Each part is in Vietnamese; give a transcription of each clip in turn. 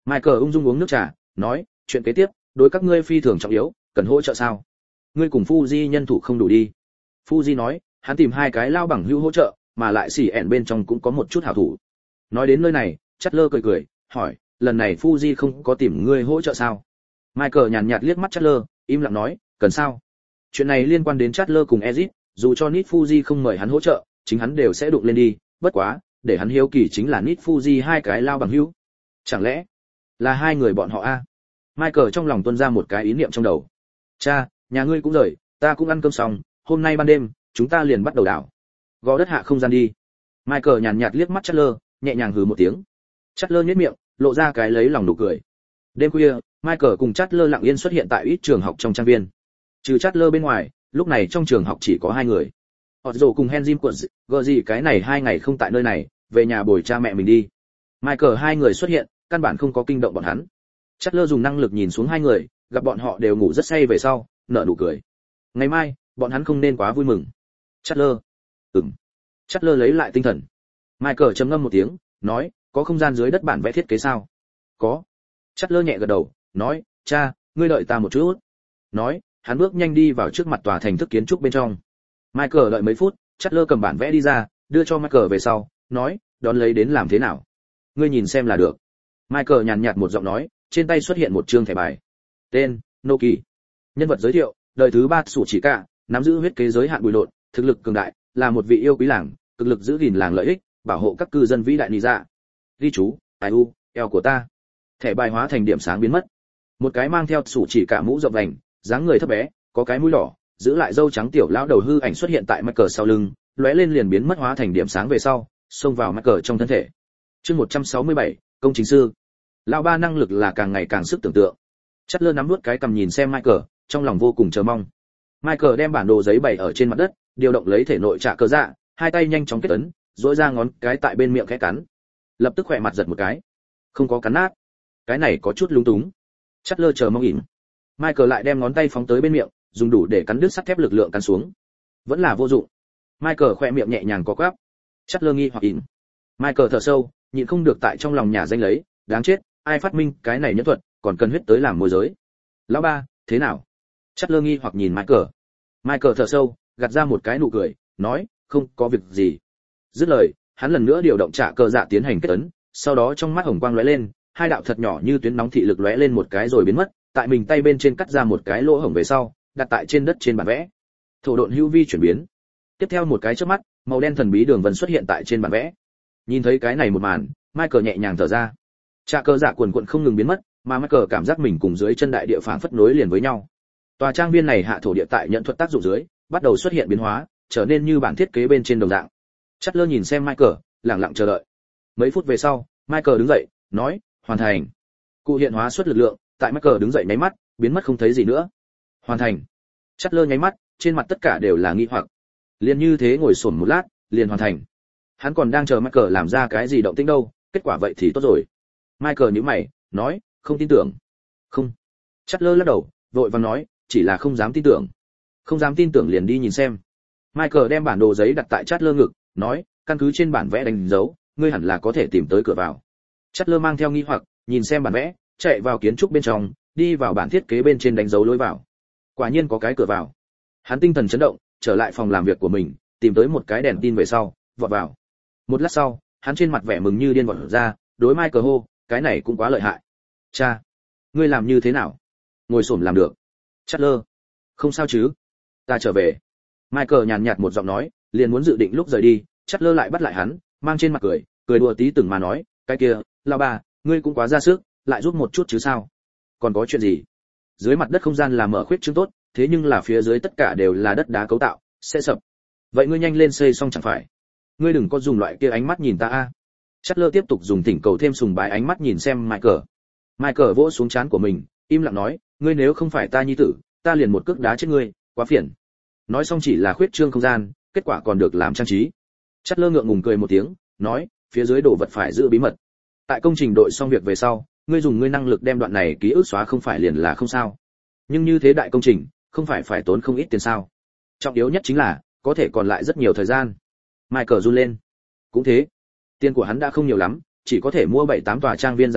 Michael ung dung uống nước trà, nói, chuyện kế tiếp, đối các ngươi phi thường trọng yếu, cần hỗ trợ sao? Ngươi cùng Fuji nhân thủ không đủ đi. Fuji nói, hắn tìm hai cái lao bằng hữu hỗ trợ, mà lại xỉ ẻn bên trong cũng có một chút hảo thủ. Nói đến nơi này, Chatler cười cười, hỏi, lần này Fuji không có tìm ngươi hỗ trợ sao? Michael nhàn nhạt liếc mắt Chatler, im lặng nói, cần sao? Chuyện này liên quan đến Chatler cùng Ezic, dù cho Nit Fuji không mời hắn hỗ trợ, chính hắn đều sẽ đụng lên đi, bất quá, để hắn hiếu kỳ chính là Nit Fuji hai cái lao bằng hữu. Chẳng lẽ là hai người bọn họ a? Michael trong lòng tuôn ra một cái ý niệm trong đầu. Cha, nhà ngươi cũng rời, ta cũng ăn cơm xong, hôm nay ban đêm, chúng ta liền bắt đầu đảo. Gò đất hạ không gian đi. Michael nhàn nhạt liếc mắt Chatler, nhẹ nhàng hừ một tiếng. Chatler nhếch miệng, lộ ra cái lấy lòng nụ cười. Đêm khuya, Michael cùng Chatler lặng yên xuất hiện tại ít trường học trong trang viên. Trừ Chatler bên ngoài, lúc này trong trường học chỉ có hai người. Otto cùng Henry quận gờ gì cái này 2 ngày không tại nơi này, về nhà bồi cha mẹ mình đi. Michael hai người xuất hiện, căn bản không có kinh động bọn hắn. Chatler dùng năng lực nhìn xuống hai người, gặp bọn họ đều ngủ rất say về sau, nở nụ cười. Ngày mai, bọn hắn không nên quá vui mừng. Chatler. Chatler lấy lại tinh thần. Michael trầm ngâm một tiếng, nói, có không gian dưới đất bản vẽ thiết kế sao? Có. Chatler nhẹ gật đầu, nói, cha, ngươi đợi ta một chút. Nói, hắn bước nhanh đi vào trước mặt tòa thành thức kiến trúc bên trong. Michael đợi mấy phút, Chatler cầm bản vẽ đi ra, đưa cho Michael về sau, nói, đón lấy đến làm thế nào? Ngươi nhìn xem là được. Michael nhàn nhạt một giọng nói, trên tay xuất hiện một trương thẻ bài. Tên, Noki. Nhân vật giới thiệu, đời thứ 3 sủ chỉ cả, nắm giữ huyết kế giới hạn bùi lộn, thực lực cường đại, là một vị yêu quý làng, cực lực giữ gìn làng lợi ích, bảo hộ các cư dân vĩ đại nị dạ. Ghi chú, ai u, eo của ta. Thẻ bài hóa thành điểm sáng biến mất. Một cái mang theo sủ chỉ cả mũ rộng vành, dáng người thấp bé, có cái mũi đỏ, giữ lại râu trắng tiểu lão đầu hư ảnh xuất hiện tại Michael sau lưng, lóe lên liền biến mất hóa thành điểm sáng về sau, xông vào Michael trong thân thể. Chương 167, công trình sư. Lão ba năng lực là càng ngày càng sức tưởng tượng. Chatler nắm nuốt cái cầm nhìn xem Michael, trong lòng vô cùng chờ mong. Michael đem bản đồ giấy bày ở trên mặt đất, điều động lấy thể nội trạ cơ dạ, hai tay nhanh chóng kết ấn, duỗi ra ngón cái tại bên miệng khẽ cắn. Lập tức khỏe mặt giật một cái. Không có cắn nát. Cái này có chút lung túng. Chatler chờ mong ỉm. Michael lại đem ngón tay phóng tới bên miệng, dùng đủ để cắn đứt sắt thép lực lượng cắn xuống. Vẫn là vô dụng. Michael khỏe miệng nhẹ nhàng có quắp. Chatler nghi hoặc ỉm. Michael thở sâu, nhịn không được tại trong lòng nhà danh lấy, đáng chết, ai phát minh cái này nhẫn thuật, còn cần huyết tới làm môi giới. Lão ba, thế nào? Chatler nghi hoặc nhìn Michael. Michael thở sâu, gạt ra một cái nụ cười, nói, không có việc gì. Dứt lời, hắn lần nữa điều động trả cơ dạ tiến hành kết ấn, sau đó trong mắt hồng quang lóe lên, hai đạo thật nhỏ như tuyến nóng thị lực lóe lên một cái rồi biến mất, tại mình tay bên trên cắt ra một cái lỗ hổng về sau, đặt tại trên đất trên bản vẽ. Thổ độn hữu vi chuyển biến. Tiếp theo một cái chớp mắt, màu đen thần bí đường vân xuất hiện tại trên bản vẽ. Nhìn thấy cái này một màn, Michael nhẹ nhàng thở ra. Trả cơ dạ quần quần không ngừng biến mất, mà Michael cảm giác mình cùng dưới chân đại địa phảng phất nối liền với nhau. Tòa trang viên này hạ thổ địa tại nhận thuật tác dụng dưới, bắt đầu xuất hiện biến hóa, trở nên như bản thiết kế bên trên đồng dạng. Chatler nhìn xem Michael, lặng lặng chờ đợi. Mấy phút về sau, Michael đứng dậy, nói, hoàn thành. Cụ hiện hóa xuất lực lượng, tại Michael đứng dậy nháy mắt, biến mất không thấy gì nữa. Hoàn thành. Chatler nháy mắt, trên mặt tất cả đều là nghi hoặc. Liền như thế ngồi xổm một lát, liền hoàn thành. Hắn còn đang chờ Michael làm ra cái gì động tĩnh đâu, kết quả vậy thì tốt rồi. Michael nhíu mày, nói, không tin tưởng. Không. Chatler lắc đầu, vội vàng nói, chỉ là không dám tin tưởng. Không dám tin tưởng liền đi nhìn xem. Michael đem bản đồ giấy đặt tại Chatler ngực, nói, căn cứ trên bản vẽ đánh dấu, ngươi hẳn là có thể tìm tới cửa vào. Chatler mang theo nghi hoặc, nhìn xem bản vẽ, chạy vào kiến trúc bên trong, đi vào bản thiết kế bên trên đánh dấu lối vào. Quả nhiên có cái cửa vào. Hắn tinh thần chấn động, trở lại phòng làm việc của mình, tìm tới một cái đèn tin về sau, vọt vào. Một lát sau, hắn trên mặt vẻ mừng như điên vọt ra, đối Michael hô, cái này cũng quá lợi hại. Cha, ngươi làm như thế nào? Ngồi xổm làm được. Chatler, không sao chứ? Ta trở về. Michael nhàn nhạt một giọng nói, liền muốn dự định lúc rời đi, Chatler lại bắt lại hắn, mang trên mặt cười, cười đùa tí từng mà nói, cái kia, lão bà, ngươi cũng quá ra sức, lại giúp một chút chứ sao? Còn có chuyện gì? Dưới mặt đất không gian là mở khuyết trương tốt, thế nhưng là phía dưới tất cả đều là đất đá cấu tạo, sẽ sập. Vậy ngươi nhanh lên xây xong chẳng phải? Ngươi đừng có dùng loại kia ánh mắt nhìn ta a. Chatler tiếp tục dùng thỉnh cầu thêm sùng bái ánh mắt nhìn xem Michael. Michael vỗ xuống trán của mình, im lặng nói, ngươi nếu không phải ta nhi tử, ta liền một cước đá chết ngươi, quá phiền. Nói xong chỉ là khuyết trương không gian, kết quả còn được làm trang trí. Chatler ngượng ngùng cười một tiếng, nói, phía dưới đồ vật phải giữ bí mật. Tại công trình đội xong việc về sau, ngươi dùng ngươi năng lực đem đoạn này ký ức xóa không phải liền là không sao. Nhưng như thế đại công trình, không phải tốn không ít tiền sao? Trọng yếu nhất chính là, có thể còn lại rất nhiều thời gian. Michael run lên. Cũng thế, tiền của hắn đã không nhiều lắm, chỉ có thể mua 7-8 tòa trang viên dáng vẻ,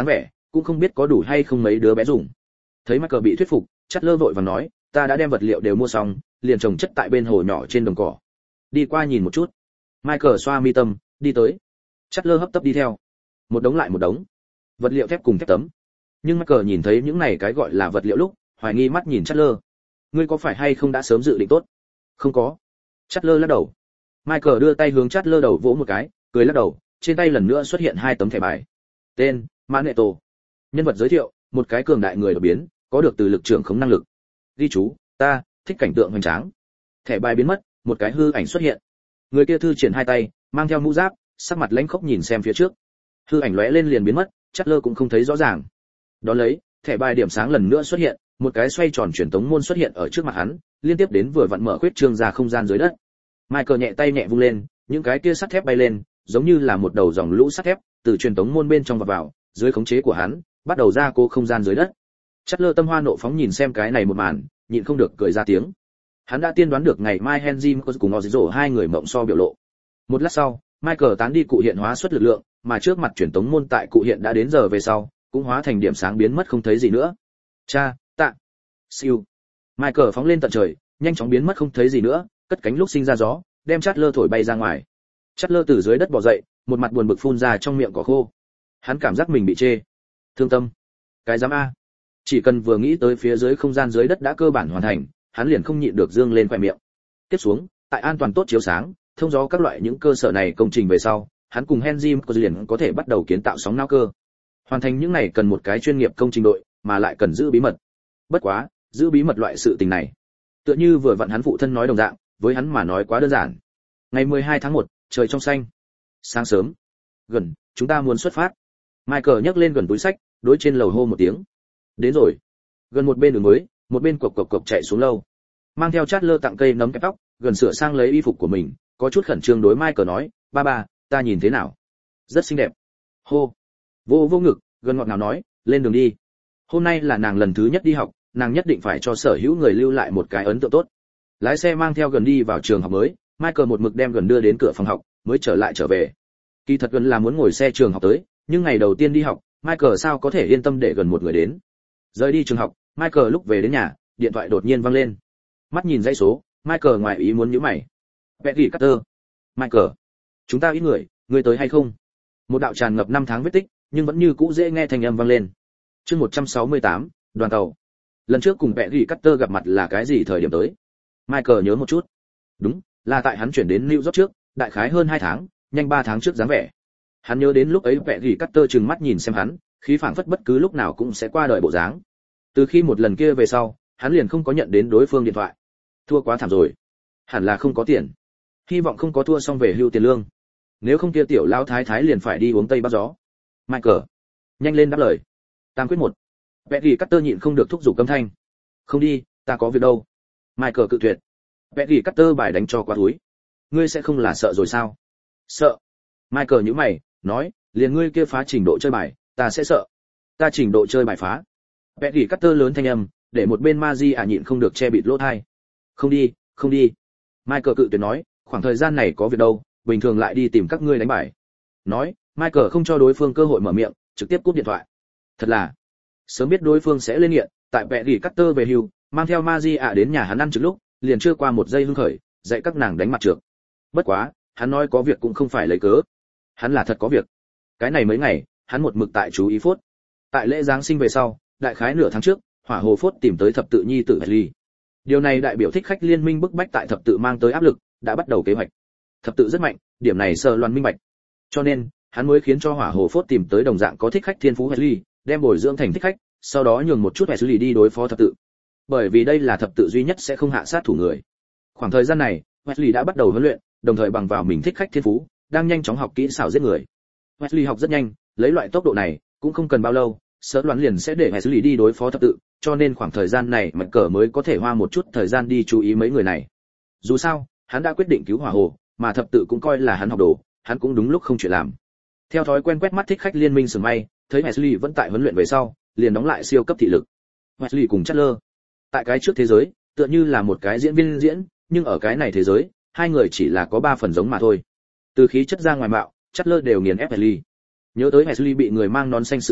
cũng không biết có đủ hay không mấy đứa bé dùng. Thấy Michael bị thuyết phục, Chatler vội vàng nói, ta đã đem vật liệu đều mua xong, liền trồng chất tại bên hồ nhỏ trên đồng cỏ. Đi qua nhìn một chút. Michael xoa mi tâm, đi tới. Chatler hấp tấp đi theo. Một đống lại một đống. Vật liệu thép cùng thép tấm. Nhưng Michael nhìn thấy những này cái gọi là vật liệu lúc, hoài nghi mắt nhìn Chatler. Ngươi có phải hay không đã sớm dự định tốt? Không có. Chatler lắc đầu. Michael đưa tay hướng Chatler đầu vỗ một cái, cười lắc đầu, trên tay lần nữa xuất hiện 2 tấm thẻ bài. Tên: Magneto. Nhân vật giới thiệu: một cái cường đại người đột biến, có được từ lực trưởng khống năng lực. Ghi chú: ta thích cảnh tượng hoành tráng. Thẻ bài biến mất, một cái hư ảnh xuất hiện. Người kia thư triển 2 tay, mang theo mũ giáp, sắc mặt lãnh khốc nhìn xem phía trước. Hư ảnh lóe lên liền biến mất, Chatler cũng không thấy rõ ràng. Đó lấy, thẻ bài điểm sáng lần nữa xuất hiện, một cái xoay tròn truyền tống môn xuất hiện ở trước mặt hắn, liên tiếp đến vừa vặn mở khuyết trương ra không gian dưới đất. Michael nhẹ tay nhẹ vung lên, những cái kia sắt thép bay lên, giống như là một đầu dòng lũ sắt thép, từ truyền tống môn bên trong vào, dưới khống chế của hắn, bắt đầu ra cố không gian dưới đất. Chatler tâm hoa nộ phóng nhìn xem cái này một màn, nhịn không được cười ra tiếng. Hắn đã tiên đoán được ngày mai Henry cùng Ozzo hai người mộng so biểu lộ. Một lát sau, Michael tán đi cụ hiện hóa xuất lực lượng, mà trước mặt truyền tống môn tại cụ hiện đã đến giờ về sau, cũng hóa thành điểm sáng biến mất không thấy gì nữa. Cha, tạ. Siêu. Michael phóng lên tận trời, nhanh chóng biến mất không thấy gì nữa, cất cánh lúc sinh ra gió, đem Chatler thổi bay ra ngoài. Chatler từ dưới đất bò dậy, một mặt buồn bực phun ra trong miệng cỏ khô. Hắn cảm giác mình bị chê. Thương tâm. Cái dám a. Chỉ cần vừa nghĩ tới phía dưới không gian dưới đất đã cơ bản hoàn thành, hắn liền không nhịn được dương lên khóe miệng. Tiếp xuống, tại an toàn tốt chiếu sáng, thông gió các loại những cơ sở này công trình về sau, hắn cùng Henry liền có thể bắt đầu kiến tạo sóng não cơ. Hoàn thành những này cần một cái chuyên nghiệp công trình đội, mà lại cần giữ bí mật. Bất quá, giữ bí mật loại sự tình này, tựa như vừa vặn hắn phụ thân nói đồng dạng, với hắn mà nói quá đơn giản. Ngày 12 tháng 1, trời trong xanh. Sáng sớm. Gần, chúng ta muốn xuất phát. Michael nhấc lên gần túi sách, đối trên lầu hô một tiếng. Đến rồi. Gần một bên đường mới, một bên cộc cộc cộc chạy xuống lâu. Mang theo Chatler tặng cây nấm kẹp tóc, gần sửa sang lấy y phục của mình, có chút khẩn trương đối Michael nói, ba ba, ta nhìn thế nào? Rất xinh đẹp. Hô. Vô vô ngực, gần ngọt ngào nói, lên đường đi. Hôm nay là nàng lần thứ nhất đi học, nàng nhất định phải cho sở hữu người lưu lại một cái ấn tượng tốt. Lái xe mang theo gần đi vào trường học mới, Michael một mực đem gần đưa đến cửa phòng học, mới trở về. Kỳ thật gần là muốn ngồi xe trường học tới, nhưng ngày đầu tiên đi học, Michael sao có thể yên tâm để gần một người đến. Rời đi trường học, Michael lúc về đến nhà, điện thoại đột nhiên vang lên. Mắt nhìn dãy số, Michael ngoài ý muốn nhíu mày. Peggy Carter. Michael, chúng ta ít người, ngươi tới hay không? Một đạo tràn ngập 5 tháng vết tích, nhưng vẫn như cũ dễ nghe thanh âm vang lên. Chương 168, đoàn tàu. Lần trước cùng Peggy Carter gặp mặt là cái gì thời điểm tới? Michael nhớ một chút. Đúng, là tại hắn chuyển đến New York trước, đại khái hơn 2 tháng, nhanh 3 tháng trước dáng vẻ. Hắn nhớ đến lúc ấy Peggy Carter trừng mắt nhìn xem hắn, khí phảng phất bất cứ lúc nào cũng sẽ qua đời bộ dáng. Từ khi một lần kia về sau, hắn liền không có nhận đến đối phương điện thoại. Thua quá thảm rồi. Hẳn là không có tiền. Hy vọng không có thua xong về hưu tiền lương. Nếu không kia tiểu lão thái thái liền phải đi uống tây bắc gió. Michael, nhanh lên đáp lời. Tam quyết 1. Peggy Carter nhịn không được thúc giục âm thanh. Không đi, ta có việc đâu. Michael cự tuyệt. Peggy Carter bài đánh cho quá túi. Ngươi sẽ không là sợ rồi sao? Sợ. Michael nhíu mày, nói, liền ngươi kia phá trình độ chơi bài, ta sẽ sợ. Ta trình độ chơi bài phá. Peggy Carter lớn thanh âm, để một bên Magia nhịn không được che bịt lỗ tai. Không đi, không đi. Michael cự tuyệt nói, khoảng thời gian này có việc đâu, bình thường lại đi tìm các ngươi đánh bài. Nói, Michael không cho đối phương cơ hội mở miệng, trực tiếp cúp điện thoại. Thật là, sớm biết đối phương sẽ lên nghiện, tại Peggy Carter về hưu, mang theo Magia đến nhà hắn ăn trực lúc, liền chưa qua một giây hưng khởi, dạy các nàng đánh mặt trược. Bất quá, hắn nói có việc cũng không phải lấy cớ. Hắn là thật có việc. Cái này mấy ngày, hắn một mực tại chú ý phốt. Tại lễ giáng sinh về sau, đại khái nửa tháng trước, Hỏa Hồ Phốt tìm tới thập tự nhi tử Wesley. Điều này đại biểu thích khách liên minh bức bách tại thập tự mang tới áp lực, đã bắt đầu kế hoạch. Thập tự rất mạnh, điểm này Sở Loan minh bạch. Cho nên, hắn mới khiến cho Hỏa Hồ Phốt tìm tới đồng dạng có thích khách thiên phú Wesley, đem bồi dưỡng thành thích khách, sau đó nhường một chút Wesley đi đối phó thập tự. Bởi vì đây là thập tự duy nhất sẽ không hạ sát thủ người. Khoảng thời gian này, Wesley đã bắt đầu huấn luyện, đồng thời bằng vào mình thích khách thiên phú, đang nhanh chóng học kỹ xảo giết người. Wesley học rất nhanh, lấy loại tốc độ này, cũng không cần bao lâu, Sở Loan liền sẽ để Wesley đi đối phó thập tự, cho nên khoảng thời gian này Mạch Cờ mới có thể hoa một chút thời gian đi chú ý mấy người này. Dù sao, hắn đã quyết định cứu Hỏa Hồ, mà thập tự cũng coi là hắn học đồ, hắn cũng đúng lúc không chuyện làm. Theo thói quen quét mắt thích khách liên minh sừng may, thấy Wesley vẫn tại huấn luyện về sau, liền đóng lại siêu cấp thị lực. Wesley cùng Chatler, tại cái trước thế giới, tựa như là một cái diễn viên diễn, nhưng ở cái này thế giới, hai người chỉ là có 3 phần giống mà thôi. Từ khí chất ra ngoài mạo, Chatler đều nghiền ép Wesley. Nhớ tới Wesley bị người mang nón xanh sự tình,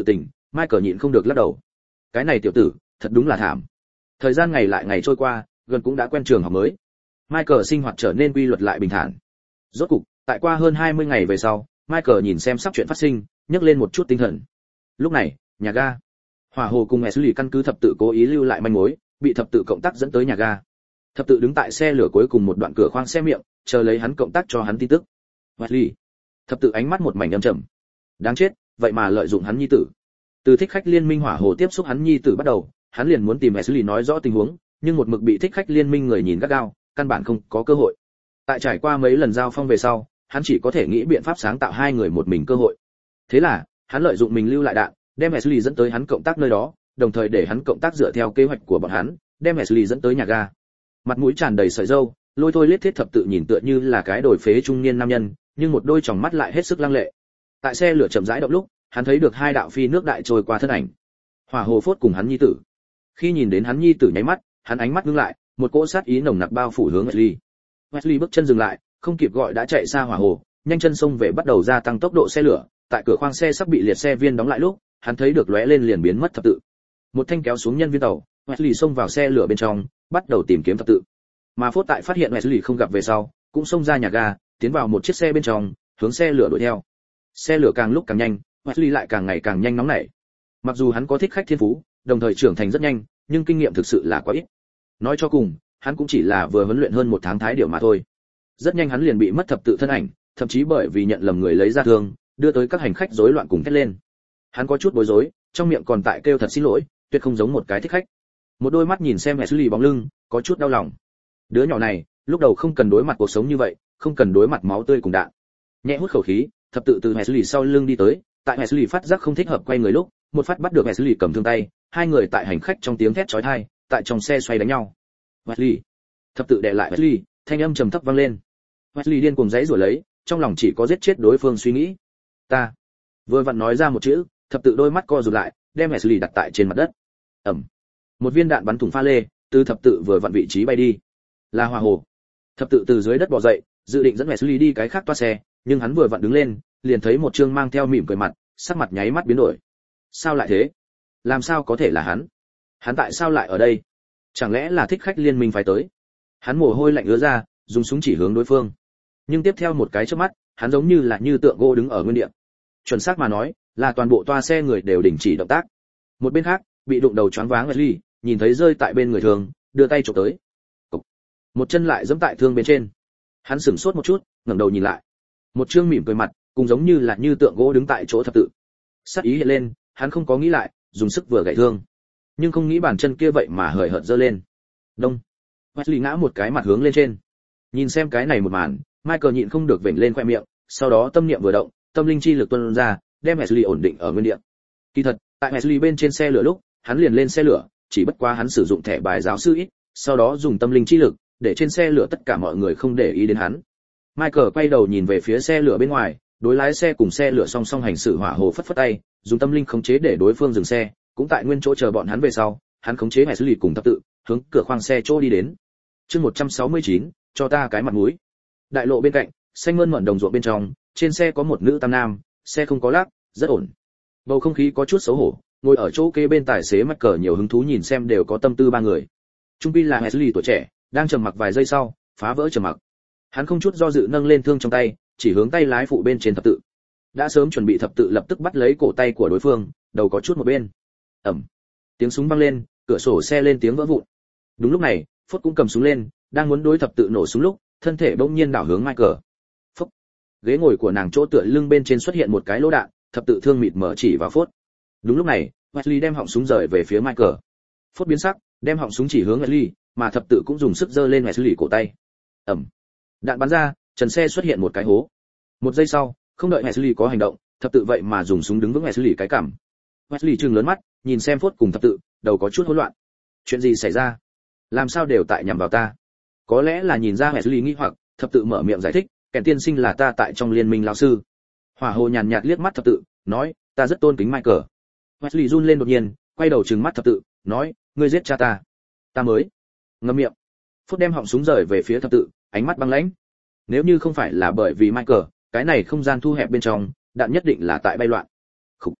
Michael nhịn không được lắc đầu. Cái này tiểu tử, thật đúng là thảm. Thời gian ngày lại ngày trôi qua, gần cũng đã quen trường học mới. Michael sinh hoạt trở nên quy luật lại bình thản. Rốt cục, tại qua hơn 20 ngày về sau, Michael nhìn xem sắp chuyện phát sinh, nhấc lên một chút tinh thần. Lúc này, nhà ga. Hỏa Hồ cùng Ashley căn cứ thập tự cố ý lưu lại manh mối, bị thập tự cộng tác dẫn tới nhà ga. Thập tự đứng tại xe lửa cuối cùng một đoạn cửa khoang xe miệng, chờ lấy hắn cộng tác cho hắn tin tức. Ashley. Thập tự ánh mắt một mảnh âm trầm. Đáng chết, vậy mà lợi dụng hắn nhi tử. Từ thích khách liên minh Hỏa Hồ tiếp xúc hắn nhi tử bắt đầu, hắn liền muốn tìm Ashley nói rõ tình huống, nhưng một mực bị thích khách liên minh người nhìn gắt gao, căn bản không có cơ hội. Tại trải qua mấy lần giao phong về sau, hắn chỉ có thể nghĩ biện pháp sáng tạo hai người một mình cơ hội. Thế là, hắn lợi dụng mình lưu lại đạn, đem Ashley dẫn tới hắn cộng tác nơi đó, đồng thời để hắn cộng tác dựa theo kế hoạch của bọn hắn, đem Ashley dẫn tới nhà ga. Mặt mũi tràn đầy sợi râu, lôi thôi lết thiết thập tự nhìn tựa như là cái đổi phế trung niên nam nhân, nhưng một đôi tròng mắt lại hết sức lăng lệ. Tại xe lửa chậm rãi động lúc, hắn thấy được hai đạo phi nước đại trôi qua thân ảnh. Hỏa Hồ Phốt cùng hắn nhi tử. Khi nhìn đến hắn nhi tử nháy mắt, hắn ánh mắt ngưng lại, một cỗ sát ý nồng nặc bao phủ hướng Wesley. Wesley bước chân dừng lại, không kịp gọi đã chạy xa Hỏa Hồ, nhanh chân xông về bắt đầu gia tăng tốc độ xe lửa. Tại cửa khoang xe sắp bị liệt xe viên đóng lại lúc, hắn thấy được lóe lên liền biến mất thập tự. Một thanh kéo xuống nhân viên tàu, Wesley xông vào xe lửa bên trong, bắt đầu tìm kiếm thập tự. Mà Phốt tại phát hiện Wesley không gặp về sau, cũng xông ra nhà ga, tiến vào một chiếc xe bên trong, hướng xe lửa đuổi theo. Xe lửa càng lúc càng nhanh, Wesley lại càng ngày càng nhanh nóng nảy. Mặc dù hắn có thích khách thiên phú, đồng thời trưởng thành rất nhanh, nhưng kinh nghiệm thực sự là quá ít. Nói cho cùng, hắn cũng chỉ là vừa huấn luyện hơn một tháng thái điểu mà thôi. Rất nhanh hắn liền bị mất thập tự thân ảnh, thậm chí bởi vì nhận lầm người lấy ra thương, đưa tới các hành khách rối loạn cùng thét lên. Hắn có chút bối rối, trong miệng còn tại kêu thật xin lỗi, tuyệt không giống một cái thích khách. Một đôi mắt nhìn xem Ashley bóng lưng, có chút đau lòng. Đứa nhỏ này, lúc đầu không cần đối mặt cuộc sống như vậy, không cần đối mặt máu tươi cùng đạn. Nhẹ hút khẩu khí, thập tự từ Ashley sau lưng đi tới, tại Ashley phát giác không thích hợp quay người lúc, một phát bắt được Ashley cầm thương tay, hai người tại hành khách trong tiếng thét chói tai, tại trong xe xoay đánh nhau. Wesley, thập tự đè lại Wesley, thanh âm trầm thấp vang lên. Wesley điên cuồng giãy giụa lấy, trong lòng chỉ có giết chết đối phương suy nghĩ. Ta. Vừa vặn nói ra một chữ, thập tự đôi mắt co rụt lại, đem Wesley đặt tại trên mặt đất. Ầm. Một viên đạn bắn thủng pha lê, từ thập tự vừa vặn vị trí bay đi. Là Hỏa Hồ. Thập tự từ dưới đất bò dậy, dự định dẫn Wesley đi cái khác toa xe, nhưng hắn vừa vặn đứng lên, liền thấy một trương mang theo mỉm cười mặt, sắc mặt nháy mắt biến đổi. Sao lại thế? Làm sao có thể là hắn? Hắn tại sao lại ở đây? Chẳng lẽ là thích khách liên minh phái tới? Hắn mồ hôi lạnh ứa ra, dùng súng chỉ hướng đối phương. Nhưng tiếp theo một cái chớp mắt, hắn giống như là như tượng gỗ đứng ở nguyên địa. Chuẩn xác mà nói, là toàn bộ toa xe người đều đình chỉ động tác. Một bên khác, bị đụng đầu choáng váng Wesley, nhìn thấy rơi tại bên người thường, đưa tay chụp tới. Cục. Một chân lại giẫm tại thương bên trên. Hắn sửng sốt một chút, ngẩng đầu nhìn lại. Một trương mỉm cười mặt, cũng giống như là như tượng gỗ đứng tại chỗ thập tự. Sát ý hiện lên, hắn không có nghĩ lại, dùng sức vừa gãy thương. Nhưng không nghĩ bàn chân kia vậy mà hời hợt giơ lên. Đông. Wesley ngã một cái mặt hướng lên trên. Nhìn xem cái này một màn, Michael nhịn không được vểnh lên khoe miệng, sau đó tâm niệm vừa động, tâm linh chi lực tuôn ra, đem Wesley ổn định ở nguyên địa. Kỳ thật, tại Wesley bên trên xe lửa lúc, hắn liền lên xe lửa, chỉ bất quá hắn sử dụng thẻ bài giáo sư ít, sau đó dùng tâm linh chi lực, để trên xe lửa tất cả mọi người không để ý đến hắn. Michael quay đầu nhìn về phía xe lửa bên ngoài, đối lái xe cùng xe lửa song song hành xử Hỏa Hồ phất phất tay, dùng tâm linh khống chế để đối phương dừng xe, cũng tại nguyên chỗ chờ bọn hắn về sau, hắn khống chế Wesley cùng thập tự, hướng cửa khoang xe chỗ đi đến. Chương 169, cho ta cái mặt mũi. Đại lộ bên cạnh, xanh mơn mởn đồng ruộng bên trong, trên xe có một nữ tam nam, xe không có lắc, rất ổn. Bầu không khí có chút xấu hổ, ngồi ở chỗ kế bên tài xế mắc cờ nhiều hứng thú nhìn xem đều có tâm tư ba người. Trung pi là Wesley tuổi trẻ, đang trầm mặc vài giây sau, phá vỡ trầm mặc. Hắn không chút do dự nâng lên thương trong tay, chỉ hướng tay lái phụ bên trên thập tự. Đã sớm chuẩn bị thập tự lập tức bắt lấy cổ tay của đối phương, đầu có chút một bên. Ầm. Tiếng súng vang lên, cửa sổ xe lên tiếng vỡ vụn. Đúng lúc này, Phốt cũng cầm súng lên, đang muốn đối thập tự nổ súng lúc, thân thể bỗng nhiên đảo hướng Michael. Phốc. Ghế ngồi của nàng chỗ tựa lưng bên trên xuất hiện một cái lỗ đạn, thập tự thương mịt mở chỉ vào Phốt. Đúng lúc này, Wesley đem họng súng rời về phía Michael. Phốt biến sắc, đem họng súng chỉ hướng Wesley, mà thập tự cũng dùng sức giơ lên Wesley cổ tay. Ầm. Đạn bắn ra, trần xe xuất hiện một cái hố. Một giây sau, không đợi Wesley có hành động, thập tự vậy mà dùng súng đứng vững Wesley cái cằm. Wesley trừng lớn mắt, nhìn xem Phốt cùng thập tự, đầu có chút hỗn loạn. Chuyện gì xảy ra? Làm sao đều tại nhằm vào ta? Có lẽ là nhìn ra Wesley nghi hoặc, thập tự mở miệng giải thích, kẻ tiên sinh là ta tại trong liên minh lão sư. Hỏa Hồ nhàn nhạt liếc mắt thập tự, nói, ta rất tôn kính Michael. Wesley run lên đột nhiên, quay đầu trừng mắt thập tự, nói, ngươi giết cha ta. Ta mới. Ngậm miệng. Phốt đem họng súng rời về phía thập tự, ánh mắt băng lãnh. Nếu như không phải là bởi vì Michael, cái này không gian thu hẹp bên trong, đạn nhất định là tại bay loạn. Khủ.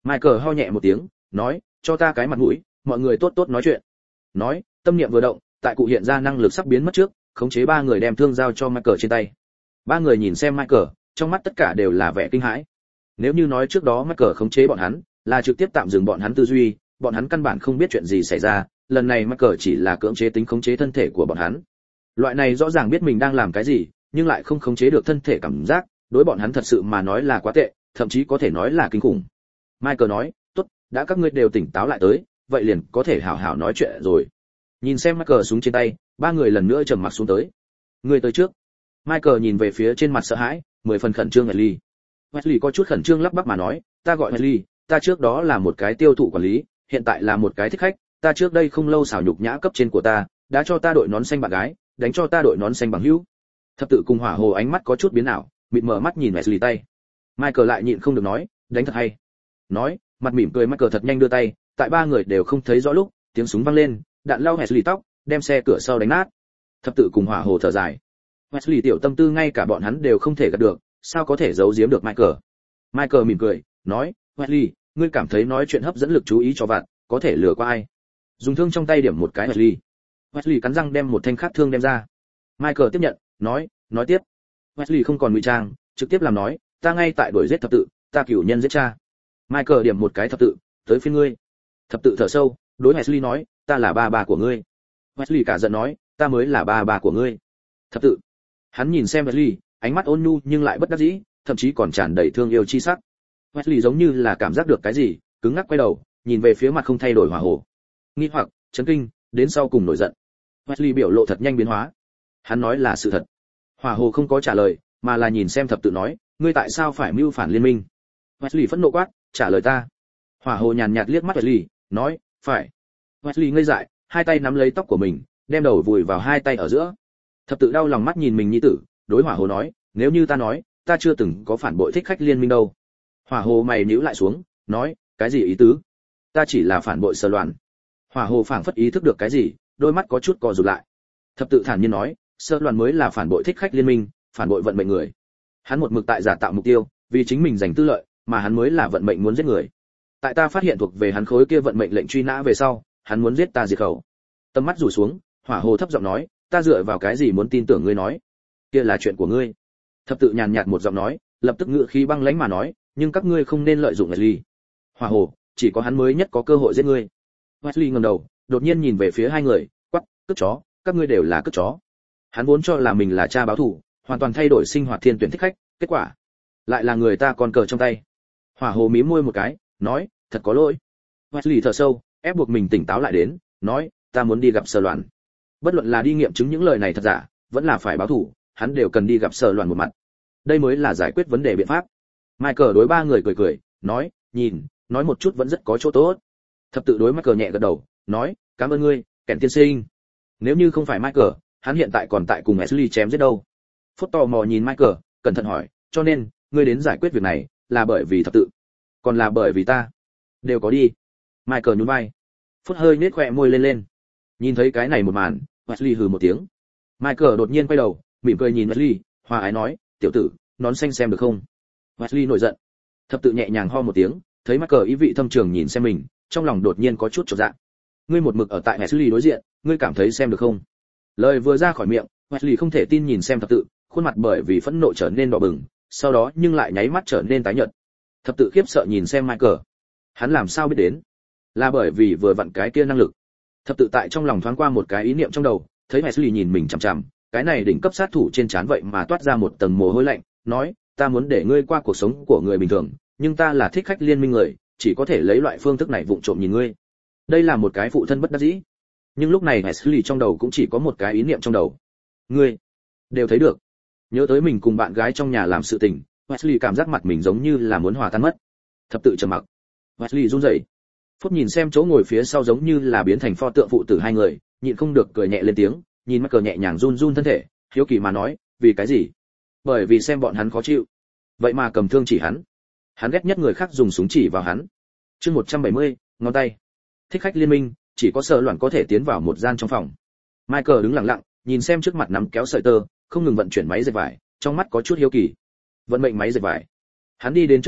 Michael ho nhẹ một tiếng, nói, cho ta cái mặt mũi, mọi người tốt tốt nói chuyện. Nói, tâm niệm vừa động, tại cụ hiện ra năng lực sắp biến mất trước, khống chế ba người đem thương giao cho Michael trên tay. Ba người nhìn xem Michael, trong mắt tất cả đều là vẻ kinh hãi. Nếu như nói trước đó Michael khống chế bọn hắn, là trực tiếp tạm dừng bọn hắn tư duy, bọn hắn căn bản không biết chuyện gì xảy ra, lần này Michael chỉ là cưỡng chế tính khống chế thân thể của bọn hắn. Loại này rõ ràng biết mình đang làm cái gì, nhưng lại không khống chế được thân thể cảm giác, đối bọn hắn thật sự mà nói là quá tệ, thậm chí có thể nói là kinh khủng. Michael nói, tốt, đã các ngươi đều tỉnh táo lại tới, vậy liền có thể hảo hảo nói chuyện rồi. Nhìn xem Michael súng trên tay, ba người lần nữa trầm mặc xuống tới. Người tới trước. Michael nhìn về phía trên mặt sợ hãi, 10 phần khẩn trương Wesley. Wesley có chút khẩn trương lắp bắp mà nói, ta gọi Wesley, ta trước đó là một cái tiêu thụ quản lý, hiện tại là một cái thích khách, ta trước đây không lâu xảo nhục nhã cấp trên của ta, đã cho ta đội nón xanh bạn gái, đánh cho ta đội nón xanh bằng hữu. Thập tự cùng hỏa hồ ánh mắt có chút biến ảo, mịt mở mắt nhìn Wesley tay. Michael lại nhịn không được nói, đánh thật hay. Nói, mặt mỉm cười Michael thật nhanh đưa tay, tại ba người đều không thấy rõ lúc, tiếng súng vang lên, đạn lao Wesley tóc, đem xe cửa sau đánh nát. Thập tự cùng hỏa hồ thở dài. Wesley tiểu tâm tư ngay cả bọn hắn đều không thể gạt được, sao có thể giấu giếm được Michael. Michael mỉm cười, nói, Wesley, ngươi cảm thấy nói chuyện hấp dẫn lực chú ý cho vạn, có thể lừa qua ai? Dùng thương trong tay điểm một cái Wesley. Wesley cắn răng đem một thanh khác thương đem ra. Michael tiếp nhận, nói tiếp. Wesley không còn ngụy trang, trực tiếp làm nói, ta ngay tại đuổi giết thập tự, ta cửu nhân giết cha. Michael điểm một cái thập tự, tới phiên ngươi. Thập tự thở sâu, đối Wesley nói, ta là ba của ngươi. Wesley cả giận nói, ta mới là ba của ngươi. Thập tự. Hắn nhìn xem Wesley, ánh mắt ôn nhu nhưng lại bất đắc dĩ, thậm chí còn tràn đầy thương yêu chi sắc. Wesley giống như là cảm giác được cái gì, cứng ngắc quay đầu, nhìn về phía mặt không thay đổi hỏa hồ. Nghi hoặc, chấn kinh, đến sau cùng nổi giận. Wesley biểu lộ thật nhanh biến hóa. Hắn nói là sự thật. Hỏa hồ không có trả lời, mà là nhìn xem thập tự nói, ngươi tại sao phải mưu phản liên minh? Wesley phẫn nộ quát, trả lời ta. Hỏa hồ nhàn nhạt liếc mắt Wesley, nói, phải. Wesley ngây dại, hai tay nắm lấy tóc của mình, đem đầu vùi vào hai tay ở giữa. Thập tự đau lòng mắt nhìn mình nhi tử, đối hỏa hồ nói, nếu như ta nói, ta chưa từng có phản bội thích khách liên minh đâu. Hỏa hồ mày nhíu lại xuống, nói, cái gì ý tứ? Ta chỉ là phản bội Sở Loan. Hỏa hồ phảng phất ý thức được cái gì, đôi mắt có chút co rụt lại. Thập tự thản nhiên nói, Sở Loan mới là phản bội thích khách liên minh, phản bội vận mệnh người. Hắn một mực tại giả tạo mục tiêu, vì chính mình giành tư lợi, mà hắn mới là vận mệnh muốn giết người. Tại ta phát hiện thuộc về hắn khối kia vận mệnh lệnh truy nã về sau, hắn muốn giết ta diệt khẩu. Tầm mắt rủ xuống, hỏa hồ thấp giọng nói, ta dựa vào cái gì muốn tin tưởng ngươi nói? Kia là chuyện của ngươi. Thập tự nhàn nhạt một giọng nói, lập tức ngự khí băng lãnh mà nói, nhưng các ngươi không nên lợi dụng Wesley. Hỏa hồ, chỉ có hắn mới nhất có cơ hội giết ngươi. Wesley ngẩng đầu, đột nhiên nhìn về phía hai người, quắc, cướp chó, các ngươi đều là cướp chó. Hắn vốn cho là mình là cha báo thù, hoàn toàn thay đổi sinh hoạt thiên tuyển thích khách, kết quả lại là người ta còn cờ trong tay. Hỏa hồ mím môi một cái, nói, thật có lỗi. Wesley thở sâu, ép buộc mình tỉnh táo lại đến, nói, ta muốn đi gặp Sở Loan. Bất luận là đi nghiệm chứng những lời này thật giả, vẫn là phải báo thù, hắn đều cần đi gặp Sở Loan một mặt. Đây mới là giải quyết vấn đề biện pháp. Michael đối ba người cười, nói, nhìn, nói một chút vẫn rất có chỗ tốt. Thập tự đối Michael nhẹ gật đầu, nói, cảm ơn ngươi, Kẻn tiên sinh. Nếu như không phải Michael, hắn hiện tại còn tại cùng Wesley chém giết đâu. Phút tò mò nhìn Michael, cẩn thận hỏi, cho nên, ngươi đến giải quyết việc này, là bởi vì thập tự, còn là bởi vì ta? Đều có đi. Michael nhún vai. Phút hơi nết khóe môi lên. Nhìn thấy cái này một màn, Wesley hừ một tiếng. Michael đột nhiên quay đầu, mỉm cười nhìn Wesley, hòa ái nói, tiểu tử, nón xanh xem được không? Wesley nổi giận. Thập tự nhẹ nhàng ho một tiếng, thấy Michael ý vị thâm trường nhìn xem mình, trong lòng đột nhiên có chút chột dạ. Ngươi một mực ở tại Wesley đối diện, ngươi cảm thấy xem được không? Lời vừa ra khỏi miệng, Wesley không thể tin nhìn xem thập tự, khuôn mặt bởi vì phẫn nộ trở nên đỏ bừng, sau đó nhưng lại nháy mắt trở nên tái nhợt. Thập tự khiếp sợ nhìn xem Michael. Hắn làm sao biết đến? Là bởi vì vừa vặn cái kia năng lực. Thập tự tại trong lòng thoáng qua một cái ý niệm trong đầu, thấy Wesley nhìn mình chằm chằm, cái này đỉnh cấp sát thủ trên trán vậy mà toát ra một tầng mồ hôi lạnh, nói, ta muốn để ngươi qua cuộc sống của người bình thường, nhưng ta là thích khách liên minh người, chỉ có thể lấy loại phương thức này vụng trộm nhìn ngươi. Đây là một cái phụ thân bất đắc dĩ. Nhưng lúc này Wesley trong đầu cũng chỉ có một cái ý niệm trong đầu. Ngươi đều thấy được. Nhớ tới mình cùng bạn gái trong nhà làm sự tình, Wesley cảm giác mặt mình giống như là muốn hòa tan mất. Thập tự trầm mặc. Wesley run rẩy. Phút nhìn xem chỗ ngồi phía sau giống như là biến thành pho tượng phụ tử hai người, nhịn không được cười nhẹ lên tiếng, nhìn Michael nhẹ nhàng run run thân thể, hiếu kỳ mà nói, vì cái gì? Bởi vì xem bọn hắn khó chịu. Vậy mà cầm thương chỉ hắn. Hắn ghét nhất người khác dùng súng chỉ vào hắn. Chương 170, ngón tay. Thích khách liên minh, chỉ có Sở Loan có thể tiến vào một gian trong phòng. Michael đứng lặng lặng, nhìn xem trước mặt nắm kéo sợi tơ, không ngừng vận chuyển máy dệt vải, trong mắt có chút hiếu kỳ. Vận mệnh máy dệt vải. Hắn đi đến trước mặt,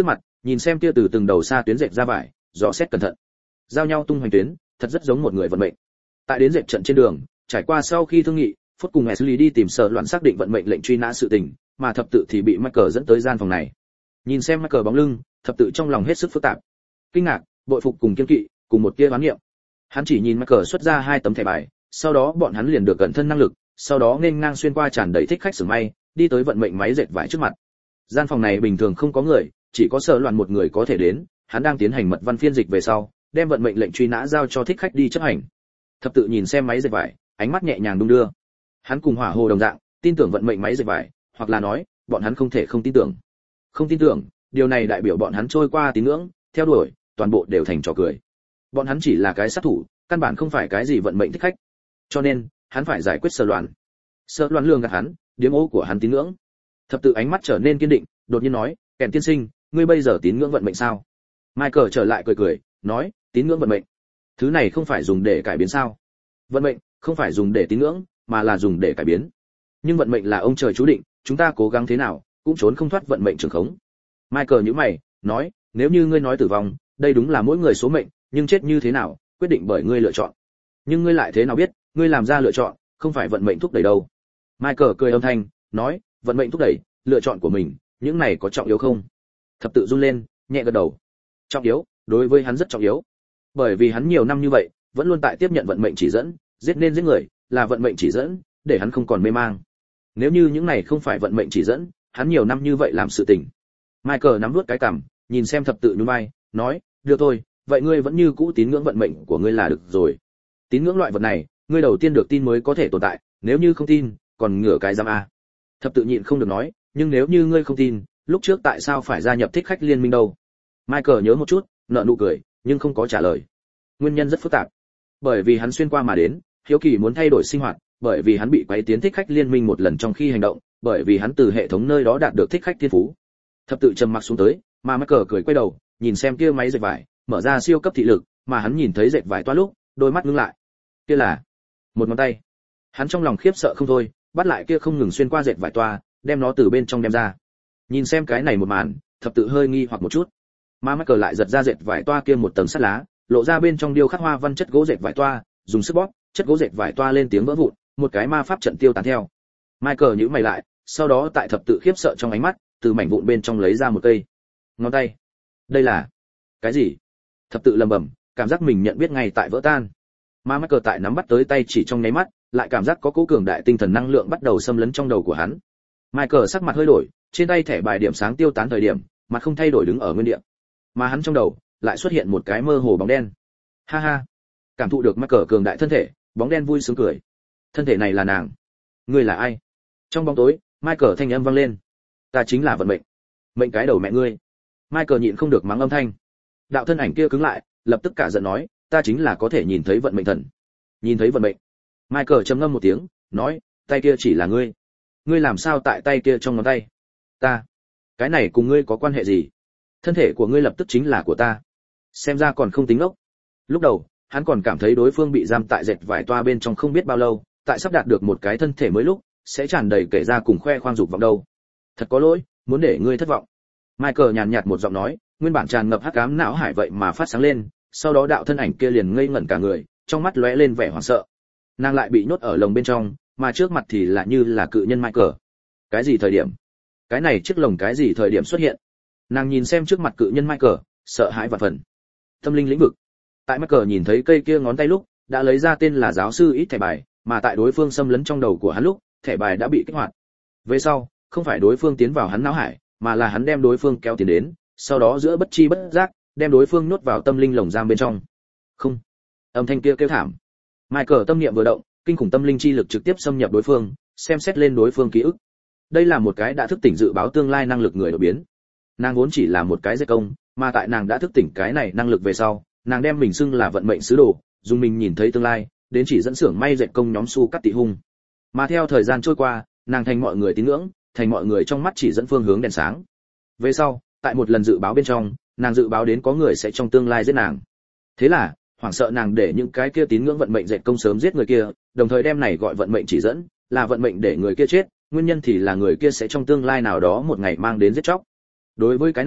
nhìn xem kia từ từng đầu xa tuyến dệt ra vải, rõ xét cẩn thận. Giao nhau tung hoành tuyến, thật rất giống một người vận mệnh. Tại đến dệt trận trên đường, trải qua sau khi thương nghị, Phút cùng Ashley đi tìm Sở Loạn xác định vận mệnh lệnh truy nã sự tình, mà thập tự thì bị Michael dẫn tới gian phòng này. Nhìn xem Michael bóng lưng, thập tự trong lòng hết sức phức tạp. Kinh ngạc, bội phục cùng kiên kỵ, cùng một tia oán niệm. Hắn chỉ nhìn Michael xuất ra 2 tấm thẻ bài, sau đó bọn hắn liền được cẩn thân năng lực, sau đó nên ngang xuyên qua tràn đầy thích khách xưởng may, đi tới vận mệnh máy dệt vải trước mặt. Gian phòng này bình thường không có người, chỉ có Sở Loạn một người có thể đến, hắn đang tiến hành mật văn phiên dịch về sau, đem vận mệnh lệnh truy nã giao cho thích khách đi chấp hành. Thập tự nhìn xem máy dệt vải, ánh mắt nhẹ nhàng đung đưa. Hắn cùng Hỏa Hồ đồng dạng, tin tưởng vận mệnh máy dệt vải, hoặc là nói, bọn hắn không thể không tin tưởng. Không tin tưởng, điều này đại biểu bọn hắn trôi qua tín ngưỡng, theo đuổi, toàn bộ đều thành trò cười. Bọn hắn chỉ là cái sát thủ, căn bản không phải cái gì vận mệnh thích khách. Cho nên, hắn phải giải quyết Sở Loạn. Sở Loạn lường gạt hắn, điếm ô của hắn tín ngưỡng. Thập tự ánh mắt trở nên kiên định, đột nhiên nói, "Kèn tiên sinh, ngươi bây giờ tín ngưỡng vận mệnh sao?" Michael trở lại cười cười, nói, "Tín ngưỡng vận mệnh, thứ này không phải dùng để cải biến sao? Vận mệnh không phải dùng để tín ngưỡng, mà là dùng để cải biến. Nhưng vận mệnh là ông trời chú định, chúng ta cố gắng thế nào, cũng trốn không thoát vận mệnh trường khống." Michael nhíu mày, nói, "Nếu như ngươi nói tử vong, đây đúng là mỗi người số mệnh, nhưng chết như thế nào, quyết định bởi ngươi lựa chọn. Nhưng ngươi lại thế nào biết, ngươi làm ra lựa chọn, không phải vận mệnh thúc đẩy đâu?" Michael cười âm thanh, nói, "Vận mệnh thúc đẩy, lựa chọn của mình, những này có trọng yếu không?" Thập tự run lên, nhẹ gật đầu. Trọng yếu, đối với hắn rất trọng yếu. Bởi vì hắn nhiều năm như vậy, vẫn luôn tại tiếp nhận vận mệnh chỉ dẫn, giết nên giết người, là vận mệnh chỉ dẫn, để hắn không còn mê mang. Nếu như những này không phải vận mệnh chỉ dẫn, hắn nhiều năm như vậy làm sự tình. Michael nắm nuốt cái cằm, nhìn xem thập tự nhún vai, nói, "Được thôi, vậy ngươi vẫn như cũ tín ngưỡng vận mệnh của ngươi là được rồi. Tín ngưỡng loại vật này, ngươi đầu tiên được tin mới có thể tồn tại, nếu như không tin, còn ngửa cái giám a." Thập tự nhịn không được nói, "Nhưng nếu như ngươi không tin, lúc trước tại sao phải gia nhập thích khách liên minh đâu?" Michael nhớ một chút, nở nụ cười, nhưng không có trả lời. Nguyên nhân rất phức tạp. Bởi vì hắn xuyên qua mà đến, hiếu kỳ muốn thay đổi sinh hoạt, bởi vì hắn bị quấy tiến thích khách liên minh một lần trong khi hành động, bởi vì hắn từ hệ thống nơi đó đạt được thích khách thiên phú. Thập tự trầm mặc xuống tới, mà Michael cười quay đầu, nhìn xem kia máy dệt vải, mở ra siêu cấp thị lực, mà hắn nhìn thấy dệt vải toa lúc, đôi mắt ngưng lại. Kia là một ngón tay. Hắn trong lòng khiếp sợ không thôi, bắt lại kia không ngừng xuyên qua dệt vải toa, đem nó từ bên trong đem ra. Nhìn xem cái này một màn, thập tự hơi nghi hoặc một chút. Mà Michael lại giật ra dệt vải toa kia một tầng sắt lá, lộ ra bên trong điêu khắc hoa văn chất gỗ dệt vải toa, dùng sức bóp, chất gỗ dệt vải toa lên tiếng vỡ vụn, một cái ma pháp trận tiêu tán theo. Michael nhíu mày lại, sau đó tại thập tự khiếp sợ trong ánh mắt, từ mảnh vụn bên trong lấy ra một cây ngón tay. Đây là cái gì? Thập tự lẩm bẩm, cảm giác mình nhận biết ngay tại vỡ tan. Mà Michael tại nắm bắt tới tay chỉ trong nháy mắt, lại cảm giác có cỗ cường đại tinh thần năng lượng bắt đầu xâm lấn trong đầu của hắn. Michael sắc mặt hơi đổi, trên tay thẻ bài điểm sáng tiêu tán thời điểm, mặt không thay đổi đứng ở nguyên địa. Mà hắn trong đầu lại xuất hiện một cái mơ hồ bóng đen. Ha ha. Cảm thụ được Michael cường đại thân thể, bóng đen vui sướng cười. Thân thể này là nàng. Ngươi là ai? Trong bóng tối, Michael thanh âm vang lên. Ta chính là vận mệnh. Mệnh cái đầu mẹ ngươi. Michael nhịn không được mắng âm thanh. Đạo thân ảnh kia cứng lại, lập tức cả giận nói, ta chính là có thể nhìn thấy vận mệnh thần. Nhìn thấy vận mệnh. Michael trầm ngâm một tiếng, nói, tay kia chỉ là ngươi. Ngươi làm sao tại tay kia trong ngón tay? Ta. Cái này cùng ngươi có quan hệ gì? Thân thể của ngươi lập tức chính là của ta. Xem ra còn không tính ốc. Lúc đầu, hắn còn cảm thấy đối phương bị giam tại dệt vải toa bên trong không biết bao lâu, tại sắp đạt được một cái thân thể mới lúc, sẽ tràn đầy kể ra cùng khoe khoang dục vọng đâu. Thật có lỗi, muốn để ngươi thất vọng. Michael nhàn nhạt một giọng nói, nguyên bản tràn ngập hắc ám não hải vậy mà phát sáng lên, sau đó đạo thân ảnh kia liền ngây ngẩn cả người, trong mắt lóe lên vẻ hoảng sợ. Nàng lại bị nhốt ở lồng bên trong, mà trước mặt thì là như là cự nhân Michael. Cái gì thời điểm? Cái này chiếc lồng cái gì thời điểm xuất hiện? Nàng nhìn xem trước mặt cự nhân Michael, sợ hãi vạn phần. Tâm linh lĩnh vực. Tại Michael nhìn thấy cây kia ngón tay lúc, đã lấy ra tên là giáo sư ít thẻ bài, mà tại đối phương xâm lấn trong đầu của hắn lúc, thẻ bài đã bị kích hoạt. Về sau, không phải đối phương tiến vào hắn não hải, mà là hắn đem đối phương kéo tiến đến, sau đó giữa bất chi bất giác, đem đối phương nhốt vào tâm linh lồng giam bên trong. Không. Âm thanh kia kêu thảm. Michael tâm niệm vừa động, kinh khủng tâm linh chi lực trực tiếp xâm nhập đối phương, xem xét lên đối phương ký ức. Đây là một cái đã thức tỉnh dự báo tương lai năng lực người đột biến. Nàng vốn chỉ là một cái dây công, mà tại nàng đã thức tỉnh cái này năng lực về sau, nàng đem mình xưng là vận mệnh sứ đồ, dùng mình nhìn thấy tương lai, đến chỉ dẫn xưởng may dệt công nhóm su cắt tị hung. Mà theo thời gian trôi qua, nàng thành mọi người tín ngưỡng, thành mọi người trong mắt chỉ dẫn phương hướng đèn sáng. Về sau, tại một lần dự báo bên trong, nàng dự báo đến có người sẽ trong tương lai giết nàng. Thế là, hoảng sợ nàng để những cái kia tín ngưỡng vận mệnh dệt công sớm giết người kia, đồng thời đem này gọi vận mệnh chỉ dẫn, là vận mệnh để người kia chết, nguyên nhân thì là người kia sẽ trong tương lai nào đó một ngày mang đến giết chóc. Đối với cái này,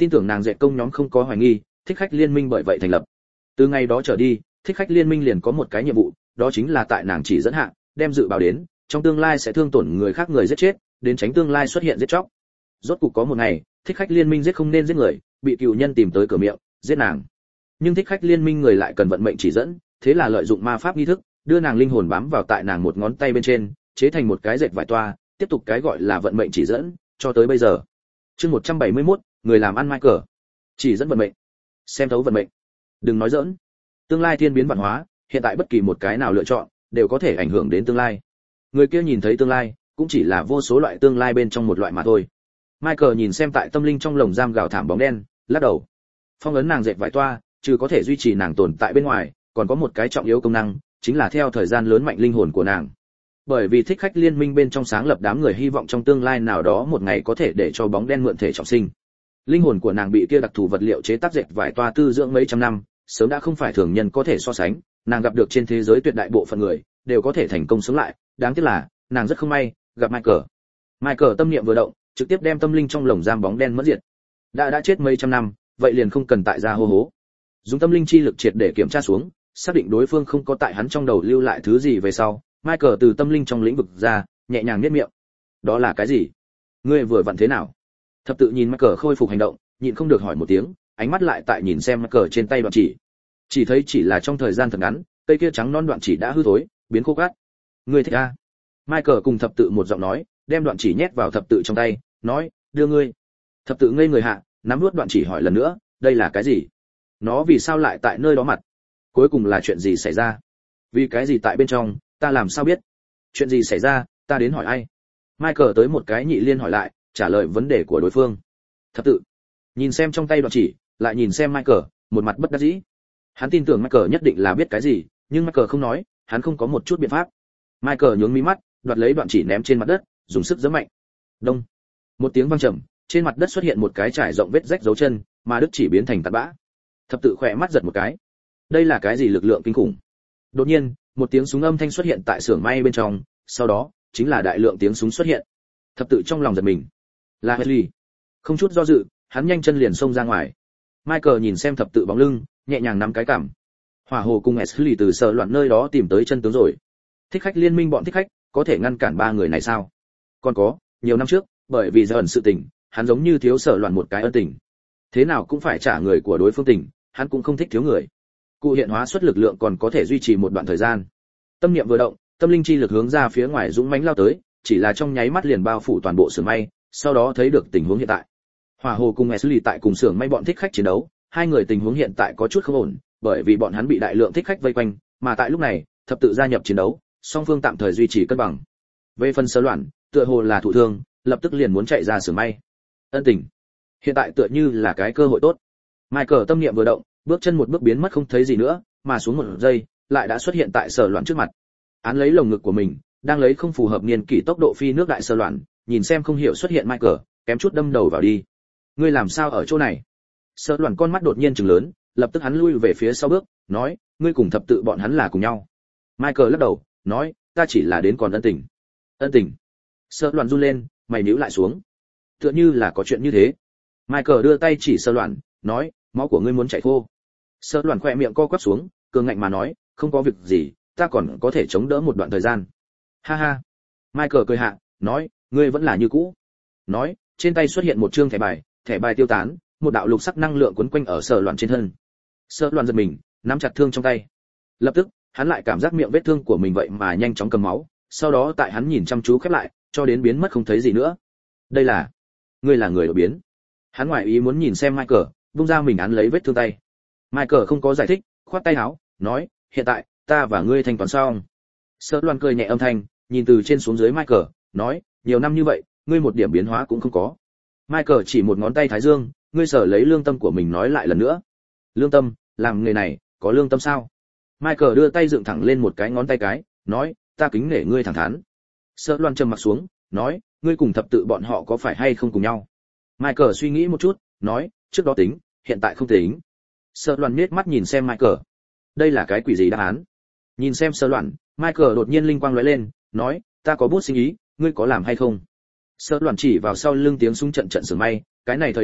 tin tưởng nàng dệt công nhóm không có hoài nghi, thích khách liên minh bởi vậy thành lập. Từ ngày đó trở đi, thích khách liên minh liền có một cái nhiệm vụ, đó chính là tại nàng chỉ dẫn hạ, đem dự báo đến, trong tương lai sẽ thương tổn người khác người giết chết, đến tránh tương lai xuất hiện giết chóc. Rốt cục có một ngày, thích khách liên minh giết không nên giết người, bị cựu nhân tìm tới cửa miệng, giết nàng. Nhưng thích khách liên minh người lại cần vận mệnh chỉ dẫn, thế là lợi dụng ma pháp nghi thức, đưa nàng linh hồn bám vào tại nàng một ngón tay bên trên, chế thành một cái dệt vải toa, tiếp tục cái gọi là vận mệnh chỉ dẫn, cho tới bây giờ. Chương 171, người làm ăn Michael. Chỉ dẫn vận mệnh. Xem thấu vận mệnh. Đừng nói giỡn. Tương lai thiên biến vạn hóa, hiện tại bất kỳ một cái nào lựa chọn đều có thể ảnh hưởng đến tương lai. Người kia nhìn thấy tương lai, cũng chỉ là vô số loại tương lai bên trong một loại mà thôi. Michael nhìn xem tại tâm linh trong lồng giam gào thảm bóng đen, lắc đầu. Phong ấn nàng dệt vải toa, trừ có thể duy trì nàng tồn tại bên ngoài, còn có một cái trọng yếu công năng, chính là theo thời gian lớn mạnh linh hồn của nàng. Bởi vì thích khách liên minh bên trong sáng lập đám người hy vọng trong tương lai nào đó một ngày có thể để cho bóng đen mượn thể trọng sinh. Linh hồn của nàng bị kia đặc thù vật liệu chế tác dệt vải toa tư dưỡng mấy trăm năm, sớm đã không phải thường nhân có thể so sánh, nàng gặp được trên thế giới tuyệt đại bộ phận người đều có thể thành công sống lại, đáng tiếc là nàng rất không may gặp Michael. Michael tâm niệm vừa động, trực tiếp đem tâm linh trong lồng giam bóng đen mất diệt. Đã chết mấy trăm năm, vậy liền không cần tại ra hô hố. Dùng tâm linh chi lực triệt để kiểm tra xuống, xác định đối phương không có tại hắn trong đầu lưu lại thứ gì về sau, Michael từ tâm linh trong lĩnh vực ra, nhẹ nhàng nhếch miệng. Đó là cái gì? Ngươi vừa vặn thế nào? Thập tự nhìn Michael khôi phục hành động, nhịn không được hỏi một tiếng, ánh mắt lại tại nhìn xem Michael trên tay đoạn chỉ. Chỉ thấy chỉ là trong thời gian thật ngắn, cây kia trắng non đoạn chỉ đã hư thối, biến khô cát. Ngươi thích a? Michael cùng thập tự một giọng nói, đem đoạn chỉ nhét vào thập tự trong tay, nói, đưa ngươi. Thập tự ngây người hạ, nắm nuốt đoạn chỉ hỏi lần nữa, đây là cái gì? Nó vì sao lại tại nơi đó mặt? Cuối cùng là chuyện gì xảy ra? Vì cái gì tại bên trong, ta làm sao biết? Chuyện gì xảy ra, ta đến hỏi ai? Michael tới một cái nhị liên hỏi lại, trả lời vấn đề của đối phương. Thập tự nhìn xem trong tay đoạn chỉ, lại nhìn xem Michael, một mặt bất đắc dĩ. Hắn tin tưởng Michael nhất định là biết cái gì, nhưng Michael không nói, hắn không có một chút biện pháp. Michael nhướng mí mắt, đoạt lấy đoạn chỉ ném trên mặt đất, dùng sức giẫm mạnh. Đông. Một tiếng vang trầm, trên mặt đất xuất hiện một cái trải rộng vết rách dấu chân, mà đứt chỉ biến thành tạt bã. Thập tự khỏe mắt giật một cái. Đây là cái gì lực lượng kinh khủng? Đột nhiên, một tiếng súng âm thanh xuất hiện tại xưởng may bên trong, sau đó, chính là đại lượng tiếng súng xuất hiện. Thập tự trong lòng giật mình. Là Wesley. Không chút do dự, hắn nhanh chân liền xông ra ngoài. Michael nhìn xem thập tự bóng lưng, nhẹ nhàng nắm cái cằm. Hỏa hồ cùng Wesley từ sở loạn nơi đó tìm tới chân tướng rồi. Thích khách liên minh bọn thích khách có thể ngăn cản ba người này sao? Còn có, nhiều năm trước, bởi vì giờ ẩn sự tình, hắn giống như thiếu sở loạn một cái ân tình. Thế nào cũng phải trả người của đối phương tình, hắn cũng không thích thiếu người. Cụ hiện hóa xuất lực lượng còn có thể duy trì một đoạn thời gian. Tâm niệm vừa động, tâm linh chi lực hướng ra phía ngoài dũng mãnh lao tới, chỉ là trong nháy mắt liền bao phủ toàn bộ xưởng may, sau đó thấy được tình huống hiện tại. Hỏa hồ cùng Wesley tại cùng xưởng may bọn thích khách chiến đấu, hai người tình huống hiện tại có chút không ổn, bởi vì bọn hắn bị đại lượng thích khách vây quanh, mà tại lúc này, thập tự gia nhập chiến đấu, song phương tạm thời duy trì cân bằng. Về phần Sở Loạn, tựa hồ là thụ thương, lập tức liền muốn chạy ra xưởng may. Ân tình, hiện tại tựa như là cái cơ hội tốt. Michael tâm niệm vừa động, bước chân một bước biến mất không thấy gì nữa, mà xuống một giây, lại đã xuất hiện tại Sở Loạn trước mặt. Án lấy lồng ngực của mình, đang lấy không phù hợp niên kỷ tốc độ phi nước đại Sở Loạn, nhìn xem không hiểu xuất hiện Michael, kém chút đâm đầu vào đi. Ngươi làm sao ở chỗ này? Sở Loạn con mắt đột nhiên trừng lớn, lập tức hắn lui về phía sau bước, nói, ngươi cùng thập tự bọn hắn là cùng nhau. Michael lắc đầu, nói, ta chỉ là đến còn ân tình. Ân tình? Sở Loạn run lên, mày nhíu lại xuống. Tựa như là có chuyện như thế. Michael đưa tay chỉ Sở Loạn, nói, máu của ngươi muốn chảy khô. Sở Loạn khỏe miệng co quắp xuống, cường ngạnh mà nói, không có việc gì, ta còn có thể chống đỡ một đoạn thời gian. Ha ha. Michael cười hạ, nói, ngươi vẫn là như cũ. Nói, trên tay xuất hiện một trương thẻ bài tiêu tán, một đạo lục sắc năng lượng quấn quanh ở Sở Loạn trên thân. Sở Loạn giật mình, nắm chặt thương trong tay. Lập tức, hắn lại cảm giác miệng vết thương của mình vậy mà nhanh chóng cầm máu, sau đó tại hắn nhìn chăm chú khép lại, cho đến biến mất không thấy gì nữa. Đây là, ngươi là người đột biến. Hắn ngoại ý muốn nhìn xem Michael, vung ra mình án lấy vết thương tay. Michael không có giải thích, khoát tay áo, nói, hiện tại, ta và ngươi thanh toán xong. Sở Loan cười nhẹ âm thanh, nhìn từ trên xuống dưới Michael, nói, nhiều năm như vậy, ngươi một điểm biến hóa cũng không có. Michael chỉ một ngón tay thái dương, ngươi sở lấy lương tâm của mình nói lại lần nữa. Lương tâm, làm người này, có lương tâm sao? Michael đưa tay dựng thẳng lên một cái ngón tay cái, nói, ta kính nể ngươi thẳng thắn. Sở Loan trầm mặt xuống, nói, ngươi cùng thập tự bọn họ có phải hay không cùng nhau? Michael suy nghĩ một chút, nói, trước đó tính, hiện tại không tính. Sở Loan nhếch mắt nhìn xem Michael. Đây là cái quỷ gì đáp án? Nhìn xem Sở Loan, Michael đột nhiên linh quang lóe lên, nói, ta có bút sinh ý, ngươi có làm hay không? Sở Loan chỉ vào sau lưng tiếng súng trận trận sửa may, cái này thời điểm,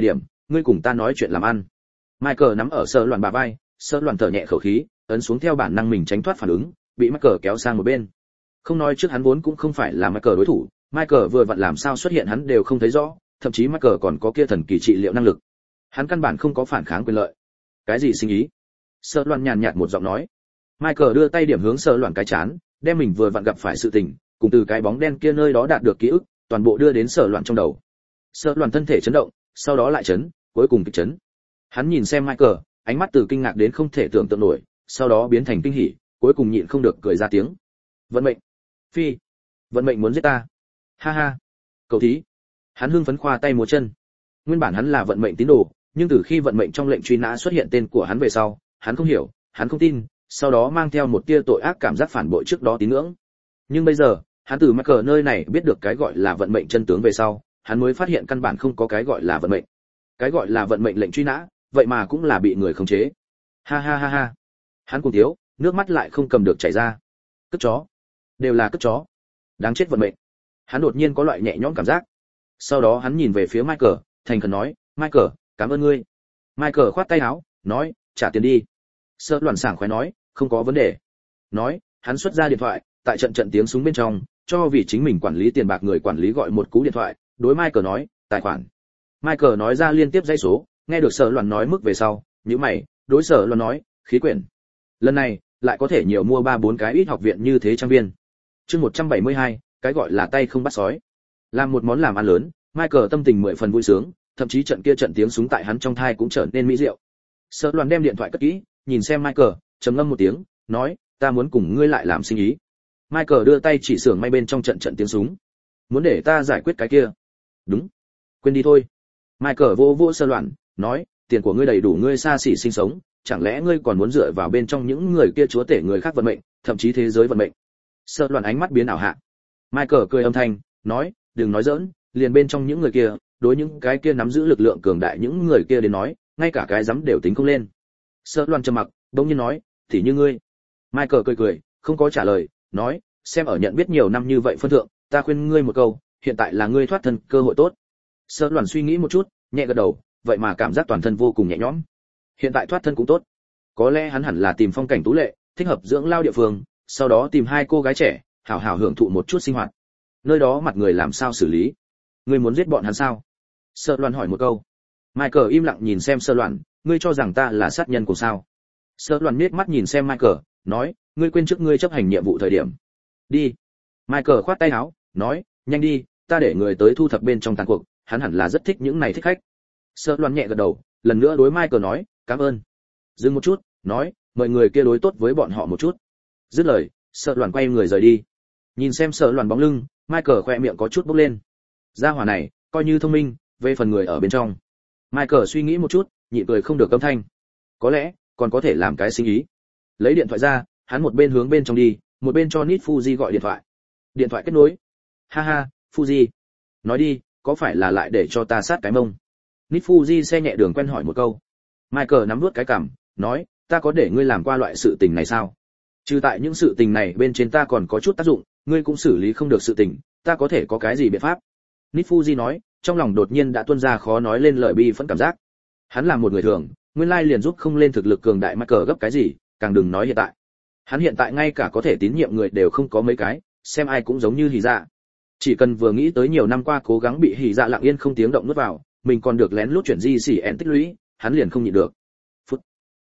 ngươi cùng ta nói chuyện làm ăn. Michael nắm ở Sở Loan bả vai, Sở Loan thở nhẹ khẩu khí, ấn xuống theo bản năng mình tránh thoát phản ứng, bị Michael kéo sang một bên. Không nói trước hắn vốn cũng không phải là Michael đối thủ, Michael vừa vặn làm sao xuất hiện hắn đều không thấy rõ, thậm chí Michael còn có kia thần kỳ trị liệu năng lực. Hắn căn bản không có phản kháng quyền lợi. Cái gì sinh ý? Sở Loan nhàn nhạt một giọng nói. Michael đưa tay điểm hướng Sở Loan cái chán, đem mình vừa vặn gặp phải sự tình, cùng từ cái bóng đen kia nơi đó đạt được ký ức, toàn bộ đưa đến Sở Loan trong đầu. Sở Loan thân thể chấn động, sau đó lại chấn, cuối cùng kịch chấn. Hắn nhìn xem Michael, ánh mắt từ kinh ngạc đến không thể tưởng tượng nổi, sau đó biến thành kinh hỉ, cuối cùng nhịn không được cười ra tiếng. Vận mệnh, phi, vận mệnh muốn giết ta. Ha ha. Cậu thí. Hắn hưng phấn khoa tay múa chân. Nguyên bản hắn là vận mệnh tín đồ, nhưng từ khi vận mệnh trong lệnh truy nã xuất hiện tên của hắn về sau, hắn không hiểu, hắn không tin, sau đó mang theo một tia tội ác cảm giác phản bội trước đó tín ngưỡng. Nhưng bây giờ, hắn từ Michael nơi này biết được cái gọi là vận mệnh chân tướng về sau, hắn mới phát hiện căn bản không có cái gọi là vận mệnh. Cái gọi là vận mệnh lệnh truy nã, vậy mà cũng là bị người khống chế. Ha ha ha ha. Hắn cùng thiếu, nước mắt lại không cầm được chảy ra. Cất chó, đều là cất chó. Đáng chết vận mệnh. Hắn đột nhiên có loại nhẹ nhõm cảm giác. Sau đó hắn nhìn về phía Michael, thành khẩn nói, Michael, cảm ơn ngươi. Michael khoát tay áo, nói, trả tiền đi. Sở Loan sảng khoái nói, không có vấn đề. Nói, hắn xuất ra điện thoại, tại trận tiếng súng bên trong, cho vì chính mình quản lý tiền bạc người quản lý gọi một cú điện thoại, đối Michael nói, tài khoản. Michael nói ra liên tiếp dãy số, nghe được Sở Loan nói mức về sau, nhíu mày, đối Sở Loan nói, khí quyển. Lần này, lại có thể nhiều mua 3-4 cái ít học viện như thế trang viên. Chương 172, cái gọi là tay không bắt sói. Làm một món làm ăn lớn, Michael tâm tình 10 phần vui sướng, thậm chí trận tiếng súng tại hắn trong thai cũng trở nên mỹ diệu. Sở Loan đem điện thoại cất kỹ, nhìn xem Michael, trầm ngâm một tiếng, nói, ta muốn cùng ngươi lại làm sinh ý. Michael đưa tay chỉ xưởng may bên trong trận tiếng súng. Muốn để ta giải quyết cái kia? Đúng. Quên đi thôi. Michael vô vô Sở Loan, nói, tiền của ngươi đầy đủ ngươi xa xỉ sinh sống, chẳng lẽ ngươi còn muốn dựa vào bên trong những người kia chúa tể người khác vận mệnh, thậm chí thế giới vận mệnh? Sở Loan ánh mắt biến ảo hạ. Michael cười âm thanh, nói, đừng nói giỡn, liền bên trong những người kia, đối những cái kia nắm giữ lực lượng cường đại những người kia đến nói, ngay cả cái dám đều tính không lên. Sở Loan trầm mặc, bỗng nhiên nói, thì như ngươi. Michael cười, không có trả lời, nói, xem ở nhận biết nhiều năm như vậy phân thượng, ta khuyên ngươi một câu, hiện tại là ngươi thoát thân cơ hội tốt. Sở Loan suy nghĩ một chút, nhẹ gật đầu, vậy mà cảm giác toàn thân vô cùng nhẹ nhõm. Hiện tại thoát thân cũng tốt. Có lẽ hắn hẳn là tìm phong cảnh tú lệ, thích hợp dưỡng lao địa phương, sau đó tìm 2 cô gái trẻ, hảo hảo hưởng thụ một chút sinh hoạt. Nơi đó mặt người làm sao xử lý? Ngươi muốn giết bọn hắn sao? Sở Loan hỏi một câu. Michael im lặng nhìn xem Sở Loan, ngươi cho rằng ta là sát nhân của sao? Sở Loan nhếch mắt nhìn xem Michael, nói, ngươi quên trước ngươi chấp hành nhiệm vụ thời điểm. Đi. Michael khoát tay áo, nói, nhanh đi, ta để người tới thu thập bên trong tàn cuộc, hắn hẳn là rất thích những này thích khách. Sở Loan nhẹ gật đầu, lần nữa đối Michael nói, cảm ơn. Dừng một chút, nói, mời người kia đối tốt với bọn họ một chút. Dứt lời, Sở Loan quay người rời đi. Nhìn xem Sở Loan bóng lưng, Michael khoe miệng có chút bốc lên. Gia hỏa này, coi như thông minh, về phần người ở bên trong. Michael suy nghĩ một chút, nhịn cười không được câm thanh. Có lẽ, còn có thể làm cái sinh ý. Lấy điện thoại ra, hắn một bên hướng bên trong đi, một bên cho Nit Fuji gọi điện thoại. Điện thoại kết nối. Ha ha, Fuji. Nói đi, có phải là lại để cho ta sát cái mông? Nit Fuji xe nhẹ đường quen hỏi một câu. Michael nắm nuốt cái cằm, nói, ta có để ngươi làm qua loại sự tình này sao? Trừ tại những sự tình này bên trên ta còn có chút tác dụng, ngươi cũng xử lý không được sự tình, ta có thể có cái gì biện pháp? Nit Fuji nói, trong lòng đột nhiên đã tuôn ra khó nói lên lời bi phẫn cảm giác. Hắn là một người thường, nguyên lai liền giúp không lên thực lực cường đại Michael gấp cái gì, càng đừng nói hiện tại. Hắn hiện tại ngay cả có thể tín nhiệm người đều không có mấy cái, xem ai cũng giống như Hỉ Dạ. Chỉ cần vừa nghĩ tới nhiều năm qua cố gắng bị Hỉ Dạ lặng yên không tiếng động nuốt vào, mình còn được lén lút chuyển di xỉ ẹn tích lũy, hắn liền không nhịn được. Phút.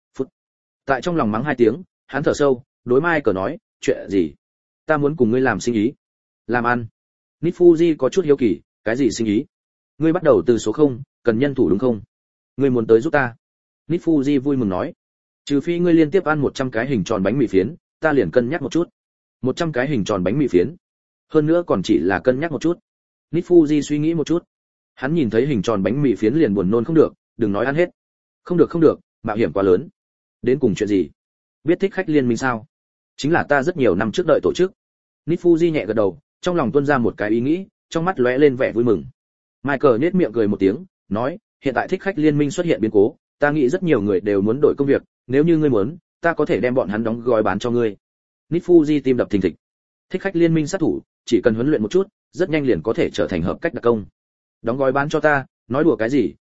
Tại trong lòng mắng 2 tiếng, hắn thở sâu, đối Michael nói, chuyện gì? Ta muốn cùng ngươi làm sinh ý. Làm ăn. Nit Fuji có chút hiếu kỳ, cái gì sinh ý? Ngươi bắt đầu từ số 0, cần nhân thủ đúng không? Ngươi muốn tới giúp ta? Nit Fuji vui mừng nói. Trừ phi ngươi liên tiếp ăn 100 cái hình tròn bánh mì phiến, ta liền cân nhắc một chút. 100 cái hình tròn bánh mì phiến. Hơn nữa còn chỉ là cân nhắc một chút. Nit Fuji suy nghĩ một chút. Hắn nhìn thấy hình tròn bánh mì phiến liền buồn nôn không được, đừng nói ăn hết. Không được, mạo hiểm quá lớn. Đến cùng chuyện gì? Biết thích khách liên minh sao? Chính là ta rất nhiều năm trước đợi tổ chức. Nit Fuji nhẹ gật đầu, trong lòng tuôn ra một cái ý nghĩ, trong mắt lóe lên vẻ vui mừng. Michael nhếch miệng cười một tiếng, nói, hiện tại thích khách liên minh xuất hiện biến cố, ta nghĩ rất nhiều người đều muốn đổi công việc, nếu như ngươi muốn, ta có thể đem bọn hắn đóng gói bán cho ngươi. Nit Fuji tim đập thình thịch. Thích khách liên minh sát thủ, chỉ cần huấn luyện một chút, rất nhanh liền có thể trở thành hợp cách đặc công. Đóng gói bán cho ta, nói đùa cái gì,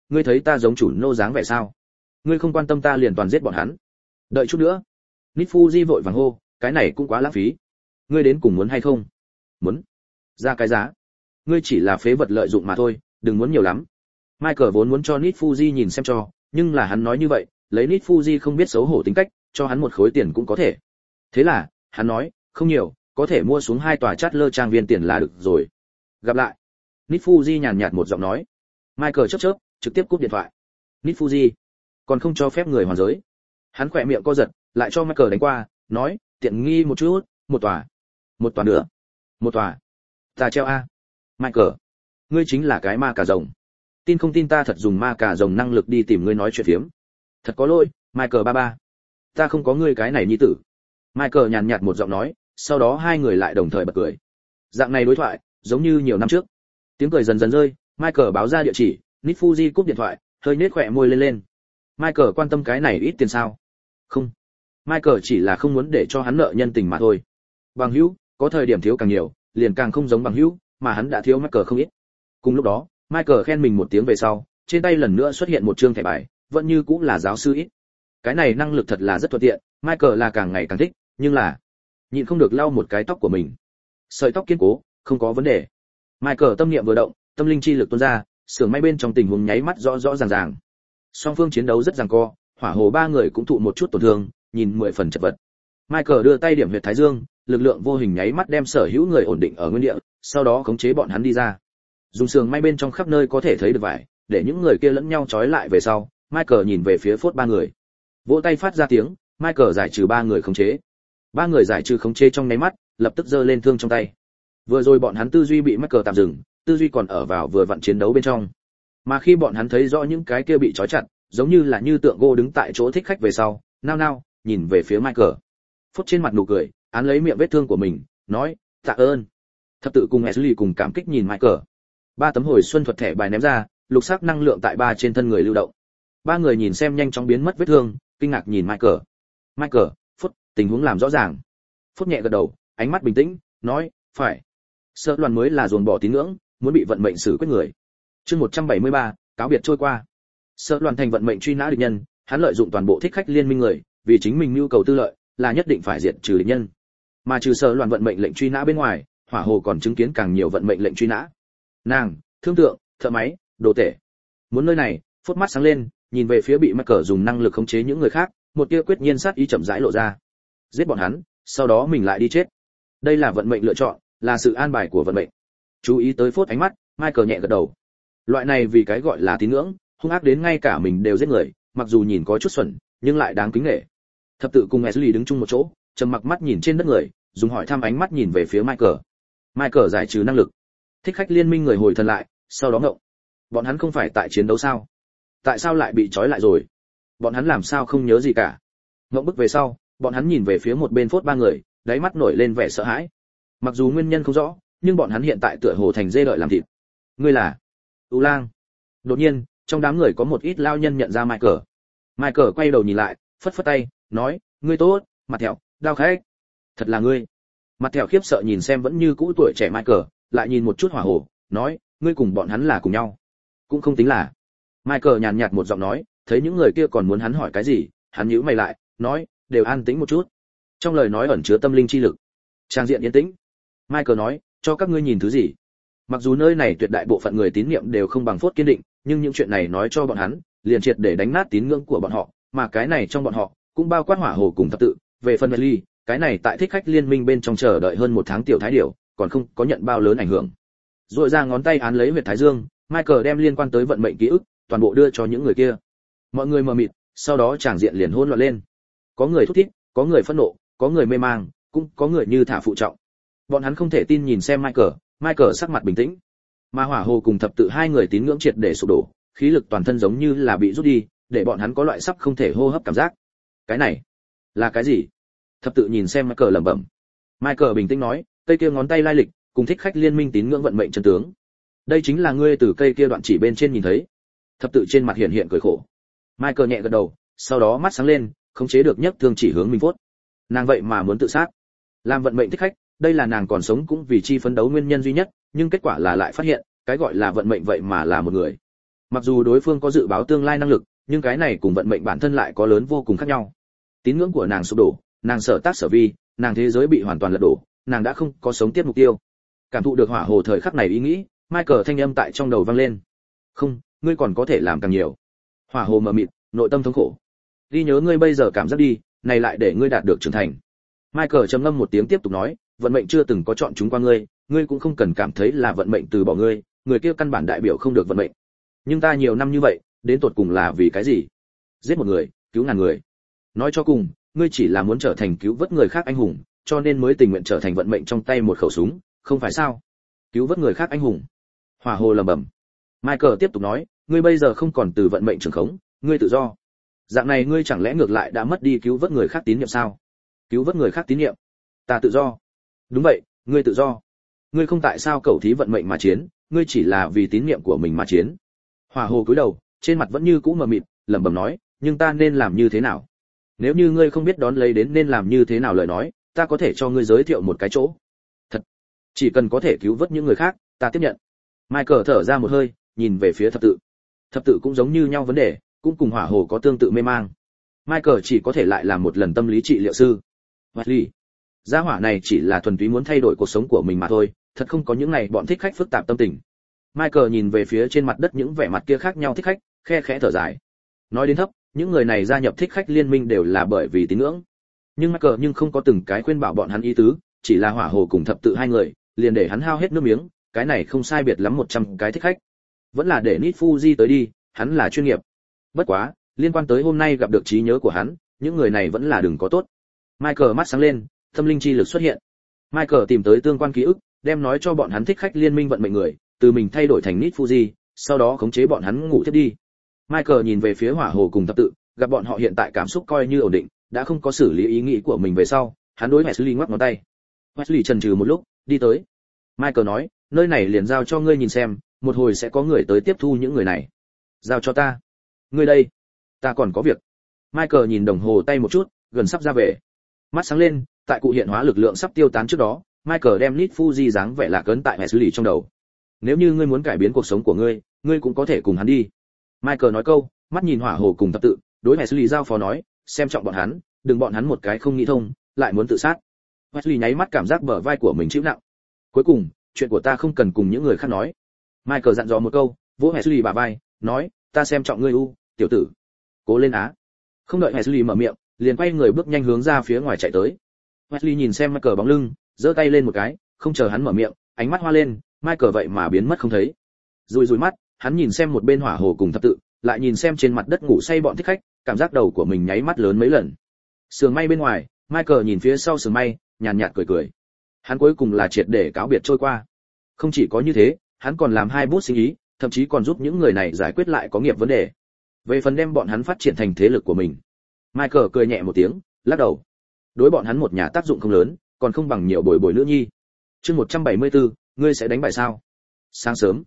ngươi thấy ta giống chủ nô dáng vẻ sao? Ngươi không quan tâm ta liền toàn giết bọn hắn. Đợi chút nữa. Nít Fuji vội vàng hô, cái này cũng quá lãng phí. Ngươi đến cùng muốn hay không? Muốn. Ra cái giá. Ngươi chỉ là phế vật lợi dụng mà thôi, đừng muốn nhiều lắm. Michael vốn muốn cho Nít Fuji nhìn xem cho, nhưng là hắn nói như vậy, lấy Nít Fuji không biết xấu hổ tính cách, cho hắn một khối tiền cũng có thể. Thế là, hắn nói, không nhiều, có thể mua xuống 2 tòa Chatler trang viên tiền là được rồi. Gặp lại. Nít Fuji nhàn nhạt một giọng nói. Michael chớp, trực tiếp cúp điện thoại. Nít Fuji, còn không cho phép người hoàn giới. Hắn khỏe miệng co giật, lại cho Michael đánh qua, nói, tiện nghi một chút, một tòa nữa, một tòa. Ta treo a. Michael, ngươi chính là cái ma cà rồng. Tin không tin ta thật dùng ma cà rồng năng lực đi tìm ngươi nói chuyện phiếm. Thật có lỗi, Michael ba ba. Ta không có ngươi cái này nhi tử. Michael nhàn nhạt một giọng nói, sau đó hai người lại đồng thời bật cười. Dạng này đối thoại, giống như nhiều năm trước. Tiếng cười dần dần rơi, Michael báo ra địa chỉ, Nít Fuji cúp điện thoại, hơi nhếch khóe môi lên. Michael quan tâm cái này ít tiền sao? Không. Michael chỉ là không muốn để cho hắn nợ nhân tình mà thôi. Bằng hữu, có thời điểm thiếu càng nhiều, liền càng không giống bằng hữu, mà hắn đã thiếu Michael không ít. Cùng lúc đó, Michael khen mình một tiếng về sau, trên tay lần nữa xuất hiện một trương thẻ bài, vẫn như cũng là giáo sư ít. Cái này năng lực thật là rất thuận tiện, Michael là càng ngày càng thích, nhưng là nhịn không được lau một cái tóc của mình. Sợi tóc kiên cố, không có vấn đề. Michael tâm niệm vừa động, tâm linh chi lực tuôn ra, xưởng may bên trong tình huống nháy mắt rõ rõ ràng ràng. Song phương chiến đấu rất giằng co, hỏa hồ ba người cũng thụ một chút tổn thương, nhìn 10 phần chật vật. Michael đưa tay điểm huyệt thái dương, lực lượng vô hình nháy mắt đem sở hữu người ổn định ở nguyên địa, sau đó khống chế bọn hắn đi ra. Dùng xưởng may bên trong khắp nơi có thể thấy được vải, để những người kia lẫn nhau trói lại về sau, Michael nhìn về phía phốt ba người. Vỗ tay phát ra tiếng, Michael giải trừ ba người khống chế. Ba người giải trừ khống chế trong nháy mắt, lập tức giơ lên thương trong tay. Vừa rồi bọn hắn tư duy bị Michael tạm dừng, tư duy còn ở vào vừa vặn chiến đấu bên trong. Mà khi bọn hắn thấy rõ những cái kia bị trói chặt, giống như là như tượng gỗ đứng tại chỗ thích khách về sau, nao nao, nhìn về phía Michael. Phút trên mặt nụ cười, án lấy miệng vết thương của mình, nói, tạ ơn. Thập tự cùng Ashley cùng cảm kích nhìn Michael. 3 tấm hồi xuân thuật thẻ bài ném ra, lục sắc năng lượng tại ba trên thân người lưu động. Ba người nhìn xem nhanh chóng biến mất vết thương, kinh ngạc nhìn Michael. Michael, Phút, tình huống làm rõ ràng. Phút nhẹ gật đầu, ánh mắt bình tĩnh, nói, phải. Sợ loạn mới là dồn bỏ tín ngưỡng, muốn bị vận mệnh xử quyết người. Chương 173, cáo biệt trôi qua. Sợ loạn thành vận mệnh truy nã địch nhân, hắn lợi dụng toàn bộ thích khách liên minh người, vì chính mình nhu cầu tư lợi, là nhất định phải diệt trừ địch nhân. Mà trừ sợ loạn vận mệnh lệnh truy nã bên ngoài, hỏa hồ còn chứng kiến càng nhiều vận mệnh lệnh truy nã. Nàng, thương tượng, thợ máy, đồ tể. Muốn nơi này, Phút mắt sáng lên, nhìn về phía bị Michael dùng năng lực khống chế những người khác, một tia quyết nhiên sát ý chậm rãi lộ ra. Giết bọn hắn, sau đó mình lại đi chết. Đây là vận mệnh lựa chọn, là sự an bài của vận mệnh. Chú ý tới Phút ánh mắt, Michael nhẹ gật đầu. Loại này vì cái gọi là tín ngưỡng, hung ác đến ngay cả mình đều giết người, mặc dù nhìn có chút xuẩn, nhưng lại đáng kính nể. Thập tự cùng Ashley đứng chung một chỗ, trầm mặc mắt nhìn trên đất người, dùng hỏi thăm ánh mắt nhìn về phía Michael. Michael giải trừ năng lực. Thích khách liên minh người hồi thần lại, sau đó ngộng. Bọn hắn không phải tại chiến đấu sao? Tại sao lại bị trói lại rồi? Bọn hắn làm sao không nhớ gì cả? Ngộng bức về sau, bọn hắn nhìn về phía một bên Phốt ba người, đáy mắt nổi lên vẻ sợ hãi. Mặc dù nguyên nhân không rõ, nhưng bọn hắn hiện tại tựa hồ thành dê đợi làm thịt. Ngươi là U Lang. Đột nhiên, trong đám người có một ít lao nhân nhận ra Michael. Michael quay đầu nhìn lại, phất phất tay, nói, ngươi tốt, mặt thẹo, đao khách. Thật là ngươi. Mặt thẹo khiếp sợ nhìn xem vẫn như cũ tuổi trẻ Michael, lại nhìn một chút hỏa hồ, nói, ngươi cùng bọn hắn là cùng nhau. Cũng không tính là. Michael nhàn nhạt một giọng nói, thấy những người kia còn muốn hắn hỏi cái gì, hắn nhíu mày lại, nói, đều an tĩnh một chút. Trong lời nói ẩn chứa tâm linh chi lực. Trang diện yên tĩnh. Michael nói, cho các ngươi nhìn thứ gì. Mặc dù nơi này tuyệt đại bộ phận người tín niệm đều không bằng Phốt kiên định, nhưng những chuyện này nói cho bọn hắn, liền triệt để đánh nát tín ngưỡng của bọn họ, mà cái này trong bọn họ cũng bao quát hỏa hồ cùng thập tự. Về phần Ly, cái này tại thích khách liên minh bên trong chờ đợi hơn 1 tháng tiểu thái điểu, còn không có nhận bao lớn ảnh hưởng. Rồi ra ngón tay án lấy huyệt thái dương, Michael đem liên quan tới vận mệnh ký ức toàn bộ đưa cho những người kia. Mọi người mờ mịt, sau đó tràng diện liền hỗn loạn lên. Có người thúc thiết, có người phẫn nộ, có người mê mang, cũng có người như thả phụ trọng. Bọn hắn không thể tin nhìn xem Michael sắc mặt bình tĩnh. Mà hỏa hồ cùng thập tự hai người tín ngưỡng triệt để sụp đổ, khí lực toàn thân giống như là bị rút đi, để bọn hắn có loại sắp không thể hô hấp cảm giác. Cái này là cái gì? Thập tự nhìn xem Michael lẩm bẩm. Michael bình tĩnh nói, cây kia ngón tay lai lịch, cùng thích khách liên minh tín ngưỡng vận mệnh chân tướng. Đây chính là ngươi từ cây kia đoạn chỉ bên trên nhìn thấy. Thập tự trên mặt hiện hiện cười khổ. Michael nhẹ gật đầu, sau đó mắt sáng lên, khống chế được nhấc thương chỉ hướng Minh Phốt. Nàng vậy mà muốn tự sát. Làm vận mệnh thích khách, đây là nàng còn sống cũng vì chi phấn đấu nguyên nhân duy nhất, nhưng kết quả là lại phát hiện, cái gọi là vận mệnh vậy mà là một người. Mặc dù đối phương có dự báo tương lai năng lực, nhưng cái này cùng vận mệnh bản thân lại có lớn vô cùng khác nhau. Tín ngưỡng của nàng sụp đổ, nàng sở tác sở vi, nàng thế giới bị hoàn toàn lật đổ, nàng đã không có sống tiếp mục tiêu. Cảm thụ được hỏa hồ thời khắc này ý nghĩ, Michael thanh âm tại trong đầu vang lên. Không, ngươi còn có thể làm càng nhiều. Hỏa hồ mờ mịt, nội tâm thống khổ. Ghi nhớ ngươi bây giờ cảm giác đi, này lại để ngươi đạt được trưởng thành. Michael trầm ngâm một tiếng tiếp tục nói, vận mệnh chưa từng có chọn chúng qua ngươi, ngươi cũng không cần cảm thấy là vận mệnh từ bỏ ngươi, người kia căn bản đại biểu không được vận mệnh. Nhưng ta nhiều năm như vậy, đến tột cùng là vì cái gì? Giết một người, cứu ngàn người. Nói cho cùng, ngươi chỉ là muốn trở thành cứu vớt người khác anh hùng, cho nên mới tình nguyện trở thành vận mệnh trong tay một khẩu súng, không phải sao? Cứu vớt người khác anh hùng. Hỏa hồ lẩm bẩm. Michael tiếp tục nói, ngươi bây giờ không còn từ vận mệnh trường khống, ngươi tự do. Dạng này ngươi chẳng lẽ ngược lại đã mất đi cứu vớt người khác tín nhiệm sao? Cứu vớt người khác tín nhiệm? Ta tự do. Đúng vậy, ngươi tự do. Ngươi không tại sao cầu thí vận mệnh mà chiến, ngươi chỉ là vì tín nhiệm của mình mà chiến. Hỏa hồ cúi đầu, trên mặt vẫn như cũ mờ mịt, lẩm bẩm nói, nhưng ta nên làm như thế nào? Nếu như ngươi không biết đón lấy đến nên làm như thế nào lời nói, ta có thể cho ngươi giới thiệu một cái chỗ. Thật, chỉ cần có thể cứu vớt những người khác, ta tiếp nhận. Michael thở ra một hơi, nhìn về phía thập tự. Thập tự cũng giống như nhau vấn đề, cũng cùng hỏa hồ có tương tự mê mang. Michael chỉ có thể lại làm một lần tâm lý trị liệu sư. Wesley, gia hỏa này chỉ là thuần túy muốn thay đổi cuộc sống của mình mà thôi, thật không có những này bọn thích khách phức tạp tâm tình. Michael nhìn về phía trên mặt đất những vẻ mặt kia khác nhau thích khách, khe khẽ thở dài. Nói đến thấp, những người này gia nhập thích khách liên minh đều là bởi vì tín ngưỡng. Nhưng Michael không có từng cái khuyên bảo bọn hắn ý tứ, chỉ là hỏa hồ cùng thập tự hai người, liền để hắn hao hết nước miếng, cái này không sai biệt lắm 100 cái thích khách. Vẫn là để Nit Fuji tới đi, hắn là chuyên nghiệp. Bất quá, liên quan tới hôm nay gặp được trí nhớ của hắn, những người này vẫn là đừng có tốt. Michael mắt sáng lên, tâm linh chi lực xuất hiện. Michael tìm tới tương quan ký ức, đem nói cho bọn hắn thích khách liên minh vận mệnh người, từ mình thay đổi thành Nit Fuji, sau đó khống chế bọn hắn ngủ thiếp đi. Michael nhìn về phía hỏa hồ cùng thập tự, gặp bọn họ hiện tại cảm xúc coi như ổn định, đã không có xử lý ý nghĩ của mình về sau, hắn đối Wesley ngoắc ngón tay. Wesley chần chừ một lúc, đi tới. Michael nói, nơi này liền giao cho ngươi nhìn xem, một hồi sẽ có người tới tiếp thu những người này. Giao cho ta. Ngươi đây, ta còn có việc. Michael nhìn đồng hồ tay một chút, gần sắp ra về. Mắt sáng lên, tại cụ hiện hóa lực lượng sắp tiêu tán trước đó, Michael đem Nit Fuji dáng vẻ lạc ấn tại Wesley trong đầu. Nếu như ngươi muốn cải biến cuộc sống của ngươi, ngươi cũng có thể cùng hắn đi. Michael nói câu, mắt nhìn hỏa hồ cùng thập tự, đối Wesley giao phó nói, xem trọng bọn hắn, đừng bọn hắn một cái không nghĩ thông, lại muốn tự sát. Wesley nháy mắt cảm giác bờ vai của mình chịu nặng. Cuối cùng, chuyện của ta không cần cùng những người khác nói. Michael dặn dò một câu, vỗ Wesley bả vai, nói, ta xem trọng ngươi tiểu tử. Cố lên á. Không đợi Wesley mở miệng, liền quay người bước nhanh hướng ra phía ngoài chạy tới. Wesley nhìn xem Michael bóng lưng, giơ tay lên một cái, không chờ hắn mở miệng, ánh mắt hoa lên, Michael vậy mà biến mất không thấy. Rùi mắt, hắn nhìn xem một bên hỏa hồ cùng thập tự, lại nhìn xem trên mặt đất ngủ say bọn thích khách, cảm giác đầu của mình nháy mắt lớn mấy lần. Sườn may bên ngoài, Michael nhìn phía sau sườn may, nhàn nhạt cười cười. Hắn cuối cùng là triệt để cáo biệt trôi qua. Không chỉ có như thế, hắn còn làm 2 bút sinh ý, thậm chí còn giúp những người này giải quyết lại có nghiệp vấn đề. Về phần đem bọn hắn phát triển thành thế lực của mình, Michael cười nhẹ một tiếng, lắc đầu. Đối bọn hắn một nhà tác dụng không lớn, còn không bằng nhiều bồi bồi nữ nhi. Chương 174, ngươi sẽ đánh bại sao? Sáng sớm.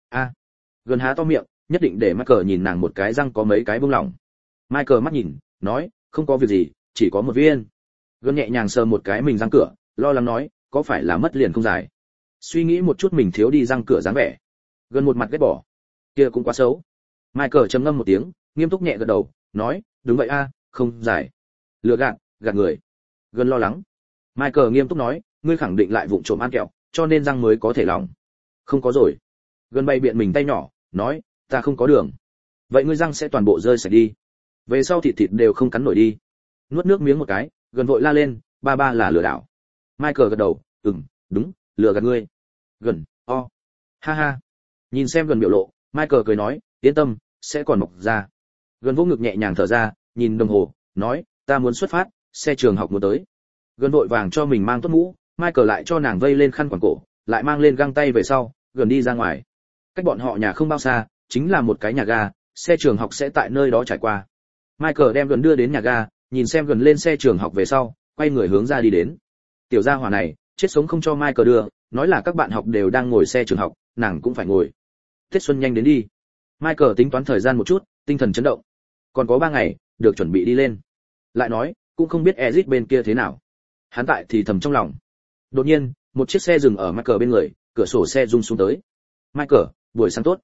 Gần há to miệng, nhất định để Michael nhìn nàng một cái răng có mấy cái buông lỏng. Michael mắt nhìn, nói, không có việc gì, chỉ có một viên. Gần nhẹ nhàng sờ một cái mình răng cửa, lo lắng nói, có phải là mất liền không dài. Suy nghĩ một chút mình thiếu đi răng cửa dáng vẻ. Gần một mặt ghét bỏ. Kia cũng quá xấu. Michael trầm ngâm một tiếng, nghiêm túc nhẹ gật đầu, nói, đúng vậy không dài. Lừa gạt người. Gần lo lắng. Michael nghiêm túc nói, ngươi khẳng định lại vụng trộm ăn kẹo, cho nên răng mới có thể lỏng. Không có rồi. Gần bay biện mình tay nhỏ, nói, ta không có đường. Vậy ngươi răng sẽ toàn bộ rơi sạch đi. Về sau thịt đều không cắn nổi đi. Nuốt nước miếng một cái, Gần vội la lên, ba là lừa đảo. Michael gật đầu, đúng, lừa gạt ngươi. Gần, ha ha. Nhìn xem Gần biểu lộ, Michael cười nói, yên tâm, sẽ còn mọc ra. Gần vỗ ngực nhẹ nhàng thở ra, nhìn đồng hồ, nói, ta muốn xuất phát, xe trường học muốn tới. Gần vội vàng cho mình mang tốt mũ, Michael lại cho nàng vây lên khăn quàng cổ, lại mang lên găng tay về sau, Gần đi ra ngoài. Cách bọn họ nhà không bao xa, chính là một cái nhà ga, xe trường học sẽ tại nơi đó trải qua. Michael đem Gần đưa đến nhà ga, nhìn xem Gần lên xe trường học về sau, quay người hướng ra đi đến. Tiểu gia hỏa này, chết sống không cho Michael đưa, nói là các bạn học đều đang ngồi xe trường học, nàng cũng phải ngồi. Tết xuân nhanh đến đi. Michael tính toán thời gian một chút, tinh thần chấn động. Còn có 3 ngày, được chuẩn bị đi lên. Lại nói, cũng không biết Ezic bên kia thế nào. Hắn tại thì thầm trong lòng. Đột nhiên, một chiếc xe dừng ở Michael bên người, cửa sổ xe rung xuống tới. Michael, buổi sáng tốt.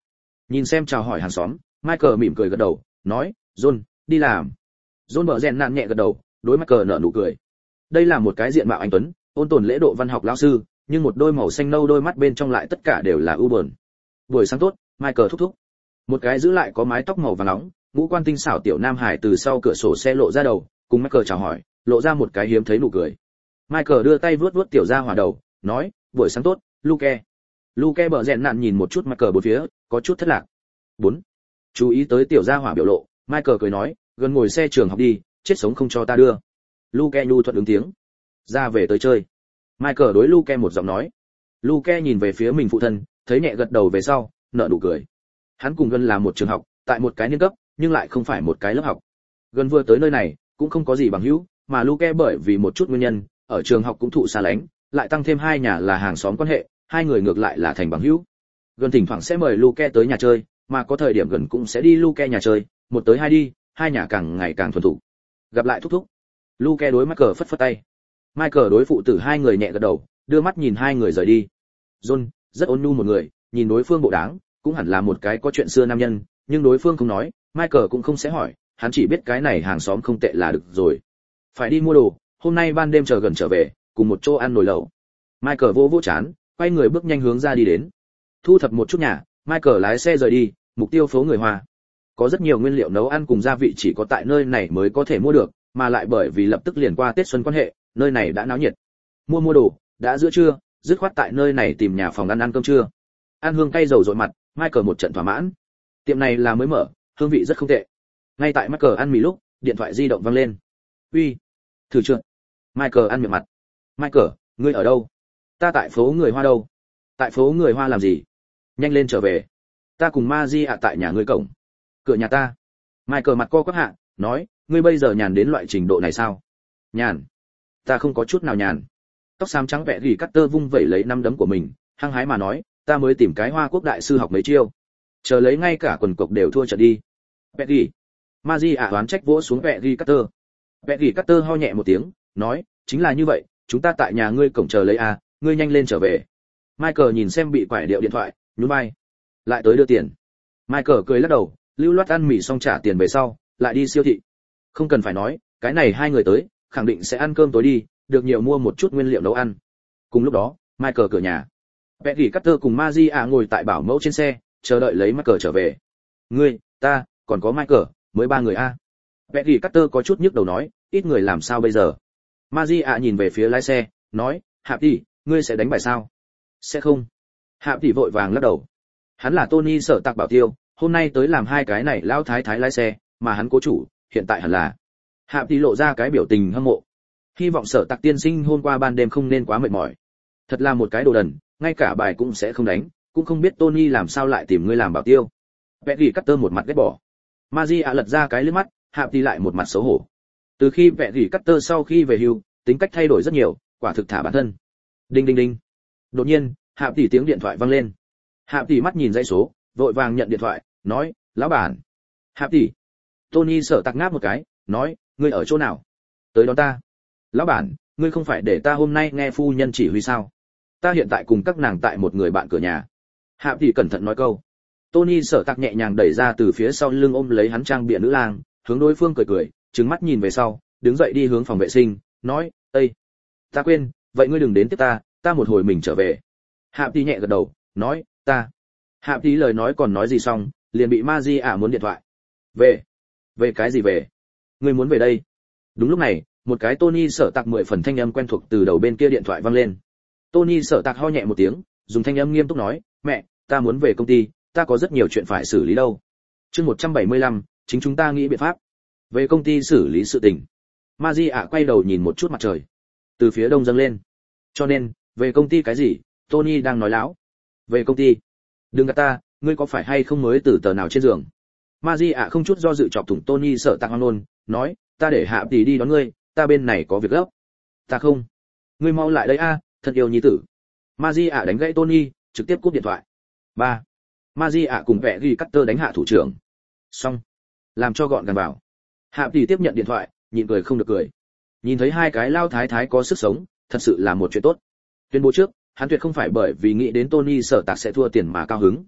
Nhìn xem chào hỏi hàng xóm, Michael mỉm cười gật đầu, nói, John, đi làm. John bờ rèn nạn nhẹ gật đầu, đối Michael nở nụ cười. Đây là một cái diện mạo anh tuấn, ôn tồn lễ độ văn học lão sư, nhưng một đôi màu xanh nâu đôi mắt bên trong lại tất cả đều là u buồn. Buổi sáng tốt, Michael thúc thúc. Một cái giữ lại có mái tóc màu vàng nóng, ngũ quan tinh xảo tiểu nam hải từ sau cửa sổ xe lộ ra đầu, cùng Michael chào hỏi, lộ ra một cái hiếm thấy nụ cười. Michael đưa tay vuốt vuốt tiểu gia hỏa đầu, nói, buổi sáng tốt, Luke. Luke bờ rèn nạn nhìn một chút Michael bốn phía, có chút thất lạc. 4. Chú ý tới tiểu gia hỏa biểu lộ, Michael cười nói, gần ngồi xe trường học đi, chết sống không cho ta đưa. Luke nhu thuận ứng tiếng. Ra về tới chơi. Michael đối Luke một giọng nói. Luke nhìn về phía mình phụ thân, thấy nhẹ gật đầu về sau, nở nụ cười. Hắn cùng gần là một trường học, tại một cái niên cấp, nhưng lại không phải một cái lớp học. Gần vừa tới nơi này, cũng không có gì bằng hữu, mà Luke bởi vì một chút nguyên nhân, ở trường học cũng thụ xa lánh, lại tăng thêm hai nhà là hàng xóm quan hệ, hai người ngược lại là thành bằng hữu. Gần thỉnh thoảng sẽ mời Luke tới nhà chơi, mà có thời điểm gần cũng sẽ đi Luke nhà chơi, một tới hai đi, hai nhà càng ngày càng thuần thủ. Gặp lại thúc thúc. Luke đối Michael phất phất tay. Michael đối phụ tử hai người nhẹ gật đầu, đưa mắt nhìn hai người rời đi. John, rất ôn nhu một người, nhìn đối phương bộ đáng, cũng hẳn là một cái có chuyện xưa nam nhân, nhưng đối phương không nói, Michael cũng không sẽ hỏi, hắn chỉ biết cái này hàng xóm không tệ là được rồi. Phải đi mua đồ, hôm nay ban đêm chờ gần trở về, cùng một chỗ ăn nồi lẩu. Michael vô vô chán, quay người bước nhanh hướng ra đi đến. Thu thập một chút nhà, Michael lái xe rời đi, mục tiêu phố người Hoa. Có rất nhiều nguyên liệu nấu ăn cùng gia vị chỉ có tại nơi này mới có thể mua được, mà lại bởi vì lập tức liền qua Tết xuân quan hệ, nơi này đã náo nhiệt. Mua đồ, đã giữa trưa, dứt khoát tại nơi này tìm nhà phòng ăn cơm trưa. Ăn hương cay dầu dội mặt, Michael một trận thỏa mãn. Tiệm này là mới mở, hương vị rất không tệ. Ngay tại Michael ăn mì lúc, điện thoại di động vang lên. "Uy, thử chưa?" Michael ăn miệng mặt. "Michael, ngươi ở đâu?" "Ta tại phố người Hoa đâu." "Tại phố người Hoa làm gì?" "Nhanh lên trở về. Ta cùng Maria tại nhà ngươi cổng." "Cửa nhà ta." Michael mặt co quắp hạ, nói, "Ngươi bây giờ nhàn đến loại trình độ này sao?" "Nhàn? Ta không có chút nào nhàn." Tóc xám trắng vẽ gỉ cắt tơ vung vẩy lấy năm đấm của mình, hăng hái mà nói, "Ta mới tìm cái Hoa Quốc đại sư học mấy chiêu, chờ lấy ngay cả quần cộc đều thua trận đi." "Vẽ gỉ." Maria oán trách vỗ xuống vẽ gỉ cắt tơ. Vẽ gỉ cắt tơ ho nhẹ một tiếng, nói, "Chính là như vậy, chúng ta tại nhà ngươi cổng chờ lấy à, ngươi nhanh lên trở về." Michael nhìn xem bị quải điệu điện thoại, nhún vai. "Lại tới đưa tiền." Michael cười lắc đầu, lưu loát ăn mì xong trả tiền về sau, lại đi siêu thị. Không cần phải nói, cái này hai người tới, khẳng định sẽ ăn cơm tối đi, được nhiều mua một chút nguyên liệu nấu ăn. Cùng lúc đó, Michael cửa nhà. Peggy Carter cùng Maria ngồi tại bảo mẫu trên xe, chờ đợi lấy Michael trở về. "Ngươi, ta, còn có Michael, mới ba người a." Peggy Carter có chút nhức đầu nói, "Ít người làm sao bây giờ?" Maria nhìn về phía lái xe, nói, "Hạp tỷ, ngươi sẽ đánh bài sao?" "Sẽ không." Hạp tỷ vội vàng lắc đầu. Hắn là Tony Sở Tạc bảo tiêu, hôm nay tới làm hai cái này lão thái thái lái xe, mà hắn cố chủ, hiện tại hẳn là. Hạp tỷ lộ ra cái biểu tình hâm mộ. Hy vọng Sở Tạc tiên sinh hôm qua ban đêm không nên quá mệt mỏi. Thật là một cái đồ đần, ngay cả bài cũng sẽ không đánh, cũng không biết Tony làm sao lại tìm ngươi làm bảo tiêu. Peggy Carter một mặt ghét bỏ. Maria lật ra cái liếc mắt, Hạp tỷ lại một mặt xấu hổ. Từ khi Peggy Carter sau khi về hưu, tính cách thay đổi rất nhiều, quả thực thả bản thân. Đinh đinh đinh. Đột nhiên, Hạp tỷ tiếng điện thoại vang lên. Hạp tỷ mắt nhìn dãy số, vội vàng nhận điện thoại, nói, "Lão bản." "Hạp tỷ." Tony Sở Tạc ngáp một cái, nói, "Ngươi ở chỗ nào?" "Tới đón ta." "Lão bản, ngươi không phải để ta hôm nay nghe phu nhân chỉ huy sao? Ta hiện tại cùng các nàng tại một người bạn cửa nhà." Hạp tỷ cẩn thận nói câu. Tony Sở Tạc nhẹ nhàng đẩy ra từ phía sau lưng ôm lấy hắn trang bịa nữ lang, hướng đối phương cười cười, trừng mắt nhìn về sau, đứng dậy đi hướng phòng vệ sinh, nói, "Ê, ta quên, vậy ngươi đừng đến tiếp ta, ta một hồi mình trở về." Hạp tỷ nhẹ gật đầu, nói, "Ta." Hạp tỷ lời nói còn nói gì xong, liền bị Maria muốn điện thoại. "Về? Về cái gì về? Ngươi muốn về đây?" Đúng lúc này, một cái Tony Sở Tạc 10 phần thanh âm quen thuộc từ đầu bên kia điện thoại vang lên. Tony Sở Tạc ho nhẹ một tiếng, dùng thanh âm nghiêm túc nói, "Mẹ, ta muốn về công ty, ta có rất nhiều chuyện phải xử lý đâu." Chương 175, chính chúng ta nghĩ biện pháp. Về công ty xử lý sự tình. Maria quay đầu nhìn một chút mặt trời. Từ phía đông dâng lên. "Cho nên, về công ty cái gì?" Tony đang nói láo. "Về công ty? Đừng gạt ta, ngươi có phải hay không mới từ tờ nào trên giường?" Maria không chút do dự chọc thủng Tony Sở Tạc hoang nôn, nói, "Ta để Hạ tỷ đi đón ngươi, ta bên này có việc gấp." "Ta không." "Ngươi mau lại đây a, thật yêu nhi tử." Maria đánh gãy Tony, trực tiếp cúp điện thoại. 3. Maria cùng vẽ ghi Carter đánh hạ thủ trưởng. Xong. Làm cho gọn gàng vào. Hạ tỷ tiếp nhận điện thoại, nhịn cười không được cười. Nhìn thấy hai cái lao thái thái có sức sống, thật sự là một chuyện tốt. Tuyên bố trước, hắn tuyệt không phải bởi vì nghĩ đến Tony Sở Tạc sẽ thua tiền mà cao hứng.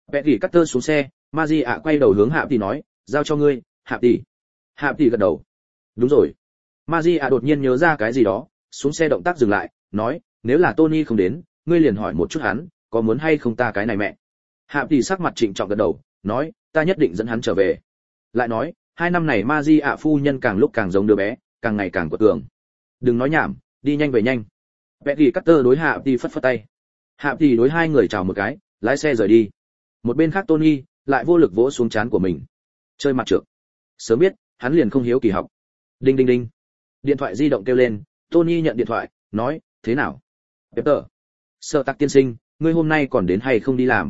Vẽ gỉ Carter xuống xe, Maria quay đầu hướng Hạ Tỷ nói, giao cho ngươi, Hạ Tỷ. Hạ Tỷ gật đầu. Đúng rồi. Maria đột nhiên nhớ ra cái gì đó, xuống xe động tác dừng lại, nói, nếu là Tony không đến, ngươi liền hỏi một chút hắn, có muốn hay không ta cái này mẹ. Hạ Tỷ sắc mặt trịnh trọng gật đầu, nói, ta nhất định dẫn hắn trở về. Lại nói, 2 năm này Maria phu nhân càng lúc càng giống đứa bé, càng ngày càng quật cường. Đừng nói nhảm, đi nhanh về nhanh. Vẽ gỉ Carter đối Hạ Tỷ phất phất tay. Hạ Tỷ đối hai người chào một cái, lái xe rời đi. Một bên khác Tony lại vô lực vỗ xuống trán của mình. Chơi mặt trược. Sớm biết, hắn liền không hiếu kỳ học. Đinh đinh đinh. Điện thoại di động kêu lên, Tony nhận điện thoại, nói, thế nào? Peter. Sở Tạc tiên sinh, ngươi hôm nay còn đến hay không đi làm?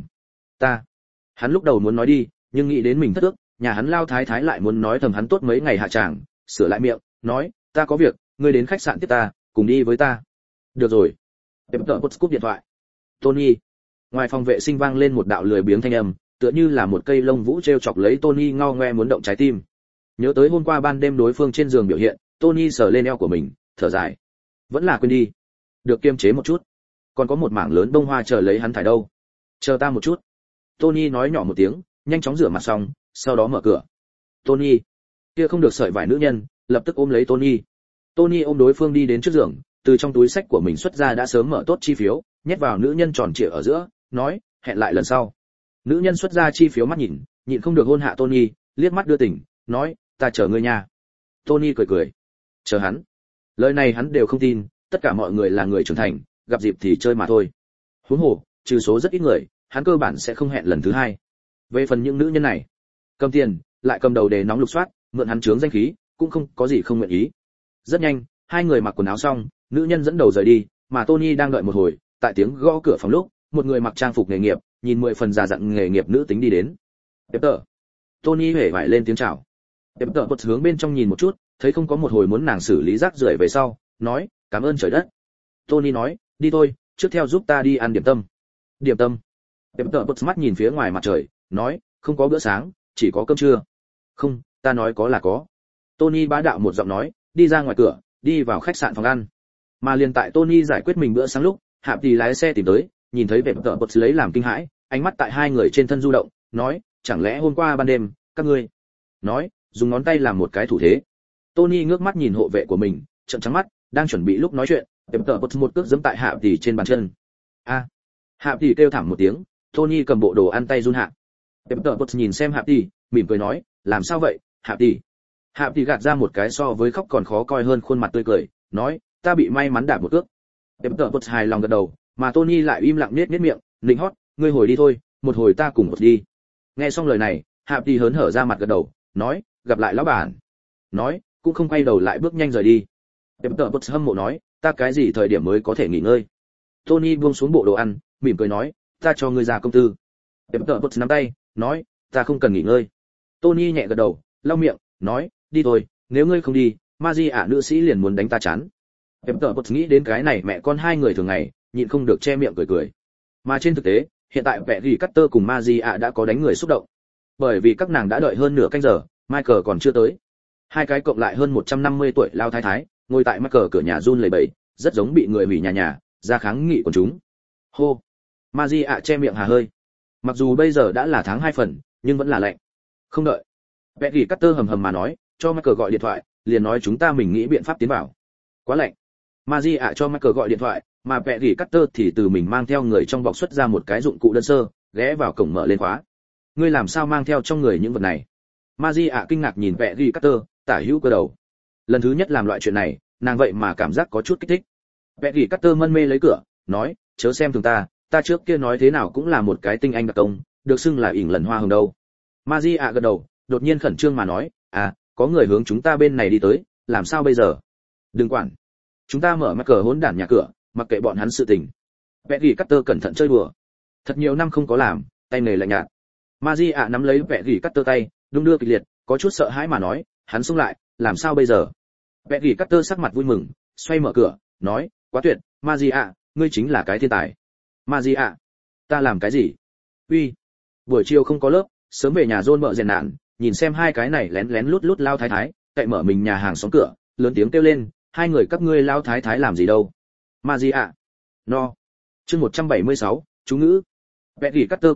Hắn lúc đầu muốn nói đi, nhưng nghĩ đến mình thất ước, nhà hắn lao thái thái lại muốn nói thầm hắn tốt mấy ngày hạ tràng, sửa lại miệng, nói, ta có việc, ngươi đến khách sạn tiếp ta, cùng đi với ta. Được rồi. Peter cúp điện thoại. Tony. Ngoài phòng vệ sinh vang lên một đạo lười biếng thanh âm, tựa như là một cây lông vũ treo chọc lấy Tony ngao ngoe muốn động trái tim. Nhớ tới hôm qua ban đêm đối phương trên giường biểu hiện, Tony sờ lên eo của mình, thở dài. Vẫn là quên đi. Được kiềm chế một chút. Còn có một mảng lớn bông hoa chờ lấy hắn thải đâu. Chờ ta một chút. Tony nói nhỏ một tiếng, nhanh chóng rửa mặt xong, sau đó mở cửa. Tony. Kia không được sợi vải nữ nhân, lập tức ôm lấy Tony. Tony ôm đối phương đi đến trước giường, từ trong túi sách của mình xuất ra đã sớm mở tốt chi phiếu, nhét vào nữ nhân tròn trịa ở giữa, nói, hẹn lại lần sau. Nữ nhân xuất ra chi phiếu mắt nhìn, nhịn không được hôn hạ Tony, liếc mắt đưa tình, nói, ta chờ ngươi nha. Tony cười cười. Chờ hắn. Lời này hắn đều không tin, tất cả mọi người là người trưởng thành, gặp dịp thì chơi mà thôi. Huống hồ, trừ số rất ít người, hắn cơ bản sẽ không hẹn lần thứ hai. Về phần những nữ nhân này, cầm tiền, lại cầm đầu để nóng lục soát, mượn hắn chướng danh khí, cũng không có gì không nguyện ý. Rất nhanh, hai người mặc quần áo xong, nữ nhân dẫn đầu rời đi, mà Tony đang đợi một hồi, tại tiếng gõ cửa phòng lúc, một người mặc trang phục nghề nghiệp, nhìn 10 phần già dặn nghề nghiệp nữ tính đi đến. Peter. Tony hề vải lên tiếng chào. Peter bật hướng bên trong nhìn một chút, thấy không có một hồi muốn nàng xử lý rác rưởi về sau, nói, cảm ơn trời đất. Tony nói, đi thôi, trước theo giúp ta đi ăn điểm tâm. Điểm tâm. Peter bật mắt nhìn phía ngoài mặt trời, nói, không có bữa sáng, chỉ có cơm trưa. Không, ta nói có là có. Tony bá đạo một giọng nói, đi ra ngoài cửa, đi vào khách sạn phòng ăn. Mà liền tại Tony giải quyết mình bữa sáng lúc, Hạ Tỷ lái xe tìm tới, nhìn thấy Peter bật lấy làm kinh hãi, ánh mắt tại hai người trên thân du động, nói, chẳng lẽ hôm qua ban đêm, các ngươi? Nói, dùng ngón tay làm một cái thủ thế. Tony ngước mắt nhìn hộ vệ của mình, trợn trắng mắt, đang chuẩn bị lúc nói chuyện, Peter bật một cước giẫm tại Hạ Tỷ trên bàn chân. A! Hạ Tỷ kêu thảm một tiếng, Tony cầm bộ đồ ăn tay run hạ. Peter bật nhìn xem Hạ Tỷ, mỉm cười nói, làm sao vậy, Hạ Tỷ? Hạ Tỷ gạt ra một cái so với khóc còn khó coi hơn khuôn mặt tươi cười, nói, ta bị may mắn đạp một cước. Peter bật hài lòng gật đầu, mà Tony lại im lặng nhếch miệng, nịnh hót, ngươi hồi đi thôi, một hồi ta cùng một đi. Nghe xong lời này, Hạ Tỷ hớn hở ra mặt gật đầu, nói, gặp lại lão bản. Nói, cũng không quay đầu lại bước nhanh rời đi. Peter bật hâm mộ nói, ta cái gì thời điểm mới có thể nghỉ ngơi? Tony buông xuống bộ đồ ăn, mỉm cười nói, ta cho ngươi ra công tư. Peter bật nắm tay, nói, ta không cần nghỉ ngơi. Tony nhẹ gật đầu, lau miệng, nói, đi thôi, nếu ngươi không đi, Magia nữ sĩ liền muốn đánh ta chán. Peter bật nghĩ đến cái này mẹ con hai người thường ngày, nhịn không được che miệng cười cười. Mà trên thực tế, hiện tại vẻ gỉ Carter cùng Magia đã có đánh người xúc động. Bởi vì các nàng đã đợi hơn nửa canh giờ, Michael còn chưa tới. Hai cái cộng lại hơn 150 tuổi lao thái thái, ngồi tại Michael cửa nhà run lẩy bẩy, rất giống bị người hủy nhà, ra kháng nghị của chúng. Hô. Magia che miệng hà hơi. Mặc dù bây giờ đã là tháng 2 phần, nhưng vẫn là lạnh. Không đợi. Vẻ gỉ Carter hầm hầm mà nói, cho Michael gọi điện thoại, liền nói chúng ta mình nghĩ biện pháp tiến vào. Quá lạnh. Magia cho Michael gọi điện thoại, mà Vẻ gỉ Carter thì từ mình mang theo người trong bọc xuất ra một cái dụng cụ đơn sơ, ghé vào cổng mở lên khóa. Ngươi làm sao mang theo trong người những vật này? Magia kinh ngạc nhìn Vẻ gỉ Carter, tả hữu cơ đầu. Lần thứ nhất làm loại chuyện này, nàng vậy mà cảm giác có chút kích thích. Vẻ gỉ Carter mân mê lấy cửa, nói, chớ xem thường ta trước kia nói thế nào cũng là một cái tinh anh đặc công, được xưng là ỉn lần hoa hồng đâu. Magia gật đầu, đột nhiên khẩn trương mà nói, có người hướng chúng ta bên này đi tới, làm sao bây giờ? Đừng quản. Chúng ta mở mắt cờ hỗn đản nhà cửa, mặc kệ bọn hắn sự tình. Vẻ gỉ Carter cẩn thận chơi đùa. Thật nhiều năm không có làm, tay nghề lạnh nhạt. Magia nắm lấy Vẻ gỉ Carter tay, đung đưa kịch liệt, có chút sợ hãi mà nói, hắn xông lại, làm sao bây giờ? Vẻ gỉ Carter sắc mặt vui mừng, xoay mở cửa, nói, quá tuyệt, Magia, ngươi chính là cái thiên tài. Magia, ta làm cái gì? Uy, buổi chiều không có lớp, sớm về nhà John bợ rèn nạn, nhìn xem hai cái này lén lén lút lút lao thái thái, cậy mở mình nhà hàng xóm cửa, lớn tiếng kêu lên, hai người các ngươi lao thái thái làm gì đâu? Magia, no. Chương 176, chú ngữ. Vẻ gỉ Carter quay đầu,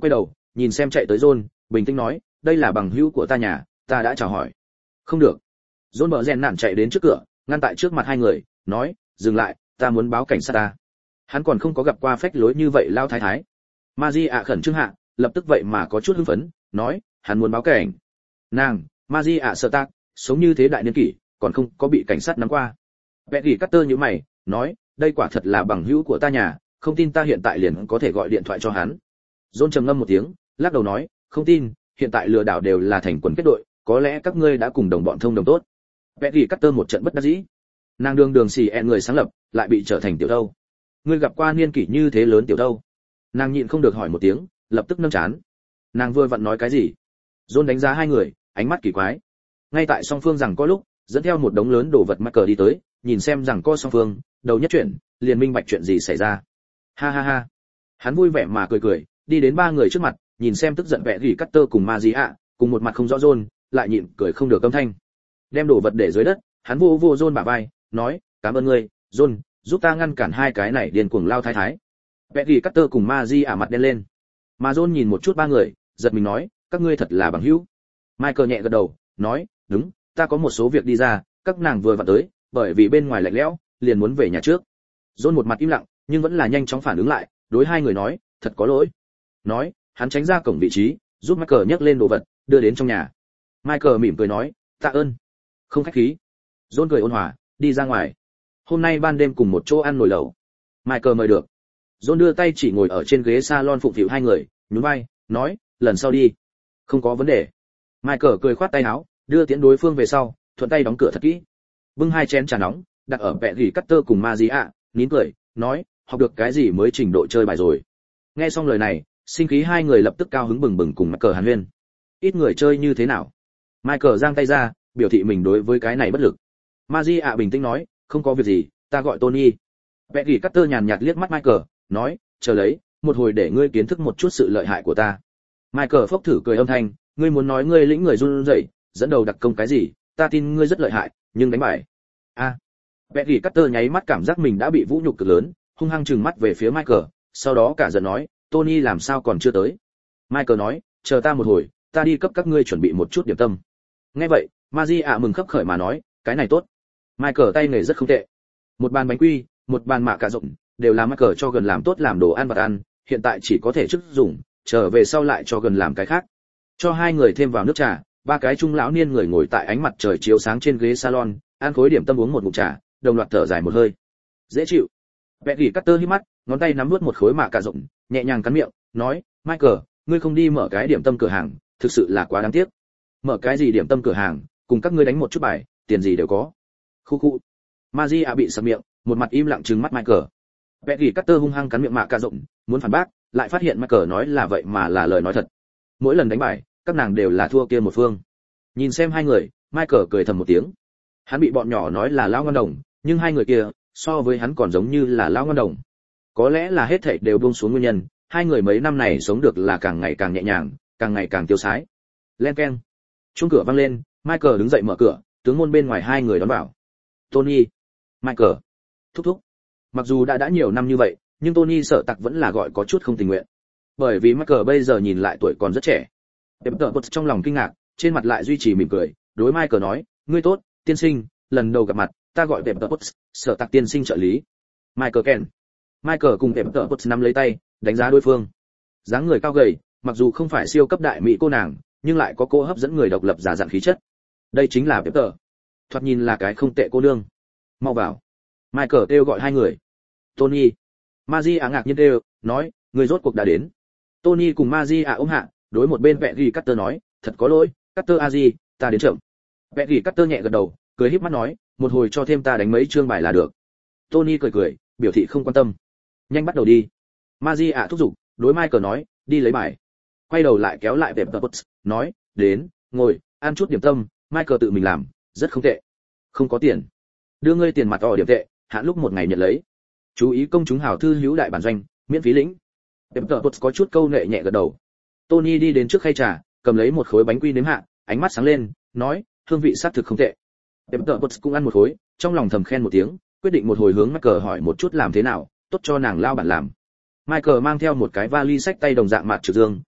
nhìn xem chạy tới John, bình tĩnh nói, đây là bằng hữu của ta nhà, ta đã chào hỏi. Không được. John bờ rèn nản chạy đến trước cửa, ngăn tại trước mặt hai người, nói, dừng lại, ta muốn báo cảnh sát ta. Hắn còn không có gặp qua phách lối như vậy lao thái thái. Maria khẩn trương hạ, lập tức vậy mà có chút hưng phấn, nói, hắn muốn báo cảnh. Nàng, Maria sợ tác, sống như thế đại niên kỷ, còn không có bị cảnh sát nắm qua. Peggy Carter như mày, nói, đây quả thật là bằng hữu của ta nhà, không tin ta hiện tại liền có thể gọi điện thoại cho hắn. John trầm ngâm một tiếng, lắc đầu nói, không tin, hiện tại lừa đảo đều là thành quần kết đội, có lẽ các ngươi đã cùng đồng bọn thông đồng tốt. Peggy Carter một trận bất đắc dĩ. Nàng đường xì ẹn người sáng lập, lại bị trở thành tiểu đâu. Ngươi gặp qua niên kỷ như thế lớn tiểu đâu? Nàng nhịn không được hỏi một tiếng, lập tức nâng chán. Nàng vừa vặn nói cái gì? John đánh giá hai người, ánh mắt kỳ quái. Ngay tại song phương rằng có lúc, dẫn theo một đống lớn đồ vật Michael đi tới, nhìn xem rằng có song phương, đầu nhất chuyển, liền minh bạch chuyện gì xảy ra. Ha ha ha. Hắn vui vẻ mà cười, đi đến ba người trước mặt, nhìn xem tức giận vẻ gỉ Carter cùng Maria, cùng một mặt không rõ John, lại nhịn cười không được âm thanh. Đem đồ vật để dưới đất, hắn vô John bả vai, nói, cảm ơn ngươi, John, giúp ta ngăn cản hai cái này điên cuồng lao thái thái. Peggy Carter cùng Maji mặt đen lên. Mà John nhìn một chút ba người, giật mình nói, các ngươi thật là bằng hữu. Michael nhẹ gật đầu, nói, đúng, ta có một số việc đi ra, các nàng vừa vặn tới, bởi vì bên ngoài lạnh lẽo, liền muốn về nhà trước. John một mặt im lặng, nhưng vẫn là nhanh chóng phản ứng lại, đối hai người nói, thật có lỗi. Nói, hắn tránh ra cổng vị trí, giúp Michael nhấc lên đồ vật, đưa đến trong nhà. Michael mỉm cười nói, tạ ơn. Không khách khí. John cười ôn hòa, đi ra ngoài. Hôm nay ban đêm cùng một chỗ ăn nồi lẩu. Michael mời được. John đưa tay chỉ ngồi ở trên ghế salon phụng phịu hai người, nhún vai, nói, lần sau đi. Không có vấn đề. Michael cười khoát tay áo, đưa tiễn đối phương về sau, thuận tay đóng cửa thật kỹ. Bưng hai chén trà nóng, đặt ở Peggy Carter cùng Maria, nín cười, nói, học được cái gì mới trình độ chơi bài rồi. Nghe xong lời này, sinh khí hai người lập tức cao hứng bừng bừng cùng Michael hàn huyên. Ít người chơi như thế nào? Michael giang tay ra, biểu thị mình đối với cái này bất lực. Maria bình tĩnh nói, không có việc gì, ta gọi Tony. Peggy Carter nhàn nhạt liếc mắt Michael, nói, chờ lấy, một hồi để ngươi kiến thức một chút sự lợi hại của ta. Michael phốc thử cười âm thanh, ngươi muốn nói ngươi lĩnh người run rẩy, dẫn đầu đặc công cái gì, ta tin ngươi rất lợi hại, nhưng đánh bại. A. Peggy Carter nháy mắt cảm giác mình đã bị vũ nhục cực lớn, hung hăng trừng mắt về phía Michael, sau đó cả giận nói, Tony làm sao còn chưa tới. Michael nói, chờ ta một hồi, ta đi cấp các ngươi chuẩn bị một chút điểm tâm. Nghe vậy, Maria mừng khấp khởi mà nói, cái này tốt. Michael tay nghề rất không tệ. Một bàn bánh quy, một bàn mạ cà rộng, đều là Michael cho gần làm tốt làm đồ ăn vặt ăn, hiện tại chỉ có thể trước dùng, trở về sau lại cho gần làm cái khác. Cho hai người thêm vào nước trà, ba cái trung lão niên người ngồi tại ánh mặt trời chiếu sáng trên ghế salon, ăn khối điểm tâm uống một ngụm trà, đồng loạt thở dài một hơi. Dễ chịu. Peggy Carter hí mắt, ngón tay nắm nuốt một khối mạ cà rộng, nhẹ nhàng cắn miệng, nói, Michael, ngươi không đi mở cái điểm tâm cửa hàng, thực sự là quá đáng tiếc. Mở cái gì điểm tâm cửa hàng, cùng các ngươi đánh một chút bài, tiền gì đều có. Khu khu. Maria bị sặc miệng, một mặt im lặng trừng mắt Michael. Peggy Carter hung hăng cắn miệng mạ cà rộng, muốn phản bác, lại phát hiện Michael nói là vậy mà là lời nói thật. Mỗi lần đánh bài, các nàng đều là thua kia một phương. Nhìn xem hai người, Michael cười thầm một tiếng. Hắn bị bọn nhỏ nói là lão ngon đồng, nhưng hai người kia, so với hắn còn giống như là lão ngon đồng. Có lẽ là hết thảy đều buông xuống nguyên nhân, hai người mấy năm này sống được là càng ngày càng nhẹ nhàng, càng ngày càng tiêu sái. Len keng. Chuông cửa vang lên, Michael đứng dậy mở cửa, tướng môn bên ngoài hai người đón vào. Tony. Michael. Thúc thúc. Mặc dù đã nhiều năm như vậy, nhưng Tony sợ tặc vẫn là gọi có chút không tình nguyện. Bởi vì Michael bây giờ nhìn lại tuổi còn rất trẻ. Pepper Potts trong lòng kinh ngạc, trên mặt lại duy trì mỉm cười, đối Michael nói, ngươi tốt, tiên sinh, lần đầu gặp mặt, ta gọi Pepper Potts, sợ tặc tiên sinh trợ lý. Michael Ken. Michael cùng Pepper Potts nắm lấy tay, đánh giá đối phương. Dáng người cao gầy, mặc dù không phải siêu cấp đại mỹ cô nàng, nhưng lại có cô hấp dẫn người độc lập giả dặn khí chất. Đây chính là Pepper. Thoạt nhìn là cái không tệ cô nương. Mau vào. Michael kêu gọi hai người. Tony. Magia ngạc nhiên kêu, nói, người rốt cuộc đã đến. Tony cùng Magia ôm hạ, đối một bên Peggy Carter nói, thật có lỗi, Carter Aji, ta đến chậm. Peggy Carter nhẹ gật đầu, cười híp mắt nói, một hồi cho thêm ta đánh mấy chương bài là được. Tony cười, biểu thị không quan tâm. Nhanh bắt đầu đi. Magia thúc giục, đối Michael nói, đi lấy bài. Quay đầu lại kéo lại Pepper Potts, nói, đến, ngồi, ăn chút điểm tâm, Michael tự mình làm, rất không tệ. Không có tiền. Đưa ngươi tiền mặt điểm tệ, hạn lúc một ngày nhận lấy. Chú ý công chúng hảo thư hữu đại bản doanh, miễn phí lĩnh. Pepper Potts có chút câu nệ nhẹ gật đầu. Tony đi đến trước khay trà, cầm lấy một khối bánh quy nếm hạ, ánh mắt sáng lên, nói, hương vị xác thực không tệ. Pepper Potts cũng ăn một khối, trong lòng thầm khen một tiếng, quyết định một hồi hướng Michael hỏi một chút làm thế nào, tốt cho nàng lao bản làm. Michael mang theo một cái vali sách tay đồng dạng mạt trực dương,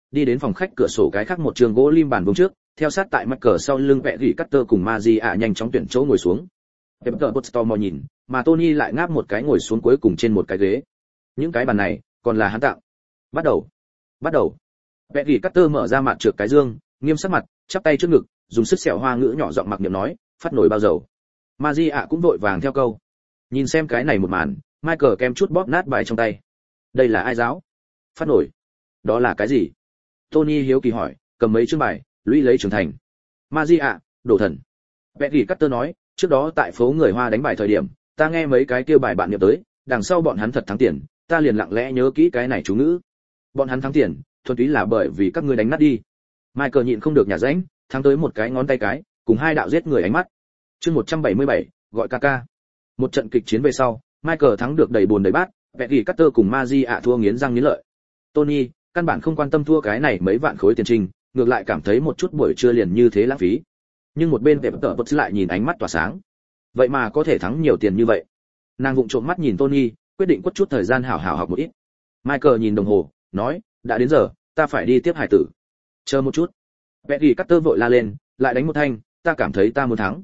đi đến phòng khách cửa sổ cái khác một trường gỗ lim bàn vuông trước, theo sát tại mặt cờ sau lưng vẽ gỉ Cutter cùng Magia nhanh chóng tuyển chỗ ngồi xuống. Pepper Potts nhìn, mà Tony lại ngáp một cái ngồi xuống cuối cùng trên một cái ghế. Những cái bàn này còn là hắn tặng. Bắt đầu. Vẽ gỉ Cutter mở ra mặt trược cái dương, nghiêm sắc mặt, chắp tay trước ngực, dùng sức xẻo hoa ngữ nhỏ giọng mặc niệm nói, phát nổi bao dầu. Magia cũng vội vàng theo câu. Nhìn xem cái này một màn, Michael kem chút bóp nát bài trong tay. Đây là ai giáo? Phát nổi. Đó là cái gì? Tony hiếu kỳ hỏi, cầm mấy chương bài, lũy lấy trưởng thành. Magia, đồ thần. Peggy Cutter nói, trước đó tại phố người Hoa đánh bài thời điểm, ta nghe mấy cái kia bài bạn niệm tới, đằng sau bọn hắn thật thắng tiền, ta liền lặng lẽ nhớ kỹ cái này chú ngữ. Bọn hắn thắng tiền, thuần túy là bởi vì các ngươi đánh nát đi. Michael nhịn không được nhả rãnh, thắng tới một cái ngón tay cái, cùng hai đạo giết người ánh mắt. Chương 177, gọi Kaka. Một trận kịch chiến về sau, Michael thắng được đầy buồn đầy bát, Peggy Cutter cùng Magia thua nghiến răng nghiến lợi. Tony căn bản không quan tâm thua cái này mấy vạn khối tiền trình, ngược lại cảm thấy một chút buổi trưa liền như thế lãng phí. Nhưng một bên Pepper Potts lại nhìn ánh mắt tỏa sáng. Vậy mà có thể thắng nhiều tiền như vậy. Nàng vụng trộm mắt nhìn Tony, quyết định quất chút thời gian hảo hảo học một ít. Michael nhìn đồng hồ, nói, đã đến giờ, ta phải đi tiếp hải tử. Chờ một chút. Peggy Cutter vội la lên, lại đánh một thanh, ta cảm thấy ta muốn thắng.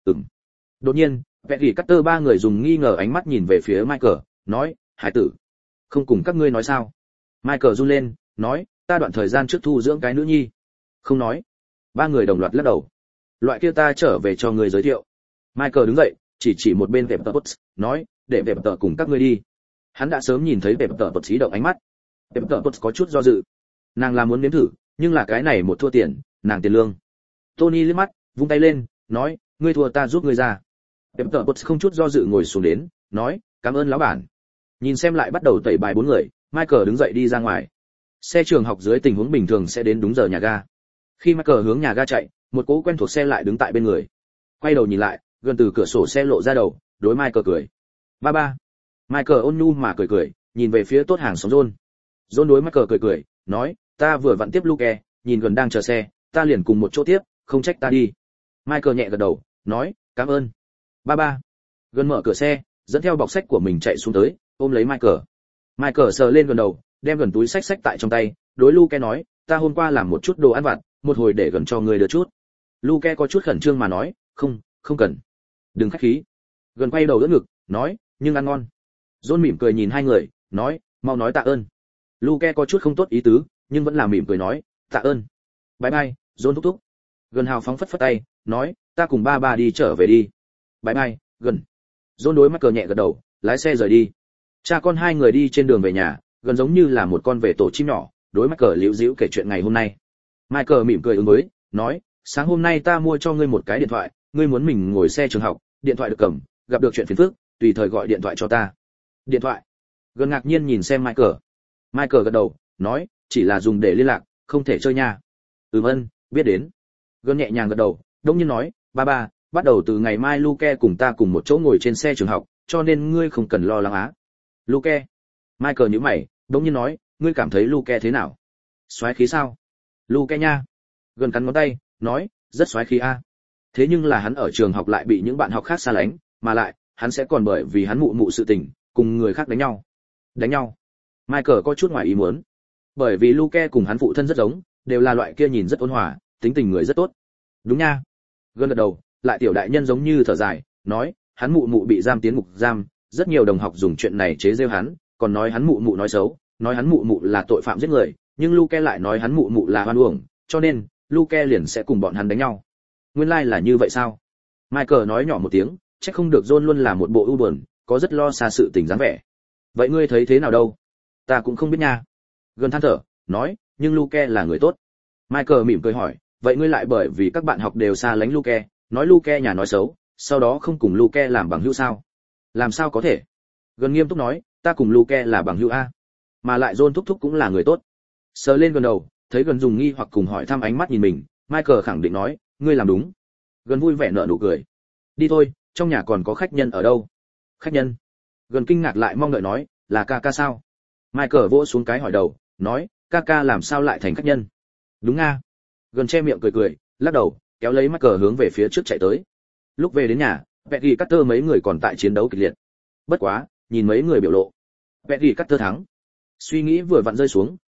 Đột nhiên, Peggy Cutter ba người dùng nghi ngờ ánh mắt nhìn về phía Michael, nói, hải tử, không cùng các ngươi nói sao? Michael run lên, nói, ta đoạn thời gian trước thu dưỡng cái nữ nhi. Không nói. Ba người đồng loạt lắc đầu. Loại kia ta trở về cho người giới thiệu. Michael đứng dậy, chỉ một bên Pepper Potts, nói, để Pepper cùng các ngươi đi. Hắn đã sớm nhìn thấy Pepper Potts ý động ánh mắt. Pepper Potts có chút do dự. Nàng là muốn nếm thử, nhưng là cái này một thua tiền, nàng tiền lương. Tony liếc mắt, vung tay lên, nói, ngươi thua ta giúp ngươi ra. Pepper Potts không chút do dự ngồi xuống đến, nói, cảm ơn lão bản. Nhìn xem lại bắt đầu tẩy bài bốn người, Michael đứng dậy đi ra ngoài. Xe trường học dưới tình huống bình thường sẽ đến đúng giờ nhà ga. Khi Michael hướng nhà ga chạy, một cỗ quen thuộc xe lại đứng tại bên người. Quay đầu nhìn lại, gần từ cửa sổ xe lộ ra đầu, đối Michael cười. Ba ba. Michael ôn nhu mà cười, nhìn về phía tốt hàng xóm John. John đối Michael cười, nói, ta vừa vặn tiếp Luke, nhìn gần đang chờ xe, ta liền cùng một chỗ tiếp, không trách ta đi. Michael nhẹ gật đầu, nói, cảm ơn. Ba ba. Gần mở cửa xe, dẫn theo bọc sách của mình chạy xuống tới, ôm lấy Michael. Michael sờ lên gần đầu, đem gần túi sách tại trong tay, đối Luke nói, ta hôm qua làm một chút đồ ăn vặt, một hồi để gần cho người đưa chút. Luke có chút khẩn trương mà nói, không cần. Đừng khách khí. Gần quay đầu đỡ ngực, nói, nhưng ăn ngon. John mỉm cười nhìn hai người, nói, mau nói tạ ơn. Luke có chút không tốt ý tứ, nhưng vẫn là mỉm cười nói, tạ ơn. Bye bye, John thúc thúc. Gần hào phóng phất tay, nói, ta cùng ba ba đi trở về đi. Bye bye, gần. John đối Michael nhẹ gật đầu, lái xe rời đi. Cha con hai người đi trên đường về nhà, gần giống như là một con về tổ chim nhỏ, đối Michael liễu díu kể chuyện ngày hôm nay. Michael mỉm cười ứng với, nói, sáng hôm nay ta mua cho ngươi một cái điện thoại, ngươi muốn mình ngồi xe trường học, điện thoại được cầm, gặp được chuyện phiền phức, tùy thời gọi điện thoại cho ta. Điện thoại? Gần ngạc nhiên nhìn xem Michael. Michael gật đầu, nói, chỉ là dùng để liên lạc, không thể chơi nha. Ơn, biết đến. Gần nhẹ nhàng gật đầu, đông nhiên nói, ba ba, bắt đầu từ ngày mai Luke cùng ta cùng một chỗ ngồi trên xe trường học, cho nên ngươi không cần lo lắng á. Luke. Michael nhíu mày, đông nhiên nói, ngươi cảm thấy Luke thế nào? Soái khí sao? Luke nha. Gần cắn ngón tay, nói, rất soái khí a. Thế nhưng là hắn ở trường học lại bị những bạn học khác xa lánh, mà lại, hắn sẽ còn bởi vì hắn mụ sự tình, cùng người khác đánh nhau. Đánh nhau? Michael có chút ngoài ý muốn. Bởi vì Luke cùng hắn phụ thân rất giống, đều là loại kia nhìn rất ôn hòa, tính tình người rất tốt. Đúng nha. Gần gật đầu, lại tiểu đại nhân giống như thở dài, nói, hắn mụ bị giam tiến ngục giam, rất nhiều đồng học dùng chuyện này chế giễu hắn, còn nói hắn mụ nói xấu, nói hắn mụ là tội phạm giết người, nhưng Luke lại nói hắn mụ là hoan uổng, cho nên Luke liền sẽ cùng bọn hắn đánh nhau. Nguyên lai là như vậy sao? Michael nói nhỏ một tiếng, chắc không được John luôn là một bộ ưu buồn, có rất lo xa sự tình dáng vẻ. Vậy ngươi thấy thế nào đâu? Ta cũng không biết nha. Gần than thở, nói, nhưng Luke là người tốt. Michael mỉm cười hỏi, vậy ngươi lại bởi vì các bạn học đều xa lánh Luke, nói Luke nhà nói xấu, sau đó không cùng Luke làm bằng hữu sao? Làm sao có thể? Gần nghiêm túc nói, ta cùng Luke là bằng hữu a, mà lại John thúc thúc cũng là người tốt. Sờ lên gần đầu, thấy gần dùng nghi hoặc cùng hỏi thăm ánh mắt nhìn mình, Michael khẳng định nói, ngươi làm đúng. Gần vui vẻ nở nụ cười. Đi thôi, trong nhà còn có khách nhân ở đâu? Khách nhân? Gần kinh ngạc lại mong đợi nói, là Kaka sao? Michael vỗ xuống cái hỏi đầu, nói, Kaka làm sao lại thành khách nhân? Đúng nga. Gần che miệng cười, lắc đầu, kéo lấy Michael hướng về phía trước chạy tới. Lúc về đến nhà, Peggy Cutter mấy người còn tại chiến đấu kịch liệt. Bất quá, nhìn mấy người biểu lộ, Peggy Cutter thắng. Suy nghĩ vừa vặn rơi xuống,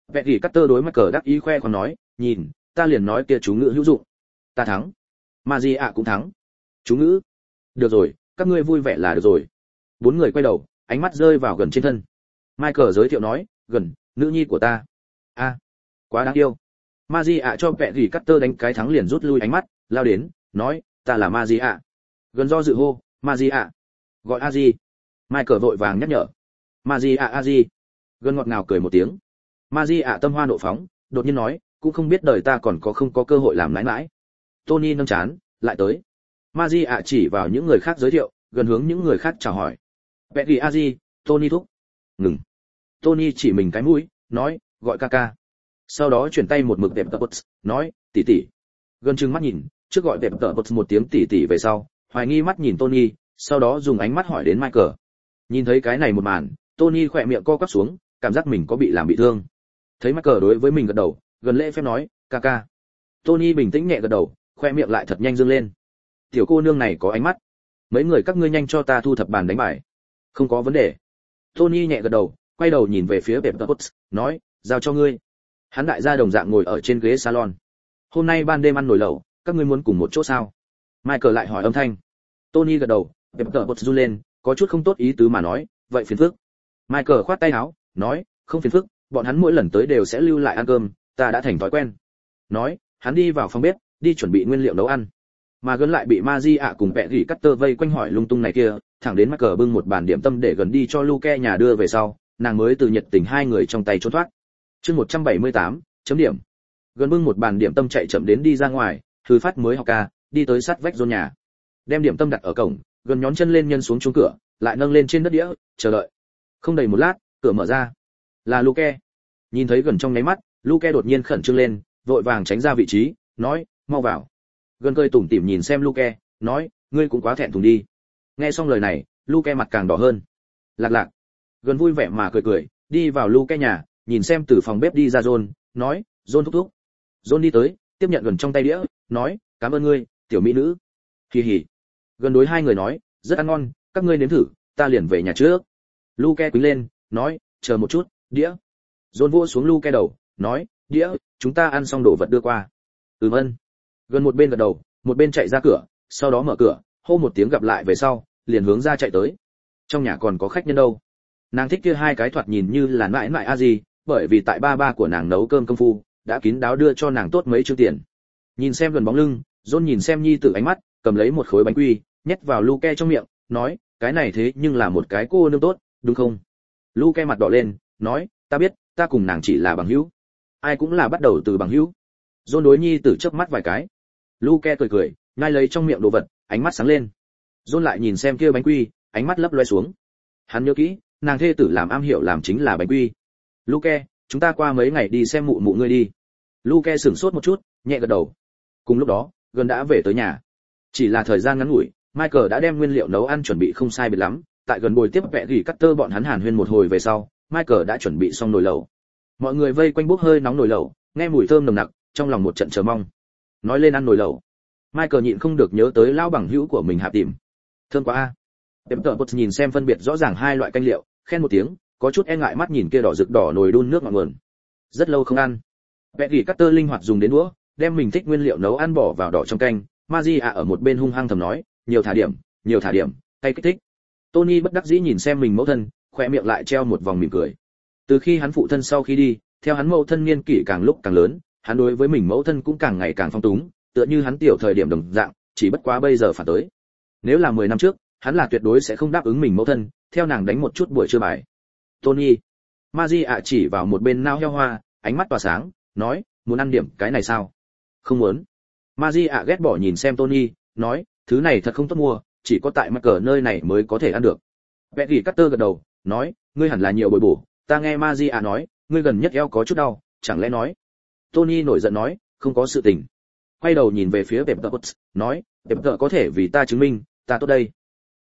Vẹn Gỉ Carter đối Michael đắc ý khoe còn nói, nhìn, ta liền nói kia chú ngữ hữu dụng. Ta thắng. Maria cũng thắng. Chú ngữ. Được rồi, các ngươi vui vẻ là được rồi. Bốn người quay đầu, ánh mắt rơi vào gần trên thân. Michael giới thiệu nói, gần, nữ nhi của ta. A, quá đáng yêu. Maria cho Vẹn Gỉ Carter đánh cái thắng liền rút lui ánh mắt, lao đến, nói, ta là Maria. Gần do dự hô, Maria. Gọi Aji. Michael vội vàng nhắc nhở. Maria Aji. Gần ngọt ngào cười một tiếng. Maria tâm hoa nộ phóng, đột nhiên nói, cũng không biết đời ta còn có không có cơ hội làm nãi nãi. Tony nâng chán, lại tới. Maria chỉ vào những người khác giới thiệu, gần hướng những người khác chào hỏi. Betty Aji, Tony thúc. Ngừng. Tony chỉ mình cái mũi, nói, gọi ca. Sau đó chuyển tay một mực đẹp tờ nói, tỷ tỷ. Gần trừng mắt nhìn, trước gọi đẹp tờ một tiếng tỷ tỷ về sau, hoài nghi mắt nhìn Tony, sau đó dùng ánh mắt hỏi đến Michael. Nhìn thấy cái này một màn, Tony khỏe miệng co quắp xuống, cảm giác mình có bị làm bị thương. Thấy Michael đối với mình gật đầu, gần lễ phép nói, ca. Tony bình tĩnh nhẹ gật đầu, khoe miệng lại thật nhanh dương lên. Tiểu cô nương này có ánh mắt. Mấy người các ngươi nhanh cho ta thu thập bàn đánh bài. Không có vấn đề. Tony nhẹ gật đầu, quay đầu nhìn về phía Pepperpot, nói, giao cho ngươi. Hắn đại gia đồng dạng ngồi ở trên ghế salon. Hôm nay ban đêm ăn nồi lẩu, các ngươi muốn cùng một chỗ sao? Michael lại hỏi âm thanh. Tony gật đầu, Pepperpot run lên, có chút không tốt ý tứ mà nói, vậy phiền phức. Michael khoát tay áo, nói, không phiền phức, bọn hắn mỗi lần tới đều sẽ lưu lại ăn cơm, ta đã thành thói quen. Nói, hắn đi vào phòng bếp, đi chuẩn bị nguyên liệu nấu ăn. Mà gần lại bị Magia cùng Vẹn Gỉ Carter vây quanh hỏi lung tung này kia, thẳng đến Michael bưng một bàn điểm tâm để gần đi cho Luke nhà đưa về sau, nàng mới từ nhiệt tình hai người trong tay trốn thoát. Chương 178, chấm điểm. Gần bưng một bàn điểm tâm chạy chậm đến đi ra ngoài, Thư Phát mới học ca, đi tới sát vách John nhà. Đem điểm tâm đặt ở cổng, gần nhón chân lên nhân xuống chuông cửa, lại nâng lên trên đất đĩa, chờ đợi. Không đầy một lát, cửa mở ra. Là Luke. Nhìn thấy gần trong nháy mắt, Luke đột nhiên khẩn trương lên, vội vàng tránh ra vị trí, nói, mau vào. Gần cười tủm tỉm nhìn xem Luke, nói, ngươi cũng quá thẹn thùng đi. Nghe xong lời này, Luke mặt càng đỏ hơn. Lạc. Gần vui vẻ mà cười, đi vào Luke nhà, nhìn xem từ phòng bếp đi ra John, nói, John thúc thúc. John đi tới, tiếp nhận gần trong tay đĩa, nói, cảm ơn ngươi, tiểu mỹ nữ. Hì hì. Gần đối hai người nói, rất ăn ngon, các ngươi nếm thử, ta liền về nhà trước. Luke quỳ lên, nói, chờ một chút, đĩa. John vỗ xuống Luke đầu, nói, đĩa, chúng ta ăn xong đồ vật đưa qua. Ơn. Gần một bên gật đầu, một bên chạy ra cửa, sau đó mở cửa, hô một tiếng gặp lại về sau, liền hướng ra chạy tới. Trong nhà còn có khách nhân đâu. Nàng thích kia hai cái thoạt nhìn như là mãi mãi a gì, bởi vì tại ba của nàng nấu cơm công phu, đã kín đáo đưa cho nàng tốt mấy chương tiền. Nhìn xem gần bóng lưng, John nhìn xem nhi tử ánh mắt, cầm lấy một khối bánh quy, nhét vào Luke trong miệng, nói, cái này thế nhưng là một cái cô nương tốt, đúng không? Luke mặt đỏ lên, nói, ta biết, ta cùng nàng chỉ là bằng hữu. Ai cũng là bắt đầu từ bằng hữu. John đối nhi tử chớp mắt vài cái. Luke cười, nhai lấy trong miệng đồ vật, ánh mắt sáng lên. John lại nhìn xem kia bánh quy, ánh mắt lấp loe xuống. Hắn nhớ kỹ, nàng thê tử làm am hiểu làm chính là bánh quy. Luke, chúng ta qua mấy ngày đi xem mụ mụ ngươi đi. Luke sửng sốt một chút, nhẹ gật đầu. Cùng lúc đó, gần đã về tới nhà. Chỉ là thời gian ngắn ngủi, Michael đã đem nguyên liệu nấu ăn chuẩn bị không sai biệt lắm. Tại gần buổi tiếp Vẹn Gỉ Carter bọn hắn hàn huyên một hồi về sau, Michael đã chuẩn bị xong nồi lẩu. Mọi người vây quanh bốc hơi nóng nồi lẩu, nghe mùi thơm nồng nặc, trong lòng một trận chờ mong. Nói lên ăn nồi lẩu, Michael nhịn không được nhớ tới lão bằng hữu của mình Hạ Tìm. Thơm quá a. Pepperpot nhìn xem phân biệt rõ ràng hai loại canh liệu, khen một tiếng, có chút e ngại mắt nhìn kia đỏ rực đỏ nồi đun nước ngọn nguồn. Rất lâu không ăn. Vẹn Gỉ Carter linh hoạt dùng đến đũa, đem mình thích nguyên liệu nấu ăn bỏ vào đỏ trong canh. Magia ở một bên hung hăng thầm nói, nhiều thả điểm, cay kích thích. Tony bất đắc dĩ nhìn xem mình mẫu thân, khoe miệng lại treo một vòng mỉm cười. Từ khi hắn phụ thân sau khi đi, theo hắn mẫu thân niên kỷ càng lúc càng lớn, hắn đối với mình mẫu thân cũng càng ngày càng phong túng, tựa như hắn tiểu thời điểm đồng dạng, chỉ bất quá bây giờ phản tới. Nếu là 10 năm trước, hắn là tuyệt đối sẽ không đáp ứng mình mẫu thân, theo nàng đánh một chút buổi trưa bài. Tony, Magia chỉ vào một bên nao heo hoa, ánh mắt tỏa sáng, nói, muốn ăn điểm cái này sao? Không muốn. Magia ghét bỏ nhìn xem Tony, nói, thứ này thật không tốt mua, chỉ có tại Michael nơi này mới có thể ăn được. Vẹn Gỉ Carter gật đầu, nói, ngươi hẳn là nhiều bồi bổ, ta nghe Magia nói, ngươi gần nhất eo có chút đau, chẳng lẽ nói? Tony nổi giận nói, không có sự tình. Quay đầu nhìn về phía Pepperpot, nói, Pepperpot có thể vì ta chứng minh, ta tốt đây.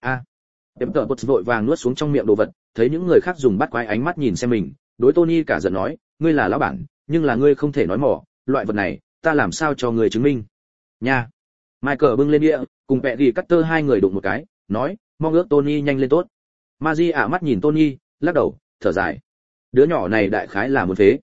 Pepperpot vội vàng nuốt xuống trong miệng đồ vật, thấy những người khác dùng bắt quái ánh mắt nhìn xem mình, đối Tony cả giận nói, ngươi là lão bản, nhưng là ngươi không thể nói mỏ, loại vật này, ta làm sao cho ngươi chứng minh? Nha. Michael bưng lên đĩa, cùng Vẹn Gỉ Carter hai người đụng một cái, nói, mong ước Tony nhanh lên tốt. Magia mắt nhìn Tony, lắc đầu, thở dài. Đứa nhỏ này đại khái là muốn phế.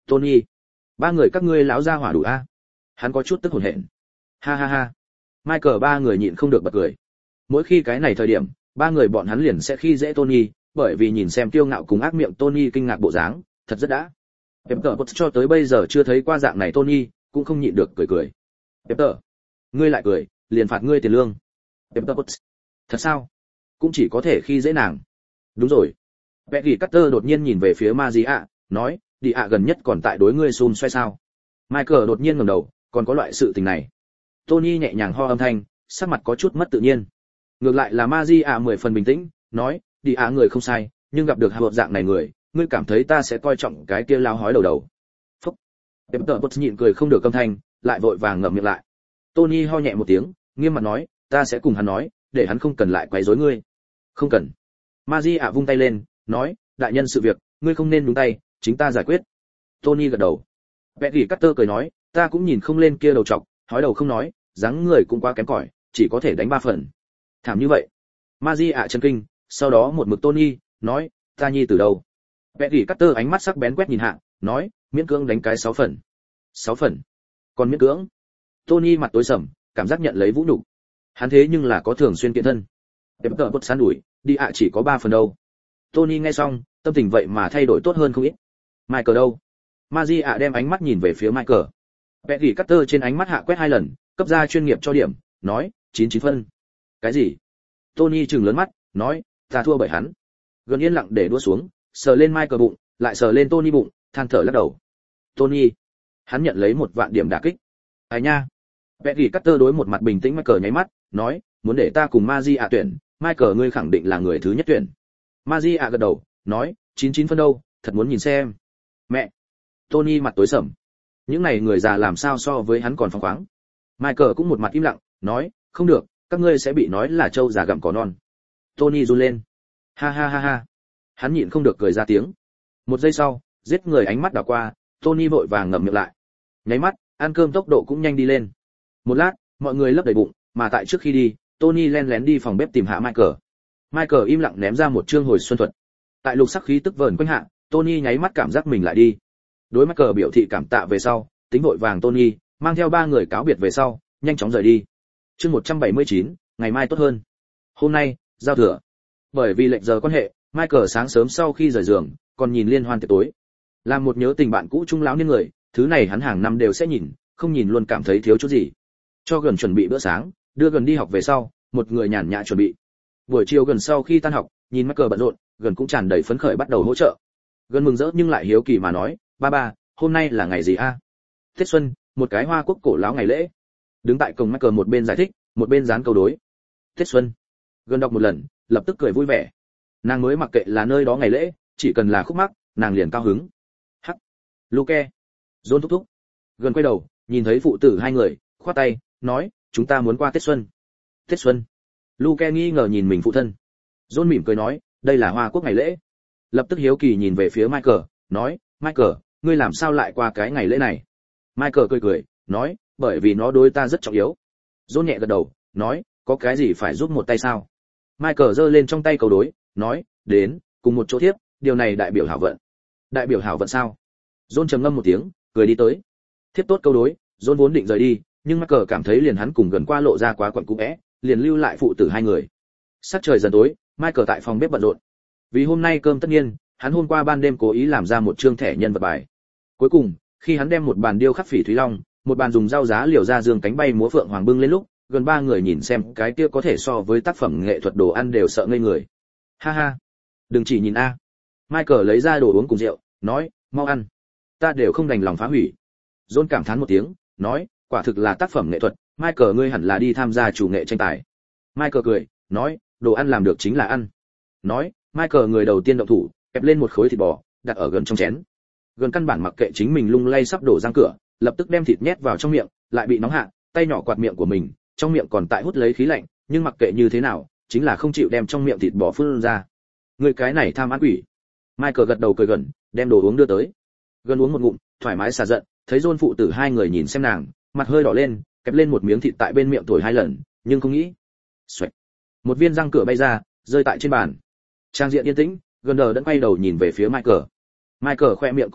Tony, ba người các ngươi láo ra hỏa đủ a? Hắn có chút tức hồn hển. Ha ha ha. Michael ba người nhịn không được bật cười. Mỗi khi cái này thời điểm, ba người bọn hắn liền sẽ khi dễ Tony, bởi vì nhìn xem kiêu ngạo cùng ác miệng Tony kinh ngạc bộ dáng, thật rất đã. Pepper Potts cho tới bây giờ chưa thấy qua dạng này Tony, cũng không nhịn được cười cười. Pepper, ngươi lại cười, liền phạt ngươi tiền lương. Pepper Potts, thật sao? Cũng chỉ có thể khi dễ nàng. Đúng rồi. Peggy Carter đột nhiên nhìn về phía Maria, nói, đi ạ gần nhất còn tại đối ngươi xun xoay sao? Michael đột nhiên ngẩng đầu, còn có loại sự tình này. Tony nhẹ nhàng ho âm thanh, sắc mặt có chút mất tự nhiên. Ngược lại là Maria 10 phần bình tĩnh, nói, đi ạ người không sai, nhưng gặp được hợp dạng này người, ngươi cảm thấy ta sẽ coi trọng cái kia lao hói đầu đầu. Phúc. Pepper Potts nhịn cười không được âm thanh, lại vội vàng ngậm miệng lại. Tony ho nhẹ một tiếng, nghiêm mặt nói, ta sẽ cùng hắn nói, để hắn không cần lại quấy rối ngươi. Không cần. Maria vung tay lên, nói, đại nhân sự việc, ngươi không nên nhúng tay, chính ta giải quyết. Tony gật đầu. Peggy Carter cười nói, ta cũng nhìn không lên kia đầu trọc, hói đầu không nói, dáng người cũng quá kém cỏi, chỉ có thể đánh 3 phần. Thảm như vậy. Maria chấn kinh, sau đó một mực Tony, nói, ta nhi từ đâu? Peggy Carter ánh mắt sắc bén quét nhìn hạ, nói, miễn cưỡng đánh cái 6 phần. 6 phần. Còn miễn cưỡng. Tony mặt tối sầm, cảm giác nhận lấy vũ nhục. Hắn thế nhưng là có thường xuyên kiện thân. Pepper Potts sán đuổi, đi ạ chỉ có 3 phần đâu. Tony nghe xong, tâm tình vậy mà thay đổi tốt hơn không ít. Michael đâu? Maria đem ánh mắt nhìn về phía Michael. Peggy Carter trên ánh mắt hạ quét 2 lần, cấp ra chuyên nghiệp cho điểm, nói, 99 phân. Cái gì? Tony trừng lớn mắt, nói, ta thua bởi hắn. Gần yên lặng để đua xuống, sờ lên Michael bụng, lại sờ lên Tony bụng, than thở lắc đầu. Tony, hắn nhận lấy 1 vạn điểm đả kích. Ai nha? Peggy Carter đối một mặt bình tĩnh Michael nháy mắt, nói, muốn để ta cùng Maria tuyển, Michael ngươi khẳng định là người thứ nhất tuyển. Maria gật đầu, nói, 99 phân đâu, thật muốn nhìn xem. Mẹ. Tony mặt tối sầm. Những này người già làm sao so với hắn còn phóng khoáng. Michael cũng một mặt im lặng, nói, không được, các ngươi sẽ bị nói là trâu già gặm cỏ non. Tony run lên. Ha ha ha ha. Hắn nhịn không được cười ra tiếng. 1 giây sau, giết người ánh mắt đảo qua, Tony vội vàng ngậm miệng lại. Nháy mắt, ăn cơm tốc độ cũng nhanh đi lên. Một lát, mọi người lấp đầy bụng, mà tại trước khi đi, Tony len lén đi phòng bếp tìm hạ Michael. Michael im lặng ném ra một chương hồi xuân thuật. Tại lục sắc khí tức vờn quanh hạ, Tony nháy mắt cảm giác mình lại đi. Đối Michael biểu thị cảm tạ về sau, tính vội vàng Tony mang theo 3 người cáo biệt về sau, nhanh chóng rời đi. Chương 179, ngày mai tốt hơn. Hôm nay, giao thừa. Bởi vì lệch giờ quan hệ, Michael sáng sớm sau khi rời giường, còn nhìn liên hoan tiệc tối. Làm một nhớ tình bạn cũ trung lão niên người, thứ này hắn hàng năm đều sẽ nhìn, không nhìn luôn cảm thấy thiếu chút gì. Cho Gần chuẩn bị bữa sáng, đưa Gần đi học về sau, một người nhàn nhã chuẩn bị. Buổi chiều Gần sau khi tan học, nhìn Michael bận rộn, Gần cũng tràn đầy phấn khởi bắt đầu hỗ trợ. Gần mừng rỡ nhưng lại hiếu kỳ mà nói, ba, hôm nay là ngày gì a? Tết Xuân, một cái Hoa Quốc cổ lão ngày lễ. Đứng tại cổng Michael một bên giải thích, một bên dán câu đối. Tết Xuân. Gần đọc một lần, lập tức cười vui vẻ. Nàng mới mặc kệ là nơi đó ngày lễ, chỉ cần là khúc mắc, nàng liền cao hứng. Hắc. Luke. John thúc thúc. Gần quay đầu, nhìn thấy phụ tử 2 người, khoát tay, nói, chúng ta muốn qua Tết Xuân. Tết Xuân. Luke nghi ngờ nhìn mình phụ thân. John mỉm cười nói, đây là Hoa Quốc ngày lễ. Lập tức hiếu kỳ nhìn về phía Michael, nói, Michael, ngươi làm sao lại qua cái ngày lễ này? Michael cười cười, nói, bởi vì nó đối ta rất trọng yếu. John nhẹ gật đầu, nói, có cái gì phải giúp một tay sao? Michael giơ lên trong tay cầu đối, nói, đến, cùng một chỗ thiếp, điều này đại biểu hảo vận. Đại biểu hảo vận sao? John trầm ngâm một tiếng, cười đi tới. Thiếp tốt câu đối, John vốn định rời đi, nhưng Michael cảm thấy liền hắn cùng Gần qua lộ ra quá quẩn cũ é, liền lưu lại phụ tử 2 người. Sắc trời dần tối, Michael tại phòng bếp bận rộn. Vì hôm nay cơm tất nhiên, hắn hôm qua ban đêm cố ý làm ra một chương thẻ nhân vật bài. Cuối cùng, khi hắn đem một bàn điêu khắc phỉ thúy long, một bàn dùng dao giá liều ra dương cánh bay múa phượng hoàng bưng lên lúc, Gần 3 người nhìn xem cái kia có thể so với tác phẩm nghệ thuật đồ ăn đều sợ ngây người. Ha ha, đừng chỉ nhìn a. Michael lấy ra đồ uống cùng rượu, nói, mau ăn. Ta đều không đành lòng phá hủy. John cảm thán một tiếng, nói, quả thực là tác phẩm nghệ thuật, Michael ngươi hẳn là đi tham gia chủ nghệ tranh tài. Michael cười, nói, đồ ăn làm được chính là ăn. Nói, Michael người đầu tiên động thủ, kẹp lên một khối thịt bò, đặt ở Gần trong chén. Gần căn bản mặc kệ chính mình lung lay sắp đổ răng cửa, lập tức đem thịt nhét vào trong miệng, lại bị nóng hạ, tay nhỏ quạt miệng của mình, trong miệng còn tại hút lấy khí lạnh, nhưng mặc kệ như thế nào, chính là không chịu đem trong miệng thịt bò phun ra. Người cái này tham ăn quỷ. Michael gật đầu cười gần, đem đồ uống đưa tới. Gần uống một ngụm, thoải mái xả giận, thấy John phụ tử 2 người nhìn xem nàng, mặt hơi đỏ lên, kẹp lên một miếng thịt tại bên miệng thổi 2 lần, nhưng không nghĩ. Xoẹt. Một viên răng cửa bay ra, rơi tại trên bàn. Trang diện yên tĩnh, Gần đờ đẫn quay đầu nhìn về phía Michael. Michael khoe miệng co giật,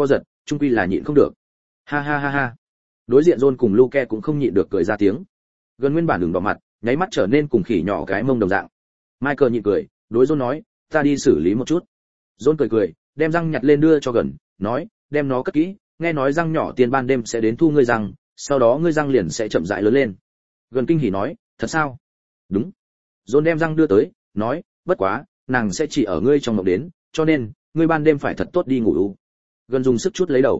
trung quy là nhịn không được. Ha ha ha ha. Đối diện John cùng Luke cũng không nhịn được cười ra tiếng. Gần nguyên bản đường đỏ mặt, nháy mắt trở nên cùng khỉ nhỏ cái mông đồng dạng. Michael nhịn cười, đối John nói, ta đi xử lý một chút. John cười cười, đem răng nhặt lên đưa cho Gần, nói, đem nó cất kỹ, nghe nói răng nhỏ tiền ban đêm sẽ đến thu ngươi răng, sau đó ngươi răng liền sẽ chậm rãi lớn lên. Gần kinh hỉ nói, thật sao? Đúng. John đem răng đưa tới, nói, bất quá, nàng sẽ chỉ ở ngươi trong mộng đến, cho nên, ngươi ban đêm phải thật tốt đi ngủ. Gần dùng sức chút lấy đầu.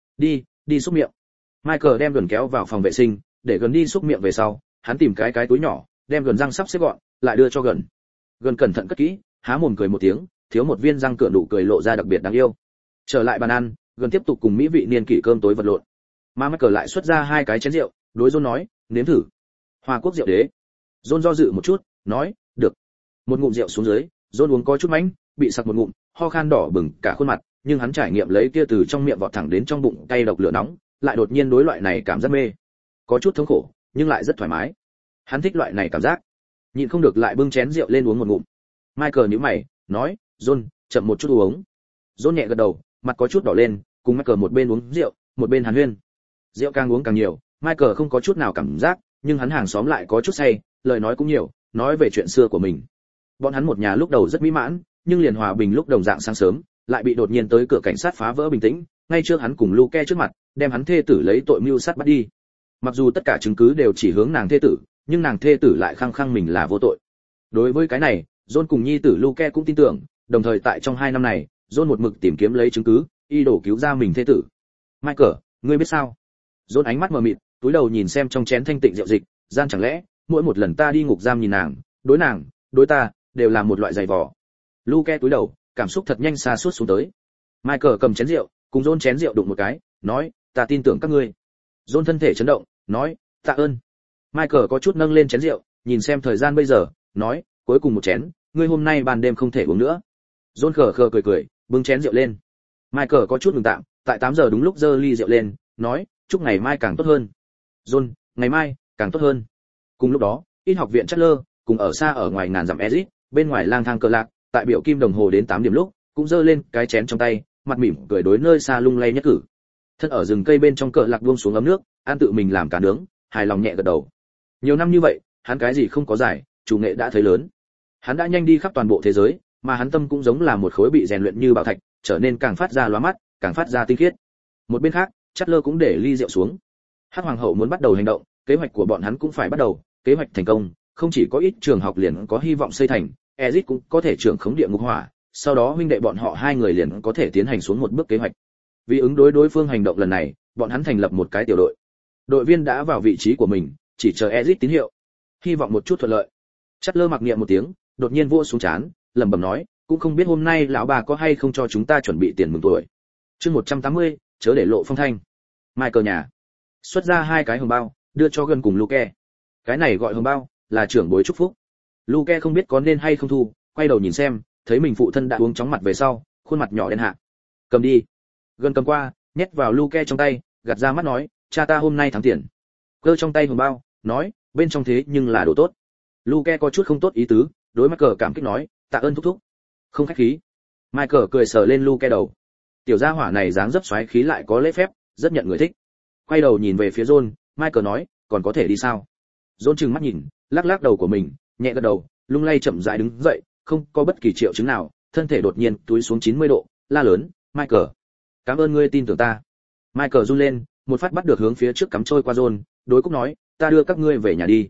Đi xúc miệng. Michael đem Gần kéo vào phòng vệ sinh, để Gần đi xúc miệng về sau, hắn tìm cái túi nhỏ, đem Gần răng sắp xếp gọn, lại đưa cho Gần. Gần cẩn thận cất kỹ, há mồm cười một tiếng, thiếu một viên răng cửa nụ cười lộ ra đặc biệt đáng yêu. Trở lại bàn ăn, Gần tiếp tục cùng mỹ vị niên kỷ cơm tối vật lộn. Mà Michael lại xuất ra 2 cái chén rượu, đối John nói, nếm thử. Hoa Quốc rượu đế. John do dự một chút, nói, được. Một ngụm rượu xuống dưới, John uống có chút mánh, bị sặc một ngụm, ho khan đỏ bừng cả khuôn mặt, nhưng hắn trải nghiệm lấy kia từ trong miệng vọt thẳng đến trong bụng cay độc lửa nóng, lại đột nhiên đối loại này cảm giác mê. Có chút thống khổ, nhưng lại rất thoải mái. Hắn thích loại này cảm giác. Nhịn không được lại bưng chén rượu lên uống một ngụm. Michael nhíu mày, nói, John, chậm một chút uống. John nhẹ gật đầu, mặt có chút đỏ lên, cùng Michael một bên uống rượu, một bên hàn huyên. Rượu càng uống càng nhiều, Michael không có chút nào cảm giác, nhưng hắn hàng xóm lại có chút say, lời nói cũng nhiều, nói về chuyện xưa của mình. Bọn hắn một nhà lúc đầu rất mỹ mãn, nhưng liền hòa bình lúc đồng dạng sáng sớm, lại bị đột nhiên tới cửa cảnh sát phá vỡ bình tĩnh, ngay trước hắn cùng Luke trước mặt, đem hắn thê tử lấy tội mưu sát bắt đi. Mặc dù tất cả chứng cứ đều chỉ hướng nàng thê tử, nhưng nàng thê tử lại khăng khăng mình là vô tội. Đối với cái này, John cùng nhi tử Luke cũng tin tưởng, đồng thời tại trong 2 năm này, John một mực tìm kiếm lấy chứng cứ, y đổ cứu ra mình thê tử. Michael, ngươi biết sao? John ánh mắt mờ mịt, túi đầu nhìn xem trong chén thanh tịnh rượu dịch, gian chẳng lẽ, mỗi một lần ta đi ngục giam nhìn nàng, đối ta, đều là một loại giày vò. Luke túi đầu, cảm xúc thật nhanh xa suốt xuống tới. Michael cầm chén rượu, cùng John chén rượu đụng một cái, nói, ta tin tưởng các ngươi. John thân thể chấn động, nói, tạ ơn. Michael có chút nâng lên chén rượu, nhìn xem thời gian bây giờ, nói, cuối cùng một chén, ngươi hôm nay ban đêm không thể uống nữa. John khờ khờ cười, bưng chén rượu lên. Michael có chút ngừng tạm, tại 8 giờ đúng lúc giơ ly rượu lên, nói, chúc ngày mai càng tốt hơn. John, ngày mai càng tốt hơn. Cùng lúc đó, in học viện Chatler, cùng ở xa ở ngoài ngàn dặm Ezit, bên ngoài lang thang cờ lạc, tại biểu kim đồng hồ đến 8 điểm lúc, cũng giơ lên cái chén trong tay, mặt mỉm cười đối nơi xa lung lay nhất cử. Thân ở rừng cây bên trong cờ lạc buông xuống ấm nước, ăn tự mình làm cá nướng, hài lòng nhẹ gật đầu. Nhiều năm như vậy, hắn cái gì không có giải, chủ nghệ đã thấy lớn. Hắn đã nhanh đi khắp toàn bộ thế giới, mà hắn tâm cũng giống là một khối bị rèn luyện như bảo thạch, trở nên càng phát ra lóa mắt, càng phát ra tinh khiết. Một bên khác, Chatler cũng để ly rượu xuống. Hắc hoàng hậu muốn bắt đầu hành động, kế hoạch của bọn hắn cũng phải bắt đầu, kế hoạch thành công, không chỉ có ít trường học liền có hy vọng xây thành, Ezit cũng có thể trưởng khống địa ngục hỏa, sau đó huynh đệ bọn họ 2 người liền có thể tiến hành xuống một bước kế hoạch. Vì ứng đối phương hành động lần này, bọn hắn thành lập một cái tiểu đội. Đội viên đã vào vị trí của mình, chỉ chờ Ezit tín hiệu. Hy vọng một chút thuận lợi. Chatler mặc niệm một tiếng, đột nhiên vỗ xuống trán, lẩm bẩm nói, cũng không biết hôm nay lão bà có hay không cho chúng ta chuẩn bị tiền mừng tuổi. Chương 180, chớ để lộ phong thanh. Michael nhà xuất ra 2 cái hồng bao, đưa cho Gần cùng Luke. Cái này gọi hồng bao, là trưởng bối chúc phúc. Luke không biết có nên hay không thu, quay đầu nhìn xem, thấy mình phụ thân đã uống chóng mặt về sau, khuôn mặt nhỏ đen hạ. Cầm đi. Gần cầm qua, nhét vào Luke trong tay, gạt ra mắt nói, cha ta hôm nay thắng tiền. Cơ trong tay hồng bao, nói, bên trong thế nhưng là đồ tốt. Luke có chút không tốt ý tứ, đối Michael cảm kích nói, tạ ơn thúc thúc. Không khách khí. Michael cười sờ lên Luke đầu. Tiểu gia hỏa này dáng dấp xoáy khí lại có lễ phép, rất nhận người thích. Quay đầu nhìn về phía John, Michael nói, còn có thể đi sao? John trừng mắt nhìn, lắc lắc đầu của mình, nhẹ gật đầu, lung lay chậm rãi đứng dậy, không có bất kỳ triệu chứng nào, thân thể đột nhiên túi xuống 90 độ, la lớn, Michael, cảm ơn ngươi tin tưởng ta. Michael run lên, một phát bắt được hướng phía trước cắm trôi qua John, đối Cúc nói, ta đưa các ngươi về nhà đi.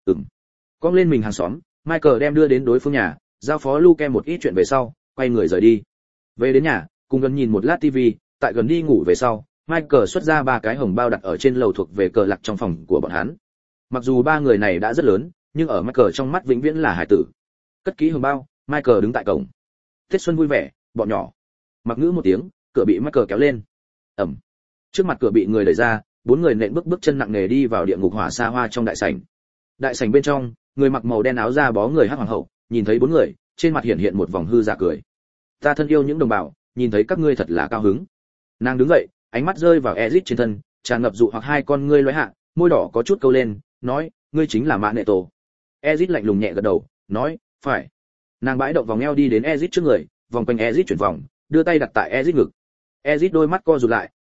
Cong lên mình hàng xóm, Michael đem đưa đến đối phương nhà, giao phó Luke một ít chuyện về sau, quay người rời đi. Về đến nhà, cùng Gần nhìn một lát TV, tại Gần đi ngủ về sau, Michael xuất ra 3 cái hồng bao đặt ở trên lầu thuộc về cờ lạc trong phòng của bọn hắn. Mặc dù 3 người này đã rất lớn, nhưng ở Michael trong mắt vĩnh viễn là hải tử. Cất kỹ hồng bao, Michael đứng tại cổng. Tết xuân vui vẻ, bọn nhỏ. Mặc ngữ một tiếng, cửa bị Michael kéo lên. Ầm. Trước mặt cửa bị người đẩy ra, 4 người nện bước chân nặng nề đi vào địa ngục hỏa xa hoa trong đại sảnh. Đại sảnh bên trong, người mặc màu đen áo da bó người Hắc hoàng hậu, nhìn thấy 4 người, trên mặt hiện một vòng hư giả cười. Ta thân yêu những đồng bào, nhìn thấy các ngươi thật là cao hứng. Nàng đứng dậy, ánh mắt rơi vào Ezit trên thân, tràn ngập dụ hoặc 2 con ngươi lóe hạ, môi đỏ có chút câu lên, nói, ngươi chính là Mã Nệ Tổ. Ezit lạnh lùng nhẹ gật đầu, nói, phải. Nàng bãi động vòng eo đi đến Ezit trước người, vòng quanh Ezit chuyển vòng, đưa tay đặt tại Ezit ngực. Ezit đôi mắt co rụt lại,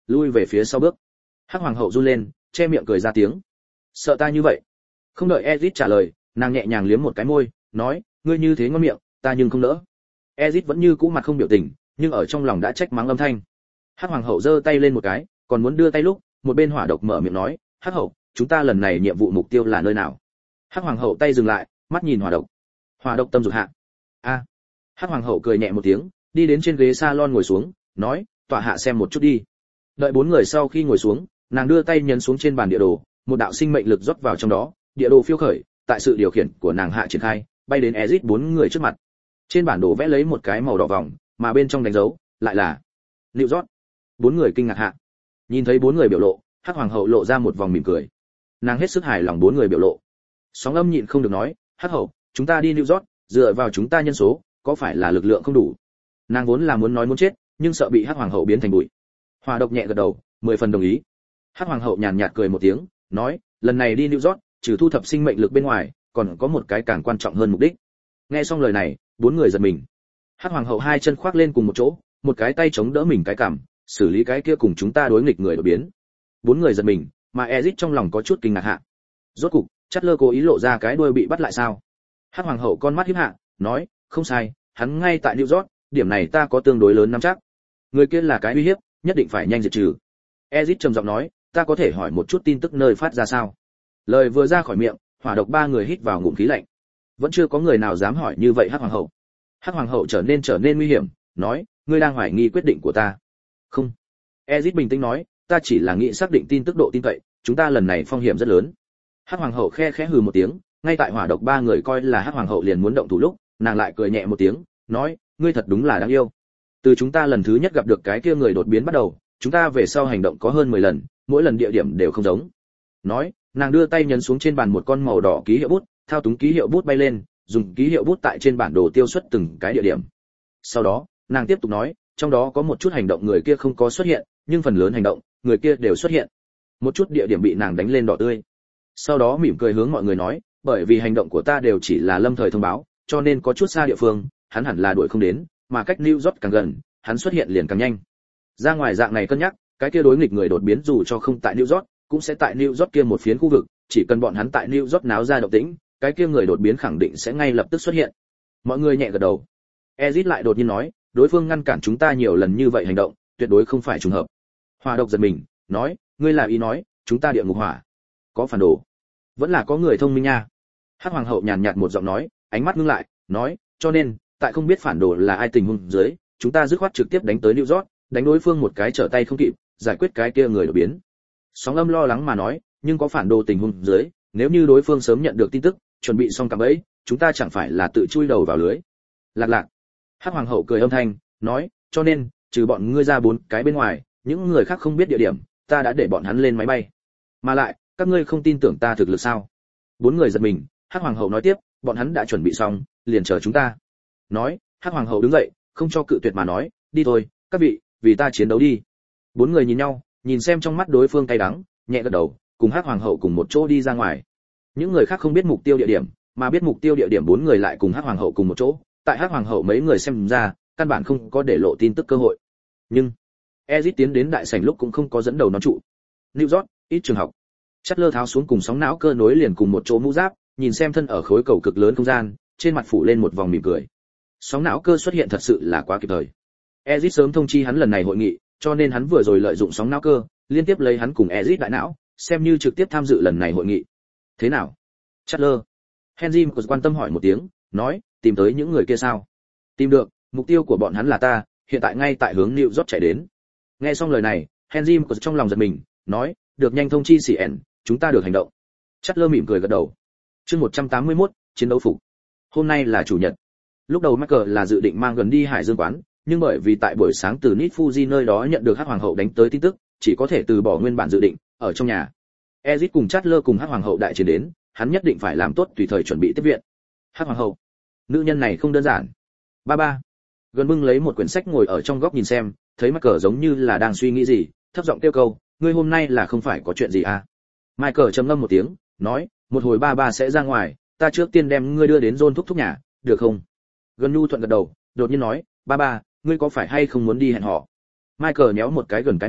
lui về phía sau bước. Hắc hoàng hậu run lên, che miệng cười ra tiếng. Sợ ta như vậy? Không đợi Ezit trả lời, nàng nhẹ nhàng liếm một cái môi, nói, ngươi như thế ngon miệng, ta nhưng không đỡ. Ezit vẫn như cũ mặt không biểu tình, nhưng ở trong lòng đã trách mắng âm thanh. Hắc hoàng hậu giơ tay lên một cái, còn muốn đưa tay lúc, một bên hỏa độc mở miệng nói, Hắc hậu, chúng ta lần này nhiệm vụ mục tiêu là nơi nào? Hắc hoàng hậu tay dừng lại, mắt nhìn hỏa độc. Hỏa độc tâm rụt hạ. A. Hắc hoàng hậu cười nhẹ một tiếng, đi đến trên ghế salon ngồi xuống, nói, tọa hạ xem một chút đi. Đợi bốn người sau khi ngồi xuống, nàng đưa tay nhấn xuống trên bàn địa đồ, một đạo sinh mệnh lực rót vào trong đó, địa đồ phiêu khởi, tại sự điều khiển của nàng hạ triển khai, bay đến Ezic bốn người trước mặt. Trên bản đồ vẽ lấy một cái màu đỏ vòng, mà bên trong đánh dấu lại là New York. Bốn người kinh ngạc hạ. Nhìn thấy bốn người biểu lộ, Hắc hoàng hậu lộ ra một vòng mỉm cười. Nàng hết sức hài lòng bốn người biểu lộ. Sóng âm nhịn không được nói, Hắc hậu, chúng ta đi New York, dựa vào chúng ta nhân số, có phải là lực lượng không đủ? Nàng vốn là muốn nói muốn chết, nhưng sợ bị Hắc hoàng hậu biến thành bụi. Hỏa độc nhẹ gật đầu, 10 phần đồng ý. Hắc hoàng hậu nhàn nhạt cười một tiếng, nói, lần này đi New York, trừ thu thập sinh mệnh lực bên ngoài, còn có một cái càng quan trọng hơn mục đích. Nghe xong lời này, bốn người giật mình. Hắc hoàng hậu hai chân khoác lên cùng một chỗ, một cái tay chống đỡ mình cái cằm, xử lý cái kia cùng chúng ta đối nghịch người đột biến. Bốn người giật mình, mà Ezic trong lòng có chút kinh ngạc hạ. Rốt cục, Chatler cố ý lộ ra cái đuôi bị bắt lại sao? Hắc hoàng hậu con mắt híp hạ, nói, không sai, hắn ngay tại New York, điểm này ta có tương đối lớn nắm chắc. Người kia là cái uy hiếp, nhất định phải nhanh diệt trừ. Ezic trầm giọng nói, ta có thể hỏi một chút tin tức nơi phát ra sao? Lời vừa ra khỏi miệng, hỏa độc ba người hít vào ngụm khí lạnh. Vẫn chưa có người nào dám hỏi như vậy Hắc hoàng hậu. Hắc hoàng hậu trở nên nguy hiểm, nói, ngươi đang hoài nghi quyết định của ta? Không. Ezic bình tĩnh nói, ta chỉ là nghĩ xác định tin tức độ tin cậy, chúng ta lần này phong hiểm rất lớn. Hắc hoàng hậu khẽ hừ một tiếng, ngay tại hỏa độc ba người coi là Hắc hoàng hậu liền muốn động thủ lúc, nàng lại cười nhẹ một tiếng, nói, ngươi thật đúng là đáng yêu. Từ chúng ta lần thứ nhất gặp được cái kia người đột biến bắt đầu, chúng ta về sau hành động có hơn 10 lần, mỗi lần địa điểm đều không giống. Nói, nàng đưa tay nhấn xuống trên bàn một con màu đỏ ký hiệu bút, thao túng ký hiệu bút bay lên, dùng ký hiệu bút tại trên bản đồ tiêu xuất từng cái địa điểm. Sau đó, nàng tiếp tục nói, trong đó có một chút hành động người kia không có xuất hiện, nhưng phần lớn hành động, người kia đều xuất hiện. Một chút địa điểm bị nàng đánh lên đỏ tươi. Sau đó mỉm cười hướng mọi người nói, bởi vì hành động của ta đều chỉ là lâm thời thông báo, cho nên có chút xa địa phương, hắn hẳn là đuổi không đến, mà cách New York càng gần, hắn xuất hiện liền càng nhanh. Ra ngoài dạng này cân nhắc, cái kia đối nghịch người đột biến dù cho không tại New York, cũng sẽ tại New York kia một phiến khu vực, chỉ cần bọn hắn tại New York náo ra động tĩnh, cái kia người đột biến khẳng định sẽ ngay lập tức xuất hiện. Mọi người nhẹ gật đầu. Ezic lại đột nhiên nói, đối phương ngăn cản chúng ta nhiều lần như vậy hành động, tuyệt đối không phải trùng hợp. Hỏa độc giật mình, nói, ngươi là ý nói, chúng ta địa ngục hỏa có phản đồ? Vẫn là có người thông minh nha. Hắc hoàng hậu nhàn nhạt một giọng nói, ánh mắt ngưng lại, nói, cho nên, tại không biết phản đồ là ai tình huống dưới, chúng ta dứt khoát trực tiếp đánh tới New York, đánh đối phương một cái trở tay không kịp, giải quyết cái kia người đột biến. Sóng âm lo lắng mà nói, nhưng có phản đồ tình huống dưới, nếu như đối phương sớm nhận được tin tức, chuẩn bị xong cạm bẫy, chúng ta chẳng phải là tự chui đầu vào lưới. Lạc lạc. Hắc hoàng hậu cười âm thanh, nói, cho nên, trừ bọn ngươi ra 4 cái bên ngoài, những người khác không biết địa điểm, ta đã để bọn hắn lên máy bay. Mà lại, các ngươi không tin tưởng ta thực lực sao? 4 người giật mình, Hắc hoàng hậu nói tiếp, bọn hắn đã chuẩn bị xong, liền chờ chúng ta. Nói, Hắc hoàng hậu đứng dậy, không cho cự tuyệt mà nói, đi thôi, các vị, vì ta chiến đấu đi. 4 người nhìn nhau, nhìn xem trong mắt đối phương cay đắng, nhẹ gật đầu, cùng Hắc hoàng hậu cùng một chỗ đi ra ngoài. Những người khác không biết mục tiêu địa điểm, mà biết mục tiêu địa điểm 4 người lại cùng Hắc hoàng hậu cùng một chỗ, tại Hắc hoàng hậu mấy người xem ra, căn bản không có để lộ tin tức cơ hội. Nhưng Ezic tiến đến đại sảnh lúc cũng không có dẫn đầu nó trụ. New York, ít trường học. Chatler tháo xuống cùng sóng não cơ nối liền cùng một chỗ mũ giáp, nhìn xem thân ở khối cầu cực lớn không gian, trên mặt phủ lên một vòng mỉm cười. Sóng não cơ xuất hiện thật sự là quá kịp thời. Ezic sớm thông chi hắn lần này hội nghị, cho nên hắn vừa rồi lợi dụng sóng não cơ, liên tiếp lấy hắn cùng Ezic đại não, xem như trực tiếp tham dự lần này hội nghị. Thế nào? Chatler. Henry quan tâm hỏi một tiếng, nói, tìm tới những người kia sao? Tìm được, mục tiêu của bọn hắn là ta, hiện tại ngay tại hướng New York chạy đến. Nghe xong lời này, Henry trong lòng giật mình, nói, được nhanh thông chi CN, chúng ta được hành động. Chatler mỉm cười gật đầu. Chương 181, chiến đấu phục. Hôm nay là chủ nhật. Lúc đầu Michael là dự định mang gần đi Hải Dương quán, nhưng bởi vì tại buổi sáng từ Nit Fuji nơi đó nhận được Hắc hoàng hậu đánh tới tin tức, chỉ có thể từ bỏ nguyên bản dự định, ở trong nhà. Ezic cùng Chatler cùng Hắc hoàng hậu đại chiến đến, hắn nhất định phải làm tốt tùy thời chuẩn bị tiếp viện. Hắc hoàng hậu, nữ nhân này không đơn giản. Ba. Gần bưng lấy một quyển sách ngồi ở trong góc nhìn xem, thấy Michael giống như là đang suy nghĩ gì, thấp giọng kêu câu, ngươi hôm nay là không phải có chuyện gì à? Michael trầm ngâm một tiếng, nói, một hồi ba sẽ ra ngoài, ta trước tiên đem ngươi đưa đến John thúc nhà, được không? Gần nhu thuận gật đầu, đột nhiên nói, ba, ngươi có phải hay không muốn đi hẹn hò? Michael nhéo một cái gần cái mũi,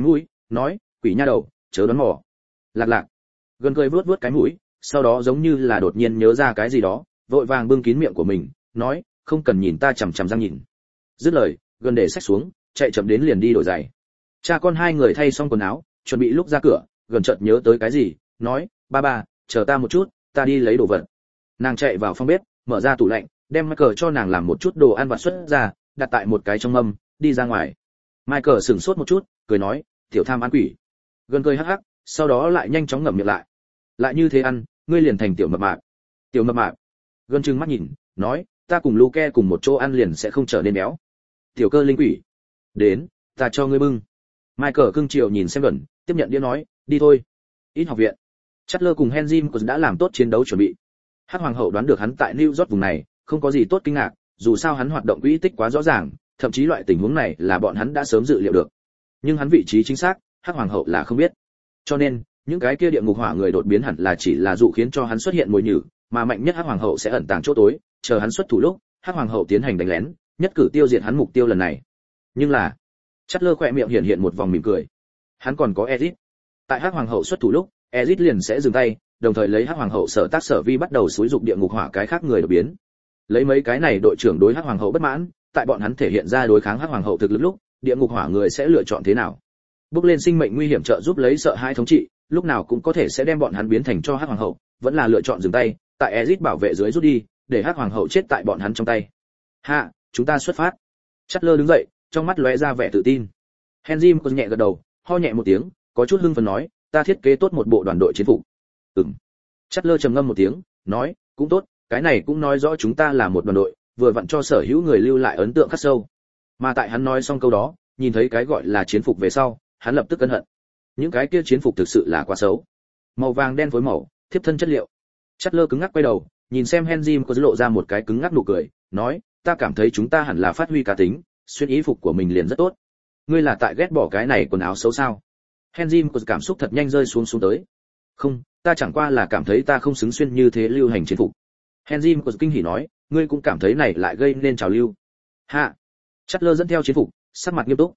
nói, quỷ nha đầu, chớ đoán mò. Lạc lạc. Gần cười vuốt vuốt cái mũi, sau đó giống như là đột nhiên nhớ ra cái gì đó, vội vàng bưng kín miệng của mình, nói, không cần nhìn ta chằm chằm răng nhìn. Dứt lời, gần để xách xuống, chạy chậm đến liền đi đổi giày. Cha con hai người thay xong quần áo, chuẩn bị lúc ra cửa, gần chợt nhớ tới cái gì, nói, ba ba, chờ ta một chút, ta đi lấy đồ vật. Nàng chạy vào phòng bếp, mở ra tủ lạnh, đem Michael cho nàng làm một chút đồ ăn vặt xuất ra, đặt tại một cái trong mâm, đi ra ngoài. Michael sửng sốt một chút, cười nói, tiểu tham ăn quỷ. Gần cười hắc hắc, sau đó lại nhanh chóng ngậm miệng lại. Lại như thế ăn, ngươi liền thành tiểu mập mạp. Tiểu mập mạp. Gần trừng mắt nhìn, nói, ta cùng Luke cùng một chỗ ăn liền sẽ không trở nên béo. Tiểu cơ linh quỷ. Đến, ta cho ngươi bưng. Michael cưng chiều nhìn xem Gần, tiếp nhận đĩa nói, đi thôi. Ít học viện. Chatler cùng Henry đã làm tốt chiến đấu chuẩn bị. Hắc hoàng hậu đoán được hắn tại New York vùng này, không có gì tốt kinh ngạc, dù sao hắn hoạt động quỹ tích quá rõ ràng, thậm chí loại tình huống này là bọn hắn đã sớm dự liệu được. Nhưng hắn vị trí chính xác, Hắc hoàng hậu là không biết. Cho nên, những cái kia địa ngục hỏa người đột biến hẳn là chỉ là dụ khiến cho hắn xuất hiện mồi nhử, mà mạnh nhất Hắc hoàng hậu sẽ ẩn tàng chỗ tối, chờ hắn xuất thủ lúc, Hắc hoàng hậu tiến hành đánh lén, nhất cử tiêu diệt hắn mục tiêu lần này. Nhưng là, Chatler khỏe miệng hiện một vòng mỉm cười. Hắn còn có Ezit. Tại Hắc hoàng hậu xuất thủ lúc, Ezit liền sẽ dừng tay, đồng thời lấy Hắc hoàng hậu sở tác sở vi bắt đầu xúi dục địa ngục hỏa cái khác người đột biến. Lấy mấy cái này đội trưởng đối Hắc hoàng hậu bất mãn, tại bọn hắn thể hiện ra đối kháng Hắc hoàng hậu thực lực lúc, địa ngục hỏa người sẽ lựa chọn thế nào? Bước lên sinh mệnh nguy hiểm trợ giúp lấy sợ hai thống trị, lúc nào cũng có thể sẽ đem bọn hắn biến thành cho Hắc hoàng hậu, vẫn là lựa chọn dừng tay, tại Ezit bảo vệ dưới rút đi, để Hắc hoàng hậu chết tại bọn hắn trong tay. Hạ, chúng ta xuất phát. Chatler đứng dậy, trong mắt lóe ra vẻ tự tin. Henry có nhẹ gật đầu, ho nhẹ một tiếng, có chút hưng phấn nói, ta thiết kế tốt một bộ đoàn đội chiến phục. Chatler trầm ngâm một tiếng, nói, cũng tốt, cái này cũng nói rõ chúng ta là một đoàn đội, vừa vặn cho sở hữu người lưu lại ấn tượng khắc sâu. Mà tại hắn nói xong câu đó, nhìn thấy cái gọi là chiến phục về sau, hắn lập tức cẩn hận. Những cái kia chiến phục thực sự là quá xấu. Màu vàng đen phối màu, thiếp thân chất liệu. Chatler cứng ngắc quay đầu, nhìn xem Henry có lộ ra một cái cứng ngắc nụ cười, nói, ta cảm thấy chúng ta hẳn là phát huy cá tính, xuyên y phục của mình liền rất tốt. Ngươi là tại ghét bỏ cái này quần áo xấu sao? Henry có cảm xúc thật nhanh rơi xuống tới. Không, ta chẳng qua là cảm thấy ta không xứng xuyên như thế lưu hành chiến phục. Henry có kinh hỉ nói, ngươi cũng cảm thấy này lại gây nên trào lưu. Hạ. Chatler dẫn theo chiến phục, sắc mặt nghiêm túc.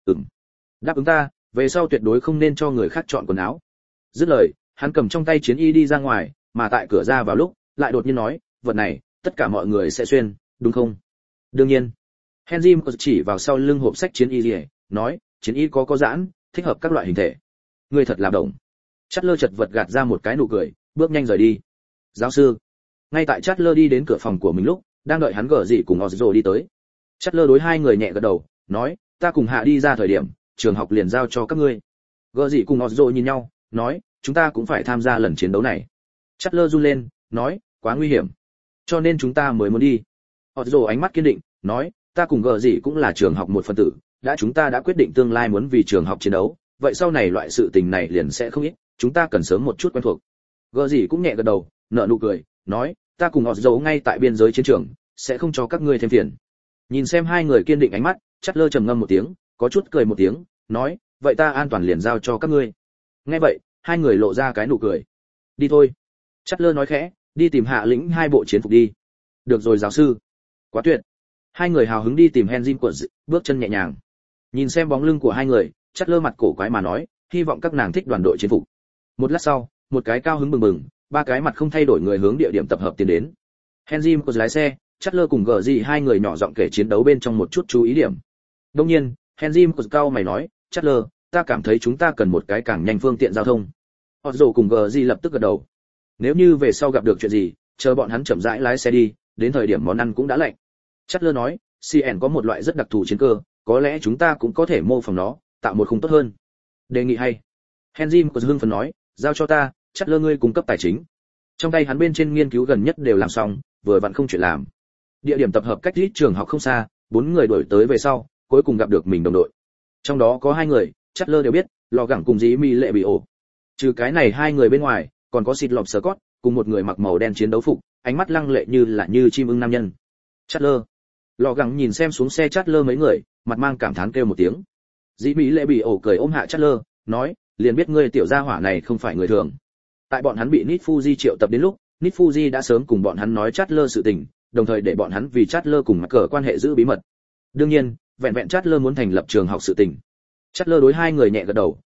Đáp ứng ta, về sau tuyệt đối không nên cho người khác chọn quần áo. Dứt lời, hắn cầm trong tay chiến y đi ra ngoài, mà tại cửa ra vào lúc, lại đột nhiên nói, vật này, tất cả mọi người sẽ xuyên, đúng không? Đương nhiên. Henry chỉ vào sau lưng hộp sách chiến y gì, nói, chiến y có giãn, thích hợp các loại hình thể. Ngươi thật là động. Chatler chật vật gạt ra một cái nụ cười, bước nhanh rời đi. Giáo sư. Ngay tại Chatler đi đến cửa phòng của mình lúc, đang đợi hắn gở gì cùng Ozzo đi tới. Chatler đối hai người nhẹ gật đầu, nói, ta cùng Hạ đi ra thời điểm, trường học liền giao cho các ngươi. Gở gì cùng Ozzo nhìn nhau, nói, chúng ta cũng phải tham gia lần chiến đấu này. Chatler run lên, nói, quá nguy hiểm, cho nên chúng ta mới muốn đi. Ozzo ánh mắt kiên định, nói, ta cùng Gở gì cũng là trường học một phần tử, chúng ta đã quyết định tương lai muốn vì trường học chiến đấu, vậy sau này loại sự tình này liền sẽ không ít, chúng ta cần sớm một chút quen thuộc. Gở gì cũng nhẹ gật đầu, nở nụ cười, nói, ta cùng Ozzo ngay tại biên giới chiến trường, sẽ không cho các ngươi thêm phiền. Nhìn xem hai người kiên định ánh mắt, Chatler trầm ngâm một tiếng, có chút cười một tiếng, nói, vậy ta an toàn liền giao cho các ngươi. Nghe vậy, hai người lộ ra cái nụ cười. Đi thôi. Chatler nói khẽ, đi tìm Hạ lĩnh hai bộ chiến phục đi. Được rồi giáo sư. Quá tuyệt. Hai người hào hứng đi tìm Henry Quật, bước chân nhẹ nhàng. Nhìn xem bóng lưng của hai người, Chatler mặt cổ quái mà nói, hy vọng các nàng thích đoàn đội chiến phục. Một lát sau, một cái cao hứng bừng bừng, ba cái mặt không thay đổi người hướng địa điểm tập hợp tiến đến. Henry Quật lái xe, Chatler cùng gờ gì hai người nhỏ giọng kể chiến đấu bên trong một chút chú ý điểm. Đương nhiên, Henry Quật cao mày nói, Chatler, ta cảm thấy chúng ta cần một cái càng nhanh phương tiện giao thông. Ozzo cùng gờ gì lập tức gật đầu. Nếu như về sau gặp được chuyện gì, chờ bọn hắn chậm rãi lái xe đi, đến thời điểm món ăn cũng đã lạnh. Chatler nói, CN có một loại rất đặc thù chiến cơ, có lẽ chúng ta cũng có thể mô phỏng nó, tạo một khung tốt hơn. Đề nghị hay. Henry có hưng phấn nói, giao cho ta, Chatler ngươi cung cấp tài chính. Trong tay hắn bên trên nghiên cứu gần nhất đều làm xong, vừa vặn không chuyện làm. Địa điểm tập hợp cách ít trường học không xa, bốn người đuổi tới về sau, cuối cùng gặp được mình đồng đội. Trong đó có hai người, Chatler đều biết, lò gẳng cùng dĩ mi lệ bị ổ. Trừ cái này hai người bên ngoài, còn có xịt lọp Scott, cùng một người mặc màu đen chiến đấu phục, ánh mắt lăng lệ như chim ưng nam nhân. Chatler. Lò gẳng nhìn xem xuống xe Chatler mấy người, mặt mang cảm thán kêu một tiếng. Dĩ mỹ lệ bị ổ cười ôm hạ Chatler, nói, liền biết ngươi tiểu gia hỏa này không phải người thường. Tại bọn hắn bị Nit Fuji triệu tập đến lúc, Nit Fuji đã sớm cùng bọn hắn nói Chatler sự tình, đồng thời để bọn hắn vì Chatler cùng mặt cờ quan hệ giữ bí mật. Đương nhiên, vẹn Chatler muốn thành lập trường học sự tình. Chatler đối hai người nhẹ gật đầu,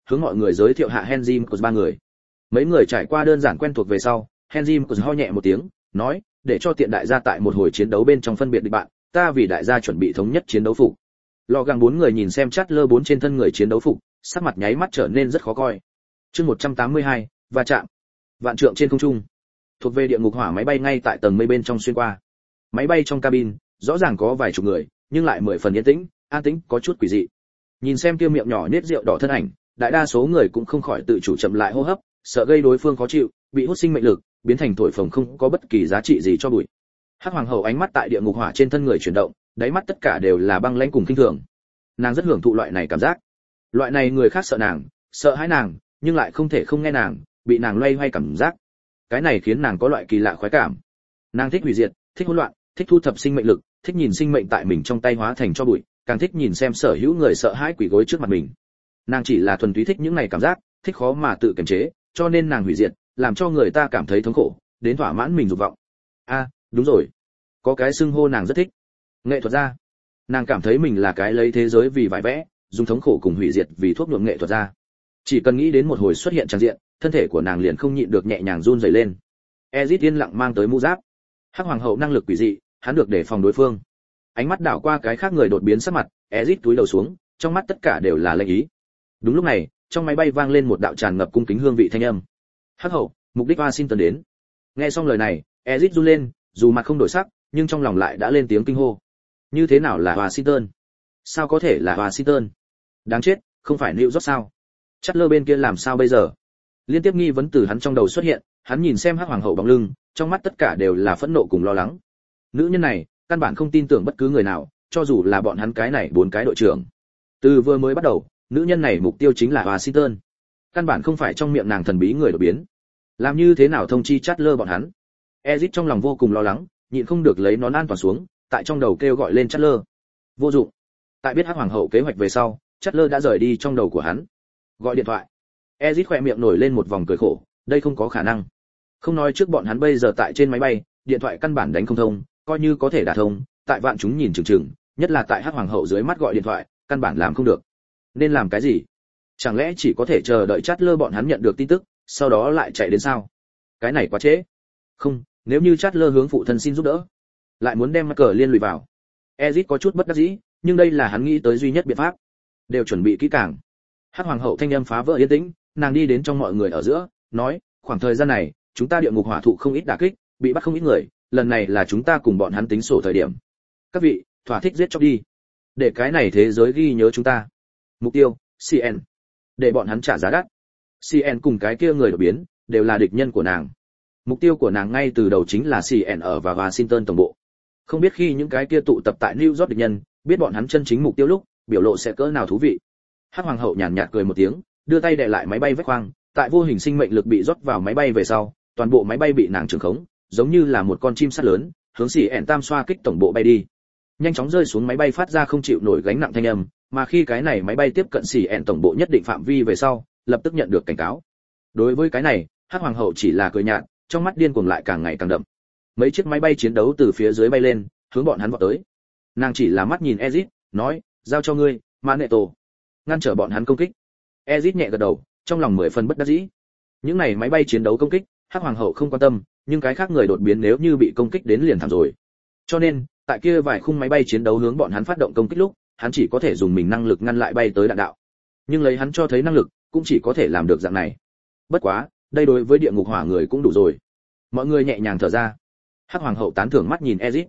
hướng mọi người giới thiệu hạ Henry của ba người. Mấy người trải qua đơn giản quen thuộc về sau, Henry của ho nhẹ một tiếng, nói, để cho tiện đại gia tại một hồi chiến đấu bên trong phân biệt địch bạn, ta vì đại gia chuẩn bị thống nhất chiến đấu phục. Lò gàng 4 người nhìn xem Chatler 4 trên thân người chiến đấu phục, sắc mặt nháy mắt trở nên rất khó coi. Chương 182, va chạm. Vạn trượng trên không trung. Thuộc về địa ngục hỏa máy bay ngay tại tầng mây bên trong xuyên qua. Máy bay trong cabin, rõ ràng có vài chục người, nhưng lại 10 phần yên tĩnh, an tĩnh có chút quỷ dị. Nhìn xem kia miệng nhỏ nết rượu đỏ thân ảnh, đại đa số người cũng không khỏi tự chủ chậm lại hô hấp, sợ gây đối phương khó chịu, bị hút sinh mệnh lực, biến thành thổi phồng không có bất kỳ giá trị gì cho bụi. Hắc hoàng hậu ánh mắt tại địa ngục hỏa trên thân người chuyển động, đáy mắt tất cả đều là băng lãnh cùng kinh thường. Nàng rất hưởng thụ loại này cảm giác. Loại này người khác sợ nàng, sợ hãi nàng, nhưng lại không thể không nghe nàng, bị nàng loay hoay cảm giác. Cái này khiến nàng có loại kỳ lạ khoái cảm. Nàng thích hủy diệt, thích hỗn loạn, thích thu thập sinh mệnh lực, thích nhìn sinh mệnh tại mình trong tay hóa thành cho bụi, càng thích nhìn xem sở hữu người sợ hãi quỳ gối trước mặt mình. Nàng chỉ là thuần túy thích những này cảm giác, thích khó mà tự kiềm chế, cho nên nàng hủy diệt, làm cho người ta cảm thấy thống khổ, đến thỏa mãn mình dục vọng. Đúng rồi, có cái xưng hô nàng rất thích, nghệ thuật gia. Nàng cảm thấy mình là cái lấy thế giới vì vải vẽ, dùng thống khổ cùng hủy diệt vì thuốc nhuộm nghệ thuật gia. Chỉ cần nghĩ đến một hồi xuất hiện tràn diện, thân thể của nàng liền không nhịn được nhẹ nhàng run rẩy lên. Ezit yên lặng mang tới mũ giáp. Hắc hoàng hậu năng lực quỷ dị, hắn được để phòng đối phương. Ánh mắt đảo qua cái khác người đột biến sắc mặt, Ezit túi đầu xuống, trong mắt tất cả đều là lệnh ý. Đúng lúc này, trong máy bay vang lên một đạo tràn ngập cung kính hương vị thanh âm. Hắc hậu, mục đích Washington đến. Nghe xong lời này, Ezit run lên, dù mặt không đổi sắc, nhưng trong lòng lại đã lên tiếng kinh hô. Như thế nào là Washington? Sao có thể là Washington? Đáng chết, không phải New York sao? Chatler bên kia làm sao bây giờ? Liên tiếp nghi vấn từ hắn trong đầu xuất hiện, hắn nhìn xem Hắc hoàng hậu bóng lưng, trong mắt tất cả đều là phẫn nộ cùng lo lắng. Nữ nhân này, căn bản không tin tưởng bất cứ người nào, cho dù là bọn hắn cái này 4 cái đội trưởng. Từ vừa mới bắt đầu, nữ nhân này mục tiêu chính là Washington. Căn bản không phải trong miệng nàng thần bí người đột biến. Làm như thế nào thông chi Chatler bọn hắn? Ezit trong lòng vô cùng lo lắng, nhịn không được lấy nón an toàn xuống, tại trong đầu kêu gọi lên Chatler. Vô dụng. Tại biết Hắc hoàng hậu kế hoạch về sau, Chatler đã rời đi trong đầu của hắn. Gọi điện thoại. Ezit khỏe miệng nổi lên một vòng cười khổ, đây không có khả năng. Không nói trước bọn hắn bây giờ tại trên máy bay, điện thoại căn bản đánh không thông, coi như có thể đả thông, tại vạn chúng nhìn chừng chừng, nhất là tại Hắc hoàng hậu dưới mắt gọi điện thoại, căn bản làm không được. Nên làm cái gì? Chẳng lẽ chỉ có thể chờ đợi Chatler bọn hắn nhận được tin tức, sau đó lại chạy đến sao? Cái này quá trễ. Không, nếu như Chatler hướng phụ thân xin giúp đỡ, lại muốn đem cờ liên lụy vào. Ezit có chút bất đắc dĩ, nhưng đây là hắn nghĩ tới duy nhất biện pháp. Đều chuẩn bị kỹ càng. Hắc hoàng hậu thanh âm phá vỡ yên tĩnh, nàng đi đến trong mọi người ở giữa, nói, khoảng thời gian này, chúng ta địa ngục hỏa thụ không ít đả kích, bị bắt không ít người, lần này là chúng ta cùng bọn hắn tính sổ thời điểm. Các vị, thỏa thích giết chóc đi, để cái này thế giới ghi nhớ chúng ta. Mục tiêu, CN. Để bọn hắn trả giá đắt. CN cùng cái kia người đột biến, đều là địch nhân của nàng. Mục tiêu của nàng ngay từ đầu chính là CN ở và Washington tổng bộ. Không biết khi những cái kia tụ tập tại New York địch nhân, biết bọn hắn chân chính mục tiêu lúc, biểu lộ sẽ cỡ nào thú vị. Hắc hoàng hậu nhàn nhạt cười một tiếng, đưa tay đè lại máy bay vách khoang, tại vô hình sinh mệnh lực bị rót vào máy bay về sau, toàn bộ máy bay bị nàng trường khống, giống như là một con chim sắt lớn, hướng CN tam xoa kích tổng bộ bay đi. Nhanh chóng rơi xuống máy bay phát ra không chịu nổi gánh nặng thanh âm, mà khi cái này máy bay tiếp cận CN tổng bộ nhất định phạm vi về sau, lập tức nhận được cảnh cáo. Đối với cái này, Hắc hoàng hậu chỉ là cười nhạt, trong mắt điên cuồng lại càng ngày càng đậm. Mấy chiếc máy bay chiến đấu từ phía dưới bay lên, hướng bọn hắn vọt tới. Nàng chỉ là mắt nhìn Ezit, nói, giao cho ngươi, Magneto, ngăn trở bọn hắn công kích. Ezit nhẹ gật đầu, trong lòng 10 phần bất đắc dĩ. Những này máy bay chiến đấu công kích, Hắc hoàng hậu không quan tâm, nhưng cái khác người đột biến nếu như bị công kích đến liền thảm rồi. Cho nên, tại kia vài khung máy bay chiến đấu hướng bọn hắn phát động công kích lúc, hắn chỉ có thể dùng mình năng lực ngăn lại bay tới đạn đạo. Nhưng lấy hắn cho thấy năng lực, cũng chỉ có thể làm được dạng này. Bất quá, đây đối với địa ngục hỏa người cũng đủ rồi. Mọi người nhẹ nhàng thở ra. Hắc hoàng hậu tán thưởng mắt nhìn Ezit.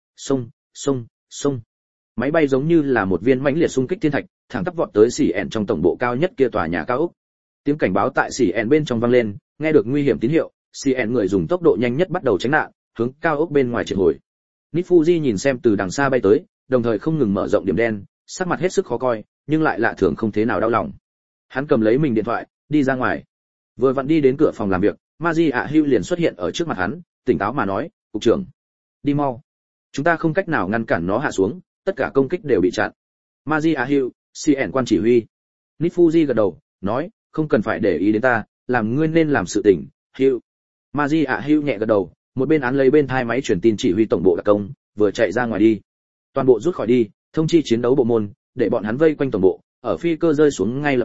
Xông. Máy bay giống như là một viên mãnh liệt xung kích thiên thạch, thẳng tắp vọt tới CN trong tổng bộ cao nhất kia tòa nhà cao ốc. Tiếng cảnh báo tại CN bên trong vang lên, nghe được nguy hiểm tín hiệu, CN người dùng tốc độ nhanh nhất bắt đầu tránh nạn, hướng cao ốc bên ngoài triệt hồi. Nifuji nhìn xem từ đằng xa bay tới, đồng thời không ngừng mở rộng điểm đen, sắc mặt hết sức khó coi, nhưng lại lạ thường không thế nào đau lòng. Hắn cầm lấy mình điện thoại, đi ra ngoài. Vừa vặn đi đến cửa phòng làm việc, Maria Hill liền xuất hiện ở trước mặt hắn, tỉnh táo mà nói, "Cục trưởng, đi mau. Chúng ta không cách nào ngăn cản nó hạ xuống, tất cả công kích đều bị chặn." Maria Hill, CN quan chỉ huy. Nifuji gật đầu, nói, "Không cần phải để ý đến ta, làm ngươi nên làm sự tình, Hill." Maria Hill nhẹ gật đầu, một bên án lấy bên thai máy truyền tin chỉ huy tổng bộ đặc công, vừa chạy ra ngoài đi. Toàn bộ rút khỏi đi, thông chi chiến đấu bộ môn, để bọn hắn vây quanh tổng bộ, ở phi cơ rơi xuống ngay lập tức,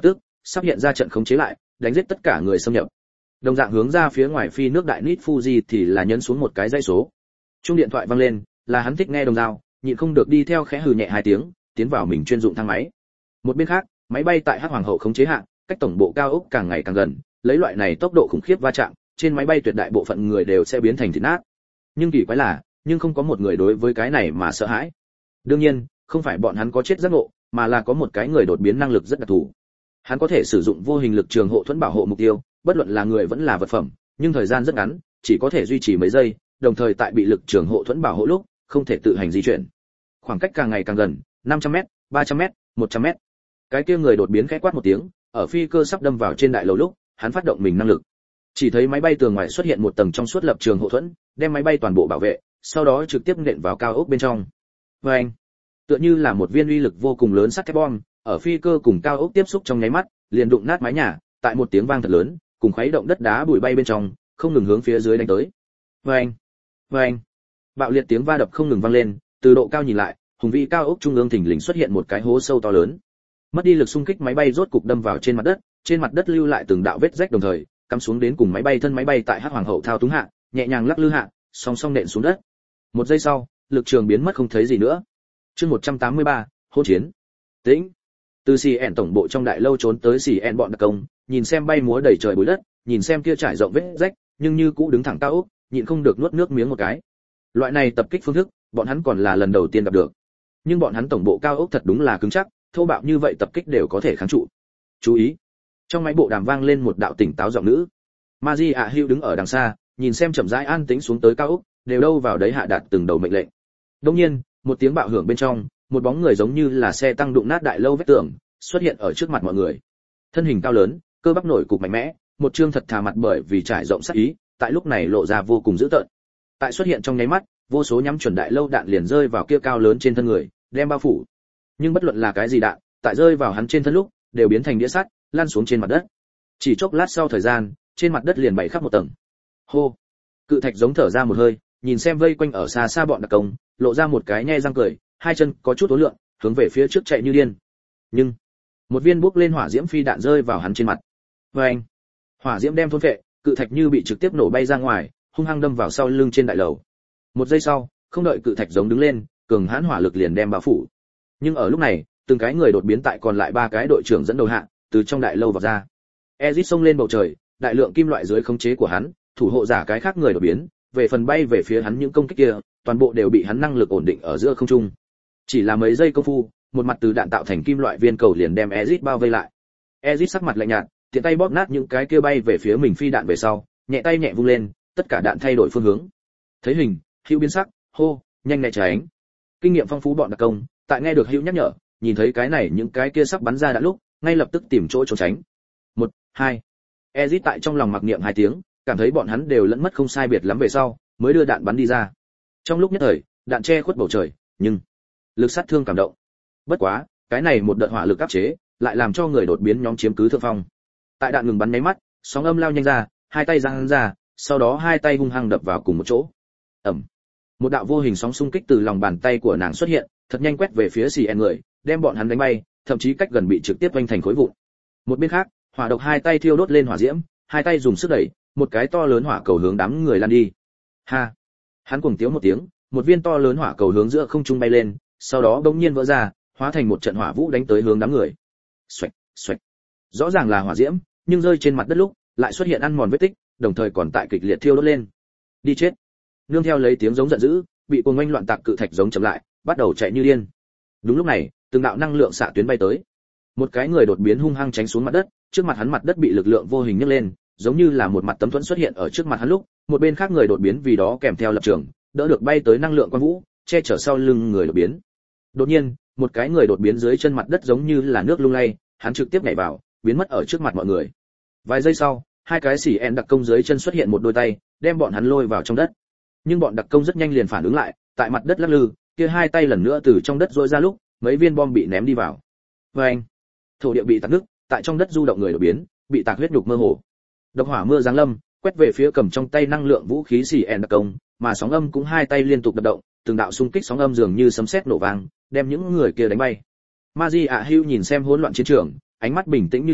sắp hiện ra trận khống chế lại, đánh giết tất cả người xâm nhập. Đồng dạng hướng ra phía ngoài phi nước đại nít Fuji thì là nhấn xuống một cái dãy số. Chuông điện thoại vang lên, là hắn thích nghe đồng dao, nhịn không được đi theo khẽ hừ nhẹ 2 tiếng, tiến vào mình chuyên dụng thang máy. Một bên khác, máy bay tại Hắc Hoàng hậu khống chế hạ, cách tổng bộ cao ốc càng ngày càng gần, lấy loại này tốc độ khủng khiếp va chạm, trên máy bay tuyệt đại bộ phận người đều sẽ biến thành thịt nát. Nhưng kỳ quái là, nhưng không có một người đối với cái này mà sợ hãi. Đương nhiên, không phải bọn hắn có chết giác ngộ, mà là có một cái người đột biến năng lực rất đặc thù. Hắn có thể sử dụng vô hình lực trường hộ thuẫn bảo hộ mục tiêu, bất luận là người vẫn là vật phẩm, nhưng thời gian rất ngắn, chỉ có thể duy trì mấy giây, đồng thời tại bị lực trường hộ thuẫn bảo hộ lúc, không thể tự hành di chuyển. Khoảng cách càng ngày càng gần, 500m, 300m, 100m. Cái kia người đột biến khẽ quát một tiếng, ở phi cơ sắp đâm vào trên đại lầu lúc, hắn phát động mình năng lực. Chỉ thấy máy bay tường ngoài xuất hiện một tầng trong suốt lập trường hộ thuẫn, đem máy bay toàn bộ bảo vệ, sau đó trực tiếp nện vào cao ốc bên trong. Và anh, tựa như là một viên uy lực vô cùng lớn sắt thép bom, ở phi cơ cùng cao ốc tiếp xúc trong nháy mắt, liền đụng nát mái nhà, tại một tiếng vang thật lớn, cùng khuấy động đất đá bụi bay bên trong, không ngừng hướng phía dưới đánh tới. Và anh, bạo liệt tiếng va đập không ngừng vang lên, từ độ cao nhìn lại, hùng vĩ cao ốc trung ương thình lình xuất hiện một cái hố sâu to lớn. Mất đi lực xung kích, máy bay rốt cục đâm vào trên mặt đất lưu lại từng đạo vết rách, đồng thời cắm xuống đến cùng máy bay thân máy bay tại Hắc Hoàng hậu thao túng hạ, nhẹ nhàng lắc lư hạ, song song nện xuống đất. Một giây sau, lực trường biến mất không thấy gì nữa. Chương 183, hỗn chiến. Tĩnh. Từ CN tổng bộ trong đại lâu trốn tới CN bọn đặc công, nhìn xem bay múa đầy trời bụi đất, nhìn xem kia trải rộng vết rách, nhưng như cũ đứng thẳng cao ốc, nhịn không được nuốt nước miếng một cái. Loại này tập kích phương thức, bọn hắn còn là lần đầu tiên gặp được. Nhưng bọn hắn tổng bộ cao ốc thật đúng là cứng chắc, thô bạo như vậy tập kích đều có thể kháng trụ. Chú ý. Trong máy bộ đàm vang lên một đạo tỉnh táo giọng nữ. Maria Hugh đứng ở đằng xa, nhìn xem chậm rãi an tĩnh xuống tới cao ốc, đều đâu vào đấy hạ đạt từng đầu mệnh lệnh. Đột nhiên, một tiếng bạo hưởng bên trong, một bóng người giống như là xe tăng đụng nát đại lâu vách tường, xuất hiện ở trước mặt mọi người. Thân hình cao lớn, cơ bắp nổi cục mạnh mẽ, một trương thật thà mặt bởi vì trải rộng sát ý, tại lúc này lộ ra vô cùng dữ tợn. Tại xuất hiện trong nháy mắt, vô số nhắm chuẩn đại lâu đạn liền rơi vào kia cao lớn trên thân người, đem bao phủ. Nhưng bất luận là cái gì đạn, tại rơi vào hắn trên thân lúc, đều biến thành đĩa sắt, lăn xuống trên mặt đất. Chỉ chốc lát sau thời gian, trên mặt đất liền bày khắp một tầng. Hô. Cự thạch giống thở ra một hơi, nhìn xem vây quanh ở xa xa bọn đặc công, lộ ra một cái nhe răng cười, hai chân có chút uốn lượn, hướng về phía trước chạy như điên. Nhưng một viên bốc lên hỏa diễm phi đạn rơi vào hắn trên mặt. Oeng! Hỏa diễm đem thôn phệ, cự thạch như bị trực tiếp nổ bay ra ngoài, hung hăng đâm vào sau lưng trên đại lầu. Một giây sau, không đợi cự thạch giống đứng lên, cường hãn hỏa lực liền đem bao phủ. Nhưng ở lúc này, từng cái người đột biến tại còn lại 3 cái đội trưởng dẫn đầu hạ, từ trong đại lâu vào ra. Ezit xông lên bầu trời, đại lượng kim loại dưới khống chế của hắn, thủ hộ giả cái khác người đột biến, về phần bay về phía hắn những công kích kia, toàn bộ đều bị hắn năng lực ổn định ở giữa không trung. Chỉ là mấy giây công phu, một mặt từ đạn tạo thành kim loại viên cầu liền đem Ezit bao vây lại. Ezit sắc mặt lạnh nhạt, tiện tay bóp nát những cái kia bay về phía mình phi đạn về sau, nhẹ tay nhẹ vung lên, tất cả đạn thay đổi phương hướng. Thấy hình, Hữu biến sắc, hô, nhanh né tránh. Kinh nghiệm phong phú bọn đặc công, tại nghe được Hữu nhắc nhở, nhìn thấy cái này những cái kia sắp bắn ra đạn lúc, ngay lập tức tìm chỗ trốn tránh. 1, 2. Ezit tại trong lòng mặc niệm 2 tiếng, cảm thấy bọn hắn đều lẫn mất không sai biệt lắm về sau, mới đưa đạn bắn đi ra. Trong lúc nhất thời, đạn che khuất bầu trời, nhưng lực sát thương cảm động. Bất quá, cái này một đợt hỏa lực áp chế, lại làm cho người đột biến nhóm chiếm cứ thượng phong. Tại đạn ngừng bắn nháy mắt, sóng âm lao nhanh ra, hai tay giang ra, sau đó hai tay hung hăng đập vào cùng một chỗ. Ầm. Một đạo vô hình sóng xung kích từ lòng bàn tay của nàng xuất hiện, thật nhanh quét về phía CN người, đem bọn hắn đánh bay, thậm chí cách gần bị trực tiếp vênh thành khối vụn. Một bên khác, hỏa độc hai tay thiêu đốt lên hỏa diễm, hai tay dùng sức đẩy, một cái to lớn hỏa cầu hướng đám người lan đi. Ha! Hắn cuồng tiếu một tiếng, một viên to lớn hỏa cầu hướng giữa không trung bay lên, sau đó bỗng nhiên vỡ ra, hóa thành một trận hỏa vũ đánh tới hướng đám người. Xoạch, xoạch. Rõ ràng là hỏa diễm, nhưng rơi trên mặt đất lúc, lại xuất hiện ăn mòn vết tích, đồng thời còn tại kịch liệt thiêu đốt lên. Đi chết! Nương theo lấy tiếng giống giận dữ, bị cuồng oanh loạn tạc cự thạch giống chậm lại, bắt đầu chạy như điên. Đúng lúc này, từng đạo năng lượng xạ tuyến bay tới. Một cái người đột biến hung hăng tránh xuống mặt đất, trước mặt hắn mặt đất bị lực lượng vô hình nhấc lên, giống như là một mặt tấm thuẫn xuất hiện ở trước mặt hắn lúc, một bên khác người đột biến vì đó kèm theo lập trường, đỡ được bay tới năng lượng quang vũ, che chở sau lưng người đột biến. Đột nhiên, một cái người đột biến dưới chân mặt đất giống như là nước lung lay, hắn trực tiếp nhảy vào, biến mất ở trước mặt mọi người. Vài giây sau, hai cái CN đặc công dưới chân xuất hiện một đôi tay, đem bọn hắn lôi vào trong đất. Nhưng bọn đặc công rất nhanh liền phản ứng lại, tại mặt đất lắc lư, kia hai tay lần nữa từ trong đất rỗi ra lúc, mấy viên bom bị ném đi vào. Oeng! Thổ địa bị tạc nứt, tại trong đất du động người đột biến, bị tạc huyết nhục mơ hồ. Độc hỏa mưa giáng lâm, quét về phía cầm trong tay năng lượng vũ khí CN đặc công, mà sóng âm cũng hai tay liên tục đập động, từng đạo xung kích sóng âm dường như sấm sét nổ vang, đem những người kia đánh bay. Maria Hugh nhìn xem hỗn loạn chiến trường, ánh mắt bình tĩnh như trước,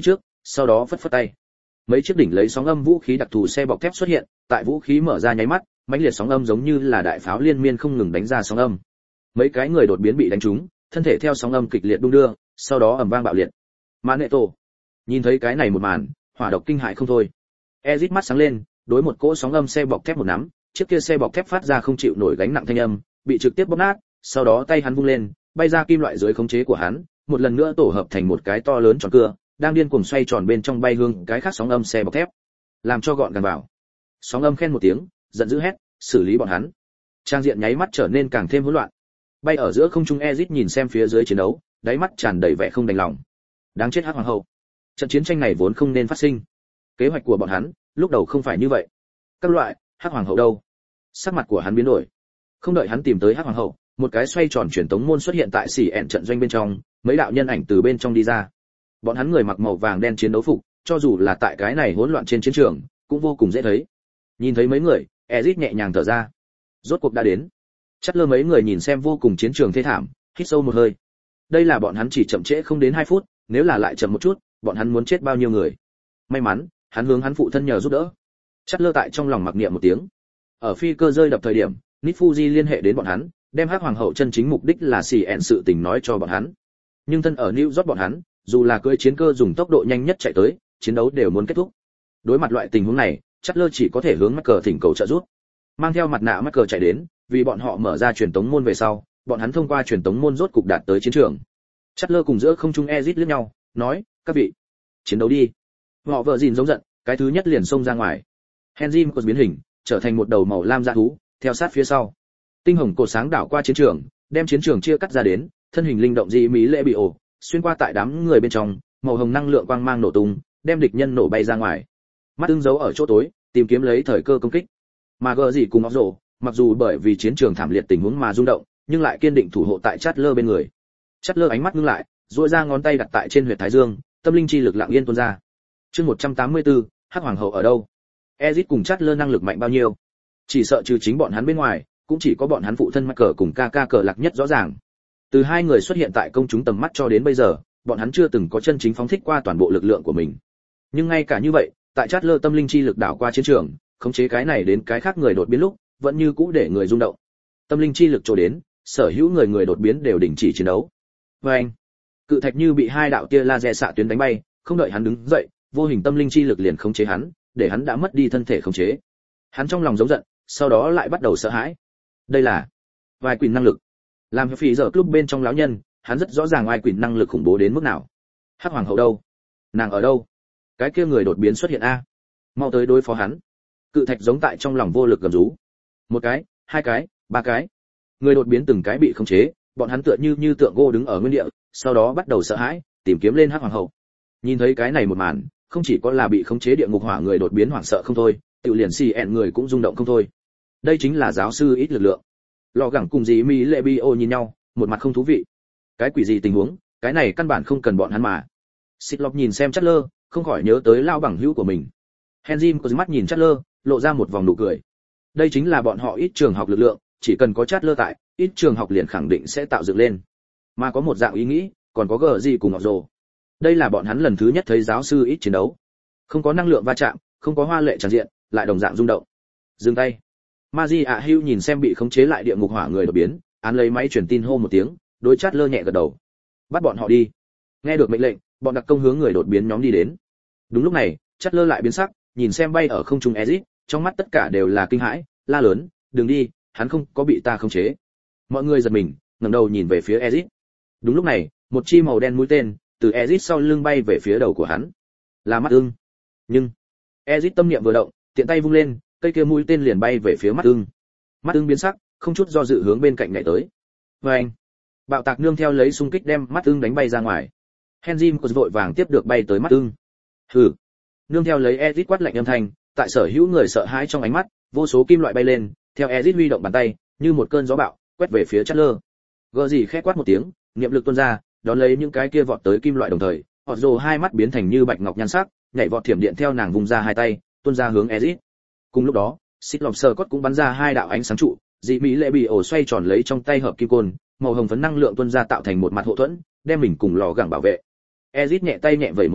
sau đó phất phất tay. Mấy chiếc đỉnh lấy sóng âm vũ khí đặc thù xe bọc thép xuất hiện, tại vũ khí mở ra nháy mắt, mãnh liệt sóng âm giống như là đại pháo liên miên không ngừng đánh ra sóng âm. Mấy cái người đột biến bị đánh trúng, thân thể theo sóng âm kịch liệt đung đưa, sau đó ầm vang bạo liệt. Magneto nhìn thấy cái này một màn, hỏa độc kinh hãi không thôi. Ezit mắt sáng lên, đối một cỗ sóng âm xe bọc thép một nắm, chiếc kia xe bọc thép phát ra không chịu nổi gánh nặng thanh âm, bị trực tiếp bóp nát, sau đó tay hắn vung lên, bay ra kim loại dưới khống chế của hắn, một lần nữa tổ hợp thành một cái to lớn tròn cưa, đang điên cuồng xoay tròn bên trong bay hương cái khác sóng âm xe bọc thép, làm cho gọn gàng vào. Sóng âm khen một tiếng, giận dữ hét, xử lý bọn hắn. Trang diện nháy mắt trở nên càng thêm hỗn loạn. Bay ở giữa không trung Ezit nhìn xem phía dưới chiến đấu, đáy mắt tràn đầy vẻ không đành lòng. Đáng chết Hắc Hoàng hậu. Trận chiến tranh này vốn không nên phát sinh. Kế hoạch của bọn hắn, lúc đầu không phải như vậy. Các loại, Hắc Hoàng hậu đâu? Sắc mặt của hắn biến đổi. Không đợi hắn tìm tới Hắc Hoàng hậu, một cái xoay tròn truyền tống môn xuất hiện tại xỉ ẹn trận doanh bên trong, mấy đạo nhân ảnh từ bên trong đi ra. Bọn hắn người mặc màu vàng đen chiến đấu phục, cho dù là tại cái này hỗn loạn trên chiến trường, cũng vô cùng dễ thấy. Nhìn thấy mấy người, Ezit nhẹ nhàng thở ra. Rốt cuộc đã đến. Chắc lơ mấy người nhìn xem vô cùng chiến trường thê thảm, hít sâu một hơi. Đây là bọn hắn chỉ chậm trễ không đến 2 phút, nếu là lại chậm một chút, bọn hắn muốn chết bao nhiêu người. May mắn, hắn hướng hắn phụ thân nhờ giúp đỡ. Chắc lơ tại trong lòng mặc niệm một tiếng. Ở phi cơ rơi đập thời điểm, Nifuji liên hệ đến bọn hắn, đem Hắc Hoàng hậu chân chính mục đích là xì ẹn sự tình nói cho bọn hắn. Nhưng thân ở New York bọn hắn, dù là cưỡi chiến cơ dùng tốc độ nhanh nhất chạy tới, chiến đấu đều muốn kết thúc. Đối mặt loại tình huống này, Chắc lơ chỉ có thể hướng Michael thỉnh cầu trợ giúp. Mang theo mặt nạ Michael chạy đến, vì bọn họ mở ra truyền tống môn về sau, bọn hắn thông qua truyền tống môn rốt cục đạt tới chiến trường. Chắc lơ cùng giữa không trung Ezit liếc nhau, nói, các vị, chiến đấu đi. Họ vợ gìn giống giận, cái thứ nhất liền xông ra ngoài. Henry có biến hình, trở thành một đầu màu lam dã thú, theo sát phía sau. Tinh hồng cột sáng đảo qua chiến trường, đem chiến trường chia cắt ra đến, thân hình linh động dị mỹ lệ bị ổ, xuyên qua tại đám người bên trong, màu hồng năng lượng quang mang nổ tung, đem địch nhân nổ bay ra ngoài. Mắt ưng giấu ở chỗ tối, tìm kiếm lấy thời cơ công kích. Mà gờ gì cùng óc rồ, mặc dù bởi vì chiến trường thảm liệt tình huống mà rung động, nhưng lại kiên định thủ hộ tại Chatler bên người. Chatler ánh mắt ngưng lại, duỗi ra ngón tay đặt tại trên huyệt thái dương, tâm linh chi lực lặng yên tuôn ra. Chương 184, Hắc Hoàng hậu ở đâu? Ezit cùng Chatler năng lực mạnh bao nhiêu? Chỉ sợ trừ chính bọn hắn bên ngoài, cũng chỉ có bọn hắn phụ thân Michael cùng ca cờ lạc nhất rõ ràng. Từ hai người xuất hiện tại công chúng tầm mắt cho đến bây giờ, bọn hắn chưa từng có chân chính phóng thích qua toàn bộ lực lượng của mình. Nhưng ngay cả như vậy, tại Chatler tâm linh chi lực đảo qua chiến trường, khống chế cái này đến cái khác người đột biến lúc, vẫn như cũ để người rung động. Tâm linh chi lực trổ đến, sở hữu người đột biến đều đình chỉ chiến đấu. Anh, cự thạch như bị hai đạo tia laser xạ tuyến đánh bay, không đợi hắn đứng dậy, vô hình tâm linh chi lực liền khống chế hắn, để hắn đã mất đi thân thể khống chế. Hắn trong lòng giống giận, sau đó lại bắt đầu sợ hãi. Đây là vài quyền năng lực. Làm phỉ giờ club bên trong lão nhân, hắn rất rõ ràng ai quyền năng lực khủng bố đến mức nào. Hắc Hoàng hậu đâu? Nàng ở đâu? Cái kia người đột biến xuất hiện a. Mau tới đối phó hắn. Cự thạch giống tại trong lòng vô lực gầm rú. Một cái, hai cái, ba cái. Người đột biến từng cái bị khống chế, bọn hắn tựa như tượng gỗ đứng ở nguyên địa, sau đó bắt đầu sợ hãi, tìm kiếm lên Hắc Hoàng hậu. Nhìn thấy cái này một màn, không chỉ có là bị khống chế địa ngục hỏa người đột biến hoảng sợ không thôi, tự liền xì ẹn người cũng rung động không thôi. Đây chính là giáo sư ít lực lượng. Lò gẳng cùng dì mỹ lệ bi ô nhìn nhau, một mặt không thú vị. Cái quỷ gì tình huống, cái này căn bản không cần bọn hắn mà. Xịt lọc nhìn xem Chatler, không khỏi nhớ tới lao bằng hữu của mình. Henry có mắt nhìn Chatler, lộ ra một vòng nụ cười. Đây chính là bọn họ ít trường học lực lượng, chỉ cần có Chatler tại, ít trường học liền khẳng định sẽ tạo dựng lên. Mà có một dạng ý nghĩ, còn có gờ gì cùng ngọc rồ. Đây là bọn hắn lần thứ nhất thấy giáo sư ít chiến đấu. Không có năng lượng va chạm, không có hoa lệ tràn diện, lại đồng dạng rung động. Dừng tay. Magia Hugh nhìn xem bị khống chế lại địa ngục hỏa người đột biến, án lấy máy truyền tin hô một tiếng, đối Chatler nhẹ gật đầu. Bắt bọn họ đi. Nghe được mệnh lệnh, bọn đặc công hướng người đột biến nhóm đi đến. Đúng lúc này, Chatler lại biến sắc, nhìn xem bay ở không trung Ezit, trong mắt tất cả đều là kinh hãi, la lớn, "Đừng đi, hắn không có bị ta khống chế." Mọi người giật mình, ngẩng đầu nhìn về phía Ezit. Đúng lúc này, một chi màu đen mũi tên từ Ezit sau lưng bay về phía đầu của hắn. Là mắt ưng. Nhưng Ezit tâm niệm vừa động, tiện tay vung lên, cây kia mũi tên liền bay về phía mắt ưng. Mắt ưng biến sắc, không chút do dự hướng bên cạnh nhảy tới. Oeng! Bạo tạc nương theo lấy xung kích đem mắt ưng đánh bay ra ngoài. Henry có vội vàng tiếp được bay tới mắt ưng. Hừ! Nương theo lấy Ezit quát lạnh âm thanh, tại sở hữu người sợ hãi trong ánh mắt, vô số kim loại bay lên, theo Ezit huy động bàn tay, như một cơn gió bạo, quét về phía Chatler. Gờ gì khẽ quát một tiếng, niệm lực tuôn ra, đón lấy những cái kia vọt tới kim loại đồng thời, Otto hai mắt biến thành như bạch ngọc nhan sắc, nhảy vọt thiểm điện theo nàng vùng ra hai tay, tuôn ra hướng Ezit. Cùng lúc đó, Xích Lọc Sơ Cốt cũng bắn ra hai đạo ánh sáng trụ, dị mỹ lệ bị ổ xoay tròn lấy trong tay hợp kim côn, màu hồng phấn năng lượng tuôn ra tạo thành một mặt hộ thuẫn, đem mình cùng lò gẳng bảo vệ. Ezit nhẹ tay nhẹ vẩy một cái,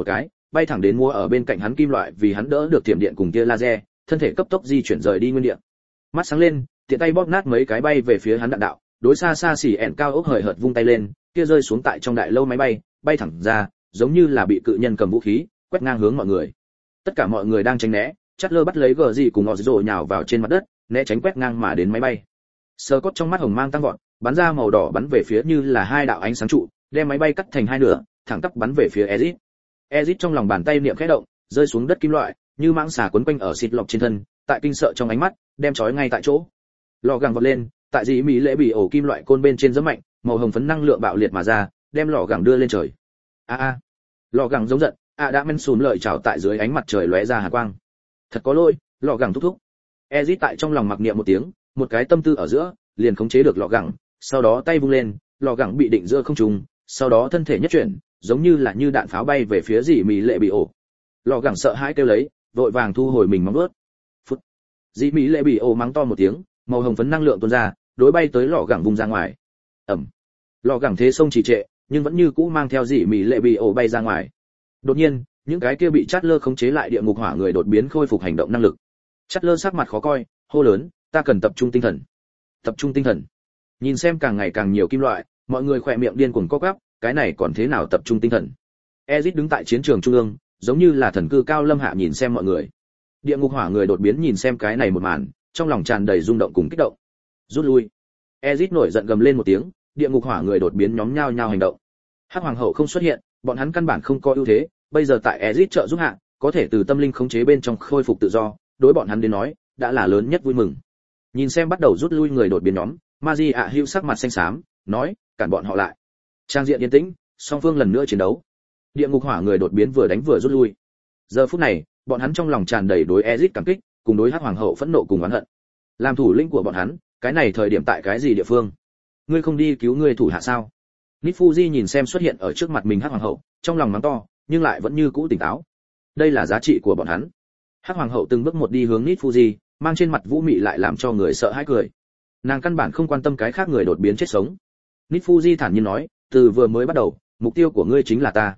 bay thẳng đến mua ở bên cạnh hắn kim loại, vì hắn đỡ được tiềm điện cùng tia laser, thân thể cấp tốc di chuyển rời đi nguyên địa. Mắt sáng lên, tiện tay bóp nát mấy cái bay về phía hắn đạn đạo, đối xa xa xỉ ẻn cao ốc hời hợt vung tay lên, kia rơi xuống tại trong đại lâu máy bay, bay thẳng ra, giống như là bị cự nhân cầm vũ khí, quét ngang hướng mọi người. Tất cả mọi người đang tránh né, Chatler bắt lấy gờ gì cùng ngọ rồi nhào vào trên mặt đất, né tránh quét ngang mà đến máy bay. Scott trong mắt hồng mang tăng vọt, bắn ra màu đỏ bắn về phía như là hai đạo ánh sáng trụ, đem máy bay cắt thành hai nửa, thẳng tắp bắn về phía Ezit. Ezit trong lòng bàn tay niệm khẽ động, rơi xuống đất kim loại, như mãng xà quấn quanh ở xịt lọc trên thân, tại kinh sợ trong ánh mắt, đem trói ngay tại chỗ. Lò gẳng vọt lên, tại dĩ mỹ lễ bị ổ kim loại côn bên trên giẫm mạnh, màu hồng phấn năng lượng bạo liệt mà ra, đem lò gẳng đưa lên trời. A. Lò gẳng giống giận, đã men sùn lợi chảo tại dưới ánh mặt trời lóe ra hàn quang. Thật có lỗi, lò gẳng thúc thúc. Ezit tại trong lòng mặc niệm một tiếng, một cái tâm tư ở giữa, liền khống chế được lò gẳng, sau đó tay vung lên, lò gẳng bị định giữa không trung, sau đó thân thể nhất chuyển, giống như là như đạn pháo bay về phía dĩ mỹ lệ bị ổ. Lò gẳng sợ hãi kêu lấy, vội vàng thu hồi mình móng vuốt. Phút. Dĩ mỹ lệ bị ổ mắng to một tiếng, màu hồng phấn năng lượng tuôn ra, đối bay tới lò gẳng vung ra ngoài. Ầm. Lò gẳng thế sông trì trệ, nhưng vẫn như cũ mang theo dĩ mỹ lệ bị ổ bay ra ngoài. Đột nhiên, những cái kia bị Chatler khống chế lại địa ngục hỏa người đột biến khôi phục hành động năng lực. Chatler sắc mặt khó coi, hô lớn, ta cần tập trung tinh thần. Tập trung tinh thần. Nhìn xem càng ngày càng nhiều kim loại, mọi người khỏe miệng điên cuồng co quắp, cái này còn thế nào tập trung tinh thần. Ezit đứng tại chiến trường trung ương, giống như là thần cư cao lâm hạ nhìn xem mọi người. Địa ngục hỏa người đột biến nhìn xem cái này một màn, trong lòng tràn đầy rung động cùng kích động. Rút lui. Ezit nổi giận gầm lên một tiếng, địa ngục hỏa người đột biến nhóm nhao nhao hành động. Hắc hoàng hậu không xuất hiện, bọn hắn căn bản không có ưu thế, bây giờ tại Ezit trợ giúp hạ, có thể từ tâm linh khống chế bên trong khôi phục tự do, đối bọn hắn đến nói, đã là lớn nhất vui mừng. Nhìn xem bắt đầu rút lui người đột biến nhóm, Maji ạ hữu sắc mặt xanh xám, nói, cản bọn họ lại. Trang diện yên tĩnh, song phương lần nữa chiến đấu. Địa ngục hỏa người đột biến vừa đánh vừa rút lui. Giờ phút này, bọn hắn trong lòng tràn đầy đối Ezit cảm kích, cùng đối Hắc hoàng hậu phẫn nộ cùng oán hận. Làm thủ lĩnh của bọn hắn, cái này thời điểm tại cái gì địa phương? Ngươi không đi cứu ngươi thủ hạ sao? Nifuji nhìn xem xuất hiện ở trước mặt mình Hắc hoàng hậu, trong lòng mắng to, nhưng lại vẫn như cũ tỉnh táo. Đây là giá trị của bọn hắn. Hắc hoàng hậu từng bước một đi hướng Nifuji, mang trên mặt vũ mị lại làm cho người sợ hãi cười. Nàng căn bản không quan tâm cái khác người đột biến chết sống. Nifuji thản nhiên nói, từ vừa mới bắt đầu, mục tiêu của ngươi chính là ta.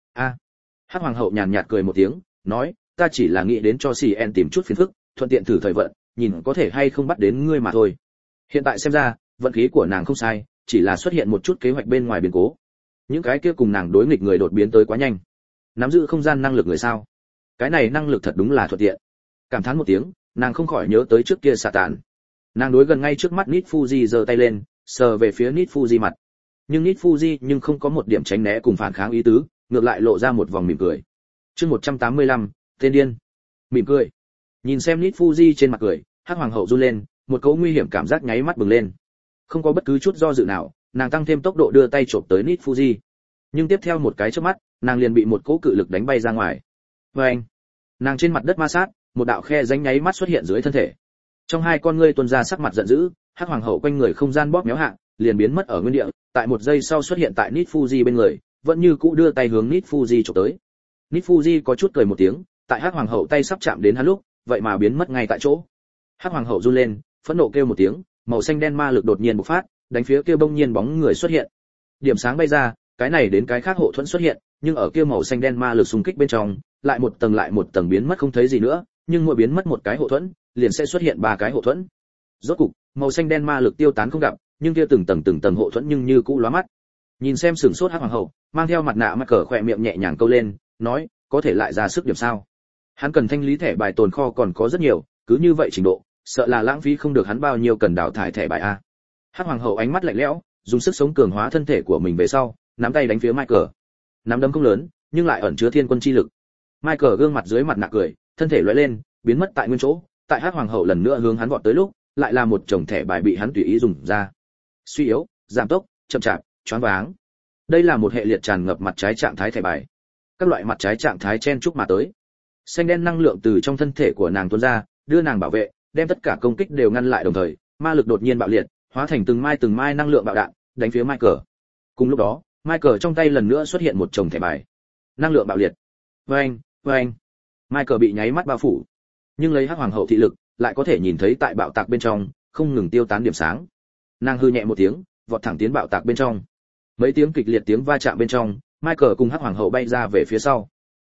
Hắc hoàng hậu nhàn nhạt cười một tiếng, nói, ta chỉ là nghĩ đến cho CN tìm chút phiền phức, thuận tiện thử thời vận, nhìn có thể hay không bắt đến ngươi mà thôi. Hiện tại xem ra, vận khí của nàng không sai, chỉ là xuất hiện một chút kế hoạch bên ngoài biến cố. Những cái kia cùng nàng đối nghịch người đột biến tới quá nhanh. Nắm giữ không gian năng lực người sao? Cái này năng lực thật đúng là thuận tiện. Cảm thán một tiếng, nàng không khỏi nhớ tới trước kia xạ tàn. Nàng đối gần ngay trước mắt Nifuji giơ tay lên, sờ về phía Nifuji mặt. Nhưng Nifuji nhưng không có một điểm tránh né cùng phản kháng ý tứ, ngược lại lộ ra một vòng mỉm cười. Chương 185, tên điên. Mỉm cười. Nhìn xem Nifuji trên mặt cười, Hắc hoàng hậu run lên, một cỗ nguy hiểm cảm giác nháy mắt bừng lên. Không có bất cứ chút do dự nào, nàng tăng thêm tốc độ đưa tay chộp tới Nifuji. Nhưng tiếp theo một cái chớp mắt, nàng liền bị một cỗ cự lực đánh bay ra ngoài. Oeng! Nàng trên mặt đất ma sát, một đạo khe rãnh nháy mắt xuất hiện dưới thân thể. Trong hai con ngươi tuôn ra sắc mặt giận dữ, Hắc hoàng hậu quanh người không gian bóp méo hạ, liền biến mất ở nguyên địa, tại một giây sau xuất hiện tại Nifuji bên người, vẫn như cũ đưa tay hướng Nifuji chụp tới. Nifuji có chút cười một tiếng, tại Hắc hoàng hậu tay sắp chạm đến hắn lúc, vậy mà biến mất ngay tại chỗ. Hắc hoàng hậu run lên, phẫn nộ kêu một tiếng, màu xanh đen ma lực đột nhiên bộc phát, đánh phía kia bỗng nhiên bóng người xuất hiện. Điểm sáng bay ra, cái này đến cái khác hộ thuẫn xuất hiện, nhưng ở kia màu xanh đen ma lực xung kích bên trong, lại một tầng biến mất không thấy gì nữa, nhưng mỗi biến mất một cái hộ thuẫn, liền sẽ xuất hiện ba cái hộ thuẫn. Rốt cục, màu xanh đen ma lực tiêu tán không gặp, nhưng kia từng tầng hộ thuẫn nhưng như cũ lóa mắt. Nhìn xem sửng sốt Hắc hoàng hậu, mang theo mặt nạ cờ khỏe miệng nhẹ nhàng câu lên, nói, có thể lại ra sức điểm sao? Hắn cần thanh lý thẻ bài tồn kho còn có rất nhiều, cứ như vậy trình độ, sợ là lãng phí không được hắn bao nhiêu cần đào thải thẻ bài a. Hắc hoàng hậu ánh mắt lạnh lẽo, dùng sức sống cường hóa thân thể của mình về sau, nắm tay đánh phía Michael. Nắm đấm không lớn, nhưng lại ẩn chứa thiên quân chi lực. Michael gương mặt dưới mặt nạ cười, thân thể lóe lên, biến mất tại nguyên chỗ, tại Hắc hoàng hậu lần nữa hướng hắn vọt tới lúc, lại là một chồng thẻ bài bị hắn tùy ý dùng ra. Suy yếu, giảm tốc, chậm chạp, choáng váng. Đây là một hệ liệt tràn ngập mặt trái trạng thái thẻ bài. Các loại mặt trái trạng thái chen chúc mà tới. Xanh đen năng lượng từ trong thân thể của nàng tuôn ra, đưa nàng bảo vệ, đem tất cả công kích đều ngăn lại đồng thời, ma lực đột nhiên bạo liệt, hóa thành từng mai năng lượng bạo đạn, đánh phía Michael. Cùng lúc đó, Michael trong tay lần nữa xuất hiện một chồng thẻ bài. Năng lượng bạo liệt. Oeng, oeng. Michael bị nháy mắt bao phủ. Nhưng lấy Hắc hoàng hậu thị lực, lại có thể nhìn thấy tại bạo tạc bên trong, không ngừng tiêu tán điểm sáng. Nàng hư nhẹ một tiếng, vọt thẳng tiến bạo tạc bên trong. Mấy tiếng kịch liệt tiếng va chạm bên trong, Michael cùng Hắc hoàng hậu bay ra về phía sau.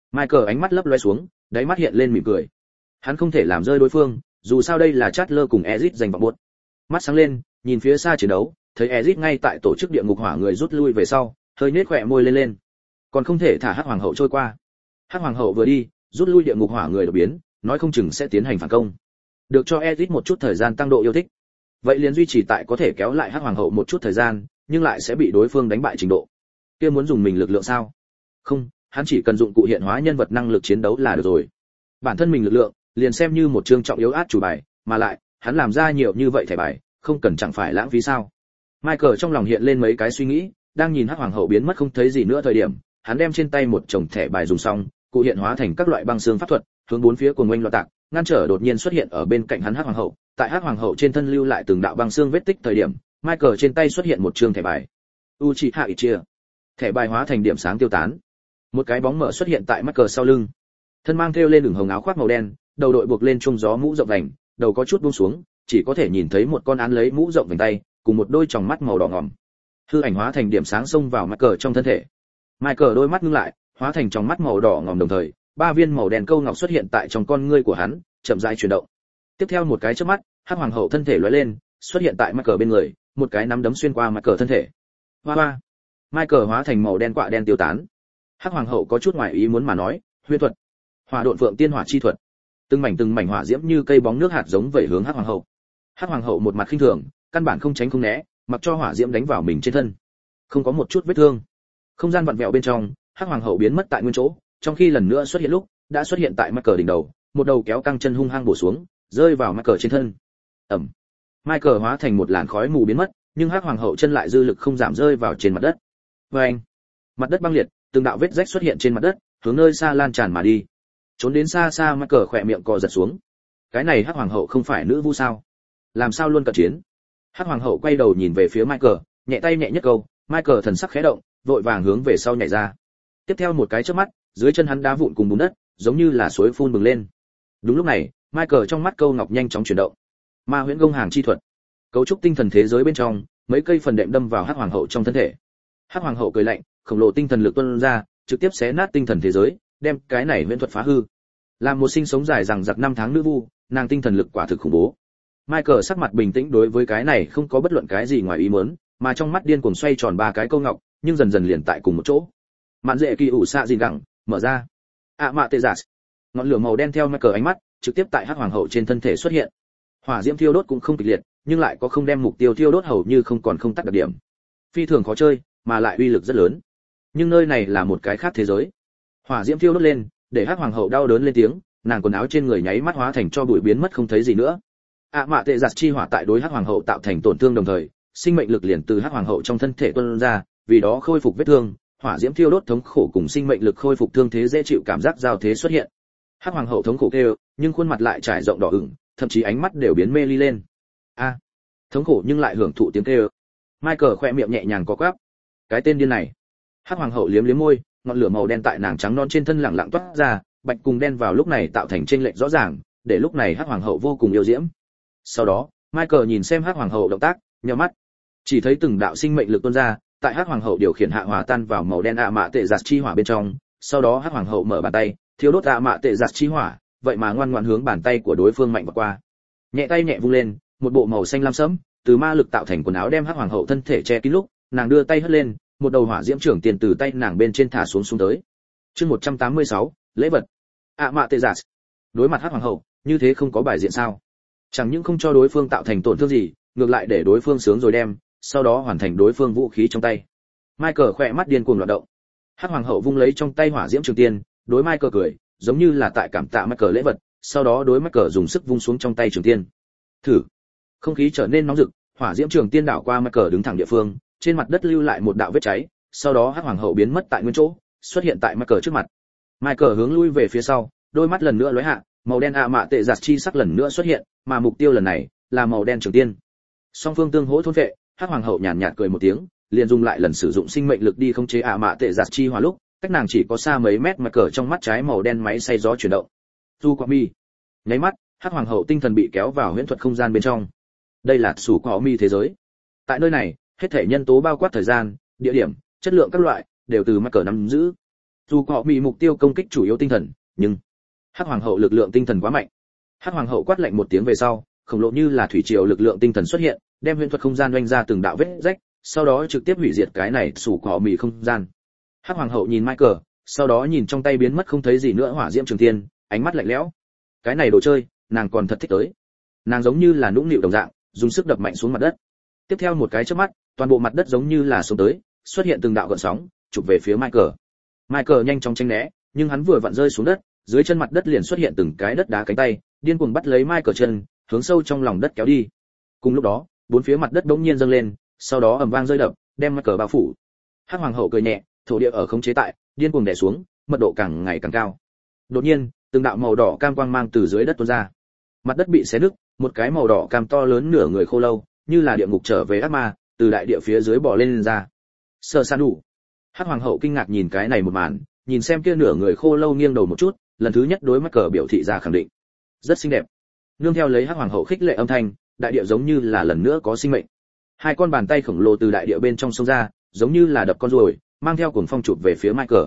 Michael ánh mắt lấp loé xuống, đáy mắt hiện lên mỉm cười. Hắn không thể làm rơi đối phương, dù sao đây là Chatler cùng Ezic giành vọng buốt. Mắt sáng lên, nhìn phía xa chiến đấu, thấy Ezic ngay tại tổ chức địa ngục hỏa người rút lui về sau, hơi nhếch khóe môi lên lên. Còn không thể thả Hắc Hoàng hậu trôi qua. Hắc Hoàng hậu vừa đi, rút lui địa ngục hỏa người đột biến, nói không chừng sẽ tiến hành phản công. Được cho Ezic một chút thời gian tăng độ yêu thích. Vậy liền duy trì tại có thể kéo lại Hắc Hoàng hậu một chút thời gian, nhưng lại sẽ bị đối phương đánh bại trình độ. Kia muốn dùng mình lực lượng sao? Không, hắn chỉ cần dụng cụ hiện hóa nhân vật năng lực chiến đấu là được rồi. Bản thân mình lực lượng, liền xem như một chương trọng yếu át chủ bài, mà lại, hắn làm ra nhiều như vậy thẻ bài, không cần chẳng phải lãng phí sao? Michael trong lòng hiện lên mấy cái suy nghĩ, đang nhìn Hắc Hoàng hậu biến mất không thấy gì nữa thời điểm, hắn đem trên tay một chồng thẻ bài dùng xong, cụ hiện hóa thành các loại băng xương pháp thuật, hướng bốn phía cuồng oanh loạn tạc, ngăn trở đột nhiên xuất hiện ở bên cạnh hắn Hắc Hoàng hậu. Tại Hắc Hoàng hậu trên thân lưu lại từng đạo băng xương vết tích thời điểm, Michael trên tay xuất hiện một chương thẻ bài. Uchiha Itachi. Thẻ bài hóa thành điểm sáng tiêu tán. Một cái bóng mờ xuất hiện tại Michael sau lưng. Thân mang thêu lên ửng hồng áo khoác màu đen, đầu đội buộc lên trung gió mũ rộng vành, đầu có chút buông xuống, chỉ có thể nhìn thấy một con án lấy mũ rộng vành tay, cùng một đôi tròng mắt màu đỏ ngòm. Hư ảnh hóa thành điểm sáng xông vào Michael trong thân thể. Michael đôi mắt ngưng lại, hóa thành tròng mắt màu đỏ ngòm đồng thời, ba viên màu đen câu ngọc xuất hiện tại trong con ngươi của hắn, chậm rãi chuyển động. Tiếp theo một cái chớp mắt, Hắc Hoàng hậu thân thể lóe lên, xuất hiện tại Michael bên người, một cái nắm đấm xuyên qua Michael thân thể. Hoa hoa. Michael hóa thành màu đen quạ đen tiêu tán. Hắc Hoàng hậu có chút ngoài ý muốn mà nói, huyễn thuật, hỏa độn phượng tiên hỏa chi thuật. Từng mảnh hỏa diễm như cây bóng nước hạt giống vẩy hướng Hắc Hoàng hậu. Hắc Hoàng hậu một mặt khinh thường, căn bản không tránh không né, mặc cho hỏa diễm đánh vào mình trên thân. Không có một chút vết thương. Không gian vặn vẹo bên trong, Hắc Hoàng hậu biến mất tại nguyên chỗ, trong khi lần nữa xuất hiện lúc, đã xuất hiện tại Michael đỉnh đầu, một đầu kéo căng chân hung hăng bổ xuống, rơi vào Michael trên thân. Ầm. Michael hóa thành một làn khói mù biến mất, nhưng Hắc Hoàng hậu chân lại dư lực không giảm rơi vào trên mặt đất. Oeng. Mặt đất băng liệt, từng đạo vết rách xuất hiện trên mặt đất, hướng nơi xa lan tràn mà đi. Trốn đến xa xa Michael khỏe miệng co giật xuống. Cái này Hắc Hoàng hậu không phải nữ vu sao? Làm sao luôn cận chiến? Hắc Hoàng hậu quay đầu nhìn về phía Michael, nhẹ tay nhẹ nhất câu, Michael thần sắc khẽ động, vội vàng hướng về sau nhảy ra. Tiếp theo một cái chớp mắt, dưới chân hắn đá vụn cùng bùn đất, giống như là suối phun bừng lên. Đúng lúc này, Michael trong mắt câu ngọc nhanh chóng chuyển động. Ma huyễn công hàng chi thuật. Cấu trúc tinh thần thế giới bên trong, mấy cây phần đệm đâm vào Hắc Hoàng hậu trong thân thể. Hắc Hoàng hậu cười lạnh, khổng lồ tinh thần lực tuôn ra, trực tiếp xé nát tinh thần thế giới, đem cái này huyễn thuật phá hư. Làm một sinh sống dài rằng giặc 5 tháng nữ vu, nàng tinh thần lực quả thực khủng bố. Michael sắc mặt bình tĩnh đối với cái này không có bất luận cái gì ngoài ý muốn, mà trong mắt điên cuồng xoay tròn ba cái câu ngọc, nhưng dần dần liền tại cùng một chỗ. Mạn dễ kỳ ủ xạ gìn gẳng, mở ra. Mạ tê giả. Ngọn lửa màu đen theo Michael ánh mắt, trực tiếp tại Hắc Hoàng hậu trên thân thể xuất hiện. Hỏa diễm thiêu đốt cũng không kịch liệt, nhưng lại có không đem mục tiêu thiêu đốt hầu như không còn không tắt đặc điểm. Phi thường khó chơi, mà lại uy lực rất lớn. Nhưng nơi này là một cái khác thế giới. Hỏa diễm thiêu đốt lên, để Hắc Hoàng hậu đau đớn lên tiếng, nàng quần áo trên người nháy mắt hóa thành cho bụi biến mất không thấy gì nữa. Mạ tệ giặt chi hỏa tại đối Hắc Hoàng hậu tạo thành tổn thương đồng thời, sinh mệnh lực liền từ Hắc Hoàng hậu trong thân thể tuôn ra, vì đó khôi phục vết thương, hỏa diễm thiêu đốt thống khổ cùng sinh mệnh lực khôi phục thương thế dễ chịu cảm giác giao thế xuất hiện. Hắc Hoàng hậu thống khổ kêu, nhưng khuôn mặt lại trải rộng đỏ ửng, thậm chí ánh mắt đều biến mê ly lên. Thống khổ nhưng lại hưởng thụ tiếng kêu. Michael khẽ miệng nhẹ nhàng có quắp. Cái tên điên này. Hắc Hoàng hậu liếm liếm môi, ngọn lửa màu đen tại nàng trắng non trên thân lẳng lặng toát ra, bạch cùng đen vào lúc này tạo thành chênh lệch rõ ràng, để lúc này Hắc Hoàng hậu vô cùng yêu diễm. Sau đó, Michael nhìn xem Hắc Hoàng hậu động tác, nhíu mắt, chỉ thấy từng đạo sinh mệnh lực tuôn ra, tại Hắc Hoàng hậu điều khiển hạ hòa tan vào màu đen mạ tệ giặt chi hỏa bên trong. Sau đó Hắc Hoàng hậu mở bàn tay, thiêu đốt mạ tệ giặt chi hỏa, vậy mà ngoan ngoãn hướng bàn tay của đối phương mạnh vào qua. Nhẹ tay nhẹ vung lên, một bộ màu xanh lam sẫm, từ ma lực tạo thành quần áo đem Hắc Hoàng hậu thân thể che kín lúc, nàng đưa tay hất lên, một đầu hỏa diễm trưởng tiền từ tay nàng bên trên thả xuống tới. Chương 186, lễ vật. Mạ tệ giặt. Đối mặt Hắc Hoàng hậu, như thế không có bài diện sao? Chẳng những không cho đối phương tạo thành tổn thương gì, ngược lại để đối phương sướng rồi đem, sau đó hoàn thành đối phương vũ khí trong tay. Michael khỏe mắt điên cuồng loạn động. Hắc Hoàng hậu vung lấy trong tay hỏa diễm trường tiên, đối Michael cười, giống như là tại cảm tạ Michael lễ vật, sau đó đối Michael dùng sức vung xuống trong tay trường tiên. Thử. Không khí trở nên nóng rực, hỏa diễm trường tiên đảo qua Michael đứng thẳng địa phương, trên mặt đất lưu lại một đạo vết cháy, sau đó Hắc Hoàng hậu biến mất tại nguyên chỗ, xuất hiện tại Michael trước mặt. Michael hướng lui về phía sau, đôi mắt lần nữa lóe hạ, màu đen mạ tệ giặt chi sắc lần nữa xuất hiện, mà mục tiêu lần này là màu đen trường tiên. Song phương tương hỗ thôn vệ, Hắc Hoàng hậu nhàn nhạt cười một tiếng, liền dùng lại lần sử dụng sinh mệnh lực đi khống chế mạ tệ giặt chi hỏa lúc, cách nàng chỉ có xa mấy mét mà cờ trong mắt trái màu đen máy xay gió chuyển động. Tu Quả Mi. Nháy mắt, Hắc Hoàng hậu tinh thần bị kéo vào huyễn thuật không gian bên trong. Đây là Sủ Quả Mi thế giới. Tại nơi này, hết thể nhân tố bao quát thời gian, địa điểm, chất lượng các loại đều từ mắc cờ nắm giữ. Dù họ bị mục tiêu công kích chủ yếu tinh thần, nhưng Hắc Hoàng hậu lực lượng tinh thần quá mạnh. Hắc Hoàng hậu quát lạnh một tiếng về sau, khổng lồ như là thủy triều lực lượng tinh thần xuất hiện, đem huyền thuật không gian oanh ra từng đạo vết rách, sau đó trực tiếp hủy diệt cái này sủ họ mì không gian. Hắc Hoàng hậu nhìn Michael, sau đó nhìn trong tay biến mất không thấy gì nữa hỏa diễm trường thiên, ánh mắt lạnh lẽo. Cái này đồ chơi, nàng còn thật thích tới. Nàng giống như là nũng nịu đồng dạng, dùng sức đập mạnh xuống mặt đất. Tiếp theo một cái chớp mắt, toàn bộ mặt đất giống như là xuống tới, xuất hiện từng đạo gợn sóng, chụp về phía Michael. Michael nhanh chóng tránh né, nhưng hắn vừa vặn rơi xuống đất, dưới chân mặt đất liền xuất hiện từng cái đất đá cánh tay, điên cuồng bắt lấy Michael chân, hướng sâu trong lòng đất kéo đi. Cùng lúc đó, bốn phía mặt đất bỗng nhiên dâng lên, sau đó ầm vang rơi đập, đem Michael bao phủ. Hắc Hoàng hậu cười nhẹ, thổ địa ở khống chế tại, điên cuồng đè xuống, mật độ càng ngày càng cao. Đột nhiên, từng đạo màu đỏ cam quang mang từ dưới đất tuôn ra. Mặt đất bị xé nứt, một cái màu đỏ cam to lớn nửa người khô lâu, như là địa ngục trở về ác ma, từ đại địa phía dưới bò lên ra. Sơ San đủ. Hắc Hoàng hậu kinh ngạc nhìn cái này một màn, nhìn xem kia nửa người khô lâu nghiêng đầu một chút, lần thứ nhất đối mắt cờ biểu thị ra khẳng định. Rất xinh đẹp. Nương theo lấy Hắc Hoàng hậu khích lệ âm thanh, đại địa giống như là lần nữa có sinh mệnh. Hai con bàn tay khổng lồ từ đại địa bên trong sông ra, giống như là đập con ruồi, mang theo cuồng phong chụp về phía Michael.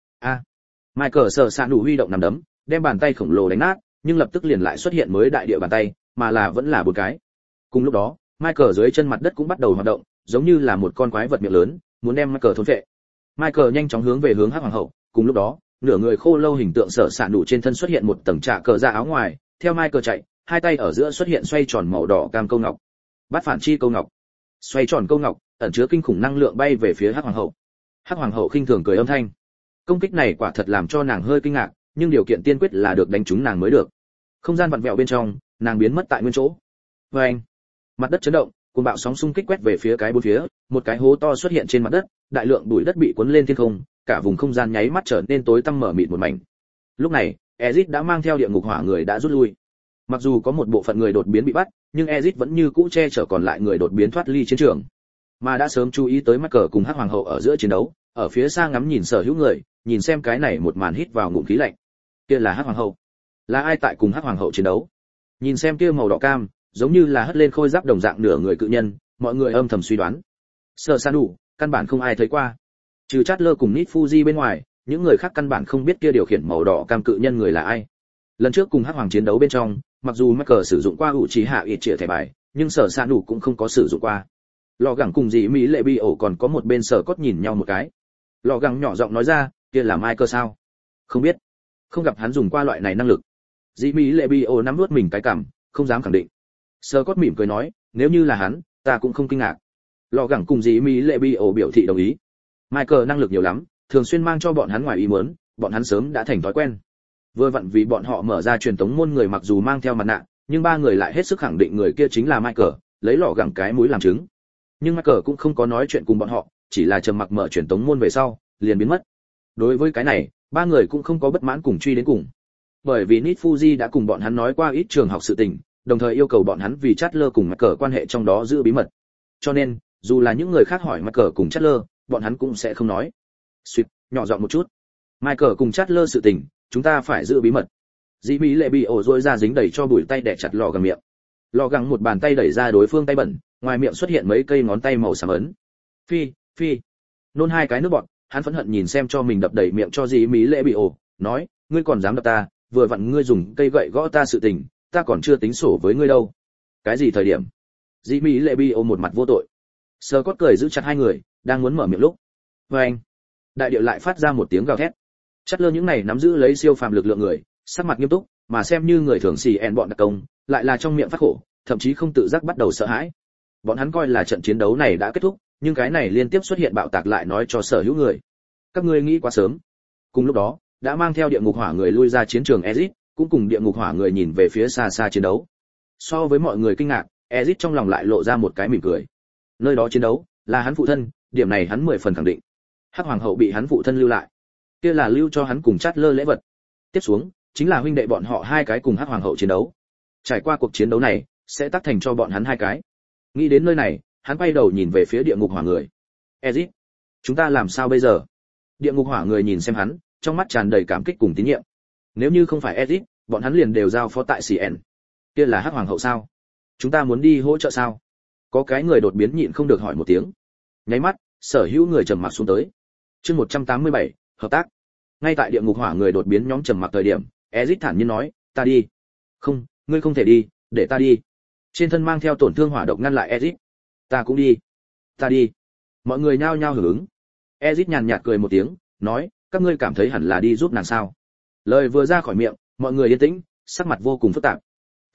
Michael Sơ San đủ huy động nắm đấm, đem bàn tay khổng lồ đánh nát, nhưng lập tức liền lại xuất hiện mới đại địa bàn tay, mà là vẫn là bốn cái. Cùng lúc đó, Michael dưới chân mặt đất cũng bắt đầu hoạt động, giống như là một con quái vật miệng lớn, muốn đem Michael thôn phệ. Michael nhanh chóng hướng về hướng Hắc Hoàng hậu, cùng lúc đó, nửa người khô lâu hình tượng Sở Sạn đủ trên thân xuất hiện một tầng trạ cờ ra áo ngoài, theo Michael chạy, hai tay ở giữa xuất hiện xoay tròn màu đỏ cam câu ngọc. Bát phản chi câu ngọc. Xoay tròn câu ngọc, ẩn chứa kinh khủng năng lượng bay về phía Hắc Hoàng hậu. Hắc Hoàng hậu khinh thường cười âm thanh. Công kích này quả thật làm cho nàng hơi kinh ngạc, nhưng điều kiện tiên quyết là được đánh trúng nàng mới được. Không gian vặn vẹo bên trong, nàng biến mất tại nguyên chỗ. Oeng! Mặt đất chấn động, cuồng bạo sóng xung kích quét về phía cái bốn phía, một cái hố to xuất hiện trên mặt đất, đại lượng bụi đất bị cuốn lên thiên không, cả vùng không gian nháy mắt trở nên tối tăm mở mịt một mảnh. Lúc này, Ezic đã mang theo địa ngục hỏa người đã rút lui. Mặc dù có một bộ phận người đột biến bị bắt, nhưng Ezic vẫn như cũ che chở còn lại người đột biến thoát ly chiến trường. Mà đã sớm chú ý tới Michael cùng Hắc Hoàng hậu ở giữa chiến đấu, ở phía xa ngắm nhìn sở hữu người, nhìn xem cái này một màn hít vào ngụm khí lạnh. Kia là Hắc Hoàng hậu. Là ai tại cùng Hắc Hoàng hậu chiến đấu? Nhìn xem kia màu đỏ cam, giống như là hất lên khôi giáp đồng dạng nửa người cự nhân, mọi người âm thầm suy đoán. Sở San đủ, căn bản không ai thấy qua. Trừ Chatler cùng Nit Fuji bên ngoài, những người khác căn bản không biết kia điều khiển màu đỏ cam cự nhân người là ai. Lần trước cùng Hắc Hoàng chiến đấu bên trong, mặc dù Michael sử dụng qua ủ trí hạ ít trịa thẻ bài, nhưng Sở San đủ cũng không có sử dụng qua. Lò gẳng cùng dì Mỹ Lệ Bi ổ còn có một bên Sở Cốt nhìn nhau một cái. Lò gẳng nhỏ giọng nói ra, kia là Michael sao? Không biết, không gặp hắn dùng qua loại này năng lực. Dì Mỹ Lệ Bi ổ nắm nuốt mình cái cằm, không dám khẳng định. Sở Cốt mỉm cười nói, nếu như là hắn, ta cũng không kinh ngạc. Lò gẳng cùng dì Mỹ Lệ Bi ổ biểu thị đồng ý. Michael năng lực nhiều lắm, thường xuyên mang cho bọn hắn ngoài ý muốn, bọn hắn sớm đã thành thói quen. Vừa vặn vì bọn họ mở ra truyền tống môn người mặc dù mang theo mặt nạ, nhưng ba người lại hết sức khẳng định người kia chính là Michael, lấy lọ gẳng cái mũi làm chứng. Nhưng Michael cũng không có nói chuyện cùng bọn họ, chỉ là trầm mặc mở truyền tống môn về sau, liền biến mất. Đối với cái này, ba người cũng không có bất mãn cùng truy đến cùng. Bởi vì Nit Fuji đã cùng bọn hắn nói qua ít trường học sự tình, đồng thời yêu cầu bọn hắn vì Chatler cùng Michael quan hệ trong đó giữ bí mật. Cho nên, dù là những người khác hỏi Michael cùng Chatler, bọn hắn cũng sẽ không nói. Suýt, nhỏ giọng một chút. Michael cùng Chatler sự tình, chúng ta phải giữ bí mật. Dĩ Mỹ Lệ bị ổ rối ra dính đầy cho bụi tay đè chặt lò gẳng miệng. Lò gẳng một bàn tay đẩy ra đối phương tay bẩn, ngoài miệng xuất hiện mấy cây ngón tay màu xám ấn. Phi, phi. Nôn hai cái nước bọt, hắn phẫn hận nhìn xem cho mình đập đầy miệng cho Dĩ Mỹ Lệ bị ổ, nói, ngươi còn dám đập ta, vừa vặn ngươi dùng cây gậy gõ ta sự tình, ta còn chưa tính sổ với ngươi đâu. Cái gì thời điểm? Dĩ Mỹ Lệ bị ổ một mặt vô tội. Sơ Cốt cười giữ chặt hai người, đang muốn mở miệng lúc. Anh, đại địa lại phát ra một tiếng gào thét. Chatler những này nắm giữ lấy siêu phàm lực lượng người, sắc mặt nghiêm túc, mà xem như người thường xì bọn đặc công, lại là trong miệng phát khổ, thậm chí không tự giác bắt đầu sợ hãi. Bọn hắn coi là trận chiến đấu này đã kết thúc, nhưng cái này liên tiếp xuất hiện bạo tạc lại nói cho sở hữu người. Các ngươi nghĩ quá sớm. Cùng lúc đó, đã mang theo địa ngục hỏa người lui ra chiến trường Ezic, cũng cùng địa ngục hỏa người nhìn về phía xa xa chiến đấu. So với mọi người kinh ngạc, Ezic trong lòng lại lộ ra một cái mỉm cười. Nơi đó chiến đấu, là hắn phụ thân, điểm này hắn 10 phần khẳng định. Hắc Hoàng hậu bị hắn phụ thân lưu lại, kia là lưu cho hắn cùng Chatler lễ vật. Tiếp xuống, chính là huynh đệ bọn họ hai cái cùng Hắc Hoàng hậu chiến đấu. Trải qua cuộc chiến đấu này, sẽ tác thành cho bọn hắn hai cái. Nghĩ đến nơi này, hắn quay đầu nhìn về phía địa ngục hỏa người. Ezic, chúng ta làm sao bây giờ? Địa ngục hỏa người nhìn xem hắn, trong mắt tràn đầy cảm kích cùng tín nhiệm. Nếu như không phải Ezic, bọn hắn liền đều giao phó tại CN. Kia là Hắc Hoàng hậu sao? Chúng ta muốn đi hỗ trợ sao? Có cái người đột biến nhịn không được hỏi một tiếng. Nháy mắt, sở hữu người trầm mặc xuống tới. Chương 187, hợp tác. Ngay tại địa ngục hỏa người đột biến nhóm trầm mặc thời điểm, Ezic thản nhiên nói, ta đi. Không, ngươi không thể đi, để ta đi. Trên thân mang theo tổn thương hỏa độc ngăn lại Ezic. Ta cũng đi. Ta đi. Mọi người nhao nhao hưởng ứng. Ezic nhàn nhạt cười một tiếng, nói, các ngươi cảm thấy hẳn là đi giúp nàng sao? Lời vừa ra khỏi miệng, mọi người yên tĩnh, sắc mặt vô cùng phức tạp.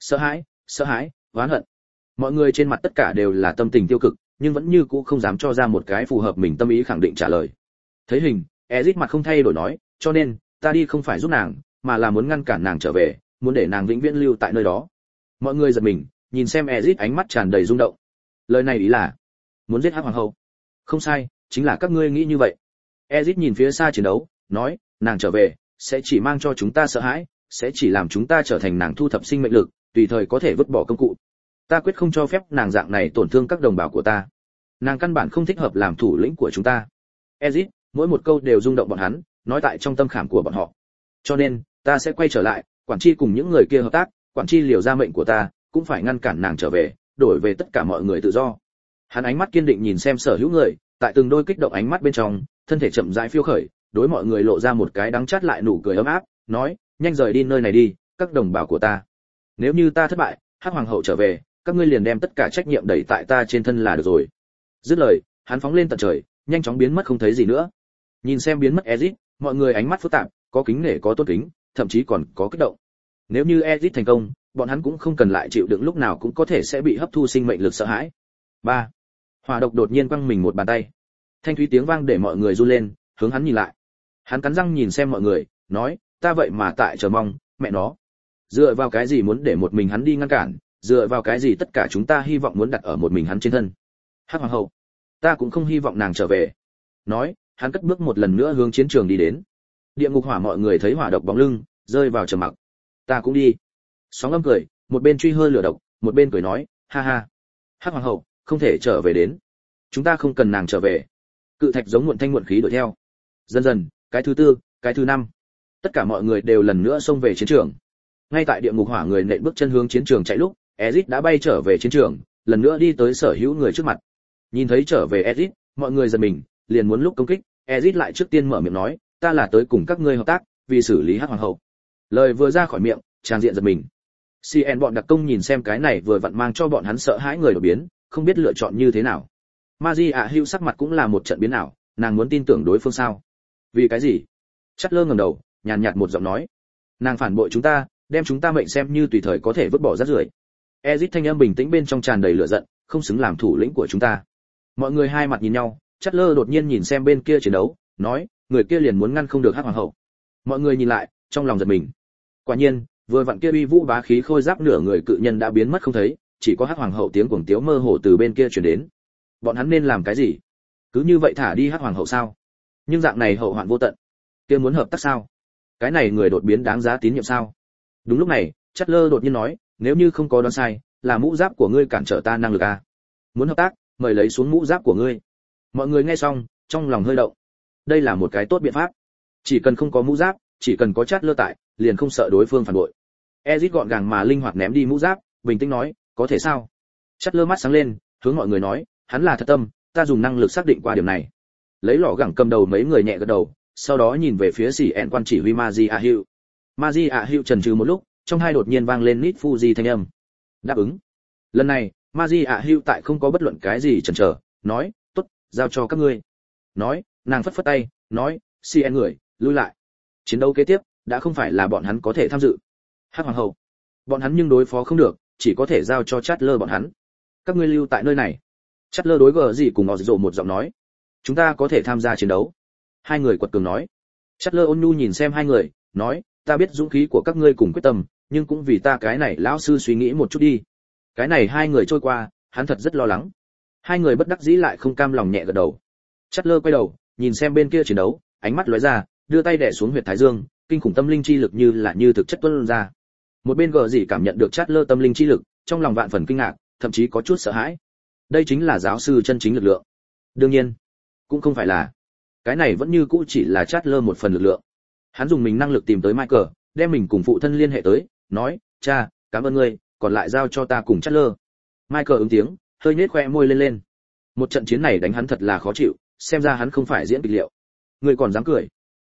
Sợ hãi, oán hận. Mọi người trên mặt tất cả đều là tâm tình tiêu cực, nhưng vẫn như cũ không dám cho ra một cái phù hợp mình tâm ý khẳng định trả lời. Thấy hình, Ezic mặt không thay đổi nói, cho nên, ta đi không phải giúp nàng, mà là muốn ngăn cản nàng trở về, muốn để nàng vĩnh viễn lưu tại nơi đó. Mọi người giật mình, nhìn xem Ezic ánh mắt tràn đầy rung động. Lời này ý là muốn giết Hắc Hoàng hậu. Không sai, chính là các ngươi nghĩ như vậy. Ezic nhìn phía xa chiến đấu, nói, nàng trở về sẽ chỉ mang cho chúng ta sợ hãi, sẽ chỉ làm chúng ta trở thành nàng thu thập sinh mệnh lực, tùy thời có thể vứt bỏ công cụ. Ta quyết không cho phép nàng dạng này tổn thương các đồng bào của ta. Nàng căn bản không thích hợp làm thủ lĩnh của chúng ta. Ezic, mỗi một câu đều rung động bọn hắn, nói tại trong tâm khảm của bọn họ. Cho nên, ta sẽ quay trở lại, quản tri cùng những người kia hợp tác, quản tri liều ra mệnh của ta, cũng phải ngăn cản nàng trở về, đổi về tất cả mọi người tự do. Hắn ánh mắt kiên định nhìn xem sở hữu người, tại từng đôi kích động ánh mắt bên trong, thân thể chậm rãi phiêu khởi, đối mọi người lộ ra một cái đắng chát lại nụ cười ấm áp, nói, nhanh rời đi nơi này đi, các đồng bào của ta. Nếu như ta thất bại, Hắc Hoàng hậu trở về, các ngươi liền đem tất cả trách nhiệm đẩy tại ta trên thân là được rồi. Dứt lời, hắn phóng lên tận trời, nhanh chóng biến mất không thấy gì nữa. Nhìn xem biến mất Ezic, mọi người ánh mắt phức tạp, có kính nể có tôn kính, thậm chí còn có kích động. Nếu như Ezic thành công, bọn hắn cũng không cần lại chịu đựng lúc nào cũng có thể sẽ bị hấp thu sinh mệnh lực sợ hãi. 3. Hỏa độc đột nhiên quăng mình một bàn tay. Thanh thúy tiếng vang để mọi người run lên, hướng hắn nhìn lại. Hắn cắn răng nhìn xem mọi người, nói, ta vậy mà tại chờ mong, mẹ nó. Dựa vào cái gì muốn để một mình hắn đi ngăn cản, dựa vào cái gì tất cả chúng ta hy vọng muốn đặt ở một mình hắn trên thân. Hắc Hoàng hậu, ta cũng không hy vọng nàng trở về. Nói, hắn cất bước một lần nữa hướng chiến trường đi đến. Địa ngục hỏa mọi người thấy hỏa độc bóng lưng, rơi vào trầm mặc. Ta cũng đi. Sóng âm cười, một bên truy hơi lửa độc, một bên cười nói, ha ha. Hắc Hoàng hậu, không thể trở về đến. Chúng ta không cần nàng trở về. Cự thạch giống muộn thanh muộn khí đuổi theo. Dần dần, cái thứ tư, cái thứ năm, tất cả mọi người đều lần nữa xông về chiến trường. Ngay tại địa ngục hỏa người nện bước chân hướng chiến trường chạy lúc, Ezic đã bay trở về chiến trường, lần nữa đi tới sở hữu người trước mặt. Nhìn thấy trở về Ezic, mọi người giật mình, liền muốn lúc công kích, Ezic lại trước tiên mở miệng nói, ta là tới cùng các ngươi hợp tác, vì xử lý Hắc Hoàng hậu. Lời vừa ra khỏi miệng, tràn diện giật mình. CN bọn đặc công nhìn xem cái này vừa vặn mang cho bọn hắn sợ hãi người đột biến, không biết lựa chọn như thế nào. Magia Hugh sắc mặt cũng là một trận biến ảo, nàng muốn tin tưởng đối phương sao? Vì cái gì? Chatler ngẩng đầu, nhàn nhạt một giọng nói, nàng phản bội chúng ta, đem chúng ta mệnh xem như tùy thời có thể vứt bỏ rác rưởi. Ezic thanh âm bình tĩnh bên trong tràn đầy lửa giận, không xứng làm thủ lĩnh của chúng ta. Mọi người hai mặt nhìn nhau, Chatler đột nhiên nhìn xem bên kia chiến đấu, nói, người kia liền muốn ngăn không được Hắc Hoàng hậu. Mọi người nhìn lại, trong lòng giật mình. Quả nhiên, vừa vặn kia uy vũ bá khí khôi giáp nửa người cự nhân đã biến mất không thấy, chỉ có Hắc Hoàng hậu tiếng cuồng tiếu mơ hồ từ bên kia truyền đến. Bọn hắn nên làm cái gì? Cứ như vậy thả đi Hắc Hoàng hậu sao? Nhưng dạng này hậu hoạn vô tận. Kia muốn hợp tác sao? Cái này người đột biến đáng giá tín nhiệm sao? Đúng lúc này, Chatler đột nhiên nói, nếu như không có đoán sai, là mũ giáp của ngươi cản trở ta năng lực à? Muốn hợp tác, mời lấy xuống mũ giáp của ngươi. Mọi người nghe xong, trong lòng hơi động. Đây là một cái tốt biện pháp. Chỉ cần không có mũ giáp, chỉ cần có Chatler tại, liền không sợ đối phương phản bội. Ezic gọn gàng mà linh hoạt ném đi mũ giáp, bình tĩnh nói, có thể sao? Chatler mắt sáng lên, hướng mọi người nói, hắn là thật tâm, ta dùng năng lực xác định qua điểm này. Lấy lọ gẳng cầm đầu mấy người nhẹ gật đầu, sau đó nhìn về phía CN quan chỉ huy Magia Hugh. Magia Hugh chần chừ một lúc, trong hai đột nhiên vang lên Nít Fuji thanh âm. Đáp ứng. Lần này, Magia Hugh tại không có bất luận cái gì chần chờ, nói, tốt, giao cho các ngươi. Nói, nàng phất phất tay, nói, CN người, lui lại. Chiến đấu kế tiếp, đã không phải là bọn hắn có thể tham dự. Hắc Hoàng hậu, bọn hắn nhưng đối phó không được, chỉ có thể giao cho Chatler bọn hắn. Các ngươi lưu tại nơi này. Chatler đối gờ gì cùng Ozzo một giọng nói, chúng ta có thể tham gia chiến đấu. Hai người quật cường nói. Chatler ôn nhu nhìn xem hai người, nói, ta biết dũng khí của các ngươi cùng quyết tâm, nhưng cũng vì ta cái này lão sư suy nghĩ một chút đi. Cái này hai người trôi qua, hắn thật rất lo lắng. Hai người bất đắc dĩ lại không cam lòng nhẹ gật đầu. Chatler quay đầu, nhìn xem bên kia chiến đấu, ánh mắt lóe ra, đưa tay đè xuống huyệt thái dương, kinh khủng tâm linh chi lực như thực chất tuôn ra. Một bên gờ gì cảm nhận được Chatler tâm linh chi lực, trong lòng vạn phần kinh ngạc, thậm chí có chút sợ hãi. Đây chính là giáo sư chân chính lực lượng. Đương nhiên, cũng không phải là. Cái này vẫn như cũ chỉ là Chatler một phần lực lượng. Hắn dùng mình năng lực tìm tới Michael, đem mình cùng phụ thân liên hệ tới, nói, cha, cảm ơn ngươi, còn lại giao cho ta cùng Chatler. Michael ứng tiếng, hơi nhếch khoe môi lên lên. Một trận chiến này đánh hắn thật là khó chịu, xem ra hắn không phải diễn kịch liệu. Ngươi còn dám cười?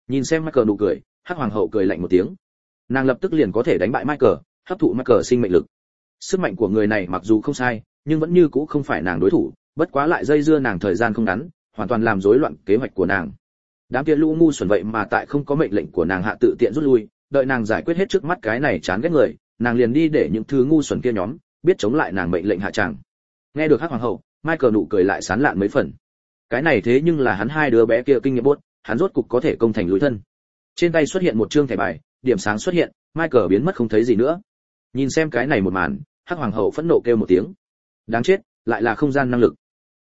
Nhìn xem Michael nụ cười, Hắc Hoàng hậu cười lạnh một tiếng. Nàng lập tức liền có thể đánh bại Michael, hấp thụ Michael sinh mệnh lực. Sức mạnh của người này mặc dù không sai, nhưng vẫn như cũ không phải nàng đối thủ, bất quá lại dây dưa nàng thời gian không ngắn, hoàn toàn làm rối loạn kế hoạch của nàng. Đám kia lũ ngu xuẩn vậy mà tại không có mệnh lệnh của nàng hạ tự tiện rút lui, đợi nàng giải quyết hết trước mắt cái này chán ghét người, nàng liền đi để những thứ ngu xuẩn kia nhóm biết chống lại nàng mệnh lệnh hạ tràng. Nghe được Hắc Hoàng hậu, Michael nụ cười lại sán lạn mấy phần. Cái này thế nhưng là hắn hai đứa bé kia kinh nghiệm bốt, hắn rốt cục có thể công thành lối thân. Trên tay xuất hiện một trương thẻ bài, điểm sáng xuất hiện, Michael biến mất không thấy gì nữa. Nhìn xem cái này một màn, Hắc Hoàng hậu phẫn nộ kêu một tiếng. Đáng chết, lại là không gian năng lực.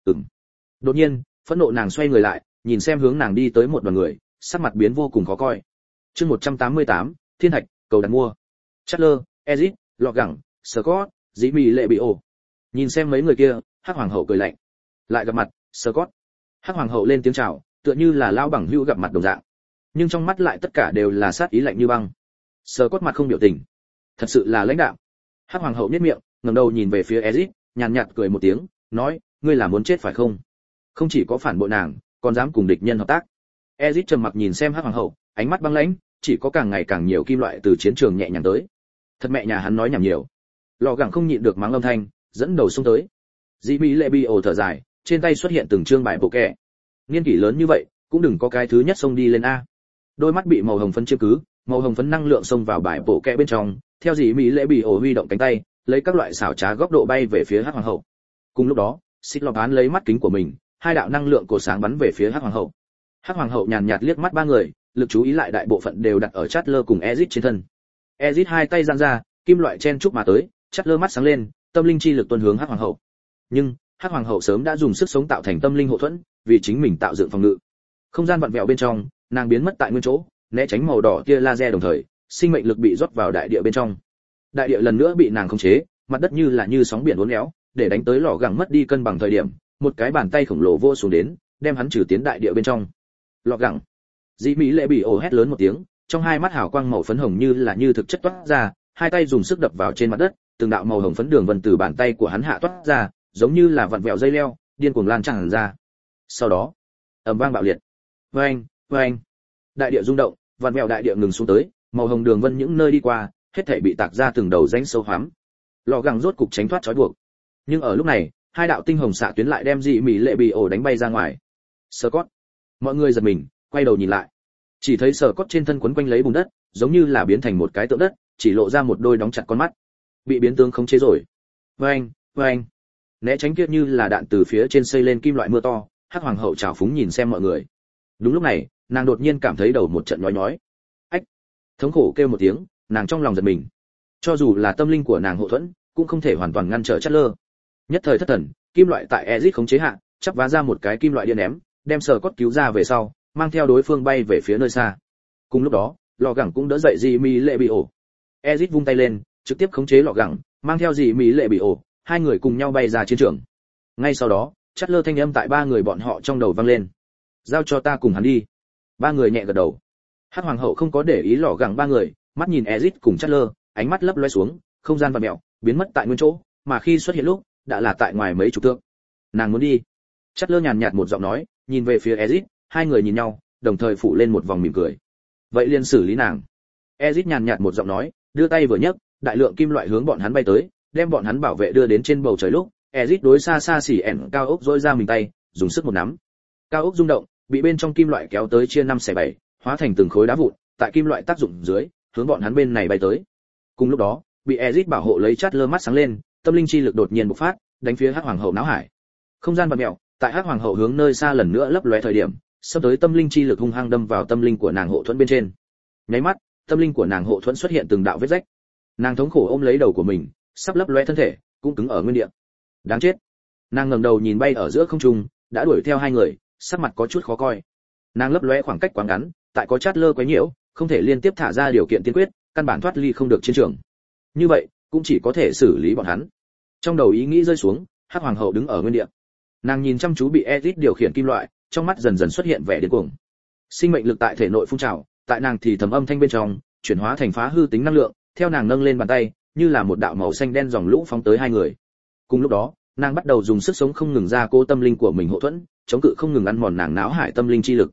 Đột nhiên, phẫn nộ nàng xoay người lại, nhìn xem hướng nàng đi tới một đoàn người, sắc mặt biến vô cùng khó coi. Chương 188, Thiên Thạch, cầu đặt mua. Chatler, Ezit, Lọt Gẳng, Scott, Dĩ Mị Lệ Bị Ổ. Nhìn xem mấy người kia, Hắc Hoàng hậu cười lạnh. Lại gặp mặt, Scott. Hắc Hoàng hậu lên tiếng chào, tựa như là lão bằng hữu gặp mặt đồng dạng. Nhưng trong mắt lại tất cả đều là sát ý lạnh như băng. Scott mặt không biểu tình, thật sự là lãnh đạm. Hắc Hoàng hậu nhếch miệng, ngẩng đầu nhìn về phía Ezit, nhàn nhạt cười một tiếng, nói, ngươi là muốn chết phải không? Không chỉ có phản bội nàng, còn dám cùng địch nhân hợp tác. Ezit trầm mặc nhìn xem Hắc Hoàng hậu, ánh mắt băng lãnh, chỉ có càng ngày càng nhiều kim loại từ chiến trường nhẹ nhàng tới. Thật mẹ nhà hắn nói nhảm nhiều. Lò Gẳng không nhịn được mắng âm thanh, dẫn đầu xông tới. Dĩ Mỹ Lệ Bi ồ thở dài, trên tay xuất hiện từng chương bài bộ kẻ. Niên kỷ lớn như vậy, cũng đừng có cái thứ nhất xông đi lên a. Đôi mắt bị màu hồng phấn chiếm cứ, màu hồng phấn năng lượng xông vào bài bộ kẻ bên trong, theo Dĩ Mỹ Lệ Bi ồ huy động cánh tay, lấy các loại xảo trá góc độ bay về phía Hắc Hoàng hậu. Cùng lúc đó, Xích Lọc Án lấy mắt kính của mình, hai đạo năng lượng cổ sáng bắn về phía Hắc Hoàng hậu. Hắc Hoàng hậu nhàn nhạt liếc mắt ba người, lực chú ý lại đại bộ phận đều đặt ở Chatler cùng Ezit trên thân. Ezit hai tay giang ra, kim loại chen chúc mà tới, Chatler mắt sáng lên, tâm linh chi lực tuôn hướng Hắc Hoàng hậu. Nhưng Hắc Hoàng hậu sớm đã dùng sức sống tạo thành tâm linh hộ thuẫn, vì chính mình tạo dựng phòng ngự. Không gian vặn vẹo bên trong, nàng biến mất tại nguyên chỗ, né tránh màu đỏ tia laser đồng thời, sinh mệnh lực bị rót vào đại địa bên trong. Đại địa lần nữa bị nàng khống chế, mặt đất như sóng biển uốn éo, để đánh tới Lò Gẳng mất đi cân bằng thời điểm, một cái bàn tay khổng lồ vô xuống đến, đem hắn trừ tiến đại địa bên trong. Lò Gẳng. Dĩ Mỹ Lệ Bị ồ hét lớn một tiếng, trong hai mắt hào quang màu phấn hồng như thực chất toát ra, hai tay dùng sức đập vào trên mặt đất, từng đạo màu hồng phấn đường vân từ bàn tay của hắn hạ toát ra, giống như là vặn vẹo dây leo, điên cuồng lan tràn ra. Sau đó, ầm vang bạo liệt. Oeng, oeng. Đại địa rung động, vặn vẹo đại địa ngừng xuống tới, màu hồng đường vân những nơi đi qua, hết thảy bị tạc ra từng đầu rãnh sâu hoắm. Lò Gẳng rốt cục tránh thoát trói buộc. Nhưng ở lúc này, hai đạo tinh hồng xạ tuyến lại đem Dĩ Mỹ Lệ Bị ồ đánh bay ra ngoài. Scott. Mọi người giật mình, quay đầu nhìn lại. Chỉ thấy Scott trên thân quấn quanh lấy bùn đất, giống như là biến thành một cái tượng đất, chỉ lộ ra một đôi đóng chặt con mắt. Bị biến tướng khống chế rồi. Oeng, oeng. Né tránh kia như là đạn từ phía trên xây lên kim loại mưa to, Hắc Hoàng hậu trào phúng nhìn xem mọi người. Đúng lúc này, nàng đột nhiên cảm thấy đầu một trận nhói nhói. Ách! Thống khổ kêu một tiếng, nàng trong lòng giật mình. Cho dù là tâm linh của nàng hộ thuẫn, cũng không thể hoàn toàn ngăn trở Chatler. Nhất thời thất thần, kim loại tại Ezit khống chế hạ, chắp vá ra một cái kim loại điện ném, đem Scott cứu ra về sau, mang theo đối phương bay về phía nơi xa. Cùng lúc đó, Lò Gẳng cũng đỡ dậy Dĩ Mỹ Lệ Bị ồ. Ezit vung tay lên, trực tiếp khống chế Lò Gẳng, mang theo Dĩ Mỹ Lệ Bị ồ, hai người cùng nhau bay ra chiến trường. Ngay sau đó, Chatler thanh âm tại ba người bọn họ trong đầu vang lên. Giao cho ta cùng hắn đi. Ba người nhẹ gật đầu. Hắc Hoàng hậu không có để ý Lò Gẳng ba người, mắt nhìn Ezit cùng Chatler, ánh mắt lấp loé xuống, không gian vặn mèo, biến mất tại nguyên chỗ, mà khi xuất hiện lúc, đã là tại ngoài mấy chục thước. Nàng muốn đi. Chatler nhàn nhạt một giọng nói, nhìn về phía Ezit, hai người nhìn nhau, đồng thời phủ lên một vòng mỉm cười. Vậy liền xử lý nàng. Ezit nhàn nhạt một giọng nói, đưa tay vừa nhấc, đại lượng kim loại hướng bọn hắn bay tới, đem bọn hắn bảo vệ đưa đến trên bầu trời lúc, Ezit đối xa xa xỉ ẻn cao ốc rỗi ra mình tay, dùng sức một nắm. Cao ốc rung động, bị bên trong kim loại kéo tới chia 5/7, hóa thành từng khối đá vụn, tại kim loại tác dụng dưới, hướng bọn hắn bên này bay tới. Cùng lúc đó, bị Ezit bảo hộ lấy Chatler mắt sáng lên, tâm linh chi lực đột nhiên bộc phát, đánh phía Hắc Hoàng hậu náo hải. Không gian vặn mèo, tại Hắc Hoàng hậu hướng nơi xa lần nữa lấp lóe thời điểm, sắp tới tâm linh chi lực hung hăng đâm vào tâm linh của nàng hộ thuẫn bên trên. Nháy mắt, tâm linh của nàng hộ thuẫn xuất hiện từng đạo vết rách. Nàng thống khổ ôm lấy đầu của mình, sắp lấp lóe thân thể, cũng cứng ở nguyên địa. Đáng chết. Nàng ngẩng đầu nhìn bay ở giữa không trung, đã đuổi theo hai người, sắc mặt có chút khó coi. Nàng lấp lóe khoảng cách quá ngắn, tại có Chatler quấy nhiễu, không thể liên tiếp thả ra điều kiện tiên quyết, căn bản thoát ly không được chiến trường. Như vậy, cũng chỉ có thể xử lý bọn hắn. Trong đầu ý nghĩ rơi xuống, Hắc Hoàng hậu đứng ở nguyên địa. Nàng nhìn chăm chú bị Ezit điều khiển kim loại, trong mắt dần dần xuất hiện vẻ điên cuồng. Sinh mệnh lực tại thể nội phun trào, tại nàng thì thầm âm thanh bên trong, chuyển hóa thành phá hư tính năng lượng, theo nàng nâng lên bàn tay, như là một đạo màu xanh đen dòng lũ phóng tới hai người. Cùng lúc đó, nàng bắt đầu dùng sức sống không ngừng ra cố tâm linh của mình hộ thuẫn, chống cự không ngừng ăn mòn nàng náo hải tâm linh chi lực.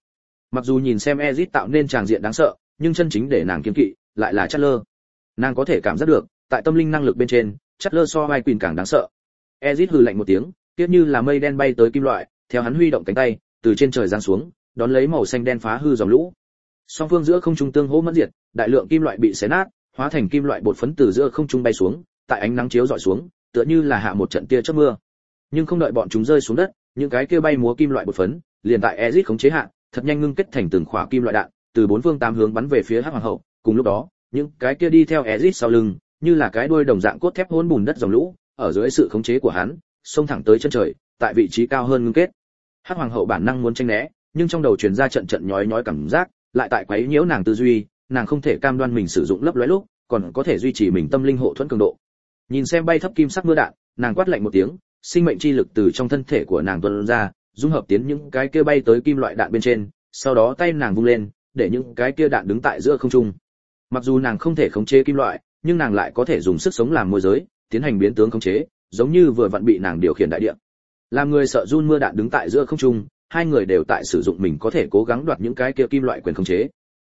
Mặc dù nhìn xem Ezic tạo nên tràng diện đáng sợ, nhưng chân chính để nàng kiêng kỵ lại là Chatler. Nàng có thể cảm giác được, tại tâm linh năng lực bên trên, Chatler so vai Quỳnh càng đáng sợ. Ezic hừ lạnh một tiếng, tiếp như là mây đen bay tới kim loại, theo hắn huy động cánh tay, từ trên trời giáng xuống, đón lấy màu xanh đen phá hư dòng lũ. Song phương giữa không trung tương hỗ mẫn diệt, đại lượng kim loại bị xé nát, hóa thành kim loại bột phấn từ giữa không trung bay xuống, tại ánh nắng chiếu rọi xuống, tựa như là hạ một trận tia chớp mưa. Nhưng không đợi bọn chúng rơi xuống đất, những cái kia bay múa kim loại bột phấn, liền tại Ezic khống chế hạ, thật nhanh ngưng kết thành từng khỏa kim loại đạn, từ bốn phương tám hướng bắn về phía Hắc Hoàng hậu. Cùng lúc đó, những cái kia đi theo Ezic sau lưng, như là cái đuôi đồng dạng cốt thép hỗn bùn đất dòng lũ, ở dưới sự khống chế của hắn, xông thẳng tới chân trời, tại vị trí cao hơn ngưng kết. Hắc Hoàng hậu bản năng muốn tránh né, nhưng trong đầu truyền ra trận trận nhói nhói cảm giác, lại tại quấy nhiễu nàng tư duy, nàng không thể cam đoan mình sử dụng lấp lóe lúc, còn có thể duy trì mình tâm linh hộ thuẫn cường độ. Nhìn xem bay thấp kim sắc mưa đạn, nàng quát lạnh một tiếng, sinh mệnh chi lực từ trong thân thể của nàng tuôn ra, dung hợp tiến những cái kia bay tới kim loại đạn bên trên, sau đó tay nàng vung lên, để những cái kia đạn đứng tại giữa không trung. Mặc dù nàng không thể khống chế kim loại, nhưng nàng lại có thể dùng sức sống làm môi giới, tiến hành biến tướng khống chế, giống như vừa vặn bị nàng điều khiển đại địa. Làm người sợ run mưa đạn đứng tại giữa không trung, hai người đều tại sử dụng mình có thể cố gắng đoạt những cái kia kim loại quyền khống chế.